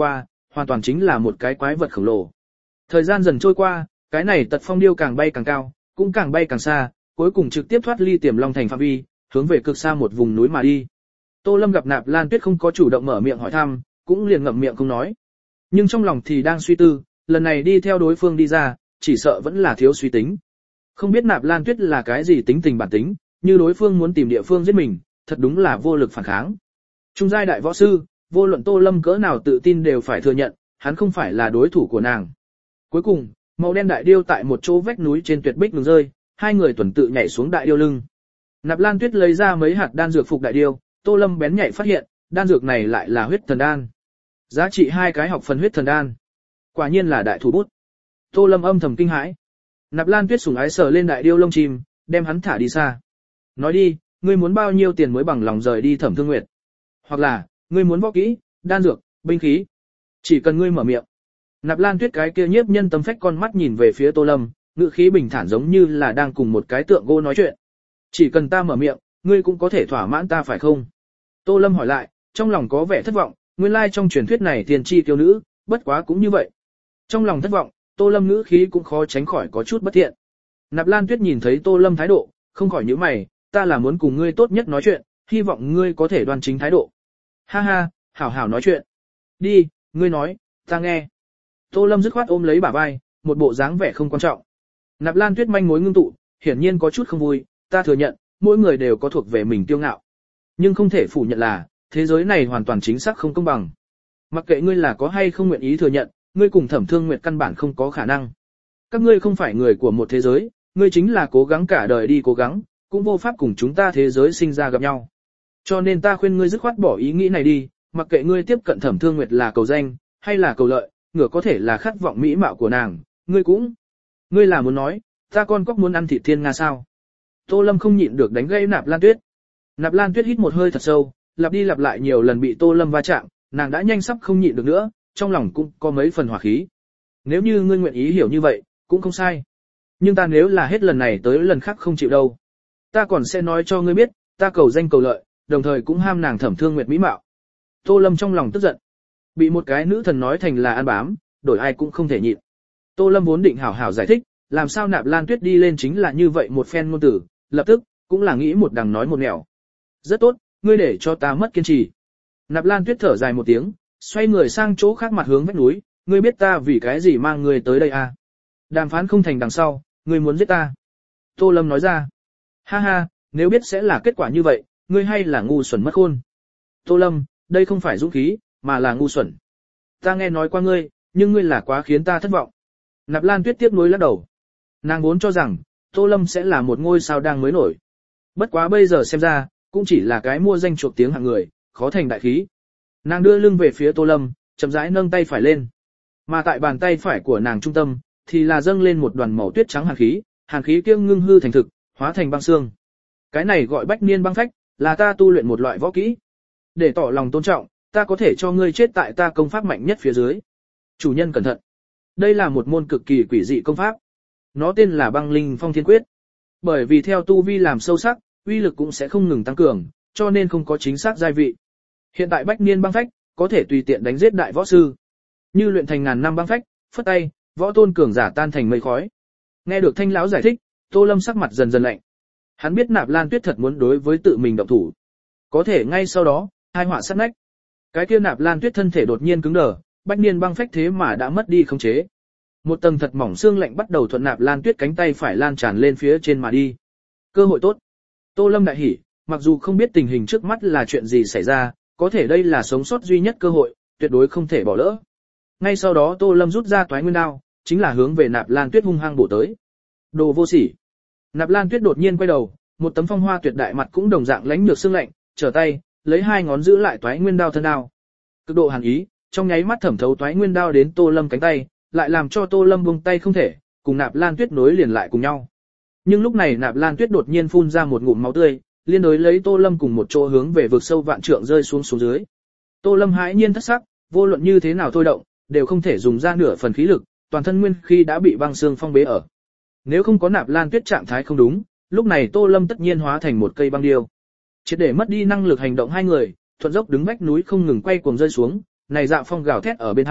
hoàn toàn chính là một cái quái vật khổng lồ. Thời gian dần trôi qua, cái này tật phong điêu càng bay càng cao, cũng càng bay càng xa, cuối cùng trực tiếp thoát ly Tiềm Long thành phạm vi, hướng về cực xa một vùng núi mà đi. Tô Lâm gặp Nạp Lan Tuyết không có chủ động mở miệng hỏi thăm, cũng liền ngậm miệng không nói. Nhưng trong lòng thì đang suy tư, lần này đi theo đối phương đi ra, chỉ sợ vẫn là thiếu suy tính. Không biết Nạp Lan Tuyết là cái gì tính tình bản tính, như đối phương muốn tìm địa phương giết mình, thật đúng là vô lực phản kháng. Trung giai đại võ sư, vô luận Tô Lâm cỡ nào tự tin đều phải thừa nhận, hắn không phải là đối thủ của nàng. Cuối cùng, màu đen đại điêu tại một chỗ vách núi trên tuyệt bích ngừng rơi, hai người tuần tự nhảy xuống đại điêu lưng. Nạp Lan Tuyết lấy ra mấy hạt đan dược phục đại điêu, Tô Lâm bén nhạy phát hiện, đan dược này lại là huyết thần đan. Giá trị hai cái học phần huyết thần đan. Quả nhiên là đại thủ bút. Tô Lâm âm thầm kinh hãi. Nạp Lan Tuyết sủng ái sờ lên đại điêu lông chim, đem hắn thả đi xa. Nói đi, ngươi muốn bao nhiêu tiền mới bằng lòng rời đi Thẩm Thương Nguyệt? Hoặc là, ngươi muốn võ kỹ, đan dược, binh khí? Chỉ cần ngươi mở miệng. Nạp Lan Tuyết cái kia nhiếp nhân tâm phách con mắt nhìn về phía Tô Lâm, ngữ khí bình thản giống như là đang cùng một cái tượng gỗ nói chuyện. Chỉ cần ta mở miệng, ngươi cũng có thể thỏa mãn ta phải không? Tô Lâm hỏi lại, trong lòng có vẻ thất vọng, nguyên lai trong truyền thuyết này tiền chi tiêu nữ, bất quá cũng như vậy. Trong lòng thất vọng, Tô Lâm ngữ khí cũng khó tránh khỏi có chút bất thiện. Nạp Lan Tuyết nhìn thấy Tô Lâm thái độ, không khỏi nhíu mày, ta là muốn cùng ngươi tốt nhất nói chuyện, hy vọng ngươi có thể đoan chính thái độ. Ha ha, hảo hảo nói chuyện. Đi, ngươi nói, ta nghe. Tô Lâm dứt khoát ôm lấy bả vai, một bộ dáng vẻ không quan trọng. Nạp Lan Tuyết manh mối ngưng tụ, hiển nhiên có chút không vui, ta thừa nhận, mỗi người đều có thuộc về mình tiêu ngạo. Nhưng không thể phủ nhận là, thế giới này hoàn toàn chính xác không công bằng. Mặc kệ ngươi là có hay không nguyện ý thừa nhận, ngươi cùng Thẩm Thương Nguyệt căn bản không có khả năng. Các ngươi không phải người của một thế giới, ngươi chính là cố gắng cả đời đi cố gắng, cũng vô pháp cùng chúng ta thế giới sinh ra gặp nhau. Cho nên ta khuyên ngươi dứt khoát bỏ ý nghĩ này đi, mặc kệ ngươi tiếp cận Thẩm Thương Nguyệt là cầu danh, hay là cầu lợi, ngửa có thể là khát vọng mỹ mạo của nàng, ngươi cũng. Ngươi là muốn nói, ta con cóc muốn ăn thịt thiên nga sao? Tô Lâm không nhịn được đánh gây Nạp Lan Tuyết. Nạp Lan Tuyết hít một hơi thật sâu, lặp đi lặp lại nhiều lần bị Tô Lâm va chạm, nàng đã nhanh sắp không nhịn được nữa, trong lòng cũng có mấy phần hỏa khí. Nếu như ngươi nguyện ý hiểu như vậy, cũng không sai. Nhưng ta nếu là hết lần này tới lần khác không chịu đâu. Ta còn sẽ nói cho ngươi biết, ta cầu danh cầu lợi, đồng thời cũng ham nàng Thẩm Thương Nguyệt mỹ mạo. Tô Lâm trong lòng tức giận. Bị một cái nữ thần nói thành là ăn bám, đổi ai cũng không thể nhịn. Tô Lâm vốn định hảo hảo giải thích, làm sao Nạp Lan Tuyết đi lên chính là như vậy một phen ngôn tử, lập tức, cũng là nghĩ một đằng nói một nẻo. Rất tốt, ngươi để cho ta mất kiên trì. Nạp Lan Tuyết thở dài một tiếng, xoay người sang chỗ khác mặt hướng vách núi, ngươi biết ta vì cái gì mang ngươi tới đây à? Đàm phán không thành đằng sau, ngươi muốn giết ta. Tô Lâm nói ra. Ha ha, nếu biết sẽ là kết quả như vậy, ngươi hay là ngu xuẩn mất khôn. Tô Lâm, đây không phải dũng khí, mà là ngu xuẩn. Ta nghe nói qua ngươi, nhưng ngươi là quá khiến ta thất vọng. Nạp Lan Tuyết tiếp nối lắc đầu. Nàng vốn cho rằng, Tô Lâm sẽ là một ngôi sao đang mới nổi. Bất quá bây giờ xem ra, cũng chỉ là cái mua danh chuộc tiếng hạng người, khó thành đại khí. Nàng đưa lưng về phía Tô Lâm, chậm rãi nâng tay phải lên. Mà tại bàn tay phải của nàng trung tâm, thì là dâng lên một đoàn màu tuyết trắng hàn khí, hàn khí kia ngưng hư thành thực, hóa thành băng xương. Cái này gọi bách niên băng phách, là ta tu luyện một loại võ kỹ. Để tỏ lòng tôn trọng, ta có thể cho ngươi chết tại ta công pháp mạnh nhất phía dưới. Chủ nhân cẩn thận. Đây là một môn cực kỳ quỷ dị công pháp. Nó tên là Băng Linh Phong Thiên Quyết. Bởi vì theo tu vi làm sâu sắc, uy lực cũng sẽ không ngừng tăng cường, cho nên không có chính xác giai vị. Hiện tại bách niên băng phách, có thể tùy tiện đánh giết đại võ sư. Như luyện thành ngàn năm băng phách, phất tay, võ tôn cường giả tan thành mây khói. Nghe được Thanh lão giải thích, Tô Lâm sắc mặt dần dần lạnh. Hắn biết Nạp Lan Tuyết thật muốn đối với tự mình động thủ. Có thể ngay sau đó, hai họa sát nách. Cái kia Nạp Lan Tuyết thân thể đột nhiên cứng đờ, bách niên băng phách thế mà đã mất đi khống chế. Một tầng thật mỏng xương lạnh bắt đầu thuận Nạp Lan Tuyết cánh tay phải lan tràn lên phía trên mà đi. Cơ hội tốt. Tô Lâm đại hỉ, mặc dù không biết tình hình trước mắt là chuyện gì xảy ra, có thể đây là sống sót duy nhất cơ hội, tuyệt đối không thể bỏ lỡ. Ngay sau đó Tô Lâm rút ra toái nguyên đao, chính là hướng về Nạp Lan Tuyết hung hăng bổ tới. Đồ vô sỉ. Nạp Lan Tuyết đột nhiên quay đầu, một tấm phong hoa tuyệt đại mặt cũng đồng dạng lãnh nhược xương lạnh, trở tay, lấy hai ngón giữ lại toái nguyên đao thân đao. Cực độ hàn ý, trong nháy mắt thẩm thấu toái nguyên đao đến Tô Lâm cánh tay, lại làm cho Tô Lâm buông tay không thể, cùng Nạp Lan Tuyết nối liền lại cùng nhau. Nhưng lúc này Nạp Lan Tuyết đột nhiên phun ra một ngụm máu tươi, liên đối lấy Tô Lâm cùng một chỗ hướng về vực sâu vạn trượng rơi xuống xuống dưới. Tô Lâm hãi nhiên thất sắc, vô luận như thế nào thôi động, đều không thể dùng ra nửa phần khí lực, toàn thân nguyên khí đã bị băng xương phong bế ở. Nếu không có Nạp Lan Tuyết trạng thái không đúng, lúc này Tô Lâm tất nhiên hóa thành một cây băng điêu. Triệt để mất đi năng lực hành động hai người, thuận dốc đứng vách núi không ngừng quay cuồng rơi xuống, này dạ phong gào thét ở bên hai,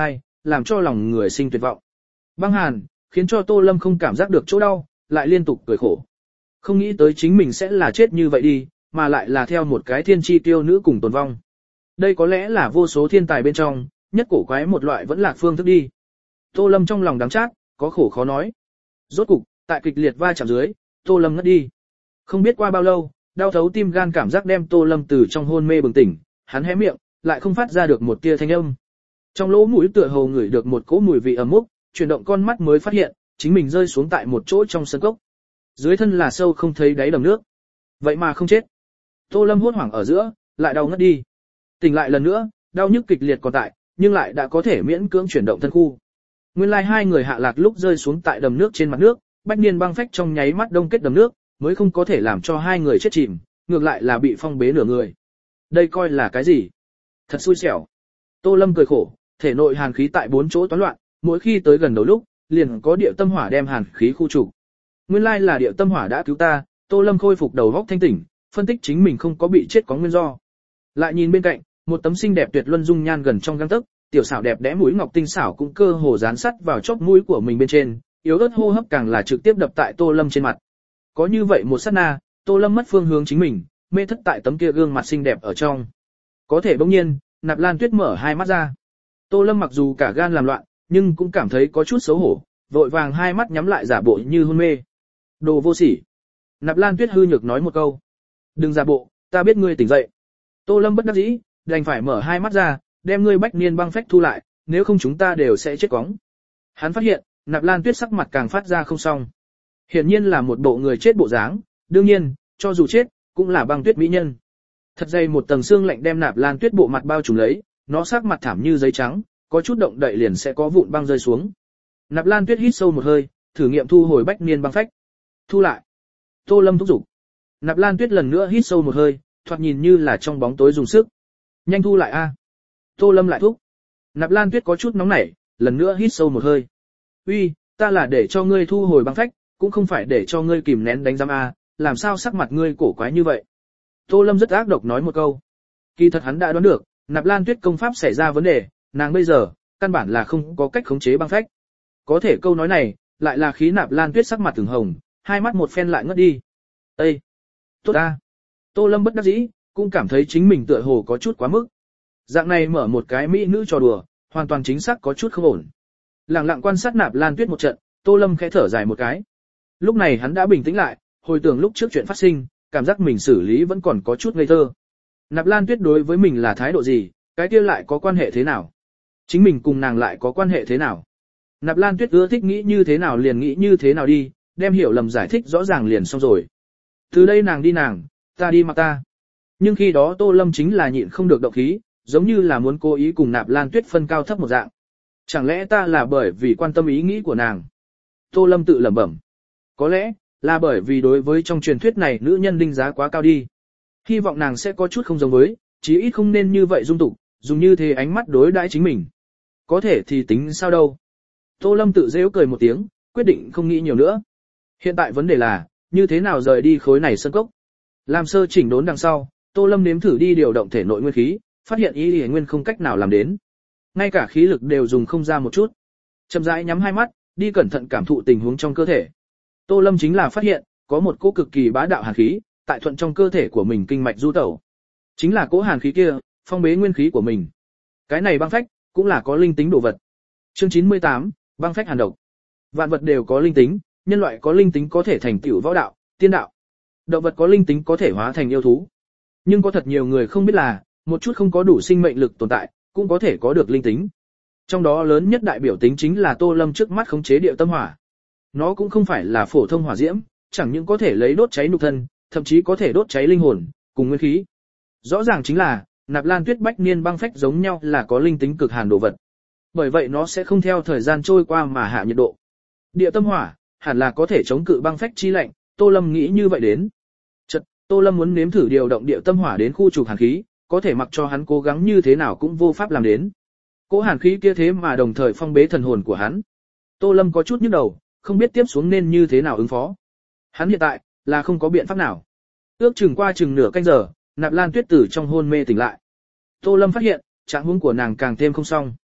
làm cho lòng người sinh tuyệt vọng. Băng hàn, khiến cho Tô Lâm không cảm giác được chỗ đau, lại liên tục cười khổ. Không nghĩ tới chính mình sẽ là chết như vậy đi, mà lại là theo một cái thiên chi tiêu nữ cùng tồn vong. Đây có lẽ là vô số thiên tài bên trong, nhất cổ quái một loại vẫn lạc phương thức đi. Tô Lâm trong lòng đắng chát, có khổ khó nói. Rốt cục, tại kịch liệt va chạm dưới, Tô Lâm ngất đi. Không biết qua bao lâu, đau thấu tim gan cảm giác đem Tô Lâm từ trong hôn mê bừng tỉnh, hắn hé miệng, lại không phát ra được một tia thanh âm. Trong lỗ mũi tựa hồ ngửi được một cỗ mùi vị ấm mốc, chuyển động con mắt mới phát hiện, chính mình rơi xuống tại một chỗ trong sân cốc. Dưới thân là sâu không thấy đáy đầm nước. Vậy mà không chết. Tô Lâm hốt hoảng ở giữa, lại đau ngất đi. Tỉnh lại lần nữa, đau nhức kịch liệt còn tại, nhưng lại đã có thể miễn cưỡng chuyển động thân khu. Nguyên lai hai người hạ lạc lúc rơi xuống tại đầm nước trên mặt nước, Bách Niên băng phách trong nháy mắt đông kết đầm nước, mới không có thể làm cho hai người chết chìm, ngược lại là bị phong bế nửa người. Đây coi là cái gì? Thật xui xẻo. Tô Lâm cười khổ, thể nội hàn khí tại bốn chỗ toán loạn, mỗi khi tới gần đầu lúc, liền có địa tâm hỏa đem hàn khí khu trục. Nguyên lai là địa tâm hỏa đã cứu ta, Tô Lâm khôi phục đầu óc thanh tỉnh, phân tích chính mình không có bị chết có nguyên do. Lại nhìn bên cạnh, một tấm xinh đẹp tuyệt luân dung nhan gần trong gang tấc, tiểu xảo đẹp đẽ mũi ngọc tinh xảo cũng cơ hồ dán sắt vào chóp mũi của mình bên trên, yếu ớt hô hấp càng là trực tiếp đập tại Tô Lâm trên mặt. Có như vậy một sát na, Tô Lâm mất phương hướng chính mình, mê thất tại tấm kia gương mặt xinh đẹp ở trong. Có thể bỗng nhiên, Nạp Lan Tuyết mở hai mắt ra. Tô Lâm mặc dù cả gan làm loạn, nhưng cũng cảm thấy có chút xấu hổ, vội vàng hai mắt nhắm lại giả bộ như hôn mê. Đồ vô sỉ. Nạp Lan Tuyết hư nhược nói một câu. Đừng giả bộ, ta biết ngươi tỉnh dậy. Tô Lâm bất đắc dĩ, đành phải mở hai mắt ra, đem ngươi Bách Niên băng phách thu lại, nếu không chúng ta đều sẽ chết cóng. Hắn phát hiện, Nạp Lan Tuyết sắc mặt càng phát ra không xong. Hiển nhiên là một bộ người chết bộ dáng, đương nhiên, cho dù chết, cũng là băng tuyết mỹ nhân. Thật dày một tầng xương lạnh đem Nạp Lan Tuyết bộ mặt bao trùm lấy, nó sắc mặt thảm như giấy trắng, có chút động đậy liền sẽ có vụn băng rơi xuống. Nạp Lan Tuyết hít sâu một hơi, thử nghiệm thu hồi Bách Niên băng phách. Thu lại. Tô Lâm thúc giục. Nạp Lan Tuyết lần nữa hít sâu một hơi, thoạt nhìn như là trong bóng tối dùng sức. Nhanh thu lại a. Tô Lâm lại thúc. Nạp Lan Tuyết có chút nóng nảy, lần nữa hít sâu một hơi. Uy, ta là để cho ngươi thu hồi băng phách, cũng không phải để cho ngươi kìm nén đánh giam a, làm sao sắc mặt ngươi cổ quái như vậy? Tô Lâm rất ác độc nói một câu. Kỳ thật hắn đã đoán được, Nạp Lan Tuyết công pháp xảy ra vấn đề, nàng bây giờ, căn bản là không có cách khống chế băng phách. Có thể câu nói này, lại là khí Nạp Lan Tuyết sắc mặt từng hồng, hai mắt một phen lại ngất đi. Ê! Tốt ta! Tô Lâm bất đắc dĩ, cũng cảm thấy chính mình tựa hồ có chút quá mức. Dạng này mở một cái mỹ nữ trò đùa, hoàn toàn chính xác có chút không ổn. Lặng lặng quan sát Nạp Lan Tuyết một trận, Tô Lâm khẽ thở dài một cái. Lúc này hắn đã bình tĩnh lại, hồi tưởng lúc trước chuyện phát sinh, cảm giác mình xử lý vẫn còn có chút ngây thơ. Nạp Lan Tuyết đối với mình là thái độ gì, cái kia lại có quan hệ thế nào? Chính mình cùng nàng lại có quan hệ thế nào? Nạp Lan Tuyết ưa thích nghĩ như thế nào liền nghĩ như thế nào đi, đem hiểu lầm giải thích rõ ràng liền xong rồi. Từ đây nàng đi nàng, ta đi mặc ta. Nhưng khi đó Tô Lâm chính là nhịn không được động khí, giống như là muốn cố ý cùng Nạp Lan Tuyết phân cao thấp một dạng. Chẳng lẽ ta là bởi vì quan tâm ý nghĩ của nàng? Tô Lâm tự lẩm bẩm. Có lẽ, là bởi vì đối với trong truyền thuyết này nữ nhân đinh giá quá cao đi. Hy vọng nàng sẽ có chút không giống với, chí ít không nên như vậy dung tục, dùng như thế ánh mắt đối đãi chính mình. Có thể thì tính sao đâu. Tô Lâm tự rêu cười một tiếng, quyết định không nghĩ nhiều nữa. Hiện tại vấn đề là, như thế nào rời đi khối này sân cốc. Làm sơ chỉnh đốn đằng sau, Tô Lâm nếm thử đi điều động thể nội nguyên khí, phát hiện ý lý nguyên không cách nào làm đến. Ngay cả khí lực đều dùng không ra một chút. Chậm rãi nhắm hai mắt, đi cẩn thận cảm thụ tình huống trong cơ thể. Tô Lâm chính là phát hiện, có một cỗ cực kỳ bá đạo hàn khí, tại thuận trong cơ thể của mình kinh mạch du tẩu. Chính là cỗ hàn khí kia, phong bế nguyên khí của mình. Cái này băng phách, cũng là có linh tính đồ vật. Chương chín mươi tám, băng phách hàn độc. Vạn vật đều có linh tính, nhân loại có linh tính có thể thành tựu võ đạo, tiên đạo. Động vật có linh tính có thể hóa thành yêu thú. Nhưng có thật nhiều người không biết là, một chút không có đủ sinh mệnh lực tồn tại, cũng có thể có được linh tính. Trong đó lớn nhất đại biểu tính chính là Tô Lâm trước mắt khống chế địa tâm hỏa. Nó cũng không phải là phổ thông hỏa diễm, chẳng những có thể lấy đốt cháy nhục thân, thậm chí có thể đốt cháy linh hồn, cùng nguyên khí. Rõ ràng chính là, Nạp Lan Tuyết Bách Niên băng phách giống nhau là có linh tính cực hàn đồ vật. Bởi vậy nó sẽ không theo thời gian trôi qua mà hạ nhiệt độ. Địa tâm hỏa, hẳn là có thể chống cự băng phách chi lạnh, Tô Lâm nghĩ như vậy đến. Chợt, Tô Lâm muốn nếm thử điều động địa tâm hỏa đến khu trục hàn khí, có thể mặc cho hắn cố gắng như thế nào cũng vô pháp làm đến. Cỗ hàn khí kia thế mà đồng thời phong bế thần hồn của hắn. Tô Lâm có chút nhức đầu, không biết tiếp xuống nên như thế nào ứng phó. Hắn hiện tại, là không có biện pháp nào. Ước chừng qua chừng nửa canh giờ, Nạp Lan Tuyết từ trong hôn mê tỉnh lại. Tô Lâm phát hiện, trạng huống của nàng càng thêm không xong.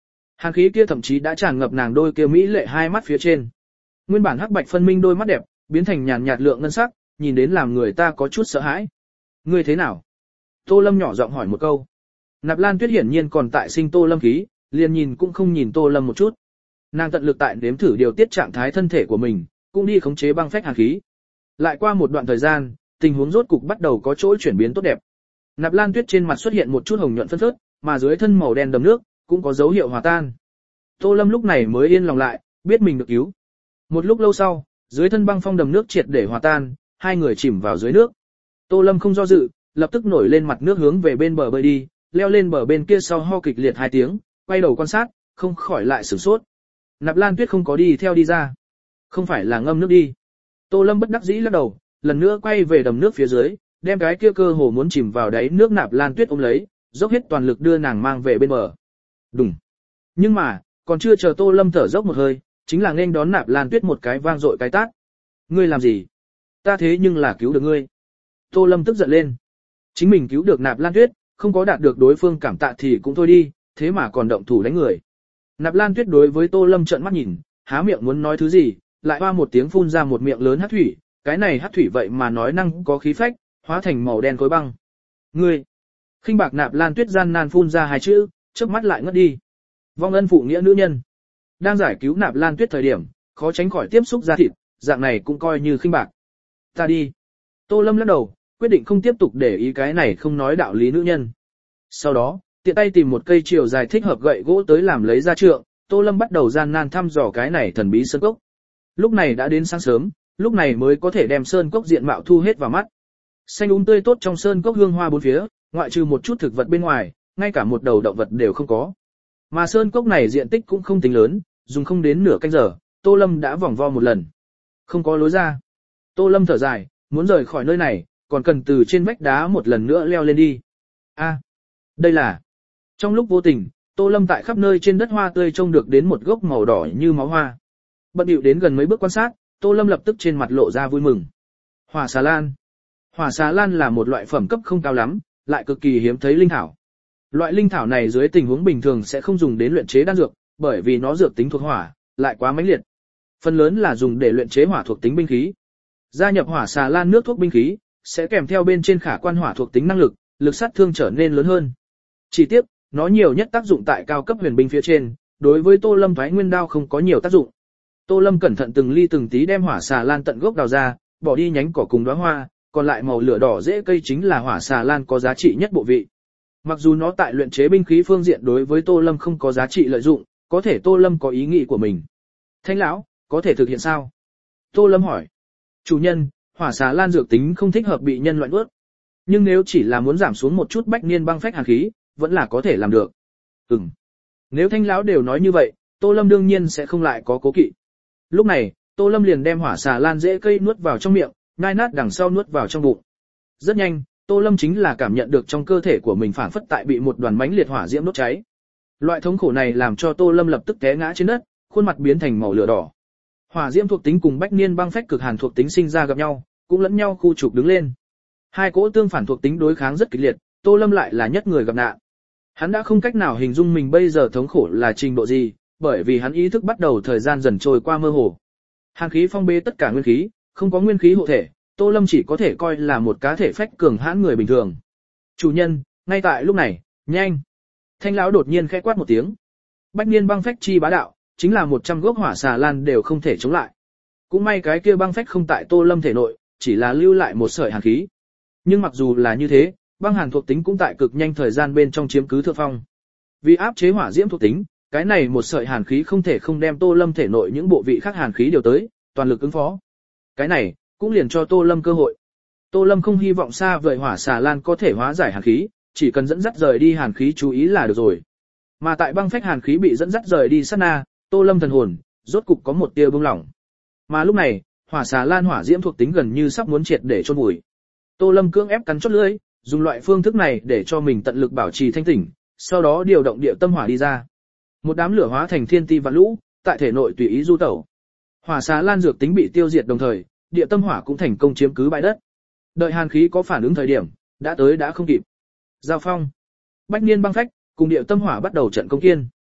Hàn khí kia thậm chí đã tràn ngập nàng đôi kia mỹ lệ hai mắt phía trên. Nguyên bản hắc bạch phân minh đôi mắt đẹp, biến thành nhàn nhạt lượng ngân sắc, nhìn đến làm người ta có chút sợ hãi. Ngươi thế nào? Tô Lâm nhỏ giọng hỏi một câu. Nạp Lan Tuyết hiển nhiên còn tại sinh Tô Lâm khí, liền nhìn cũng không nhìn Tô Lâm một chút. Nàng tận lực tại đếm thử điều tiết trạng thái thân thể của mình, cũng đi khống chế băng phách hàn khí. Lại qua một đoạn thời gian, tình huống rốt cục bắt đầu có chỗ chuyển biến tốt đẹp. Nạp Lan Tuyết trên mặt xuất hiện một chút hồng nhuận phân phớt, mà dưới thân màu đen đầm nước cũng có dấu hiệu hòa tan. Tô Lâm lúc này mới yên lòng lại, biết mình được cứu. Một lúc lâu sau, dưới thân băng phong đầm nước triệt để hòa tan, hai người chìm vào dưới nước. Tô Lâm không do dự, lập tức nổi lên mặt nước hướng về bên bờ bơi đi, leo lên bờ bên kia sau ho kịch liệt hai tiếng, quay đầu quan sát, không khỏi lại sửng sốt. Nạp Lan Tuyết không có đi theo đi ra. Không phải là ngâm nước đi. Tô Lâm bất đắc dĩ lắc đầu, lần nữa quay về đầm nước phía dưới, đem cái kia cơ hồ muốn chìm vào đáy nước Nạp Lan Tuyết ôm lấy, dốc hết toàn lực đưa nàng mang về bên bờ. Đùng. Nhưng mà, còn chưa chờ Tô Lâm thở dốc một hơi, chính là nên đón Nạp Lan Tuyết một cái vang dội cái tát. Ngươi làm gì? Ta thế nhưng là cứu được ngươi. Tô Lâm tức giận lên. Chính mình cứu được Nạp Lan Tuyết, không có đạt được đối phương cảm tạ thì cũng thôi đi, thế mà còn động thủ đánh người. Nạp Lan Tuyết đối với Tô Lâm trợn mắt nhìn, há miệng muốn nói thứ gì, lại hoa một tiếng phun ra một miệng lớn hắc thủy, cái này hắc thủy vậy mà nói năng có khí phách, hóa thành màu đen khối băng. Ngươi! Khinh bạc Nạp Lan Tuyết gian nan phun ra hai chữ, chớp mắt lại ngất đi. Vong ân phụ nghĩa nữ nhân. Đang giải cứu Nạp Lan Tuyết thời điểm, khó tránh khỏi tiếp xúc da thịt, dạng này cũng coi như khinh bạc. Ta đi. Tô Lâm lắc đầu, quyết định không tiếp tục để ý cái này không nói đạo lý nữ nhân. Sau đó, tiện tay tìm một cây chiều dài thích hợp gậy gỗ tới làm lấy ra trượng, Tô Lâm bắt đầu gian nan thăm dò cái này thần bí sơn cốc. Lúc này đã đến sáng sớm, lúc này mới có thể đem sơn cốc diện mạo thu hết vào mắt. Xanh um tươi tốt trong sơn cốc hương hoa bốn phía, ngoại trừ một chút thực vật bên ngoài, ngay cả một đầu động vật đều không có. Mà sơn cốc này diện tích cũng không tính lớn, dùng không đến nửa canh giờ, Tô Lâm đã vòng vo một lần. Không có lối ra. Tô Lâm thở dài, muốn rời khỏi nơi này, còn cần từ trên vách đá một lần nữa leo lên đi. A, đây là... Trong lúc vô tình, Tô Lâm tại khắp nơi trên đất hoa tươi trông được đến một gốc màu đỏ như máu hoa. Bận điệu đến gần mấy bước quan sát, Tô Lâm lập tức trên mặt lộ ra vui mừng. Hỏa xà lan. Hỏa xà lan là một loại phẩm cấp không cao lắm, lại cực kỳ hiếm thấy linh thảo. Loại linh thảo này dưới tình huống bình thường sẽ không dùng đến luyện chế đan dược, bởi vì nó dược tính thuộc hỏa, lại quá mãnh liệt. Phần lớn là dùng để luyện chế hỏa thuộc tính binh khí. Gia nhập hỏa xà lan nước thuốc binh khí, sẽ kèm theo bên trên khả quan hỏa thuộc tính năng lực, lực sát thương trở nên lớn hơn. Chỉ tiếp, nó nhiều nhất tác dụng tại cao cấp huyền binh phía trên, đối với Tô Lâm Thoái Nguyên đao không có nhiều tác dụng. Tô Lâm cẩn thận từng ly từng tí đem hỏa xà lan tận gốc đào ra, bỏ đi nhánh cỏ cùng đóa hoa, còn lại màu lửa đỏ rễ cây chính là hỏa xà lan có giá trị nhất bộ vị. Mặc dù nó tại luyện chế binh khí phương diện đối với Tô Lâm không có giá trị lợi dụng, có thể Tô Lâm có ý nghĩ của mình. Thanh lão, có thể thực hiện sao? Tô Lâm hỏi. Chủ nhân, hỏa xà lan dược tính không thích hợp bị nhân loại nuốt. Nhưng nếu chỉ là muốn giảm xuống một chút bách niên băng phách hàn khí, vẫn là có thể làm được. Ừm. Nếu thanh lão đều nói như vậy, Tô Lâm đương nhiên sẽ không lại có cố kỵ. Lúc này, Tô Lâm liền đem hỏa xà lan rễ cây nuốt vào trong miệng, nhai nát đằng sau nuốt vào trong bụng. Rất nhanh, Tô Lâm chính là cảm nhận được trong cơ thể của mình phản phất tại bị một đoàn mãnh liệt hỏa diễm đốt cháy. Loại thống khổ này làm cho Tô Lâm lập tức té ngã trên đất, khuôn mặt biến thành màu lửa đỏ. Hỏa diễm thuộc tính cùng bách niên băng phách cực hàn thuộc tính sinh ra gặp nhau, cũng lẫn nhau khu trục đứng lên. Hai cỗ tương phản thuộc tính đối kháng rất kịch liệt, Tô Lâm lại là nhất người gặp nạn. Hắn đã không cách nào hình dung mình bây giờ thống khổ là trình độ gì, bởi vì hắn ý thức bắt đầu thời gian dần trôi qua mơ hồ. Hàn khí phong bế tất cả nguyên khí, không có nguyên khí hộ thể, Tô Lâm chỉ có thể coi là một cá thể phách cường hãn người bình thường. Chủ nhân, ngay tại lúc này, nhanh! Thanh lão đột nhiên khẽ quát một tiếng. Bách niên băng phách chi bá đạo, chính là một trăm gốc hỏa xà lan đều không thể chống lại. Cũng may cái kia băng phách không tại Tô Lâm thể nội, chỉ là lưu lại một sợi hàn khí. Nhưng mặc dù là như thế, băng hàn thuộc tính cũng tại cực nhanh thời gian bên trong chiếm cứ thượng phong. Vì áp chế hỏa diễm thuộc tính, cái này một sợi hàn khí không thể không đem Tô Lâm thể nội những bộ vị khác hàn khí điều tới, toàn lực ứng phó. Cái này cũng liền cho Tô Lâm cơ hội. Tô Lâm không hy vọng xa vời hỏa xà lan có thể hóa giải hàn khí, chỉ cần dẫn dắt rời đi hàn khí chú ý là được rồi. Mà tại băng phách hàn khí bị dẫn dắt rời đi sát na, Tô Lâm thần hồn rốt cục có một tia bừng lỏng. Mà lúc này, hỏa xà lan hỏa diễm thuộc tính gần như sắp muốn triệt để chôn vùi. Tô Lâm cưỡng ép cắn chốt lưỡi, dùng loại phương thức này để cho mình tận lực bảo trì thanh tỉnh, sau đó điều động địa tâm hỏa đi ra. Một đám lửa hóa thành thiên ti vạn lũ, tại thể nội tùy ý du tẩu. Hỏa xà lan dược tính bị tiêu diệt đồng thời, địa tâm hỏa cũng thành công chiếm cứ bãi đất. Đợi hàn khí có phản ứng thời điểm, đã tới đã không kịp. Giao phong. Bách niên băng phách cùng địa tâm hỏa bắt đầu trận công kiên.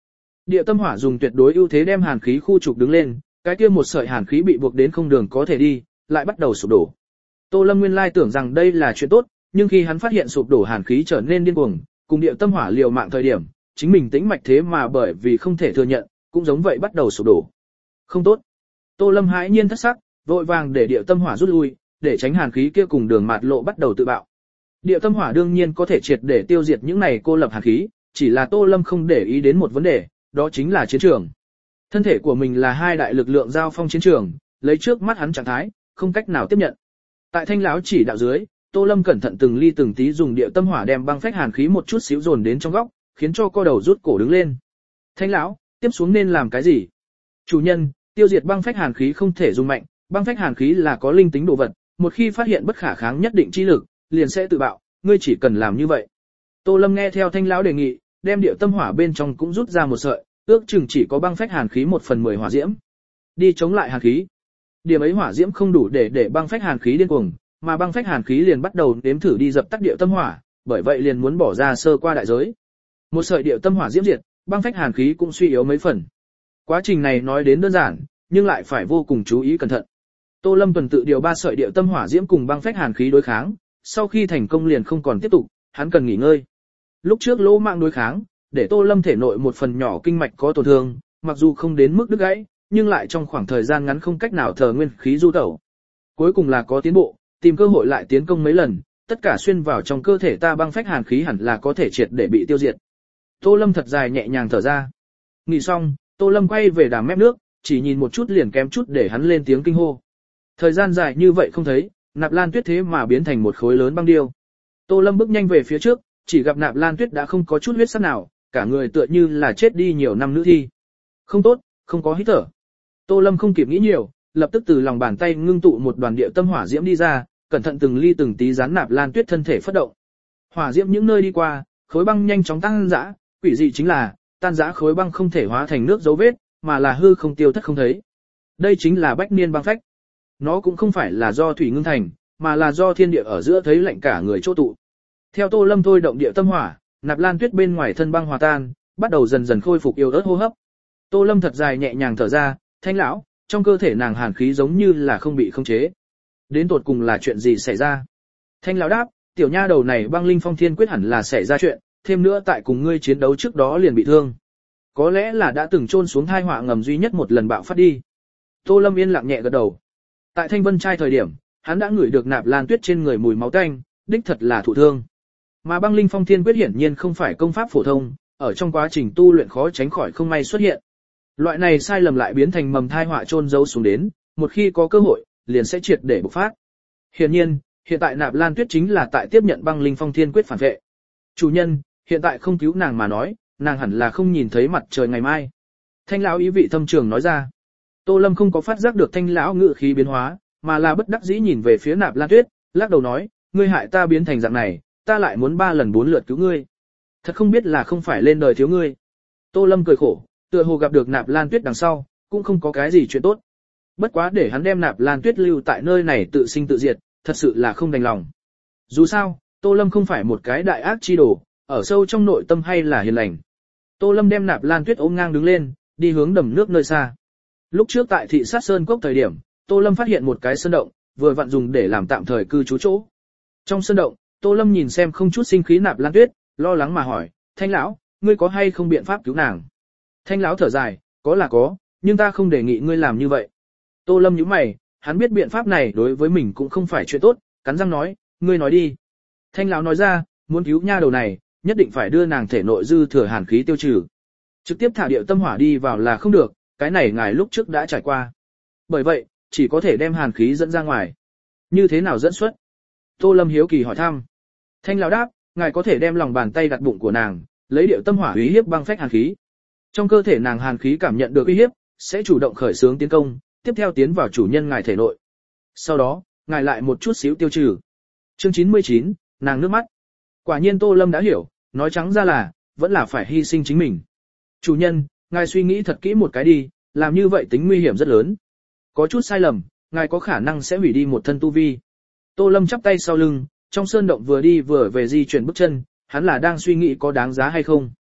Địa tâm hỏa dùng tuyệt đối ưu thế đem hàn khí khu trục đứng lên, cái kia một sợi hàn khí bị buộc đến không đường có thể đi, lại bắt đầu sụp đổ. Tô Lâm nguyên lai tưởng rằng đây là chuyện tốt, nhưng khi hắn phát hiện sụp đổ hàn khí trở nên điên cuồng, cùng địa tâm hỏa liều mạng thời điểm, chính mình tĩnh mạch thế mà bởi vì không thể thừa nhận, cũng giống vậy bắt đầu sụp đổ. Không tốt. Tô Lâm hãi nhiên thất sắc, vội vàng để địa tâm hỏa rút lui, để tránh hàn khí kia cùng đường mạt lộ bắt đầu tự bạo. Địa tâm hỏa đương nhiên có thể triệt để tiêu diệt những này cô lập hàn khí, chỉ là Tô Lâm không để ý đến một vấn đề, đó chính là chiến trường. Thân thể của mình là hai đại lực lượng giao phong chiến trường, lấy trước mắt hắn trạng thái, không cách nào tiếp nhận. Tại Thanh lão chỉ đạo dưới, Tô Lâm cẩn thận từng ly từng tí dùng địa tâm hỏa đem băng phách hàn khí một chút xíu dồn đến trong góc, khiến cho co đầu rút cổ đứng lên. Thanh lão, tiếp xuống nên làm cái gì? Chủ nhân, tiêu diệt băng phách hàn khí không thể dùng mạnh, băng phách hàn khí là có linh tính đồ vật, một khi phát hiện bất khả kháng nhất định chi lực, liền sẽ tự bạo, ngươi chỉ cần làm như vậy. Tô Lâm nghe theo Thanh lão đề nghị, đem địa tâm hỏa bên trong cũng rút ra một sợi, ước chừng chỉ có băng phách hàn khí một phần mười hỏa diễm. Đi chống lại hàn khí. Điểm ấy hỏa diễm không đủ để để băng phách hàn khí điên cuồng, mà băng phách hàn khí liền bắt đầu nếm thử đi dập tắt địa tâm hỏa, bởi vậy liền muốn bỏ ra sơ qua đại giới. Một sợi địa tâm hỏa diễm diệt, băng phách hàn khí cũng suy yếu mấy phần. Quá trình này nói đến đơn giản, nhưng lại phải vô cùng chú ý cẩn thận. Tô Lâm tuần tự điều ba sợi địa tâm hỏa diễm cùng băng phách hàn khí đối kháng, sau khi thành công liền không còn tiếp tục, hắn cần nghỉ ngơi. Lúc trước lỗ mạng đối kháng, để Tô Lâm thể nội một phần nhỏ kinh mạch có tổn thương, mặc dù không đến mức đứt gãy, nhưng lại trong khoảng thời gian ngắn không cách nào thờ nguyên khí du tẩu. Cuối cùng là có tiến bộ, tìm cơ hội lại tiến công mấy lần, tất cả xuyên vào trong cơ thể ta băng phách hàn khí hẳn là có thể triệt để bị tiêu diệt. Tô Lâm thật dài nhẹ nhàng thở ra. Nghỉ xong, Tô Lâm quay về đàm mép nước, chỉ nhìn một chút liền kém chút để hắn lên tiếng kinh hô. Thời gian dài như vậy không thấy, Nạp Lan Tuyết thế mà biến thành một khối lớn băng điêu. Tô Lâm bước nhanh về phía trước, chỉ gặp Nạp Lan Tuyết đã không có chút huyết sắc nào, cả người tựa như là chết đi nhiều năm nữ thi. Không tốt, không có hít thở. Tô Lâm không kịp nghĩ nhiều, lập tức từ lòng bàn tay ngưng tụ một đoàn địa tâm hỏa diễm đi ra, cẩn thận từng ly từng tí dán Nạp Lan Tuyết thân thể phất động. Hỏa diễm những nơi đi qua, khối băng nhanh chóng tan rã, quỷ dị chính là, tan rã khối băng không thể hóa thành nước dấu vết, mà là hư không tiêu thất không thấy. Đây chính là bách niên băng phách. Nó cũng không phải là do thủy ngưng thành, mà là do thiên địa ở giữa thấy lạnh cả người chỗ tụ. Theo Tô Lâm thôi động địa tâm hỏa, Nạp Lan Tuyết bên ngoài thân băng hòa tan, bắt đầu dần dần khôi phục yếu ớt hô hấp. Tô Lâm thật dài nhẹ nhàng thở ra, Thanh lão, trong cơ thể nàng hàn khí giống như là không bị khống chế. Đến tột cùng là chuyện gì xảy ra? Thanh lão đáp, tiểu nha đầu này băng linh phong thiên quyết hẳn là xảy ra chuyện, thêm nữa tại cùng ngươi chiến đấu trước đó liền bị thương. Có lẽ là đã từng trôn xuống thai họa ngầm duy nhất một lần bạo phát đi. Tô Lâm yên lặng nhẹ gật đầu. Tại Thanh Vân trai thời điểm, hắn đã ngửi được Nạp Lan Tuyết trên người mùi máu tanh, đích thật là thụ thương. Mà băng linh phong thiên quyết hiển nhiên không phải công pháp phổ thông, ở trong quá trình tu luyện khó tránh khỏi không may xuất hiện. Loại này sai lầm lại biến thành mầm thai họa chôn giấu xuống đến, một khi có cơ hội, liền sẽ triệt để bộc phát. Hiển nhiên, hiện tại Nạp Lan Tuyết chính là tại tiếp nhận băng linh phong thiên quyết phản vệ. Chủ nhân, hiện tại không cứu nàng mà nói, nàng hẳn là không nhìn thấy mặt trời ngày mai. Thanh lão ý vị thâm trường nói ra. Tô Lâm không có phát giác được Thanh lão ngự khí biến hóa, mà là bất đắc dĩ nhìn về phía Nạp Lan Tuyết, lắc đầu nói, ngươi hại ta biến thành dạng này, ta lại muốn ba lần bốn lượt cứu ngươi. Thật không biết là không phải lên đời thiếu ngươi. Tô Lâm cười khổ, tựa hồ gặp được Nạp Lan Tuyết đằng sau, cũng không có cái gì chuyện tốt. Bất quá để hắn đem Nạp Lan Tuyết lưu tại nơi này tự sinh tự diệt, thật sự là không đành lòng. Dù sao, Tô Lâm không phải một cái đại ác chi đồ, ở sâu trong nội tâm hay là hiền lành. Tô Lâm đem Nạp Lan Tuyết ôm ngang đứng lên, đi hướng đầm nước nơi xa. Lúc trước tại thị sát sơn cốc thời điểm, Tô Lâm phát hiện một cái sơn động, vừa vặn dùng để làm tạm thời cư trú chỗ. Trong sơn động, Tô Lâm nhìn xem không chút sinh khí Nạp Lan Tuyết, lo lắng mà hỏi, Thanh lão, ngươi có hay không biện pháp cứu nàng? Thanh lão thở dài, có là có, nhưng ta không đề nghị ngươi làm như vậy. Tô Lâm nhíu mày, hắn biết biện pháp này đối với mình cũng không phải chuyện tốt, cắn răng nói, ngươi nói đi. Thanh lão nói ra, muốn cứu nha đầu này, nhất định phải đưa nàng thể nội dư thừa hàn khí tiêu trừ. Trực tiếp thả điệu tâm hỏa đi vào là không được, cái này ngài lúc trước đã trải qua. Bởi vậy, chỉ có thể đem hàn khí dẫn ra ngoài. Như thế nào dẫn xuất? Tô Lâm hiếu kỳ hỏi thăm. Thanh lão đáp, ngài có thể đem lòng bàn tay đặt bụng của nàng, lấy điệu tâm hỏa uy hiếp băng phách hàn khí. Trong cơ thể nàng hàn khí cảm nhận được uy hiếp, sẽ chủ động khởi xướng tiến công, tiếp theo tiến vào chủ nhân ngài thể nội. Sau đó, ngài lại một chút xíu tiêu trừ. Chương chín mươi chín, nàng nước mắt. Quả nhiên Tô Lâm đã hiểu, nói trắng ra là, vẫn là phải hy sinh chính mình. Chủ nhân, ngài suy nghĩ thật kỹ một cái đi, làm như vậy tính nguy hiểm rất lớn. Có chút sai lầm, ngài có khả năng sẽ hủy đi một thân tu vi. Tô Lâm chắp tay sau lưng, trong sơn động vừa đi vừa về di chuyển bước chân, hắn là đang suy nghĩ có đáng giá hay không.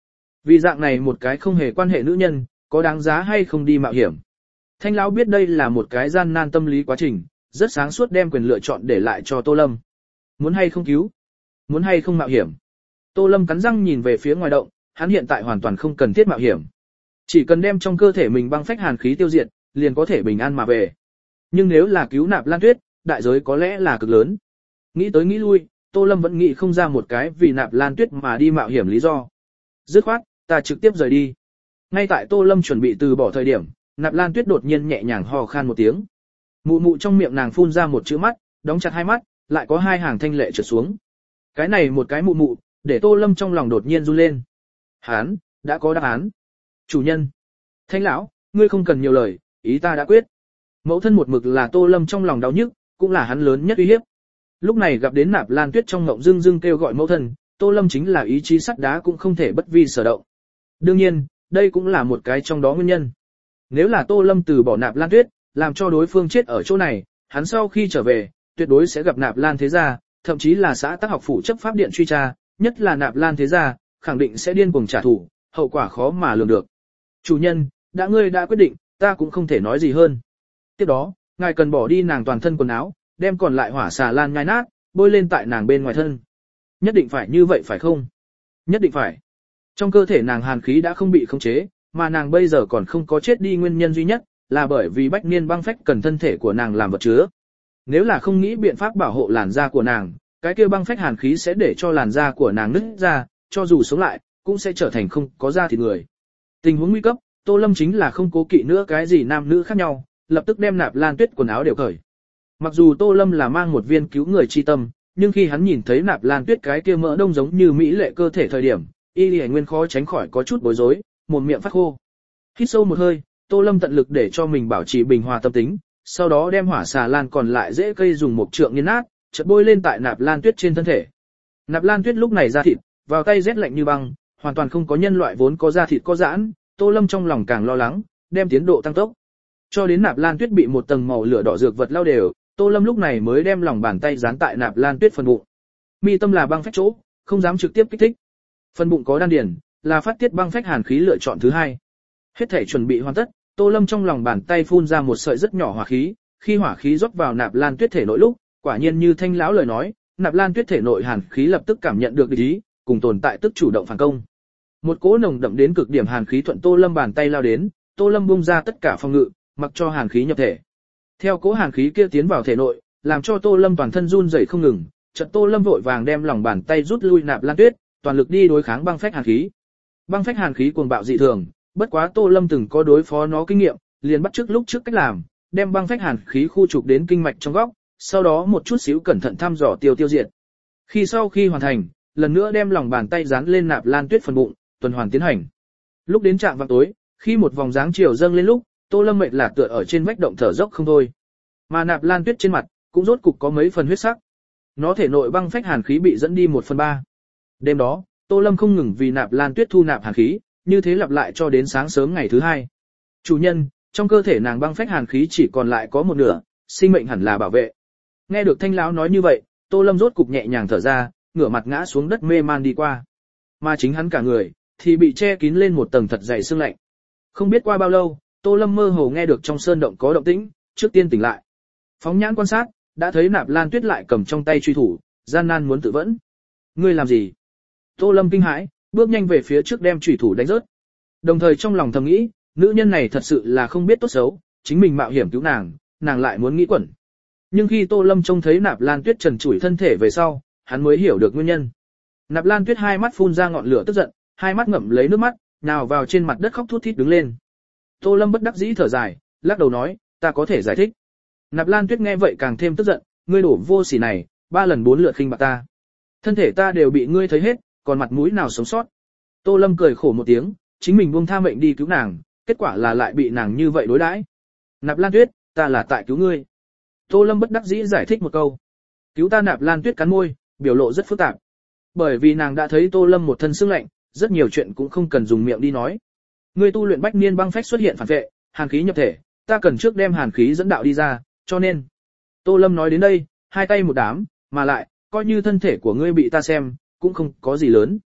Vì dạng này một cái không hề quan hệ nữ nhân, có đáng giá hay không đi mạo hiểm. Thanh lão biết đây là một cái gian nan tâm lý quá trình, rất sáng suốt đem quyền lựa chọn để lại cho Tô Lâm. Muốn hay không cứu? Muốn hay không mạo hiểm? Tô Lâm cắn răng nhìn về phía ngoài động, hắn hiện tại hoàn toàn không cần thiết mạo hiểm. Chỉ cần đem trong cơ thể mình băng phách hàn khí tiêu diệt, liền có thể bình an mà về. Nhưng nếu là cứu Nạp Lan Tuyết, đại giới có lẽ là cực lớn. Nghĩ tới nghĩ lui, Tô Lâm vẫn nghĩ không ra một cái vì Nạp Lan Tuyết mà đi mạo hiểm lý do. Dứt khoát, ta trực tiếp rời đi. Ngay tại Tô Lâm chuẩn bị từ bỏ thời điểm, Nạp Lan Tuyết đột nhiên nhẹ nhàng hò khan một tiếng. Mụ mụ trong miệng nàng phun ra một chữ mắt, đóng chặt hai mắt, lại có hai hàng thanh lệ trượt xuống. Cái này một cái mụ mụ, để Tô Lâm trong lòng đột nhiên run lên. Hán, đã có đáp án. Chủ nhân. Thanh lão, ngươi không cần nhiều lời, ý ta đã quyết. Mẫu thân một mực là Tô Lâm trong lòng đau nhức, cũng là hắn lớn nhất uy hiếp. Lúc này gặp đến Nạp Lan Tuyết trong ngộng dưng dưng kêu gọi mẫu thân, Tô Lâm chính là ý chí sắt đá cũng không thể bất vi sở động. Đương nhiên, đây cũng là một cái trong đó nguyên nhân. Nếu là Tô Lâm từ bỏ Nạp Lan Tuyết, làm cho đối phương chết ở chỗ này, hắn sau khi trở về, tuyệt đối sẽ gặp Nạp Lan thế gia, thậm chí là xã Tác học phủ chấp pháp điện truy tra, nhất là Nạp Lan thế gia, khẳng định sẽ điên cuồng trả thù, hậu quả khó mà lường được. Chủ nhân, đã ngươi đã quyết định, ta cũng không thể nói gì hơn. Tiếp đó, ngài cần bỏ đi nàng toàn thân quần áo, đem còn lại hỏa xà lan nhai nát, bôi lên tại nàng bên ngoài thân. Nhất định phải như vậy phải không? Nhất định phải. Trong cơ thể nàng hàn khí đã không bị khống chế, mà nàng bây giờ còn không có chết đi nguyên nhân duy nhất, là bởi vì bách niên băng phách cần thân thể của nàng làm vật chứa. Nếu là không nghĩ biện pháp bảo hộ làn da của nàng, cái kia băng phách hàn khí sẽ để cho làn da của nàng nứt ra, cho dù sống lại, cũng sẽ trở thành không có da thịt người. Tình huống nguy cấp, Tô Lâm chính là không cố kỵ nữa cái gì nam nữ khác nhau, lập tức đem Nạp Lan Tuyết quần áo đều cởi. Mặc dù Tô Lâm là mang một viên cứu người chi tâm, nhưng khi hắn nhìn thấy Nạp Lan Tuyết cái kia mỡ đông giống như mỹ lệ cơ thể thời điểm, Y Lệ Nguyên khó tránh khỏi có chút bối rối, mồm miệng phát khô. Hít sâu một hơi, Tô Lâm tận lực để cho mình bảo trì bình hòa tâm tính, sau đó đem hỏa xà lan còn lại rễ cây dùng một trượng nghiền nát, chợt bôi lên tại Nạp Lan Tuyết trên thân thể. Nạp Lan Tuyết lúc này da thịt, vào tay rét lạnh như băng, hoàn toàn không có nhân loại vốn có da thịt có giãn, Tô Lâm trong lòng càng lo lắng, đem tiến độ tăng tốc. Cho đến Nạp Lan Tuyết bị một tầng màu lửa đỏ dược vật lao đều, Tô Lâm lúc này mới đem lòng bàn tay dán tại Nạp Lan Tuyết phần bụng. Mi tâm là băng phách chỗ, không dám trực tiếp kích thích. Phần bụng có đan điền, là phát tiết băng phách hàn khí lựa chọn thứ hai. Hết thể chuẩn bị hoàn tất, Tô Lâm trong lòng bàn tay phun ra một sợi rất nhỏ hỏa khí, khi hỏa khí rót vào Nạp Lan Tuyết thể nội lúc, quả nhiên như Thanh lão lời nói, Nạp Lan Tuyết thể nội hàn khí lập tức cảm nhận được địch ý, cùng tồn tại tức chủ động phản công. Một cỗ nồng đậm đến cực điểm hàn khí thuận Tô Lâm bàn tay lao đến, Tô Lâm bung ra tất cả phòng ngự, mặc cho hàn khí nhập thể. Theo cỗ hàn khí kia tiến vào thể nội, làm cho Tô Lâm toàn thân run rẩy không ngừng, chợt Tô Lâm vội vàng đem lòng bàn tay rút lui Nạp Lan Tuyết, toàn lực đi đối kháng băng phách hàn khí. Băng phách hàn khí cuồng bạo dị thường, bất quá Tô Lâm từng có đối phó nó kinh nghiệm, liền bắt chước lúc trước cách làm, đem băng phách hàn khí khu trục đến kinh mạch trong góc, sau đó một chút xíu cẩn thận thăm dò tiêu tiêu diệt. Khi sau khi hoàn thành, lần nữa đem lòng bàn tay dán lên Nạp Lan Tuyết phần bụng, tuần hoàn tiến hành. Lúc đến trạm vào tối, khi một vòng dáng chiều dâng lên lúc, Tô Lâm mệt là tựa ở trên vách động thở dốc không thôi. Mà Nạp Lan Tuyết trên mặt cũng rốt cục có mấy phần huyết sắc. Nó thể nội băng phách hàn khí bị dẫn đi một phần ba. Đêm đó, Tô Lâm không ngừng vì Nạp Lan Tuyết thu nạp hàn khí, như thế lặp lại cho đến sáng sớm ngày thứ hai. Chủ nhân, trong cơ thể nàng băng phách hàn khí chỉ còn lại có một nửa, sinh mệnh hẳn là bảo vệ. Nghe được Thanh lão nói như vậy, Tô Lâm rốt cục nhẹ nhàng thở ra, ngửa mặt ngã xuống đất mê man đi qua. Mà chính hắn cả người thì bị che kín lên một tầng thật dày sương lạnh. Không biết qua bao lâu, Tô Lâm mơ hồ nghe được trong sơn động có động tĩnh, trước tiên tỉnh lại. Phóng nhãn quan sát, đã thấy Nạp Lan Tuyết lại cầm trong tay truy thủ, gian nan muốn tự vẫn. Ngươi làm gì? Tô Lâm kinh hãi, bước nhanh về phía trước đem truy thủ đánh rớt. Đồng thời trong lòng thầm nghĩ, nữ nhân này thật sự là không biết tốt xấu, chính mình mạo hiểm cứu nàng, nàng lại muốn nghĩ quẩn. Nhưng khi Tô Lâm trông thấy Nạp Lan Tuyết trần trụi thân thể về sau, hắn mới hiểu được nguyên nhân. Nạp Lan Tuyết hai mắt phun ra ngọn lửa tức giận, hai mắt ngậm lấy nước mắt, nào vào trên mặt đất khóc thút thít đứng lên. Tô Lâm bất đắc dĩ thở dài, lắc đầu nói, ta có thể giải thích. Nạp Lan Tuyết nghe vậy càng thêm tức giận, ngươi đổ vô sỉ này, ba lần bốn lượt khinh bạc ta. Thân thể ta đều bị ngươi thấy hết, còn mặt mũi nào sống sót. Tô Lâm cười khổ một tiếng, chính mình buông tha mệnh đi cứu nàng, kết quả là lại bị nàng như vậy đối đãi. Nạp Lan Tuyết, ta là tại cứu ngươi. Tô Lâm bất đắc dĩ giải thích một câu. Cứu ta. Nạp Lan Tuyết cắn môi, biểu lộ rất phức tạp. Bởi vì nàng đã thấy Tô Lâm một thân sương lạnh, rất nhiều chuyện cũng không cần dùng miệng đi nói. Ngươi tu luyện bách niên băng phách xuất hiện phản vệ, hàn khí nhập thể, ta cần trước đem hàn khí dẫn đạo đi ra, cho nên. Tô Lâm nói đến đây, hai tay một đám, mà lại, coi như thân thể của ngươi bị ta xem, cũng không có gì lớn.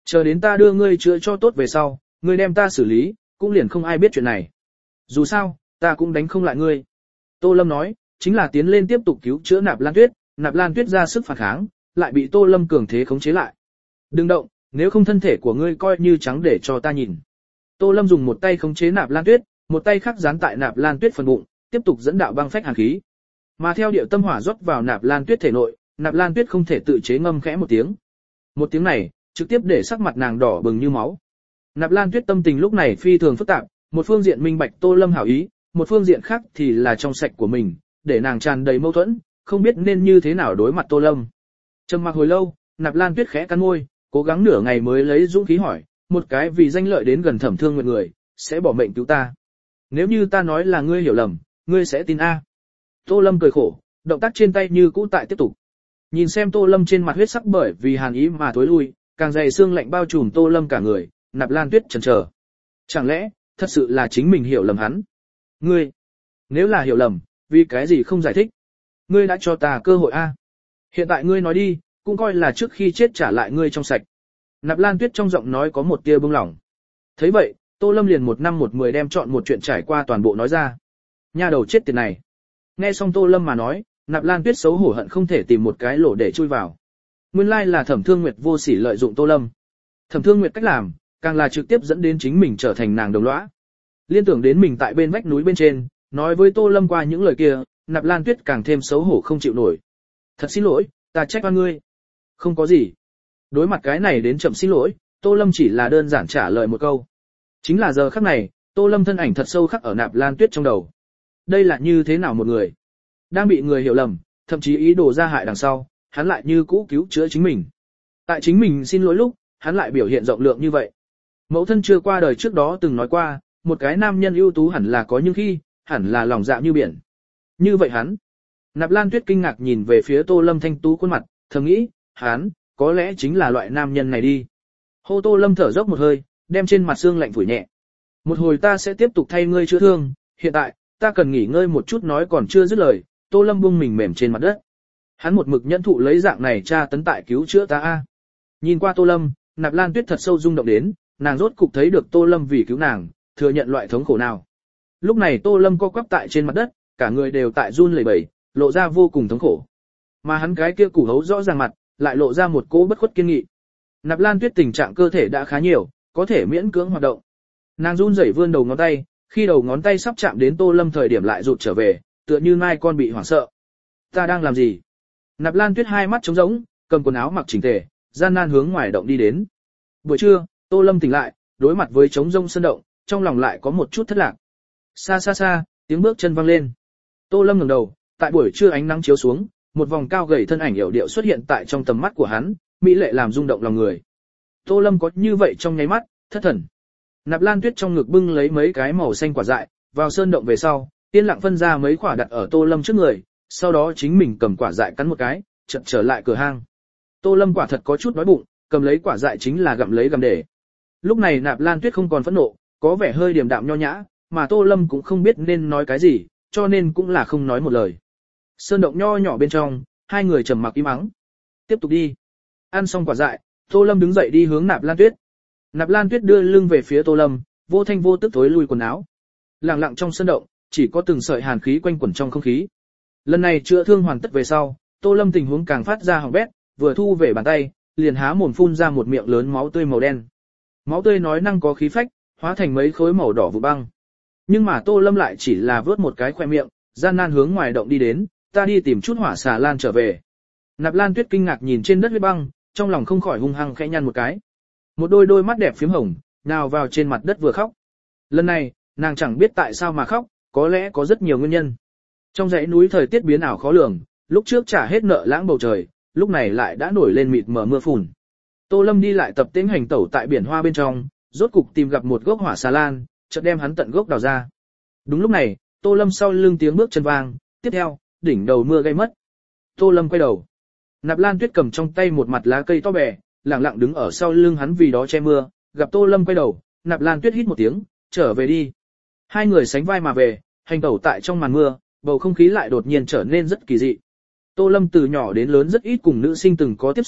Chờ đến ta đưa ngươi chữa cho tốt về sau, ngươi đem ta xử lý, cũng liền không ai biết chuyện này. Dù sao, ta cũng đánh không lại ngươi. Tô Lâm nói, chính là tiến lên tiếp tục cứu chữa Nạp Lan Tuyết, Nạp Lan Tuyết ra sức phản kháng, lại bị Tô Lâm cường thế khống chế lại. Đừng động, nếu không thân thể của ngươi coi như trắng để cho ta nhìn. Tô Lâm dùng một tay khống chế Nạp Lan Tuyết, một tay khác dán tại Nạp Lan Tuyết phần bụng, tiếp tục dẫn đạo băng phách hàn khí. Mà theo điệu tâm hỏa rót vào Nạp Lan Tuyết thể nội, Nạp Lan Tuyết không thể tự chế ngâm khẽ một tiếng. Một tiếng này, trực tiếp để sắc mặt nàng đỏ bừng như máu. Nạp Lan Tuyết tâm tình lúc này phi thường phức tạp, một phương diện minh bạch Tô Lâm hảo ý, một phương diện khác thì là trong sạch của mình, để nàng tràn đầy mâu thuẫn, không biết nên như thế nào đối mặt Tô Lâm. Trầm mặc hồi lâu, Nạp Lan Tuyết khẽ cắn môi, cố gắng nửa ngày mới lấy dũng khí hỏi, một cái vì danh lợi đến gần Thẩm Thương Nguyệt người, sẽ bỏ mệnh cứu ta. Nếu như ta nói là ngươi hiểu lầm, ngươi sẽ tin a? Tô Lâm cười khổ, động tác trên tay như cũ tại tiếp tục. Nhìn xem Tô Lâm trên mặt huyết sắc bởi vì hàn ý mà tối lui, càng dày xương lạnh bao trùm Tô Lâm cả người, Nạp Lan Tuyết chần chờ. Chẳng lẽ, thật sự là chính mình hiểu lầm hắn? Ngươi, nếu là hiểu lầm, vì cái gì không giải thích? Ngươi đã cho ta cơ hội a. Hiện tại ngươi nói đi, cũng coi là trước khi chết trả lại ngươi trong sạch. Nạp Lan Tuyết trong giọng nói có một tia bưng lỏng. Thấy vậy, Tô Lâm liền một năm một mười đem chọn một chuyện trải qua toàn bộ nói ra. Nha đầu chết tiệt này. Nghe xong Tô Lâm mà nói, Nạp Lan Tuyết xấu hổ hận không thể tìm một cái lỗ để chui vào. Nguyên lai là Thẩm Thương Nguyệt vô sỉ lợi dụng Tô Lâm. Thẩm Thương Nguyệt cách làm, càng là trực tiếp dẫn đến chính mình trở thành nàng đồng lõa. Liên tưởng đến mình tại bên vách núi bên trên, nói với Tô Lâm qua những lời kia, Nạp Lan Tuyết càng thêm xấu hổ không chịu nổi. Thật xin lỗi, ta trách oan ngươi. Không có gì. Đối mặt cái này đến chậm xin lỗi, Tô Lâm chỉ là đơn giản trả lời một câu. Chính là giờ khắc này, Tô Lâm thân ảnh thật sâu khắc ở Nạp Lan Tuyết trong đầu. Đây là như thế nào một người? Đang bị người hiểu lầm, thậm chí ý đồ ra hại đằng sau, hắn lại như cũ cứu chữa chính mình. Tại chính mình xin lỗi lúc, hắn lại biểu hiện rộng lượng như vậy. Mẫu thân chưa qua đời trước đó từng nói qua, một cái nam nhân ưu tú hẳn là có những khi, hẳn là lòng dạ như biển. Như vậy hắn. Nạp Lan Tuyết kinh ngạc nhìn về phía Tô Lâm thanh tú khuôn mặt, thầm nghĩ, hắn, có lẽ chính là loại nam nhân này đi. Hô Tô Lâm thở dốc một hơi, đem trên mặt xương lạnh phủi nhẹ. Một hồi ta sẽ tiếp tục thay ngươi chữa thương, hiện tại, ta cần nghỉ ngơi một chút nói còn chưa dứt lời, Tô Lâm buông mình mềm trên mặt đất. Hắn một mực nhẫn thụ lấy dạng này tra tấn tại cứu chữa ta a. Nhìn qua Tô Lâm, Nạp Lan Tuyết thật sâu rung động đến, nàng rốt cục thấy được Tô Lâm vì cứu nàng, thừa nhận loại thống khổ nào. Lúc này Tô Lâm co quắp tại trên mặt đất, cả người đều tại run lẩy bẩy, lộ ra vô cùng thống khổ. Mà hắn cái kia củ hấu rõ ràng mặt, lại lộ ra một cỗ bất khuất kiên nghị. Nạp Lan Tuyết tình trạng cơ thể đã khá nhiều, có thể miễn cưỡng hoạt động. Nàng run rẩy vươn đầu ngón tay, khi đầu ngón tay sắp chạm đến Tô Lâm thời điểm lại rụt trở về, tựa như mai con bị hoảng sợ. Ta đang làm gì? Nạp Lan Tuyết hai mắt trống rỗng, cầm quần áo mặc chỉnh tề, gian nan hướng ngoài động đi đến. Buổi trưa, Tô Lâm tỉnh lại, đối mặt với trống rông sân động, trong lòng lại có một chút thất lạc. Xa xa xa, tiếng bước chân vang lên. Tô Lâm ngẩng đầu, tại buổi trưa ánh nắng chiếu xuống, một vòng cao gầy thân ảnh yểu điệu xuất hiện tại trong tầm mắt của hắn, mỹ lệ làm rung động lòng người. Tô Lâm có như vậy trong nháy mắt, thất thần. Nạp Lan Tuyết trong ngực bưng lấy mấy cái màu xanh quả dại, vào sơn động về sau, yên lặng phân ra mấy quả đặt ở Tô Lâm trước người, sau đó chính mình cầm quả dại cắn một cái, chợt trở lại cửa hang. Tô Lâm quả thật có chút đói bụng, cầm lấy quả dại chính là gặm lấy gặm để. Lúc này Nạp Lan Tuyết không còn phẫn nộ, có vẻ hơi điềm đạm nho nhã, mà Tô Lâm cũng không biết nên nói cái gì, cho nên cũng là không nói một lời. Sơn động nho nhỏ bên trong, hai người trầm mặc im ắng. Tiếp tục đi. Ăn xong quả dại, Tô Lâm đứng dậy đi hướng Nạp Lan Tuyết. Nạp Lan Tuyết đưa lưng về phía Tô Lâm, vô thanh vô tức thối lui quần áo. Lặng lặng trong sơn động, chỉ có từng sợi hàn khí quanh quẩn trong không khí. Lần này chữa thương hoàn tất về sau, Tô Lâm tình huống càng phát ra hỏng bét, vừa thu về bàn tay, liền há mồm phun ra một miệng lớn máu tươi màu đen. Máu tươi nói năng có khí phách, hóa thành mấy khối màu đỏ vụ băng. Nhưng mà Tô Lâm lại chỉ là vớt một cái khoe miệng, gian nan hướng ngoài động đi đến, ta đi tìm chút hỏa xà lan trở về. Nạp Lan Tuyết kinh ngạc nhìn trên đất huyết băng, trong lòng không khỏi hung hăng khẽ nhăn một cái. Một đôi đôi mắt đẹp phím hồng, nào vào trên mặt đất vừa khóc. Lần này, nàng chẳng biết tại sao mà khóc, có lẽ có rất nhiều nguyên nhân. Trong dãy núi thời tiết biến ảo khó lường, lúc trước trả hết nợ lãng bầu trời, lúc này lại đã nổi lên mịt mờ mưa phùn. Tô Lâm đi lại tập tễnh hành tẩu tại biển hoa bên trong, rốt cục tìm gặp một gốc hỏa xà lan, chợt đem hắn tận gốc đào ra. Đúng lúc này, Tô Lâm sau lưng tiếng bước chân vang, tiếp theo, đỉnh đầu mưa gây mất. Tô Lâm quay đầu. Nạp Lan Tuyết cầm trong tay một mặt lá cây to bè, lặng lặng đứng ở sau lưng hắn vì đó che mưa, gặp Tô Lâm quay đầu, Nạp Lan Tuyết hít một tiếng, trở về đi. Hai người sánh vai mà về, hành tẩu tại trong màn mưa, bầu không khí lại đột nhiên trở nên rất kỳ dị. Tô Lâm từ nhỏ đến lớn rất ít cùng nữ sinh từng có tiếp xúc,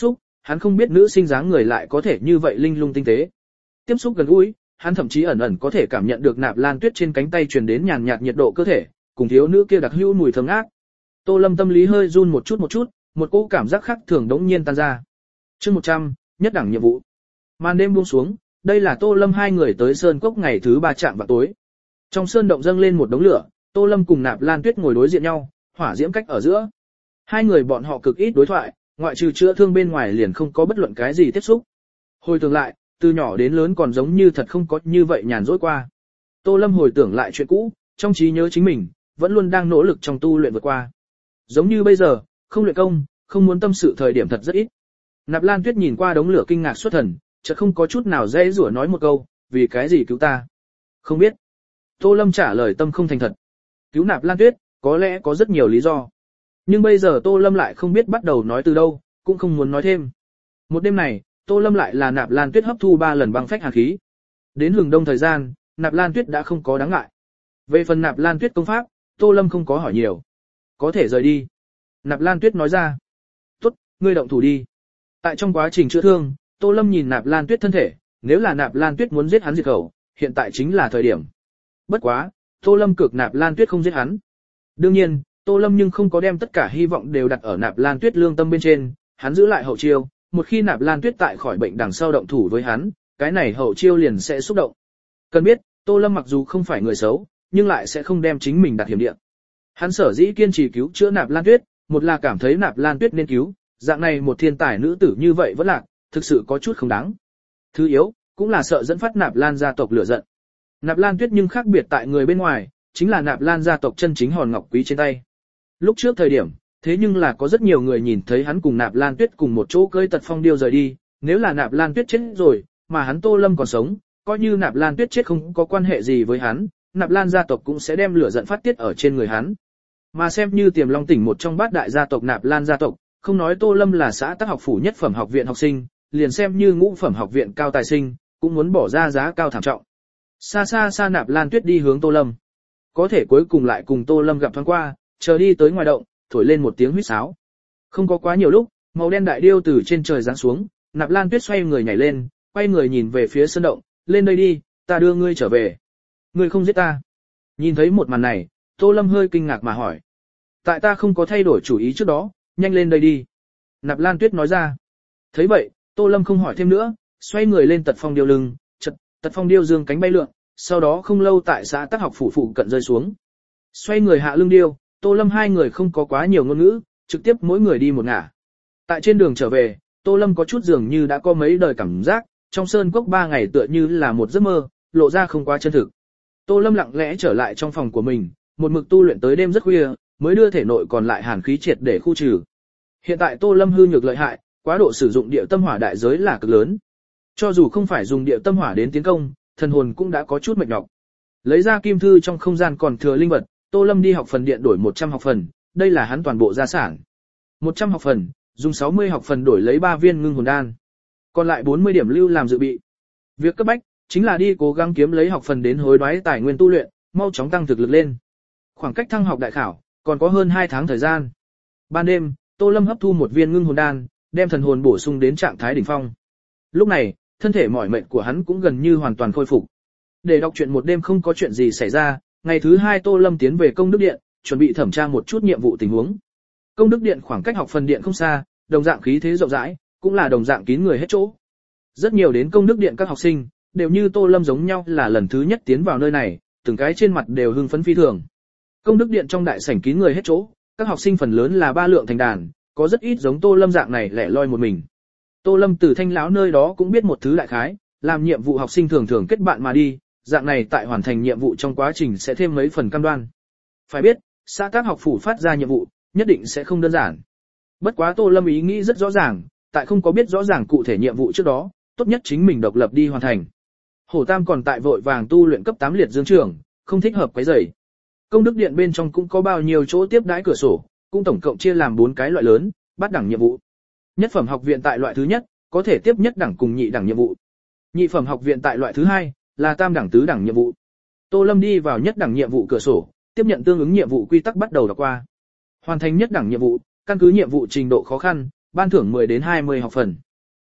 hắn không biết nữ sinh dáng người lại có thể như vậy linh lung tinh tế. Tiếp xúc gần gũi, hắn thậm chí ẩn ẩn có thể cảm nhận được Nạp Lan Tuyết trên cánh tay truyền đến nhàn nhạt nhiệt độ cơ thể, cùng thiếu nữ kia đặc hữu mùi thơm ngát. Tô Lâm tâm lý hơi run một chút một chút, một cỗ cảm giác khác thường đống nhiên tan ra. Chương một trăm, nhất đẳng nhiệm vụ. Màn đêm buông xuống, đây là Tô Lâm hai người tới sơn cốc ngày thứ ba chạm vào tối. Trong sơn động dâng lên một đống lửa, Tô Lâm cùng Nạp Lan Tuyết ngồi đối diện nhau, hỏa diễm cách ở giữa. Hai người bọn họ cực ít đối thoại, ngoại trừ chữa thương bên ngoài liền không có bất luận cái gì tiếp xúc. Hồi tưởng lại, từ nhỏ đến lớn còn giống như thật không có như vậy nhàn rỗi qua. Tô Lâm hồi tưởng lại chuyện cũ, trong trí nhớ chính mình, vẫn luôn đang nỗ lực trong tu luyện vượt qua. Giống như bây giờ, không luyện công, không muốn tâm sự thời điểm thật rất ít. Nạp Lan Tuyết nhìn qua đống lửa kinh ngạc xuất thần, chợt không có chút nào dễ rủa nói một câu, vì cái gì cứu ta? Không biết. Tô Lâm trả lời tâm không thành thật. Cứu Nạp Lan Tuyết, có lẽ có rất nhiều lý do. Nhưng bây giờ Tô Lâm lại không biết bắt đầu nói từ đâu, cũng không muốn nói thêm. Một đêm này, Tô Lâm lại là Nạp Lan Tuyết hấp thu ba lần băng phách hàn khí. Đến hừng đông thời gian, Nạp Lan Tuyết đã không có đáng ngại. Về phần Nạp Lan Tuyết công pháp, Tô Lâm không có hỏi nhiều. Có thể rời đi. Nạp Lan Tuyết nói ra. Tốt, ngươi động thủ đi. Tại trong quá trình chữa thương, Tô Lâm nhìn Nạp Lan Tuyết thân thể, nếu là Nạp Lan Tuyết muốn giết hắn diệt khẩu, hiện tại chính là thời điểm. Bất quá, Tô Lâm cược Nạp Lan Tuyết không giết hắn. Đương nhiên, Tô Lâm nhưng không có đem tất cả hy vọng đều đặt ở Nạp Lan Tuyết lương tâm bên trên, hắn giữ lại hậu chiêu, một khi Nạp Lan Tuyết tại khỏi bệnh đằng sau động thủ với hắn, cái này hậu chiêu liền sẽ xúc động. Cần biết, Tô Lâm mặc dù không phải người xấu, nhưng lại sẽ không đem chính mình đặt hiểm địa. Hắn sở dĩ kiên trì cứu chữa Nạp Lan Tuyết, một là cảm thấy Nạp Lan Tuyết nên cứu, dạng này một thiên tài nữ tử như vậy vẫn lạc, thực sự có chút không đáng. Thứ yếu, cũng là sợ dẫn phát Nạp Lan gia tộc lửa giận. Nạp Lan Tuyết nhưng khác biệt tại người bên ngoài, chính là Nạp Lan gia tộc chân chính hòn ngọc quý trên tay. Lúc trước thời điểm, thế nhưng là có rất nhiều người nhìn thấy hắn cùng Nạp Lan Tuyết cùng một chỗ cưỡi Tật Phong điêu rời đi, nếu là Nạp Lan Tuyết chết rồi, mà hắn Tô Lâm còn sống, coi như Nạp Lan Tuyết chết không có quan hệ gì với hắn, Nạp Lan gia tộc cũng sẽ đem lửa giận phát tiết ở trên người hắn. Mà xem như Tiềm Long tỉnh một trong bát đại gia tộc Nạp Lan gia tộc, không nói Tô Lâm là xã Tắc học phủ nhất phẩm học viện học sinh, liền xem như ngũ phẩm học viện cao tài sinh, cũng muốn bỏ ra giá cao thảm trọng. Xa xa xa Nạp Lan Tuyết đi hướng Tô Lâm. Có thể cuối cùng lại cùng Tô Lâm gặp thoáng qua, chờ đi tới ngoài động, thổi lên một tiếng huýt sáo. Không có quá nhiều lúc, màu đen đại điêu từ trên trời giáng xuống, Nạp Lan Tuyết xoay người nhảy lên, quay người nhìn về phía sơn động, lên đây đi, ta đưa ngươi trở về. Ngươi không giết ta. Nhìn thấy một màn này, Tô Lâm hơi kinh ngạc mà hỏi. Tại ta không có thay đổi chủ ý trước đó, nhanh lên đây đi. Nạp Lan Tuyết nói ra. Thấy vậy, Tô Lâm không hỏi thêm nữa, xoay người lên Tật Phong điêu lưng, chật, Tật Phong điêu dương cánh bay lượn, sau đó không lâu tại xã Tắc học phủ phụ cận rơi xuống. Xoay người hạ lưng điêu, Tô Lâm hai người không có quá nhiều ngôn ngữ, trực tiếp mỗi người đi một ngả. Tại trên đường trở về, Tô Lâm có chút dường như đã có mấy đời cảm giác, trong sơn cốc ba ngày tựa như là một giấc mơ, lộ ra không quá chân thực. Tô Lâm lặng lẽ trở lại trong phòng của mình, một mực tu luyện tới đêm rất khuya, mới đưa thể nội còn lại hàn khí triệt để khu trừ. Hiện tại Tô Lâm hư nhược lợi hại, quá độ sử dụng địa tâm hỏa đại giới là cực lớn. Cho dù không phải dùng địa tâm hỏa đến tiến công, thần hồn cũng đã có chút mệt nhọc. Lấy ra kim thư trong không gian còn thừa linh vật, Tô Lâm đi học phần điện đổi một trăm học phần, đây là hắn toàn bộ gia sản. một trăm học phần, dùng sáu mươi học phần đổi lấy ba viên ngưng hồn đan. Còn lại bốn mươi điểm lưu làm dự bị. Việc cấp bách chính là đi cố gắng kiếm lấy học phần đến hối đoái tài nguyên tu luyện, mau chóng tăng thực lực lên. Khoảng cách thăng học đại khảo còn có hơn hai tháng thời gian. Ban đêm, Tô Lâm hấp thu một viên ngưng hồn đan, đem thần hồn bổ sung đến trạng thái đỉnh phong. Lúc này, thân thể mỏi mệt của hắn cũng gần như hoàn toàn khôi phục. Để đọc truyện một đêm không có chuyện gì xảy ra, ngày thứ hai Tô Lâm tiến về công đức điện, chuẩn bị thẩm tra một chút nhiệm vụ tình huống. Công đức điện khoảng cách học phần điện không xa, đồng dạng khí thế rộng rãi, cũng là đồng dạng kín người hết chỗ. Rất nhiều đến công đức điện các học sinh, đều như Tô Lâm giống nhau là lần thứ nhất tiến vào nơi này, từng cái trên mặt đều hưng phấn phi thường. Công đức điện trong đại sảnh kín người hết chỗ, các học sinh phần lớn là ba lượng thành đàn, có rất ít giống Tô Lâm dạng này lẻ loi một mình. Tô Lâm từ Thanh lão nơi đó cũng biết một thứ đại khái, làm nhiệm vụ học sinh thường thường kết bạn mà đi, dạng này tại hoàn thành nhiệm vụ trong quá trình sẽ thêm mấy phần cam đoan. Phải biết, xã Tắc học phủ phát ra nhiệm vụ, nhất định sẽ không đơn giản. Bất quá Tô Lâm ý nghĩ rất rõ ràng, tại không có biết rõ ràng cụ thể nhiệm vụ trước đó, tốt nhất chính mình độc lập đi hoàn thành. Hổ Tam còn tại vội vàng tu luyện cấp tám liệt dương trưởng, không thích hợp quấy rầy. Công đức điện bên trong cũng có bao nhiêu chỗ tiếp đãi cửa sổ, cũng tổng cộng chia làm bốn cái loại lớn, bát đẳng nhiệm vụ. Nhất phẩm học viện tại loại thứ nhất, có thể tiếp nhất đẳng cùng nhị đẳng nhiệm vụ. Nhị phẩm học viện tại loại thứ hai, là tam đẳng tứ đẳng nhiệm vụ. Tô Lâm đi vào nhất đẳng nhiệm vụ cửa sổ, tiếp nhận tương ứng nhiệm vụ quy tắc bắt đầu đọc qua. Hoàn thành nhất đẳng nhiệm vụ, căn cứ nhiệm vụ trình độ khó khăn, ban thưởng mười đến hai mươi học phần.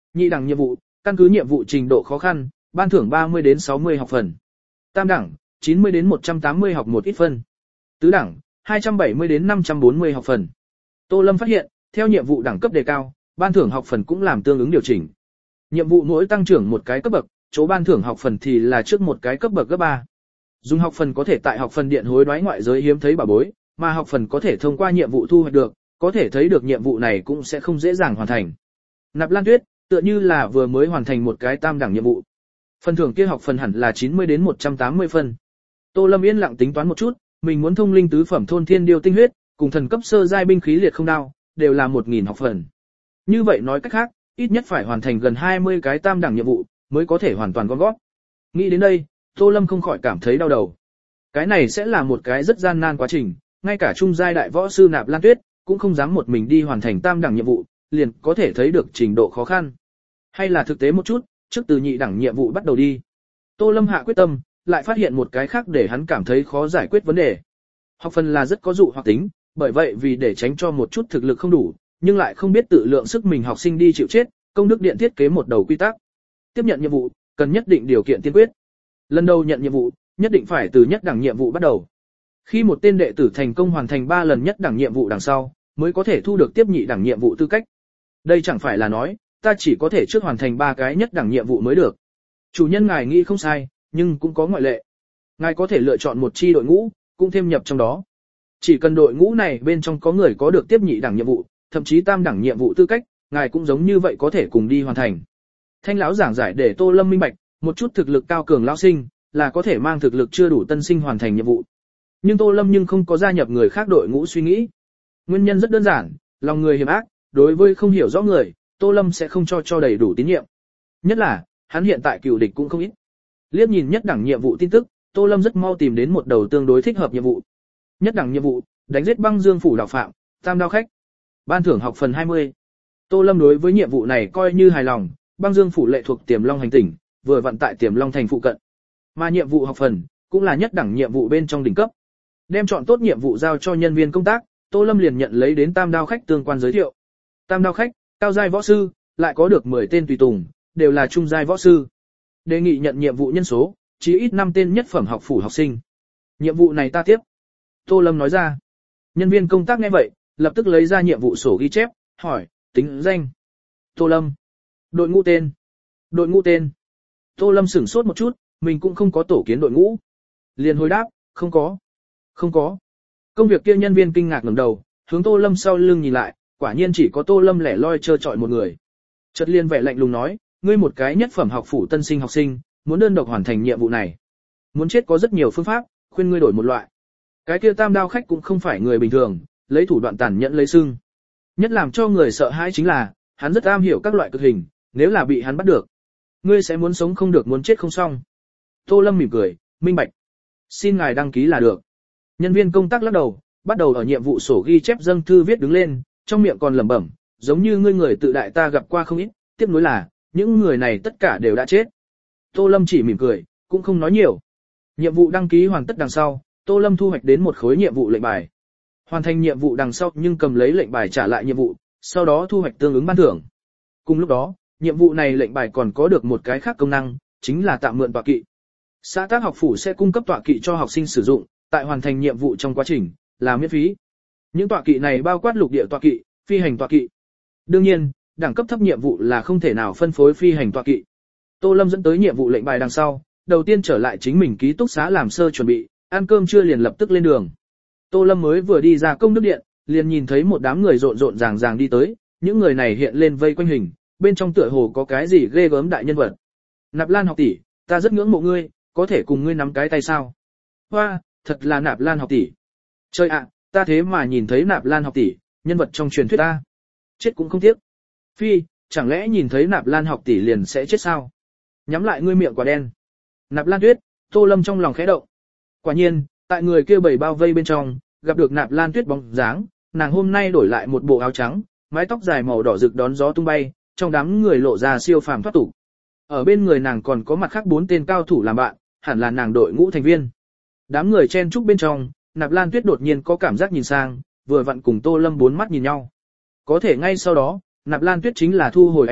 Nhị đẳng nhiệm vụ, căn cứ nhiệm vụ trình độ khó khăn, ban thưởng ba mươi đến sáu mươi học phần. Tam đẳng, chín mươi đến một trăm tám mươi học một ít phân. Tứ đẳng, hai trăm bảy mươi đến năm trăm bốn mươi học phần. Tô Lâm phát hiện, theo nhiệm vụ đẳng cấp đề cao, ban thưởng học phần cũng làm tương ứng điều chỉnh. Nhiệm vụ mỗi tăng trưởng một cái cấp bậc, chỗ ban thưởng học phần thì là trước một cái cấp bậc gấp ba. Dùng học phần có thể tại học phần điện hối đoái ngoại giới hiếm thấy bảo bối, mà học phần có thể thông qua nhiệm vụ thu hoạch được, có thể thấy được nhiệm vụ này cũng sẽ không dễ dàng hoàn thành. Nạp Lan Tuyết, tựa như là vừa mới hoàn thành một cái tam đẳng nhiệm vụ. Phần thưởng kia học phần hẳn là chín mươi đến một trăm tám mươi phân. Tô Lâm yên lặng tính toán một chút, mình muốn thông linh tứ phẩm thôn thiên điêu tinh huyết, cùng thần cấp sơ giai binh khí liệt không đao, đều là một nghìn học phần. Như vậy nói cách khác, ít nhất phải hoàn thành gần hai mươi cái tam đẳng nhiệm vụ, mới có thể hoàn toàn gom góp. Nghĩ đến đây, Tô Lâm không khỏi cảm thấy đau đầu. Cái này sẽ là một cái rất gian nan quá trình, ngay cả trung giai đại võ sư Nạp Lan Tuyết, cũng không dám một mình đi hoàn thành tam đẳng nhiệm vụ, liền có thể thấy được trình độ khó khăn. Hay là thực tế một chút, trước từ nhị đẳng nhiệm vụ bắt đầu đi. Tô Lâm hạ quyết tâm, lại phát hiện một cái khác để hắn cảm thấy khó giải quyết vấn đề. Học phần là rất có dụ hoặc tính, bởi vậy vì để tránh cho một chút thực lực không đủ, nhưng lại không biết tự lượng sức mình học sinh đi chịu chết, công đức điện thiết kế một đầu quy tắc. Tiếp nhận nhiệm vụ, cần nhất định điều kiện tiên quyết. Lần đầu nhận nhiệm vụ, nhất định phải từ nhất đẳng nhiệm vụ bắt đầu. Khi một tên đệ tử thành công hoàn thành ba lần nhất đẳng nhiệm vụ đằng sau, mới có thể thu được tiếp nhị đẳng nhiệm vụ tư cách. Đây chẳng phải là nói, ta chỉ có thể trước hoàn thành ba cái nhất đẳng nhiệm vụ mới được. Chủ nhân ngài nghĩ không sai, nhưng cũng có ngoại lệ. Ngài có thể lựa chọn một chi đội ngũ, cũng thêm nhập trong đó. Chỉ cần đội ngũ này bên trong có người có được tiếp nhị đẳng nhiệm vụ, thậm chí tam đẳng nhiệm vụ tư cách, ngài cũng giống như vậy có thể cùng đi hoàn thành. Thanh lão giảng giải để Tô Lâm minh bạch, một chút thực lực cao cường lão sinh, là có thể mang thực lực chưa đủ tân sinh hoàn thành nhiệm vụ. Nhưng Tô Lâm nhưng không có gia nhập người khác đội ngũ suy nghĩ. Nguyên nhân rất đơn giản, lòng người hiểm ác, đối với không hiểu rõ người, Tô Lâm sẽ không cho cho đầy đủ tín nhiệm. Nhất là, hắn hiện tại cựu địch cũng không ít. Liếc nhìn nhất đẳng nhiệm vụ tin tức, Tô Lâm rất mau tìm đến một đầu tương đối thích hợp nhiệm vụ. Nhất đẳng nhiệm vụ, đánh giết băng dương phủ đạo phạm, tam đao khách. Ban thưởng học phần hai mươi. Tô Lâm đối với nhiệm vụ này coi như hài lòng, băng dương phủ lệ thuộc Tiềm Long hành tỉnh, vừa vận tại Tiềm Long thành phụ cận. Mà nhiệm vụ học phần, cũng là nhất đẳng nhiệm vụ bên trong đỉnh cấp. Đem chọn tốt nhiệm vụ giao cho nhân viên công tác, Tô Lâm liền nhận lấy đến tam đao khách tương quan giới thiệu. Tam đao khách, cao giai võ sư, lại có được mười tên tùy tùng, đều là trung giai võ sư. Đề nghị nhận nhiệm vụ nhân số, chí ít năm tên nhất phẩm học phủ học sinh. Nhiệm vụ này ta tiếp. Tô Lâm nói ra. Nhân viên công tác nghe vậy, lập tức lấy ra nhiệm vụ sổ ghi chép, hỏi, tính danh. Tô Lâm. Đội ngũ tên. Đội ngũ tên. Tô Lâm sửng sốt một chút, mình cũng không có tổ kiến đội ngũ. Liền hồi đáp, không có. Không có. Công việc kia nhân viên kinh ngạc ngẩng đầu, hướng Tô Lâm sau lưng nhìn lại, quả nhiên chỉ có Tô Lâm lẻ loi trơ trọi một người. Chợt liền vẻ lạnh lùng nói, ngươi một cái nhất phẩm học phủ tân sinh học sinh, muốn đơn độc hoàn thành nhiệm vụ này. Muốn chết có rất nhiều phương pháp, khuyên ngươi đổi một loại. Cái kia tam đao khách cũng không phải người bình thường, lấy thủ đoạn tàn nhẫn lấy sưng. Nhất làm cho người sợ hãi chính là, hắn rất am hiểu các loại cực hình, nếu là bị hắn bắt được, ngươi sẽ muốn sống không được muốn chết không xong. Tô Lâm mỉm cười, minh bạch. Xin ngài đăng ký là được. Nhân viên công tác lắc đầu, bắt đầu ở nhiệm vụ sổ ghi chép dâng thư viết đứng lên, trong miệng còn lẩm bẩm, giống như ngươi người tự đại ta gặp qua không ít, tiếp nối là, những người này tất cả đều đã chết. Tô Lâm chỉ mỉm cười, cũng không nói nhiều. Nhiệm vụ đăng ký hoàn tất đằng sau, Tô Lâm thu hoạch đến một khối nhiệm vụ lệnh bài. Hoàn thành nhiệm vụ đằng sau nhưng cầm lấy lệnh bài trả lại nhiệm vụ, sau đó thu hoạch tương ứng ban thưởng. Cùng lúc đó, nhiệm vụ này lệnh bài còn có được một cái khác công năng, chính là tạm mượn tọa kỵ. Xã tác học phủ sẽ cung cấp tọa kỵ cho học sinh sử dụng, tại hoàn thành nhiệm vụ trong quá trình, là miễn phí. Những tọa kỵ này bao quát lục địa tọa kỵ, phi hành tọa kỵ. Đương nhiên, đẳng cấp thấp nhiệm vụ là không thể nào phân phối phi hành tọa kỵ. Tô Lâm dẫn tới nhiệm vụ lệnh bài đằng sau, đầu tiên trở lại chính mình ký túc xá làm sơ chuẩn bị, ăn cơm trưa liền lập tức lên đường. Tô Lâm mới vừa đi ra công đức điện, liền nhìn thấy một đám người rộn rộn ràng ràng đi tới, những người này hiện lên vây quanh hình, bên trong tựa hồ có cái gì ghê gớm đại nhân vật. Nạp Lan học tỷ, ta rất ngưỡng mộ ngươi, có thể cùng ngươi nắm cái tay sao? Hoa, thật là Nạp Lan học tỷ. Trời ạ, ta thế mà nhìn thấy Nạp Lan học tỷ, nhân vật trong truyền thuyết ta. Chết cũng không tiếc. Phi, chẳng lẽ nhìn thấy Nạp Lan học tỷ liền sẽ chết sao? Nhắm lại ngươi miệng quả đen. Nạp Lan Tuyết, Tô Lâm trong lòng khẽ động. Quả nhiên, tại người kia bầy bao vây bên trong, gặp được Nạp Lan Tuyết bóng dáng, nàng hôm nay đổi lại một bộ áo trắng, mái tóc dài màu đỏ rực đón gió tung bay, trong đám người lộ ra siêu phàm thoát tục. Ở bên người nàng còn có mặt khác bốn tên cao thủ làm bạn, hẳn là nàng đội ngũ thành viên. Đám người chen chúc bên trong, Nạp Lan Tuyết đột nhiên có cảm giác nhìn sang, vừa vặn cùng Tô Lâm bốn mắt nhìn nhau. Có thể ngay sau đó, Nạp Lan Tuyết chính là thu hồi ánh mắt,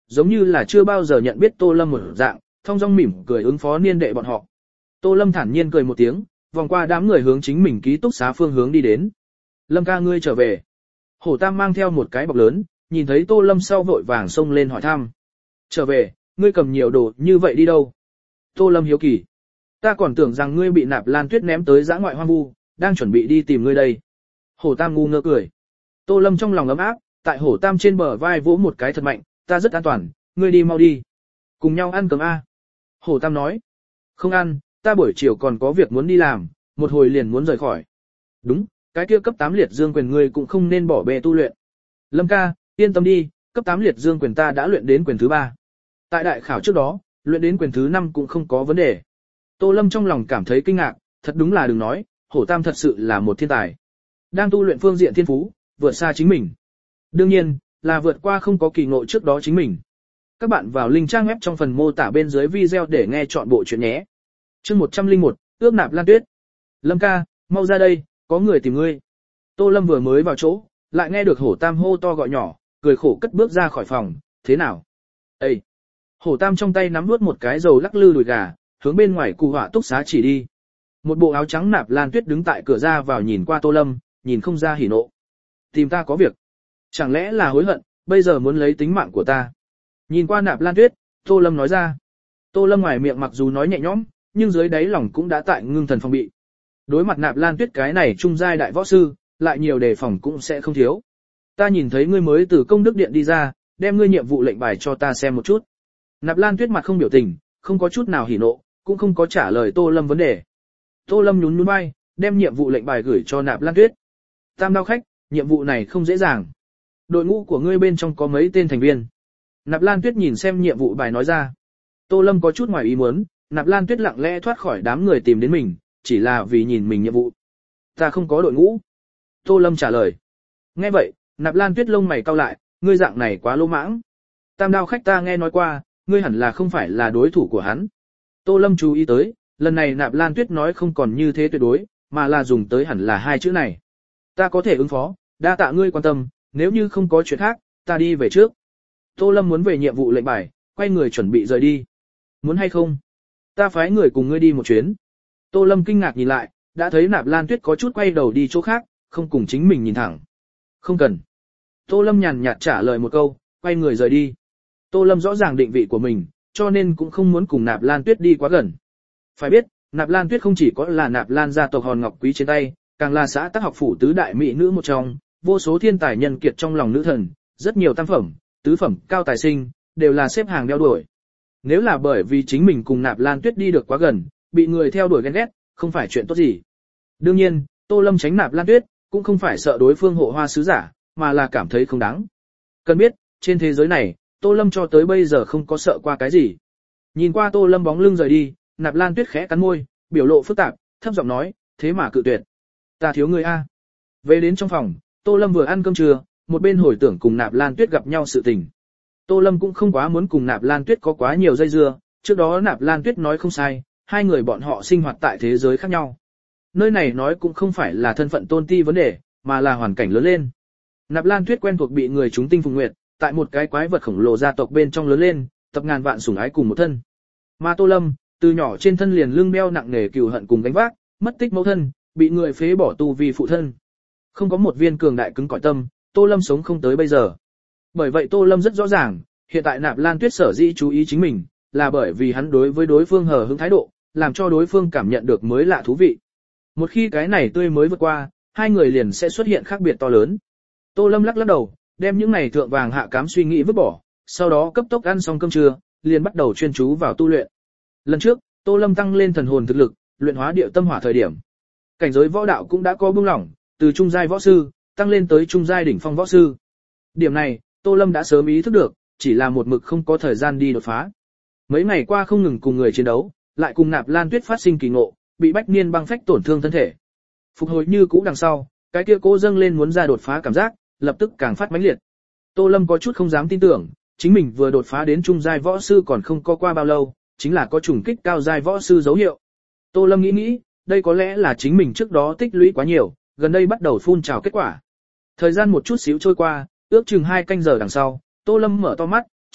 giống như là chưa bao giờ nhận biết Tô Lâm một dạng, thong dong mỉm cười ứng phó niên đệ bọn họ. Tô Lâm thản nhiên cười một tiếng, vòng qua đám người hướng chính mình ký túc xá phương hướng đi đến. Lâm ca ngươi trở về. Hổ Tam mang theo một cái bọc lớn, nhìn thấy Tô Lâm sau vội vàng xông lên hỏi thăm. Trở về, ngươi cầm nhiều đồ như vậy đi đâu? Tô Lâm hiếu kỳ. Ta còn tưởng rằng ngươi bị Nạp Lan Tuyết ném tới dã ngoại hoang vu, đang chuẩn bị đi tìm ngươi đây. Hổ Tam ngu ngơ cười. Tô Lâm trong lòng ấm áp, tại Hổ Tam trên bờ vai vỗ một cái thật mạnh, ta rất an toàn, ngươi đi mau đi. Cùng nhau ăn cơm a. Hổ Tam nói. Không ăn, ta buổi chiều còn có việc muốn đi làm, một hồi liền muốn rời khỏi. Đúng, cái kia cấp tám liệt dương quyền ngươi cũng không nên bỏ bê tu luyện. Lâm ca, yên tâm đi, cấp tám liệt dương quyền ta đã luyện đến quyền thứ ba. Tại đại khảo trước đó, luyện đến quyền thứ năm cũng không có vấn đề. Tô Lâm trong lòng cảm thấy kinh ngạc, thật đúng là đừng nói, Hổ Tam thật sự là một thiên tài. Đang tu luyện phương diện thiên phú, vượt xa chính mình. Đương nhiên, là vượt qua không có kỳ ngộ trước đó chính mình. Các bạn vào link trang web trong phần mô tả bên dưới video để nghe chọn bộ chuyện nhé. Chương một trăm lẻ một, ước Nạp Lan Tuyết. Lâm ca, mau ra đây, có người tìm ngươi. Tô Lâm vừa mới vào chỗ, lại nghe được Hổ Tam hô to gọi nhỏ, cười khổ cất bước ra khỏi phòng, thế nào? Ê! Hổ Tam trong tay nắm nuốt một cái dầu lắc lư đùi gà, hướng bên ngoài cụ họa túc xá chỉ đi. Một bộ áo trắng Nạp Lan Tuyết đứng tại cửa ra vào nhìn qua Tô Lâm, nhìn không ra hỉ nộ. Tìm ta có việc. Chẳng lẽ là hối hận, bây giờ muốn lấy tính mạng của ta? Nhìn qua Nạp Lan Tuyết, Tô Lâm nói ra. Tô Lâm ngoài miệng mặc dù nói nhẹ nhõm, nhưng dưới đáy lòng cũng đã tại ngưng thần phòng bị. Đối mặt Nạp Lan Tuyết cái này trung giai đại võ sư, lại nhiều đề phòng cũng sẽ không thiếu. Ta nhìn thấy ngươi mới từ công đức điện đi ra, đem ngươi nhiệm vụ lệnh bài cho ta xem một chút. Nạp Lan Tuyết mặt không biểu tình, không có chút nào hỉ nộ, cũng không có trả lời Tô Lâm vấn đề. Tô Lâm nhún nhún vai, đem nhiệm vụ lệnh bài gửi cho Nạp Lan Tuyết. Tam đao khách, nhiệm vụ này không dễ dàng. Đội ngũ của ngươi bên trong có mấy tên thành viên? Nạp Lan Tuyết nhìn xem nhiệm vụ bài nói ra. Tô Lâm có chút ngoài ý muốn, Nạp Lan Tuyết lặng lẽ thoát khỏi đám người tìm đến mình, chỉ là vì nhìn mình nhiệm vụ. Ta không có đội ngũ. Tô Lâm trả lời. Nghe vậy, Nạp Lan Tuyết lông mày cau lại, ngươi dạng này quá lỗ mãng. Tam đao khách ta nghe nói qua, ngươi hẳn là không phải là đối thủ của hắn. Tô Lâm chú ý tới, lần này Nạp Lan Tuyết nói không còn như thế tuyệt đối, mà là dùng tới hẳn là hai chữ này. Ta có thể ứng phó, đa tạ ngươi quan tâm, nếu như không có chuyện khác, ta đi về trước. Tô Lâm muốn về nhiệm vụ lệnh bài, quay người chuẩn bị rời đi. Muốn hay không? Ta phái người cùng ngươi đi một chuyến. Tô Lâm kinh ngạc nhìn lại, đã thấy Nạp Lan Tuyết có chút quay đầu đi chỗ khác, không cùng chính mình nhìn thẳng. Không cần. Tô Lâm nhàn nhạt trả lời một câu, quay người rời đi. Tô Lâm rõ ràng định vị của mình, cho nên cũng không muốn cùng Nạp Lan Tuyết đi quá gần. Phải biết, Nạp Lan Tuyết không chỉ có là Nạp Lan gia tộc hòn ngọc quý trên tay, càng là xã Tắc học phủ tứ đại mỹ nữ một trong, vô số thiên tài nhân kiệt trong lòng nữ thần, rất nhiều tam phẩm, tứ phẩm, cao tài sinh, đều là xếp hàng đeo đuổi. Nếu là bởi vì chính mình cùng Nạp Lan Tuyết đi được quá gần, bị người theo đuổi ghen ghét, không phải chuyện tốt gì. Đương nhiên, Tô Lâm tránh Nạp Lan Tuyết, cũng không phải sợ đối phương hộ hoa sứ giả, mà là cảm thấy không đáng. Cần biết, trên thế giới này, Tô Lâm cho tới bây giờ không có sợ qua cái gì. Nhìn qua Tô Lâm bóng lưng rời đi, Nạp Lan Tuyết khẽ cắn môi, biểu lộ phức tạp, thấp giọng nói, thế mà cự tuyệt. Ta thiếu người a. Về đến trong phòng, Tô Lâm vừa ăn cơm trưa, một bên hồi tưởng cùng Nạp Lan Tuyết gặp nhau sự tình. Tô Lâm cũng không quá muốn cùng Nạp Lan Tuyết có quá nhiều dây dưa, trước đó Nạp Lan Tuyết nói không sai, hai người bọn họ sinh hoạt tại thế giới khác nhau. Nơi này nói cũng không phải là thân phận tôn ti vấn đề, mà là hoàn cảnh lớn lên. Nạp Lan Tuyết quen thuộc bị người chúng tinh phùng nguyệt, tại một cái quái vật khổng lồ gia tộc bên trong lớn lên, tập ngàn vạn sủng ái cùng một thân. Mà Tô Lâm, từ nhỏ trên thân liền lưng đeo nặng nề cừu hận cùng gánh vác, mất tích mẫu thân, bị người phế bỏ tu vì phụ thân. Không có một viên cường đại cứng cỏi tâm, Tô Lâm sống không tới bây giờ. Bởi vậy Tô Lâm rất rõ ràng, hiện tại Nạp Lan Tuyết sở dĩ chú ý chính mình, là bởi vì hắn đối với đối phương hờ hững thái độ, làm cho đối phương cảm nhận được mới lạ thú vị. Một khi cái này tươi mới vượt qua, hai người liền sẽ xuất hiện khác biệt to lớn. Tô Lâm lắc lắc đầu, đem những này thượng vàng hạ cám suy nghĩ vứt bỏ, sau đó cấp tốc ăn xong cơm trưa, liền bắt đầu chuyên chú vào tu luyện. Lần trước, Tô Lâm tăng lên thần hồn thực lực, luyện hóa điệu tâm hỏa thời điểm. Cảnh giới võ đạo cũng đã có buông lỏng, từ trung giai võ sư, tăng lên tới trung giai đỉnh phong võ sư. Điểm này, Tô Lâm đã sớm ý thức được, chỉ là một mực không có thời gian đi đột phá. Mấy ngày qua không ngừng cùng người chiến đấu, lại cùng Nạp Lan Tuyết phát sinh kỳ ngộ, bị Bách Niên băng phách tổn thương thân thể. Phục hồi như cũ đằng sau, cái kia cố dâng lên muốn ra đột phá cảm giác, lập tức càng phát mãnh liệt. Tô Lâm có chút không dám tin tưởng, chính mình vừa đột phá đến trung giai võ sư còn không có qua bao lâu, chính là có trùng kích cao giai võ sư dấu hiệu. Tô Lâm nghĩ nghĩ, đây có lẽ là chính mình trước đó tích lũy quá nhiều, gần đây bắt đầu phun trào kết quả. Thời gian một chút xíu trôi qua, ước chừng hai canh giờ đằng sau, Tô Lâm mở to mắt,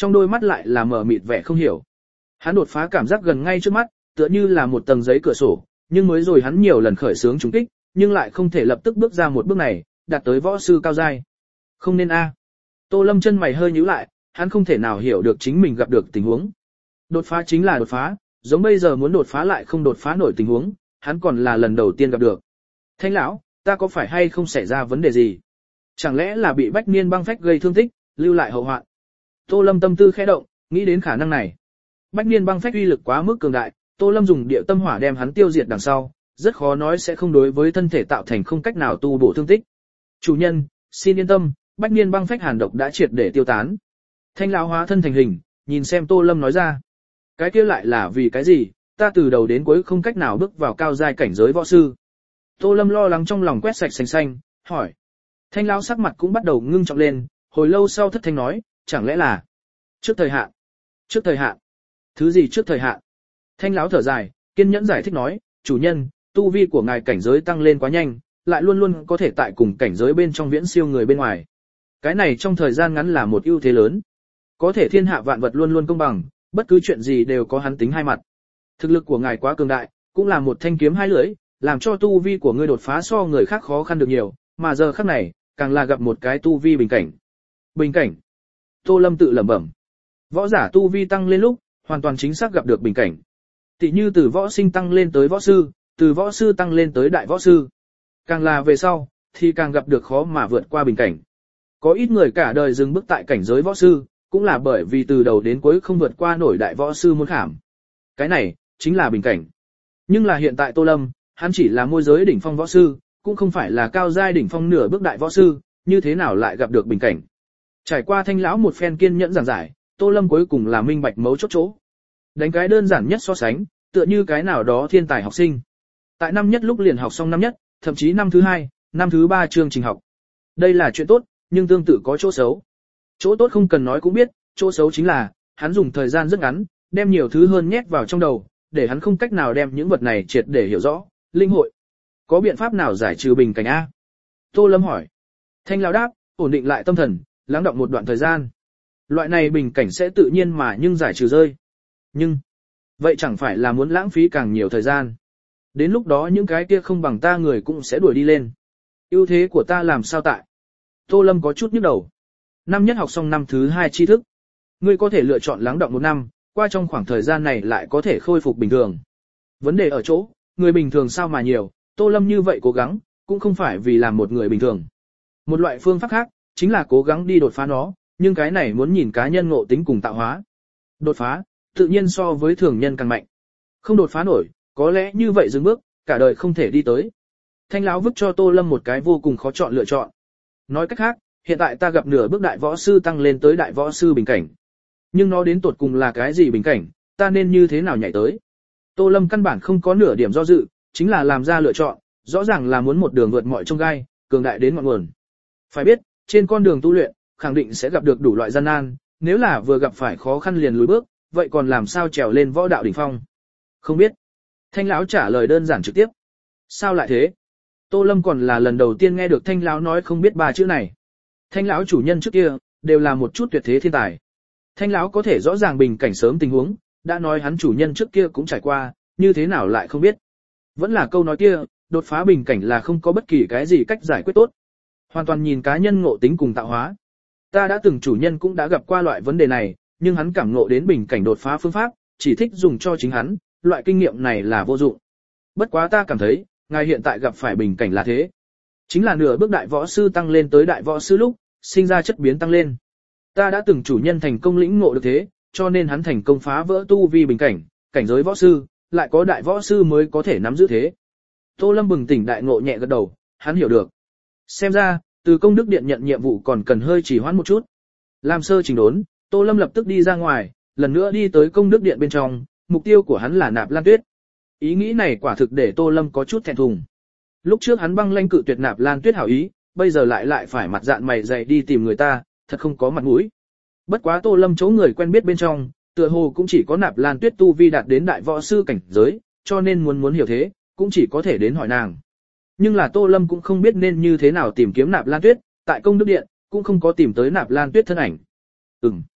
trong đôi mắt lại là mở mịt vẻ không hiểu. Hắn đột phá cảm giác gần ngay trước mắt, tựa như là một tầng giấy cửa sổ, nhưng mới rồi hắn nhiều lần khởi sướng trúng kích, nhưng lại không thể lập tức bước ra một bước này, đạt tới võ sư cao giai. Không nên a. Tô Lâm chân mày hơi nhíu lại, hắn không thể nào hiểu được chính mình gặp được tình huống. Đột phá chính là đột phá, giống bây giờ muốn đột phá lại không đột phá nổi tình huống, hắn còn là lần đầu tiên gặp được. Thanh lão, ta có phải hay không xảy ra vấn đề gì? Chẳng lẽ là bị Bách Niên băng phách gây thương tích, lưu lại hậu hoạn? Tô Lâm tâm tư khẽ động, nghĩ đến khả năng này. Bách Niên băng phách uy lực quá mức cường đại, Tô Lâm dùng địa tâm hỏa đem hắn tiêu diệt đằng sau, rất khó nói sẽ không đối với thân thể tạo thành không cách nào tu bổ thương tích. Chủ nhân, xin yên tâm, Bách Niên băng phách hàn độc đã triệt để tiêu tán. Thanh lão hóa thân thành hình, nhìn xem Tô Lâm nói ra. Cái kia lại là vì cái gì, ta từ đầu đến cuối không cách nào bước vào cao giai cảnh giới võ sư. Tô Lâm lo lắng trong lòng quét sạch xanh xanh, hỏi. Thanh lão sắc mặt cũng bắt đầu ngưng trọng lên, hồi lâu sau thất thanh nói, chẳng lẽ là trước thời hạn? Trước thời hạn? Thứ gì trước thời hạn? Thanh lão thở dài, kiên nhẫn giải thích nói, chủ nhân, tu vi của ngài cảnh giới tăng lên quá nhanh, lại luôn luôn có thể tại cùng cảnh giới bên trong viễn siêu người bên ngoài. Cái này trong thời gian ngắn là một ưu thế lớn. Có thể thiên hạ vạn vật luôn luôn công bằng, bất cứ chuyện gì đều có hắn tính hai mặt. Thực lực của ngài quá cường đại, cũng là một thanh kiếm hai lưỡi, làm cho tu vi của ngươi đột phá so người khác khó khăn được nhiều, mà giờ khắc này, càng là gặp một cái tu vi bình cảnh. Bình cảnh. Tô Lâm tự lẩm bẩm. Võ giả tu vi tăng lên lúc, hoàn toàn chính xác gặp được bình cảnh. Tỷ như từ võ sinh tăng lên tới võ sư, từ võ sư tăng lên tới đại võ sư. Càng là về sau, thì càng gặp được khó mà vượt qua bình cảnh. Có ít người cả đời dừng bước tại cảnh giới võ sư, cũng là bởi vì từ đầu đến cuối không vượt qua nổi đại võ sư môn khảm. Cái này, chính là bình cảnh. Nhưng là hiện tại Tô Lâm, hắn chỉ là môi giới đỉnh phong võ sư, cũng không phải là cao giai đỉnh phong nửa bước đại võ sư, như thế nào lại gặp được bình cảnh. Trải qua Thanh lão một phen kiên nhẫn giảng giải, Tô Lâm cuối cùng là minh bạch mấu chốt chỗ. Đánh cái đơn giản nhất so sánh, tựa như cái nào đó thiên tài học sinh. Tại năm nhất lúc liền học xong năm nhất, thậm chí năm thứ hai, năm thứ ba chương trình học. Đây là chuyện tốt, nhưng tương tự có chỗ xấu. Chỗ tốt không cần nói cũng biết, chỗ xấu chính là, hắn dùng thời gian rất ngắn, đem nhiều thứ hơn nhét vào trong đầu, để hắn không cách nào đem những vật này triệt để hiểu rõ, linh hội. Có biện pháp nào giải trừ bình cảnh A? Tô Lâm hỏi. Thanh lão đáp, ổn định lại tâm thần, lắng đọng một đoạn thời gian. Loại này bình cảnh sẽ tự nhiên mà nhưng giải trừ rơi. Nhưng, vậy chẳng phải là muốn lãng phí càng nhiều thời gian. Đến lúc đó những cái kia không bằng ta người cũng sẽ đuổi đi lên. Ưu thế của ta làm sao tại? Tô Lâm có chút nhức đầu. Năm nhất học xong năm thứ hai tri thức. Ngươi có thể lựa chọn lắng đọng một năm, qua trong khoảng thời gian này lại có thể khôi phục bình thường. Vấn đề ở chỗ, người bình thường sao mà nhiều, Tô Lâm như vậy cố gắng, cũng không phải vì làm một người bình thường. Một loại phương pháp khác, chính là cố gắng đi đột phá nó, nhưng cái này muốn nhìn cá nhân ngộ tính cùng tạo hóa. Đột phá, tự nhiên so với thường nhân càng mạnh. Không đột phá nổi, có lẽ như vậy dừng bước, cả đời không thể đi tới. Thanh lão vứt cho Tô Lâm một cái vô cùng khó chọn lựa chọn. Nói cách khác, hiện tại ta gặp nửa bước đại võ sư tăng lên tới đại võ sư bình cảnh. Nhưng nó đến tột cùng là cái gì bình cảnh, ta nên như thế nào nhảy tới? Tô Lâm căn bản không có nửa điểm do dự, chính là làm ra lựa chọn, rõ ràng là muốn một đường vượt mọi chông gai, cường đại đến ngọn nguồn. Phải biết, trên con đường tu luyện, khẳng định sẽ gặp được đủ loại gian nan, nếu là vừa gặp phải khó khăn liền lùi bước, vậy còn làm sao trèo lên võ đạo đỉnh phong? Không biết. Thanh lão trả lời đơn giản trực tiếp. Sao lại thế? Tô Lâm còn là lần đầu tiên nghe được Thanh lão nói không biết ba chữ này. Thanh lão chủ nhân trước kia đều là một chút tuyệt thế thiên tài. Thanh lão có thể rõ ràng bình cảnh sớm tình huống, đã nói hắn chủ nhân trước kia cũng trải qua, như thế nào lại không biết? Vẫn là câu nói kia, đột phá bình cảnh là không có bất kỳ cái gì cách giải quyết tốt. Hoàn toàn nhìn cá nhân ngộ tính cùng tạo hóa. Ta đã từng chủ nhân cũng đã gặp qua loại vấn đề này, nhưng hắn cảm ngộ đến bình cảnh đột phá phương pháp, chỉ thích dùng cho chính hắn, loại kinh nghiệm này là vô dụng. Bất quá ta cảm thấy, ngài hiện tại gặp phải bình cảnh là thế. Chính là nửa bước đại võ sư tăng lên tới đại võ sư lúc, sinh ra chất biến tăng lên. Ta đã từng chủ nhân thành công lĩnh ngộ được thế, cho nên hắn thành công phá vỡ tu vi bình cảnh, cảnh giới võ sư, lại có đại võ sư mới có thể nắm giữ thế. Tô Lâm bừng tỉnh đại ngộ nhẹ gật đầu, hắn hiểu được. Xem ra, từ công đức điện nhận nhiệm vụ còn cần hơi trì hoãn một chút. Làm sơ chỉnh đốn, Tô Lâm lập tức đi ra ngoài, lần nữa đi tới công đức điện bên trong, mục tiêu của hắn là Nạp Lan Tuyết. Ý nghĩ này quả thực để Tô Lâm có chút thẹn thùng. Lúc trước hắn băng lanh cự tuyệt Nạp Lan Tuyết hảo ý, bây giờ lại lại phải mặt dạn mày dày đi tìm người ta, thật không có mặt mũi. Bất quá Tô Lâm chỗ người quen biết bên trong, tựa hồ cũng chỉ có Nạp Lan Tuyết tu vi đạt đến đại võ sư cảnh giới, cho nên muốn muốn hiểu thế, cũng chỉ có thể đến hỏi nàng. Nhưng là Tô Lâm cũng không biết nên như thế nào tìm kiếm Nạp Lan Tuyết, tại công đức điện, cũng không có tìm tới Nạp Lan Tuyết thân ảnh. Ừm.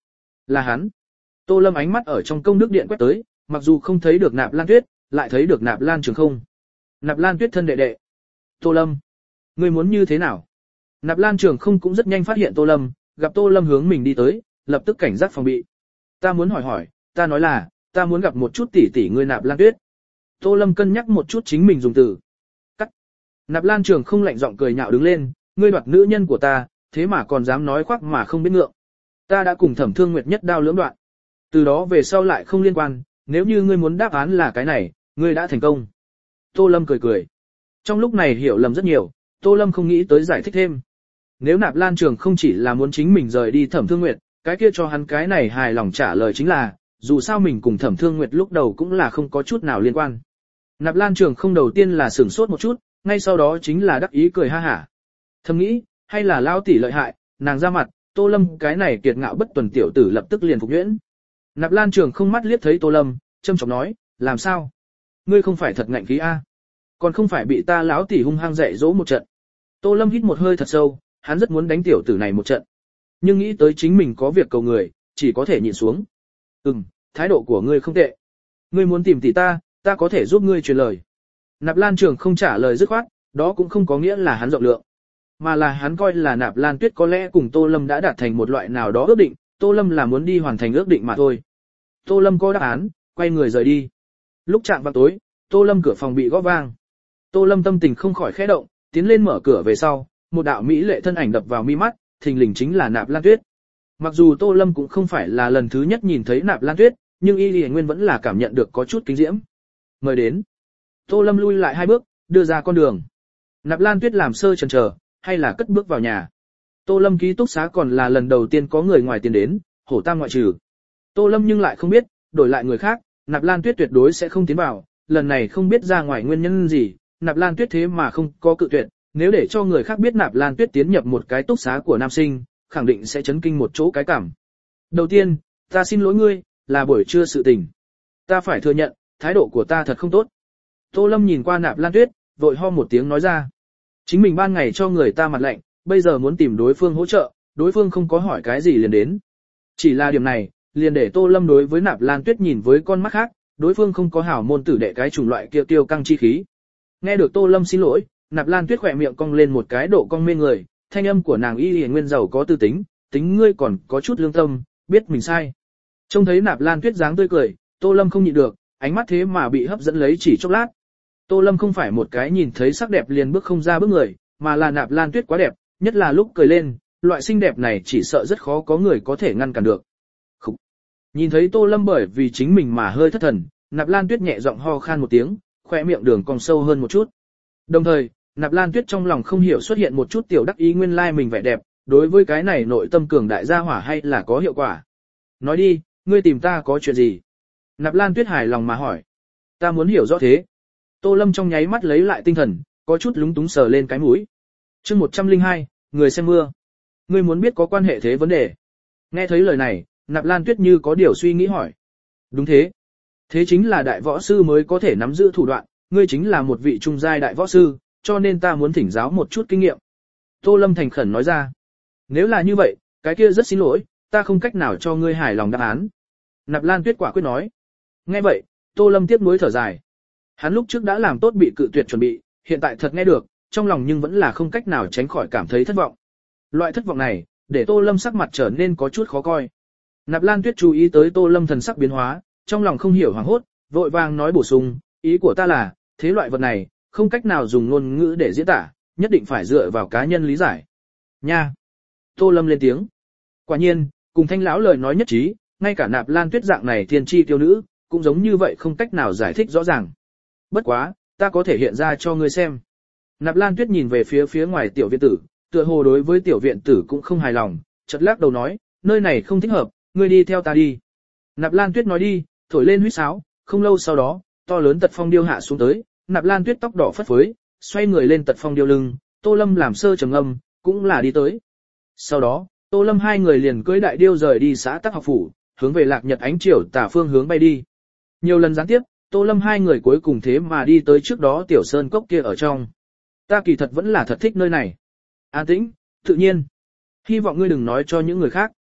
Là hắn. Tô Lâm ánh mắt ở trong công đức điện quét tới, mặc dù không thấy được Nạp Lan Tuyết, lại thấy được Nạp Lan Trường không. Nạp Lan Tuyết thân đệ đệ. Tô Lâm, ngươi muốn như thế nào? Nạp Lan Trường không cũng rất nhanh phát hiện Tô Lâm, gặp Tô Lâm hướng mình đi tới, lập tức cảnh giác phòng bị. Ta muốn hỏi hỏi, ta nói là, ta muốn gặp một chút tỷ tỷ ngươi Nạp Lan Tuyết. Tô Lâm cân nhắc một chút chính mình dùng từ. Cắt. Nạp Lan Trường không lạnh giọng cười nhạo đứng lên, ngươi đoạt nữ nhân của ta, thế mà còn dám nói khoác mà không biết ngượng. Ta đã cùng Thẩm Thương Nguyệt nhất đao lưỡng đoạn. Từ đó về sau lại không liên quan, nếu như ngươi muốn đáp án là cái này, ngươi đã thành công. Tô Lâm cười cười. Trong lúc này hiểu lầm rất nhiều, Tô Lâm không nghĩ tới giải thích thêm. Nếu Nạp Lan Trường không chỉ là muốn chính mình rời đi Thẩm Thương Nguyệt, cái kia cho hắn cái này hài lòng trả lời chính là, dù sao mình cùng Thẩm Thương Nguyệt lúc đầu cũng là không có chút nào liên quan. Nạp Lan Trường không đầu tiên là sửng sốt một chút, ngay sau đó chính là đắc ý cười ha hả. Thầm nghĩ, hay là lao tỷ lợi hại, nàng ra mặt, Tô Lâm cái này kiệt ngạo bất tuần tiểu tử lập tức liền phục nhuyễn. Nạp Lan Trường không mắt liếc thấy Tô Lâm, châm chọc nói, làm sao? Ngươi không phải thật ngạnh khí a, còn không phải bị ta lão tỷ hung hăng dạy dỗ một trận. Tô Lâm hít một hơi thật sâu, hắn rất muốn đánh tiểu tử này một trận, nhưng nghĩ tới chính mình có việc cầu người, chỉ có thể nhịn xuống. Ừm, thái độ của ngươi không tệ. Ngươi muốn tìm tỷ ta, ta có thể giúp ngươi truyền lời. Nạp Lan Trường không trả lời dứt khoát, đó cũng không có nghĩa là hắn rộng lượng, mà là hắn coi là Nạp Lan Tuyết có lẽ cùng Tô Lâm đã đạt thành một loại nào đó ước định, Tô Lâm là muốn đi hoàn thành ước định mà thôi. Tô Lâm có đáp án, quay người rời đi. Lúc chạm vào tối, Tô Lâm cửa phòng bị gõ vang. Tô Lâm tâm tình không khỏi khẽ động, tiến lên mở cửa về sau, một đạo mỹ lệ thân ảnh đập vào mi mắt, thình lình chính là Nạp Lan Tuyết. Mặc dù Tô Lâm cũng không phải là lần thứ nhất nhìn thấy Nạp Lan Tuyết, nhưng Y Lệ Nguyên vẫn là cảm nhận được có chút kinh diễm. Mời đến. Tô Lâm lui lại hai bước, đưa ra con đường. Nạp Lan Tuyết làm sơ chần chờ, hay là cất bước vào nhà. Tô Lâm ký túc xá còn là lần đầu tiên có người ngoài tiến đến, Hổ Tam ngoại trừ. Tô Lâm nhưng lại không biết, đổi lại người khác, Nạp Lan Tuyết tuyệt đối sẽ không tiến vào, lần này không biết ra ngoài nguyên nhân gì, Nạp Lan Tuyết thế mà không có cự tuyệt, nếu để cho người khác biết Nạp Lan Tuyết tiến nhập một cái túc xá của nam sinh, khẳng định sẽ chấn kinh một chỗ cái cảm. Đầu tiên, ta xin lỗi ngươi, là buổi trưa sự tình. Ta phải thừa nhận, thái độ của ta thật không tốt. Tô Lâm nhìn qua Nạp Lan Tuyết, vội ho một tiếng nói ra. Chính mình ban ngày cho người ta mặt lạnh, bây giờ muốn tìm đối phương hỗ trợ, đối phương không có hỏi cái gì liền đến. Chỉ là điểm này, liền để Tô Lâm đối với Nạp Lan Tuyết nhìn với con mắt khác, đối phương không có hảo môn tử đệ cái chủng loại kia tiêu căng chi khí. Nghe được Tô Lâm xin lỗi, Nạp Lan Tuyết khỏe miệng cong lên một cái độ cong mê người, thanh âm của nàng Y Lệ Nguyên giàu có tư tính, tính ngươi còn có chút lương tâm, biết mình sai. Trông thấy Nạp Lan Tuyết dáng tươi cười, Tô Lâm không nhịn được, ánh mắt thế mà bị hấp dẫn lấy chỉ chốc lát. Tô Lâm không phải một cái nhìn thấy sắc đẹp liền bước không ra bước người, mà là Nạp Lan Tuyết quá đẹp, nhất là lúc cười lên, loại xinh đẹp này chỉ sợ rất khó có người có thể ngăn cản được. Khủ. Nhìn thấy Tô Lâm bởi vì chính mình mà hơi thất thần, Nạp Lan Tuyết nhẹ giọng ho khan một tiếng, khóe miệng đường cong sâu hơn một chút. Đồng thời, Nạp Lan Tuyết trong lòng không hiểu xuất hiện một chút tiểu đắc ý nguyên lai mình vẻ đẹp, đối với cái này nội tâm cường đại gia hỏa hay là có hiệu quả. Nói đi, ngươi tìm ta có chuyện gì? Nạp Lan Tuyết hài lòng mà hỏi. Ta muốn hiểu rõ thế. Tô Lâm trong nháy mắt lấy lại tinh thần, có chút lúng túng sờ lên cái mũi. Chương một trăm lẻ hai, người xem mưa. Ngươi muốn biết có quan hệ thế vấn đề. Nghe thấy lời này, Nạp Lan Tuyết như có điều suy nghĩ hỏi. Đúng thế. Thế chính là đại võ sư mới có thể nắm giữ thủ đoạn, ngươi chính là một vị trung giai đại võ sư, cho nên ta muốn thỉnh giáo một chút kinh nghiệm. Tô Lâm thành khẩn nói ra. Nếu là như vậy, cái kia rất xin lỗi, ta không cách nào cho ngươi hài lòng đáp án. Nạp Lan Tuyết quả quyết nói. Nghe vậy, Tô Lâm tiếc nuối thở dài. Hắn lúc trước đã làm tốt bị cự tuyệt chuẩn bị, hiện tại thật nghe được, trong lòng nhưng vẫn là không cách nào tránh khỏi cảm thấy thất vọng. Loại thất vọng này, để Tô Lâm sắc mặt trở nên có chút khó coi. Nạp Lan Tuyết chú ý tới Tô Lâm thần sắc biến hóa, trong lòng không hiểu hoảng hốt, vội vàng nói bổ sung, ý của ta là, thế loại vật này, không cách nào dùng ngôn ngữ để diễn tả, nhất định phải dựa vào cá nhân lý giải. Nha! Tô Lâm lên tiếng. Quả nhiên, cùng Thanh lão lời nói nhất trí, ngay cả Nạp Lan Tuyết dạng này thiên chi tiêu nữ, cũng giống như vậy không cách nào giải thích rõ ràng. Bất quá, ta có thể hiện ra cho ngươi xem. Nạp Lan Tuyết nhìn về phía phía ngoài tiểu viện tử, tựa hồ đối với tiểu viện tử cũng không hài lòng, chợt lắc đầu nói, nơi này không thích hợp, ngươi đi theo ta đi. Nạp Lan Tuyết nói đi, thổi lên huýt sáo, không lâu sau đó, to lớn tật phong điêu hạ xuống tới, Nạp Lan Tuyết tóc đỏ phất phới, xoay người lên tật phong điêu lưng, Tô Lâm làm sơ trầm ngâm, cũng là đi tới. Sau đó, Tô Lâm hai người liền cưỡi đại điêu rời đi xã Tắc Học phủ, hướng về Lạc Nhật ánh chiều tả phương hướng bay đi. Nhiều lần gián tiếp, Tô Lâm hai người cuối cùng thế mà đi tới trước đó tiểu sơn cốc kia ở trong. Ta kỳ thật vẫn là thật thích nơi này. An tĩnh, tự nhiên. Hy vọng ngươi đừng nói cho những người khác.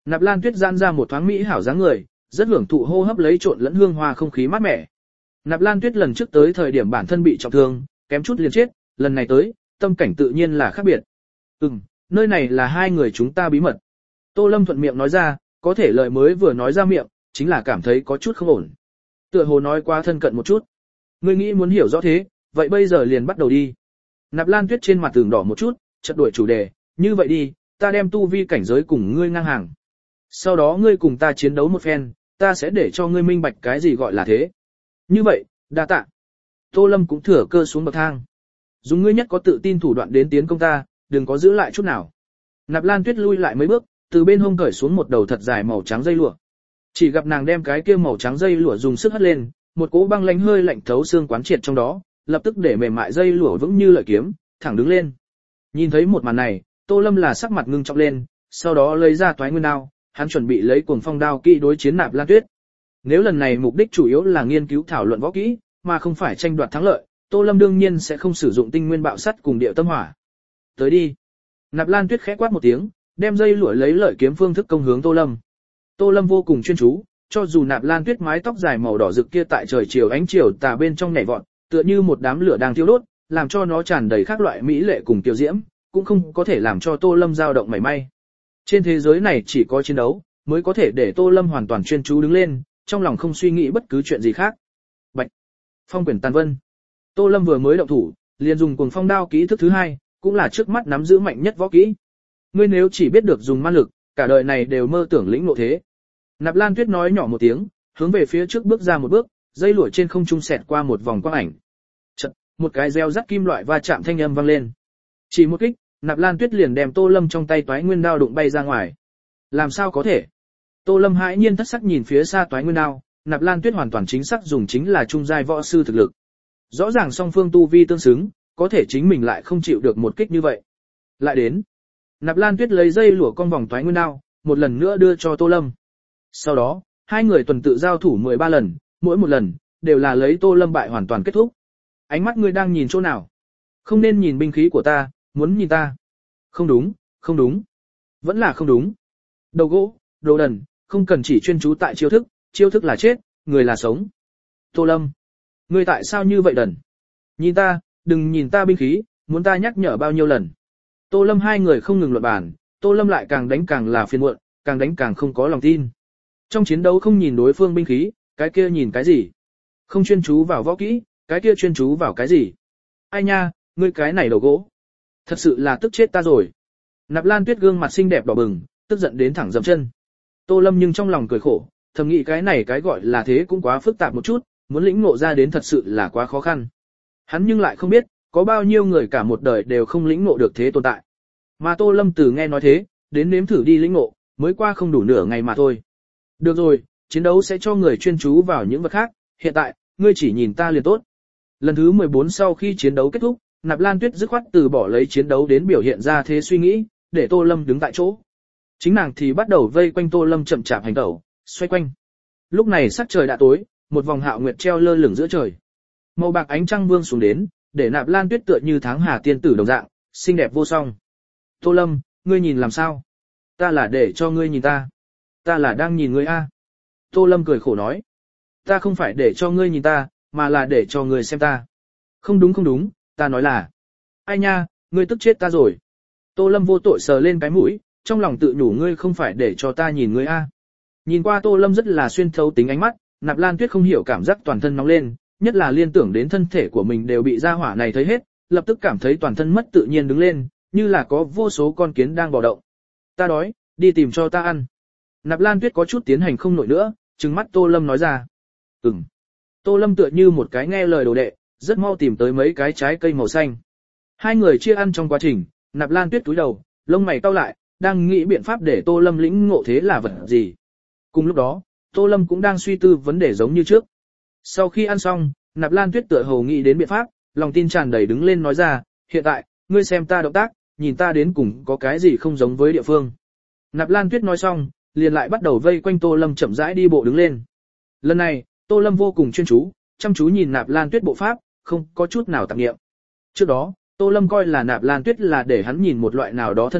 Nạp Lan Tuyết giãn ra một thoáng mỹ hảo dáng người, rất hưởng thụ hô hấp lấy trộn lẫn hương hoa không khí mát mẻ. Nạp Lan Tuyết lần trước tới thời điểm bản thân bị trọng thương, kém chút liền chết, lần này tới, tâm cảnh tự nhiên là khác biệt. Ừm, nơi này là hai người chúng ta bí mật. Tô Lâm thuận miệng nói ra, có thể lời mới vừa nói ra miệng, chính là cảm thấy có chút không ổn. Tựa hồ nói quá thân cận một chút. Ngươi nghĩ muốn hiểu rõ thế, vậy bây giờ liền bắt đầu đi. Nạp Lan Tuyết trên mặt tường đỏ một chút, chợt đổi chủ đề, như vậy đi, ta đem tu vi cảnh giới cùng ngươi ngang hàng. Sau đó ngươi cùng ta chiến đấu một phen, ta sẽ để cho ngươi minh bạch cái gì gọi là thế. Như vậy, đa tạ. Tô Lâm cũng thừa cơ xuống bậc thang. Dùng ngươi nhất có tự tin thủ đoạn đến tiến công ta, đừng có giữ lại chút nào. Nạp Lan Tuyết lui lại mấy bước, từ bên hông cởi xuống một đầu thật dài màu trắng dây lụa. Chỉ gặp nàng đem cái kia màu trắng dây lụa dùng sức hất lên, một cỗ băng lãnh hơi lạnh thấu xương quán triệt trong đó, lập tức để mềm mại dây lụa vững như lợi kiếm, thẳng đứng lên. Nhìn thấy một màn này, Tô Lâm là sắc mặt ngưng trọng lên, sau đó lấy ra toái nguyên đao, hắn chuẩn bị lấy cuồng phong đao kỹ đối chiến Nạp Lan Tuyết. Nếu lần này mục đích chủ yếu là nghiên cứu thảo luận võ kỹ, mà không phải tranh đoạt thắng lợi, Tô Lâm đương nhiên sẽ không sử dụng tinh nguyên bạo sắt cùng điệu tâm hỏa. Tới đi. Nạp Lan Tuyết khẽ quát một tiếng, đem dây lụa lấy lợi kiếm phương thức công hướng Tô Lâm. Tô Lâm vô cùng chuyên chú, cho dù Nạp Lan Tuyết mái tóc dài màu đỏ rực kia tại trời chiều ánh chiều tà bên trong nhảy vọt, tựa như một đám lửa đang thiêu đốt, làm cho nó tràn đầy các loại mỹ lệ cùng tiêu diễm, cũng không có thể làm cho Tô Lâm dao động mảy may. Trên thế giới này chỉ có chiến đấu mới có thể để Tô Lâm hoàn toàn chuyên chú đứng lên, trong lòng không suy nghĩ bất cứ chuyện gì khác. Bạch. Phong quyển tàn vân. Tô Lâm vừa mới động thủ, liền dùng cuồng phong đao kỹ thức thứ hai, cũng là trước mắt nắm giữ mạnh nhất võ kỹ. Ngươi nếu chỉ biết được dùng ma lực, cả đời này đều mơ tưởng lĩnh ngộ thế. Nạp Lan Tuyết nói nhỏ một tiếng, hướng về phía trước bước ra một bước, dây lụa trên không trung xẹt qua một vòng quang ảnh. Chợt, một cái reo rắt kim loại va chạm thanh âm vang lên. Chỉ một kích, Nạp Lan Tuyết liền đem Tô Lâm trong tay toái nguyên đao đụng bay ra ngoài. Làm sao có thể? Tô Lâm hãi nhiên thất sắc nhìn phía xa toái nguyên đao, Nạp Lan Tuyết hoàn toàn chính xác dùng chính là trung giai võ sư thực lực. Rõ ràng song phương tu vi tương xứng, có thể chính mình lại không chịu được một kích như vậy. Lại đến. Nạp Lan Tuyết lấy dây lụa cong vòng toái nguyên đao, một lần nữa đưa cho Tô Lâm. Sau đó, hai người tuần tự giao thủ mười ba lần, mỗi một lần đều là lấy Tô Lâm bại hoàn toàn kết thúc. Ánh mắt ngươi đang nhìn chỗ nào? Không nên nhìn binh khí của ta, muốn nhìn ta. Không đúng, không đúng. Vẫn là không đúng. Đầu gỗ, đồ đần, không cần chỉ chuyên chú tại chiêu thức, chiêu thức là chết, người là sống. Tô Lâm, ngươi tại sao như vậy đần? Nhìn ta, đừng nhìn ta binh khí, muốn ta nhắc nhở bao nhiêu lần. Tô Lâm hai người không ngừng luận bàn, Tô Lâm lại càng đánh càng là phiền muộn, càng đánh càng không có lòng tin. Trong chiến đấu không nhìn đối phương binh khí, cái kia nhìn cái gì? Không chuyên chú vào võ kỹ, cái kia chuyên chú vào cái gì? Ai nha, ngươi cái này đầu gỗ. Thật sự là tức chết ta rồi. Nạp Lan Tuyết gương mặt xinh đẹp đỏ bừng, tức giận đến thẳng dậm chân. Tô Lâm nhưng trong lòng cười khổ, thầm nghĩ cái này cái gọi là thế cũng quá phức tạp một chút, muốn lĩnh ngộ ra đến thật sự là quá khó khăn. Hắn nhưng lại không biết, có bao nhiêu người cả một đời đều không lĩnh ngộ được thế tồn tại. Mà Tô Lâm từ nghe nói thế, đến nếm thử đi lĩnh ngộ, mới qua không đủ nửa ngày mà thôi. Được rồi, chiến đấu sẽ cho người chuyên chú vào những vật khác, hiện tại, ngươi chỉ nhìn ta liền tốt. Lần thứ mười bốn sau khi chiến đấu kết thúc, Nạp Lan Tuyết dứt khoát từ bỏ lấy chiến đấu đến biểu hiện ra thế suy nghĩ, để Tô Lâm đứng tại chỗ. Chính nàng thì bắt đầu vây quanh Tô Lâm chậm chạp hành tẩu, xoay quanh. Lúc này sắc trời đã tối, một vòng hạo nguyệt treo lơ lửng giữa trời. Màu bạc ánh trăng vương xuống đến, để Nạp Lan Tuyết tựa như tháng hà tiên tử đồng dạng, xinh đẹp vô song. Tô Lâm, ngươi nhìn làm sao? Ta là để cho ngươi nhìn ta. Ta là đang nhìn ngươi a. Tô Lâm cười khổ nói. Ta không phải để cho ngươi nhìn ta, mà là để cho ngươi xem ta. Không đúng không đúng, ta nói là. Ai nha, ngươi tức chết ta rồi. Tô Lâm vô tội sờ lên cái mũi, trong lòng tự nhủ ngươi không phải để cho ta nhìn ngươi a. Nhìn qua Tô Lâm rất là xuyên thấu tính ánh mắt, Nạp Lan Tuyết không hiểu cảm giác toàn thân nóng lên, nhất là liên tưởng đến thân thể của mình đều bị gia hỏa này thấy hết, lập tức cảm thấy toàn thân mất tự nhiên đứng lên, như là có vô số con kiến đang bò động. Ta đói, đi tìm cho ta ăn. Nạp Lan Tuyết có chút tiến hành không nổi nữa, trừng mắt Tô Lâm nói ra. Ừm. Tô Lâm tựa như một cái nghe lời đồ đệ, rất mau tìm tới mấy cái trái cây màu xanh. Hai người chia ăn trong quá trình, Nạp Lan Tuyết cúi đầu, lông mày cau lại, đang nghĩ biện pháp để Tô Lâm lĩnh ngộ thế là vật gì. Cùng lúc đó, Tô Lâm cũng đang suy tư vấn đề giống như trước. Sau khi ăn xong, Nạp Lan Tuyết tựa hồ nghĩ đến biện pháp, lòng tin tràn đầy đứng lên nói ra, hiện tại, ngươi xem ta động tác, nhìn ta đến cùng có cái gì không giống với địa phương. Nạp Lan Tuyết nói xong, liền lại bắt đầu vây quanh Tô Lâm chậm rãi đi bộ đứng lên. Lần này, Tô Lâm vô cùng chuyên chú, chăm chú nhìn Nạp Lan Tuyết bộ pháp, không có chút nào tạp niệm. Trước đó, Tô Lâm coi là Nạp Lan Tuyết là để hắn nhìn một loại nào đó thân pháp,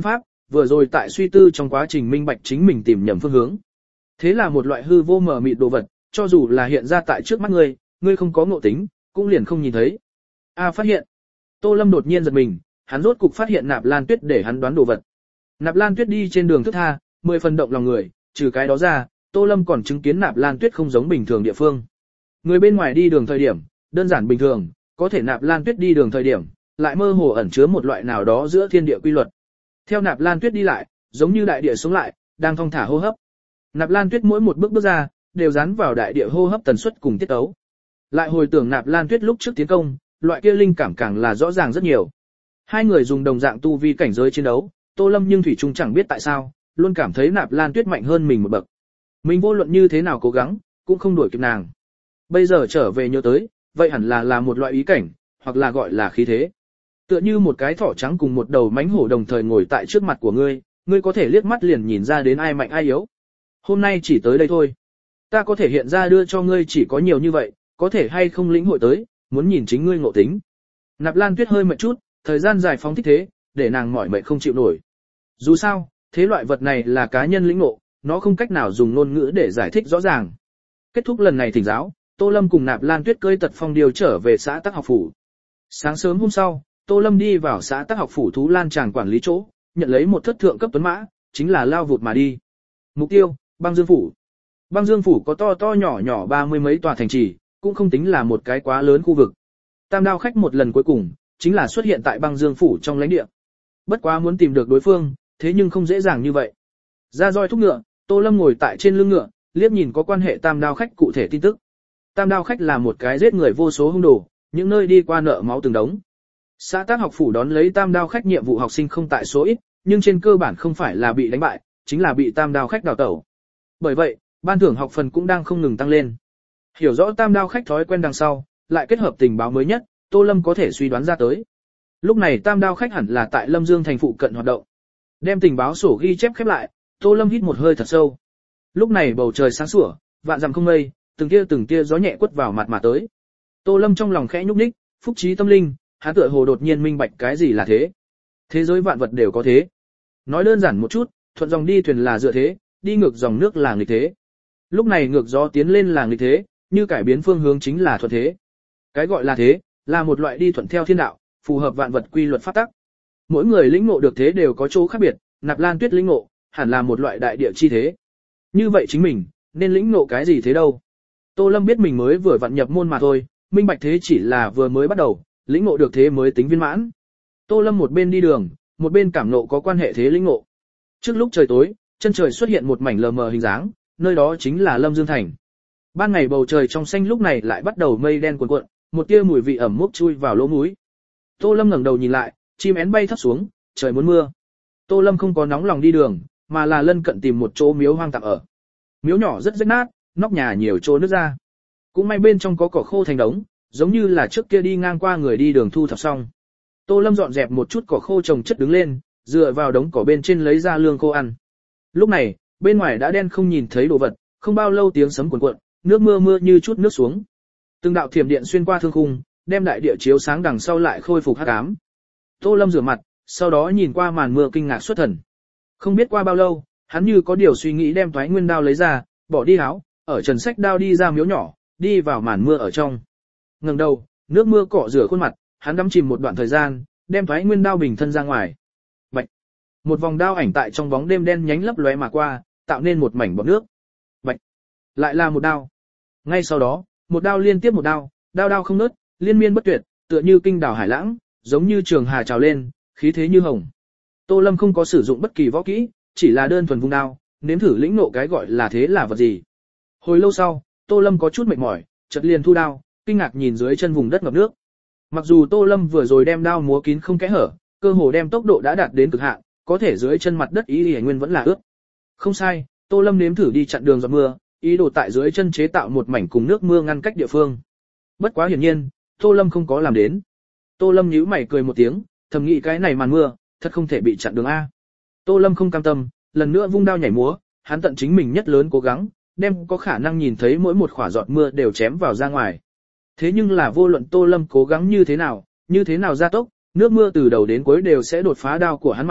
vừa rồi tại suy tư trong quá trình minh bạch chính mình tìm nhầm phương hướng. Thế là một loại hư vô mờ mịt đồ vật, cho dù là hiện ra tại trước mắt ngươi, ngươi không có ngộ tính, cũng liền không nhìn thấy. A phát hiện. Tô Lâm đột nhiên giật mình, hắn rốt cục phát hiện Nạp Lan Tuyết để hắn đoán đồ vật. Nạp Lan Tuyết đi trên đường thức tha, mười phần động lòng người, trừ cái đó ra, Tô Lâm còn chứng kiến Nạp Lan Tuyết không giống bình thường địa phương. Người bên ngoài đi đường thời điểm, đơn giản bình thường, có thể Nạp Lan Tuyết đi đường thời điểm, lại mơ hồ ẩn chứa một loại nào đó giữa thiên địa quy luật. Theo Nạp Lan Tuyết đi lại, giống như đại địa sống lại, đang thong thả hô hấp. Nạp Lan Tuyết mỗi một bước bước ra, đều dán vào đại địa hô hấp tần suất cùng tiết tấu. Lại hồi tưởng Nạp Lan Tuyết lúc trước tiến công, loại kia linh cảm càng là rõ ràng rất nhiều. Hai người dùng đồng dạng tu vi cảnh giới chiến đấu, Tô Lâm nhưng thủy chung chẳng biết tại sao, luôn cảm thấy Nạp Lan Tuyết mạnh hơn mình một bậc. Mình vô luận như thế nào cố gắng, cũng không đuổi kịp nàng. Bây giờ trở về nhớ tới, vậy hẳn là là một loại ý cảnh, hoặc là gọi là khí thế. Tựa như một cái thỏ trắng cùng một đầu mãnh hổ đồng thời ngồi tại trước mặt của ngươi, ngươi có thể liếc mắt liền nhìn ra đến ai mạnh ai yếu. Hôm nay chỉ tới đây thôi. Ta có thể hiện ra đưa cho ngươi chỉ có nhiều như vậy, có thể hay không lĩnh hội tới, muốn nhìn chính ngươi ngộ tính. Nạp Lan Tuyết hơi mệt chút, thời gian dài phóng thích thế, để nàng mỏi mệt không chịu nổi. Dù sao, thế loại vật này là cá nhân lĩnh ngộ, nó không cách nào dùng ngôn ngữ để giải thích rõ ràng. Kết thúc lần này thỉnh giáo, Tô Lâm cùng Nạp Lan Tuyết cơi tật phong điều trở về xã Tắc Học phủ. Sáng sớm hôm sau, Tô Lâm đi vào xã Tắc Học phủ Thú Lan Tràng quản lý chỗ, nhận lấy một thất thượng cấp tuấn mã, chính là lao vụt mà đi. Mục tiêu, Băng Dương phủ. Băng Dương phủ có to to nhỏ nhỏ ba mươi mấy tòa thành trì, cũng không tính là một cái quá lớn khu vực. Tam Đao khách một lần cuối cùng, chính là xuất hiện tại Băng Dương phủ trong lãnh địa. Bất quá muốn tìm được đối phương, thế nhưng không dễ dàng như vậy. Ra roi thúc ngựa, Tô Lâm ngồi tại trên lưng ngựa, liếc nhìn có quan hệ Tam Đao khách cụ thể tin tức. Tam Đao khách là một cái giết người vô số hung đồ, những nơi đi qua nợ máu từng đống. Xã Tắc Học phủ đón lấy Tam Đao khách nhiệm vụ học sinh không tại số ít, nhưng trên cơ bản không phải là bị đánh bại, chính là bị Tam Đao khách đào tẩu. Bởi vậy, ban thưởng học phần cũng đang không ngừng tăng lên. Hiểu rõ Tam Đao khách thói quen đằng sau, lại kết hợp tình báo mới nhất, Tô Lâm có thể suy đoán ra tới. Lúc này Tam Đao khách hẳn là tại Lâm Dương thành phụ cận hoạt động. Đem tình báo sổ ghi chép khép lại, Tô Lâm hít một hơi thật sâu. Lúc này bầu trời sáng sủa, vạn dặm không mây, từng tia từng tia gió nhẹ quất vào mặt mà tới. Tô Lâm trong lòng khẽ nhúc nhích, phúc trí tâm linh, hắn tựa hồ đột nhiên minh bạch cái gì là thế. Thế giới vạn vật đều có thế. Nói đơn giản một chút, thuận dòng đi thuyền là dựa thế, đi ngược dòng nước là nghịch thế. Lúc này ngược gió tiến lên là nghịch thế, như cải biến phương hướng chính là thuận thế. Cái gọi là thế, là một loại đi thuận theo thiên đạo, phù hợp vạn vật quy luật pháp tắc. Mỗi người lĩnh ngộ được thế đều có chỗ khác biệt, Nạp Lan Tuyết lĩnh ngộ, hẳn là một loại đại địa chi thế. Như vậy chính mình, nên lĩnh ngộ cái gì thế đâu? Tô Lâm biết mình mới vừa vặn nhập môn mà thôi, minh bạch thế chỉ là vừa mới bắt đầu, lĩnh ngộ được thế mới tính viên mãn. Tô Lâm một bên đi đường, một bên cảm ngộ có quan hệ thế lĩnh ngộ. Trước lúc trời tối, chân trời xuất hiện một mảnh lờ mờ hình dáng, nơi đó chính là Lâm Dương thành. Ban ngày bầu trời trong xanh lúc này lại bắt đầu mây đen cuồn cuộn, một tia mùi vị ẩm mốc chui vào lỗ mũi. Tô Lâm ngẩng đầu nhìn lại, chim én bay thấp xuống, trời muốn mưa. Tô Lâm không có nóng lòng đi đường, mà là lân cận tìm một chỗ miếu hoang tạm ở. Miếu nhỏ rất rách nát, nóc nhà nhiều chỗ nứt ra. Cũng may bên trong có cỏ khô thành đống, giống như là trước kia đi ngang qua người đi đường thu thập xong. Tô Lâm dọn dẹp một chút cỏ khô trồng chất đứng lên, dựa vào đống cỏ bên trên lấy ra lương khô ăn. Lúc này, bên ngoài đã đen không nhìn thấy đồ vật, không bao lâu tiếng sấm cuồn cuộn, nước mưa mưa như chút nước xuống. Từng đạo thiểm điện xuyên qua thương khung, đem đại địa chiếu sáng đằng sau lại khôi phục hắc ám. Tô Lâm rửa mặt, sau đó nhìn qua màn mưa kinh ngạc xuất thần. Không biết qua bao lâu, hắn như có điều suy nghĩ đem Thoái Nguyên đao lấy ra, bỏ đi áo, ở trần sách đao đi ra miếu nhỏ, đi vào màn mưa ở trong. Ngẩng đầu, nước mưa cọ rửa khuôn mặt, hắn đắm chìm một đoạn thời gian, đem Thoái Nguyên đao bình thân ra ngoài. Bạch. Một vòng đao ảnh tại trong bóng đêm đen nhánh lấp lóe mà qua, tạo nên một mảnh bọt nước. Bạch. Lại là một đao. Ngay sau đó, một đao liên tiếp một đao, đao đao không ngớt, liên miên bất tuyệt, tựa như kinh đảo hải lãng, giống như trường hà trào lên, khí thế như hồng. Tô Lâm không có sử dụng bất kỳ võ kỹ, chỉ là đơn thuần vung đao, nếm thử lĩnh ngộ cái gọi là thế là vật gì. Hồi lâu sau, Tô Lâm có chút mệt mỏi, chợt liền thu đao, kinh ngạc nhìn dưới chân vùng đất ngập nước. Mặc dù Tô Lâm vừa rồi đem đao múa kín không kẽ hở, cơ hồ đem tốc độ đã đạt đến cực hạn, có thể dưới chân mặt đất ý y nguyên vẫn là ướt. Không sai, Tô Lâm nếm thử đi chặn đường giọt mưa, ý đồ tại dưới chân chế tạo một mảnh cùng nước mưa ngăn cách địa phương. Bất quá hiển nhiên, Tô Lâm không có làm đến. Tô Lâm nhíu mày cười một tiếng, thầm nghĩ cái này màn mưa, thật không thể bị chặn đường a. Tô Lâm không cam tâm, lần nữa vung đao nhảy múa, hắn tận chính mình nhất lớn cố gắng, đem có khả năng nhìn thấy mỗi một khỏa giọt mưa đều chém vào ra ngoài. Thế nhưng là vô luận Tô Lâm cố gắng như thế nào, như thế nào gia tốc, nước mưa từ đầu đến cuối đều sẽ đột phá đao của hắn màn,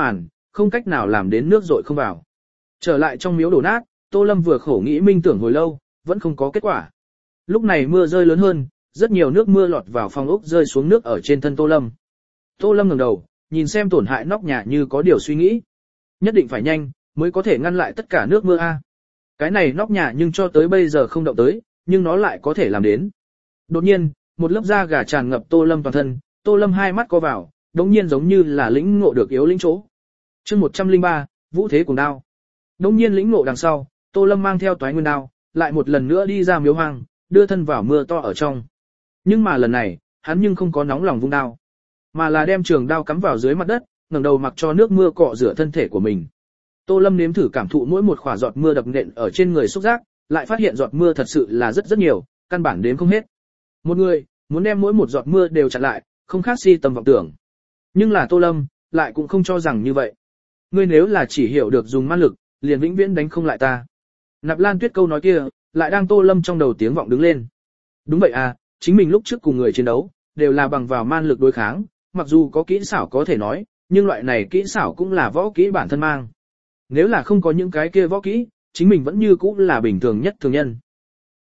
không cách nào làm đến nước rội không vào. Trở lại trong miếu đổ nát, Tô Lâm vừa khổ nghĩ minh tưởng hồi lâu, vẫn không có kết quả. Lúc này mưa rơi lớn hơn, rất nhiều nước mưa lọt vào phòng ốc rơi xuống nước ở trên thân Tô Lâm. Tô Lâm ngẩng đầu, nhìn xem tổn hại nóc nhà như có điều suy nghĩ. Nhất định phải nhanh, mới có thể ngăn lại tất cả nước mưa a. Cái này nóc nhà nhưng cho tới bây giờ không động tới, nhưng nó lại có thể làm đến. Đột nhiên, một lớp da gà tràn ngập Tô Lâm toàn thân, Tô Lâm hai mắt co vào, đống nhiên giống như là lĩnh ngộ được yếu lĩnh chỗ. Chương một trăm lẻ ba, Vũ Thế Cùng Đao. Đống nhiên lĩnh ngộ đằng sau, Tô Lâm mang theo toái nguyên đao, lại một lần nữa đi ra miếu hoang, đưa thân vào mưa to ở trong. Nhưng mà lần này, hắn nhưng không có nóng lòng vung đao, mà là đem trường đao cắm vào dưới mặt đất, ngẩng đầu mặc cho nước mưa cọ rửa thân thể của mình. Tô Lâm nếm thử cảm thụ mỗi một khỏa giọt mưa đập nện ở trên người xúc giác, lại phát hiện giọt mưa thật sự là rất rất nhiều, căn bản đếm không hết. Một người muốn đem mỗi một giọt mưa đều chặn lại, không khác si tầm vọng tưởng. Nhưng là Tô Lâm lại cũng không cho rằng như vậy. Ngươi nếu là chỉ hiểu được dùng ma lực, liền vĩnh viễn đánh không lại ta. Nạp Lan Tuyết câu nói kia, lại đang Tô Lâm trong đầu tiếng vọng đứng lên. Đúng vậy à, chính mình lúc trước cùng người chiến đấu, đều là bằng vào man lực đối kháng, mặc dù có kỹ xảo có thể nói, nhưng loại này kỹ xảo cũng là võ kỹ bản thân mang. Nếu là không có những cái kia võ kỹ, chính mình vẫn như cũ là bình thường nhất thường nhân.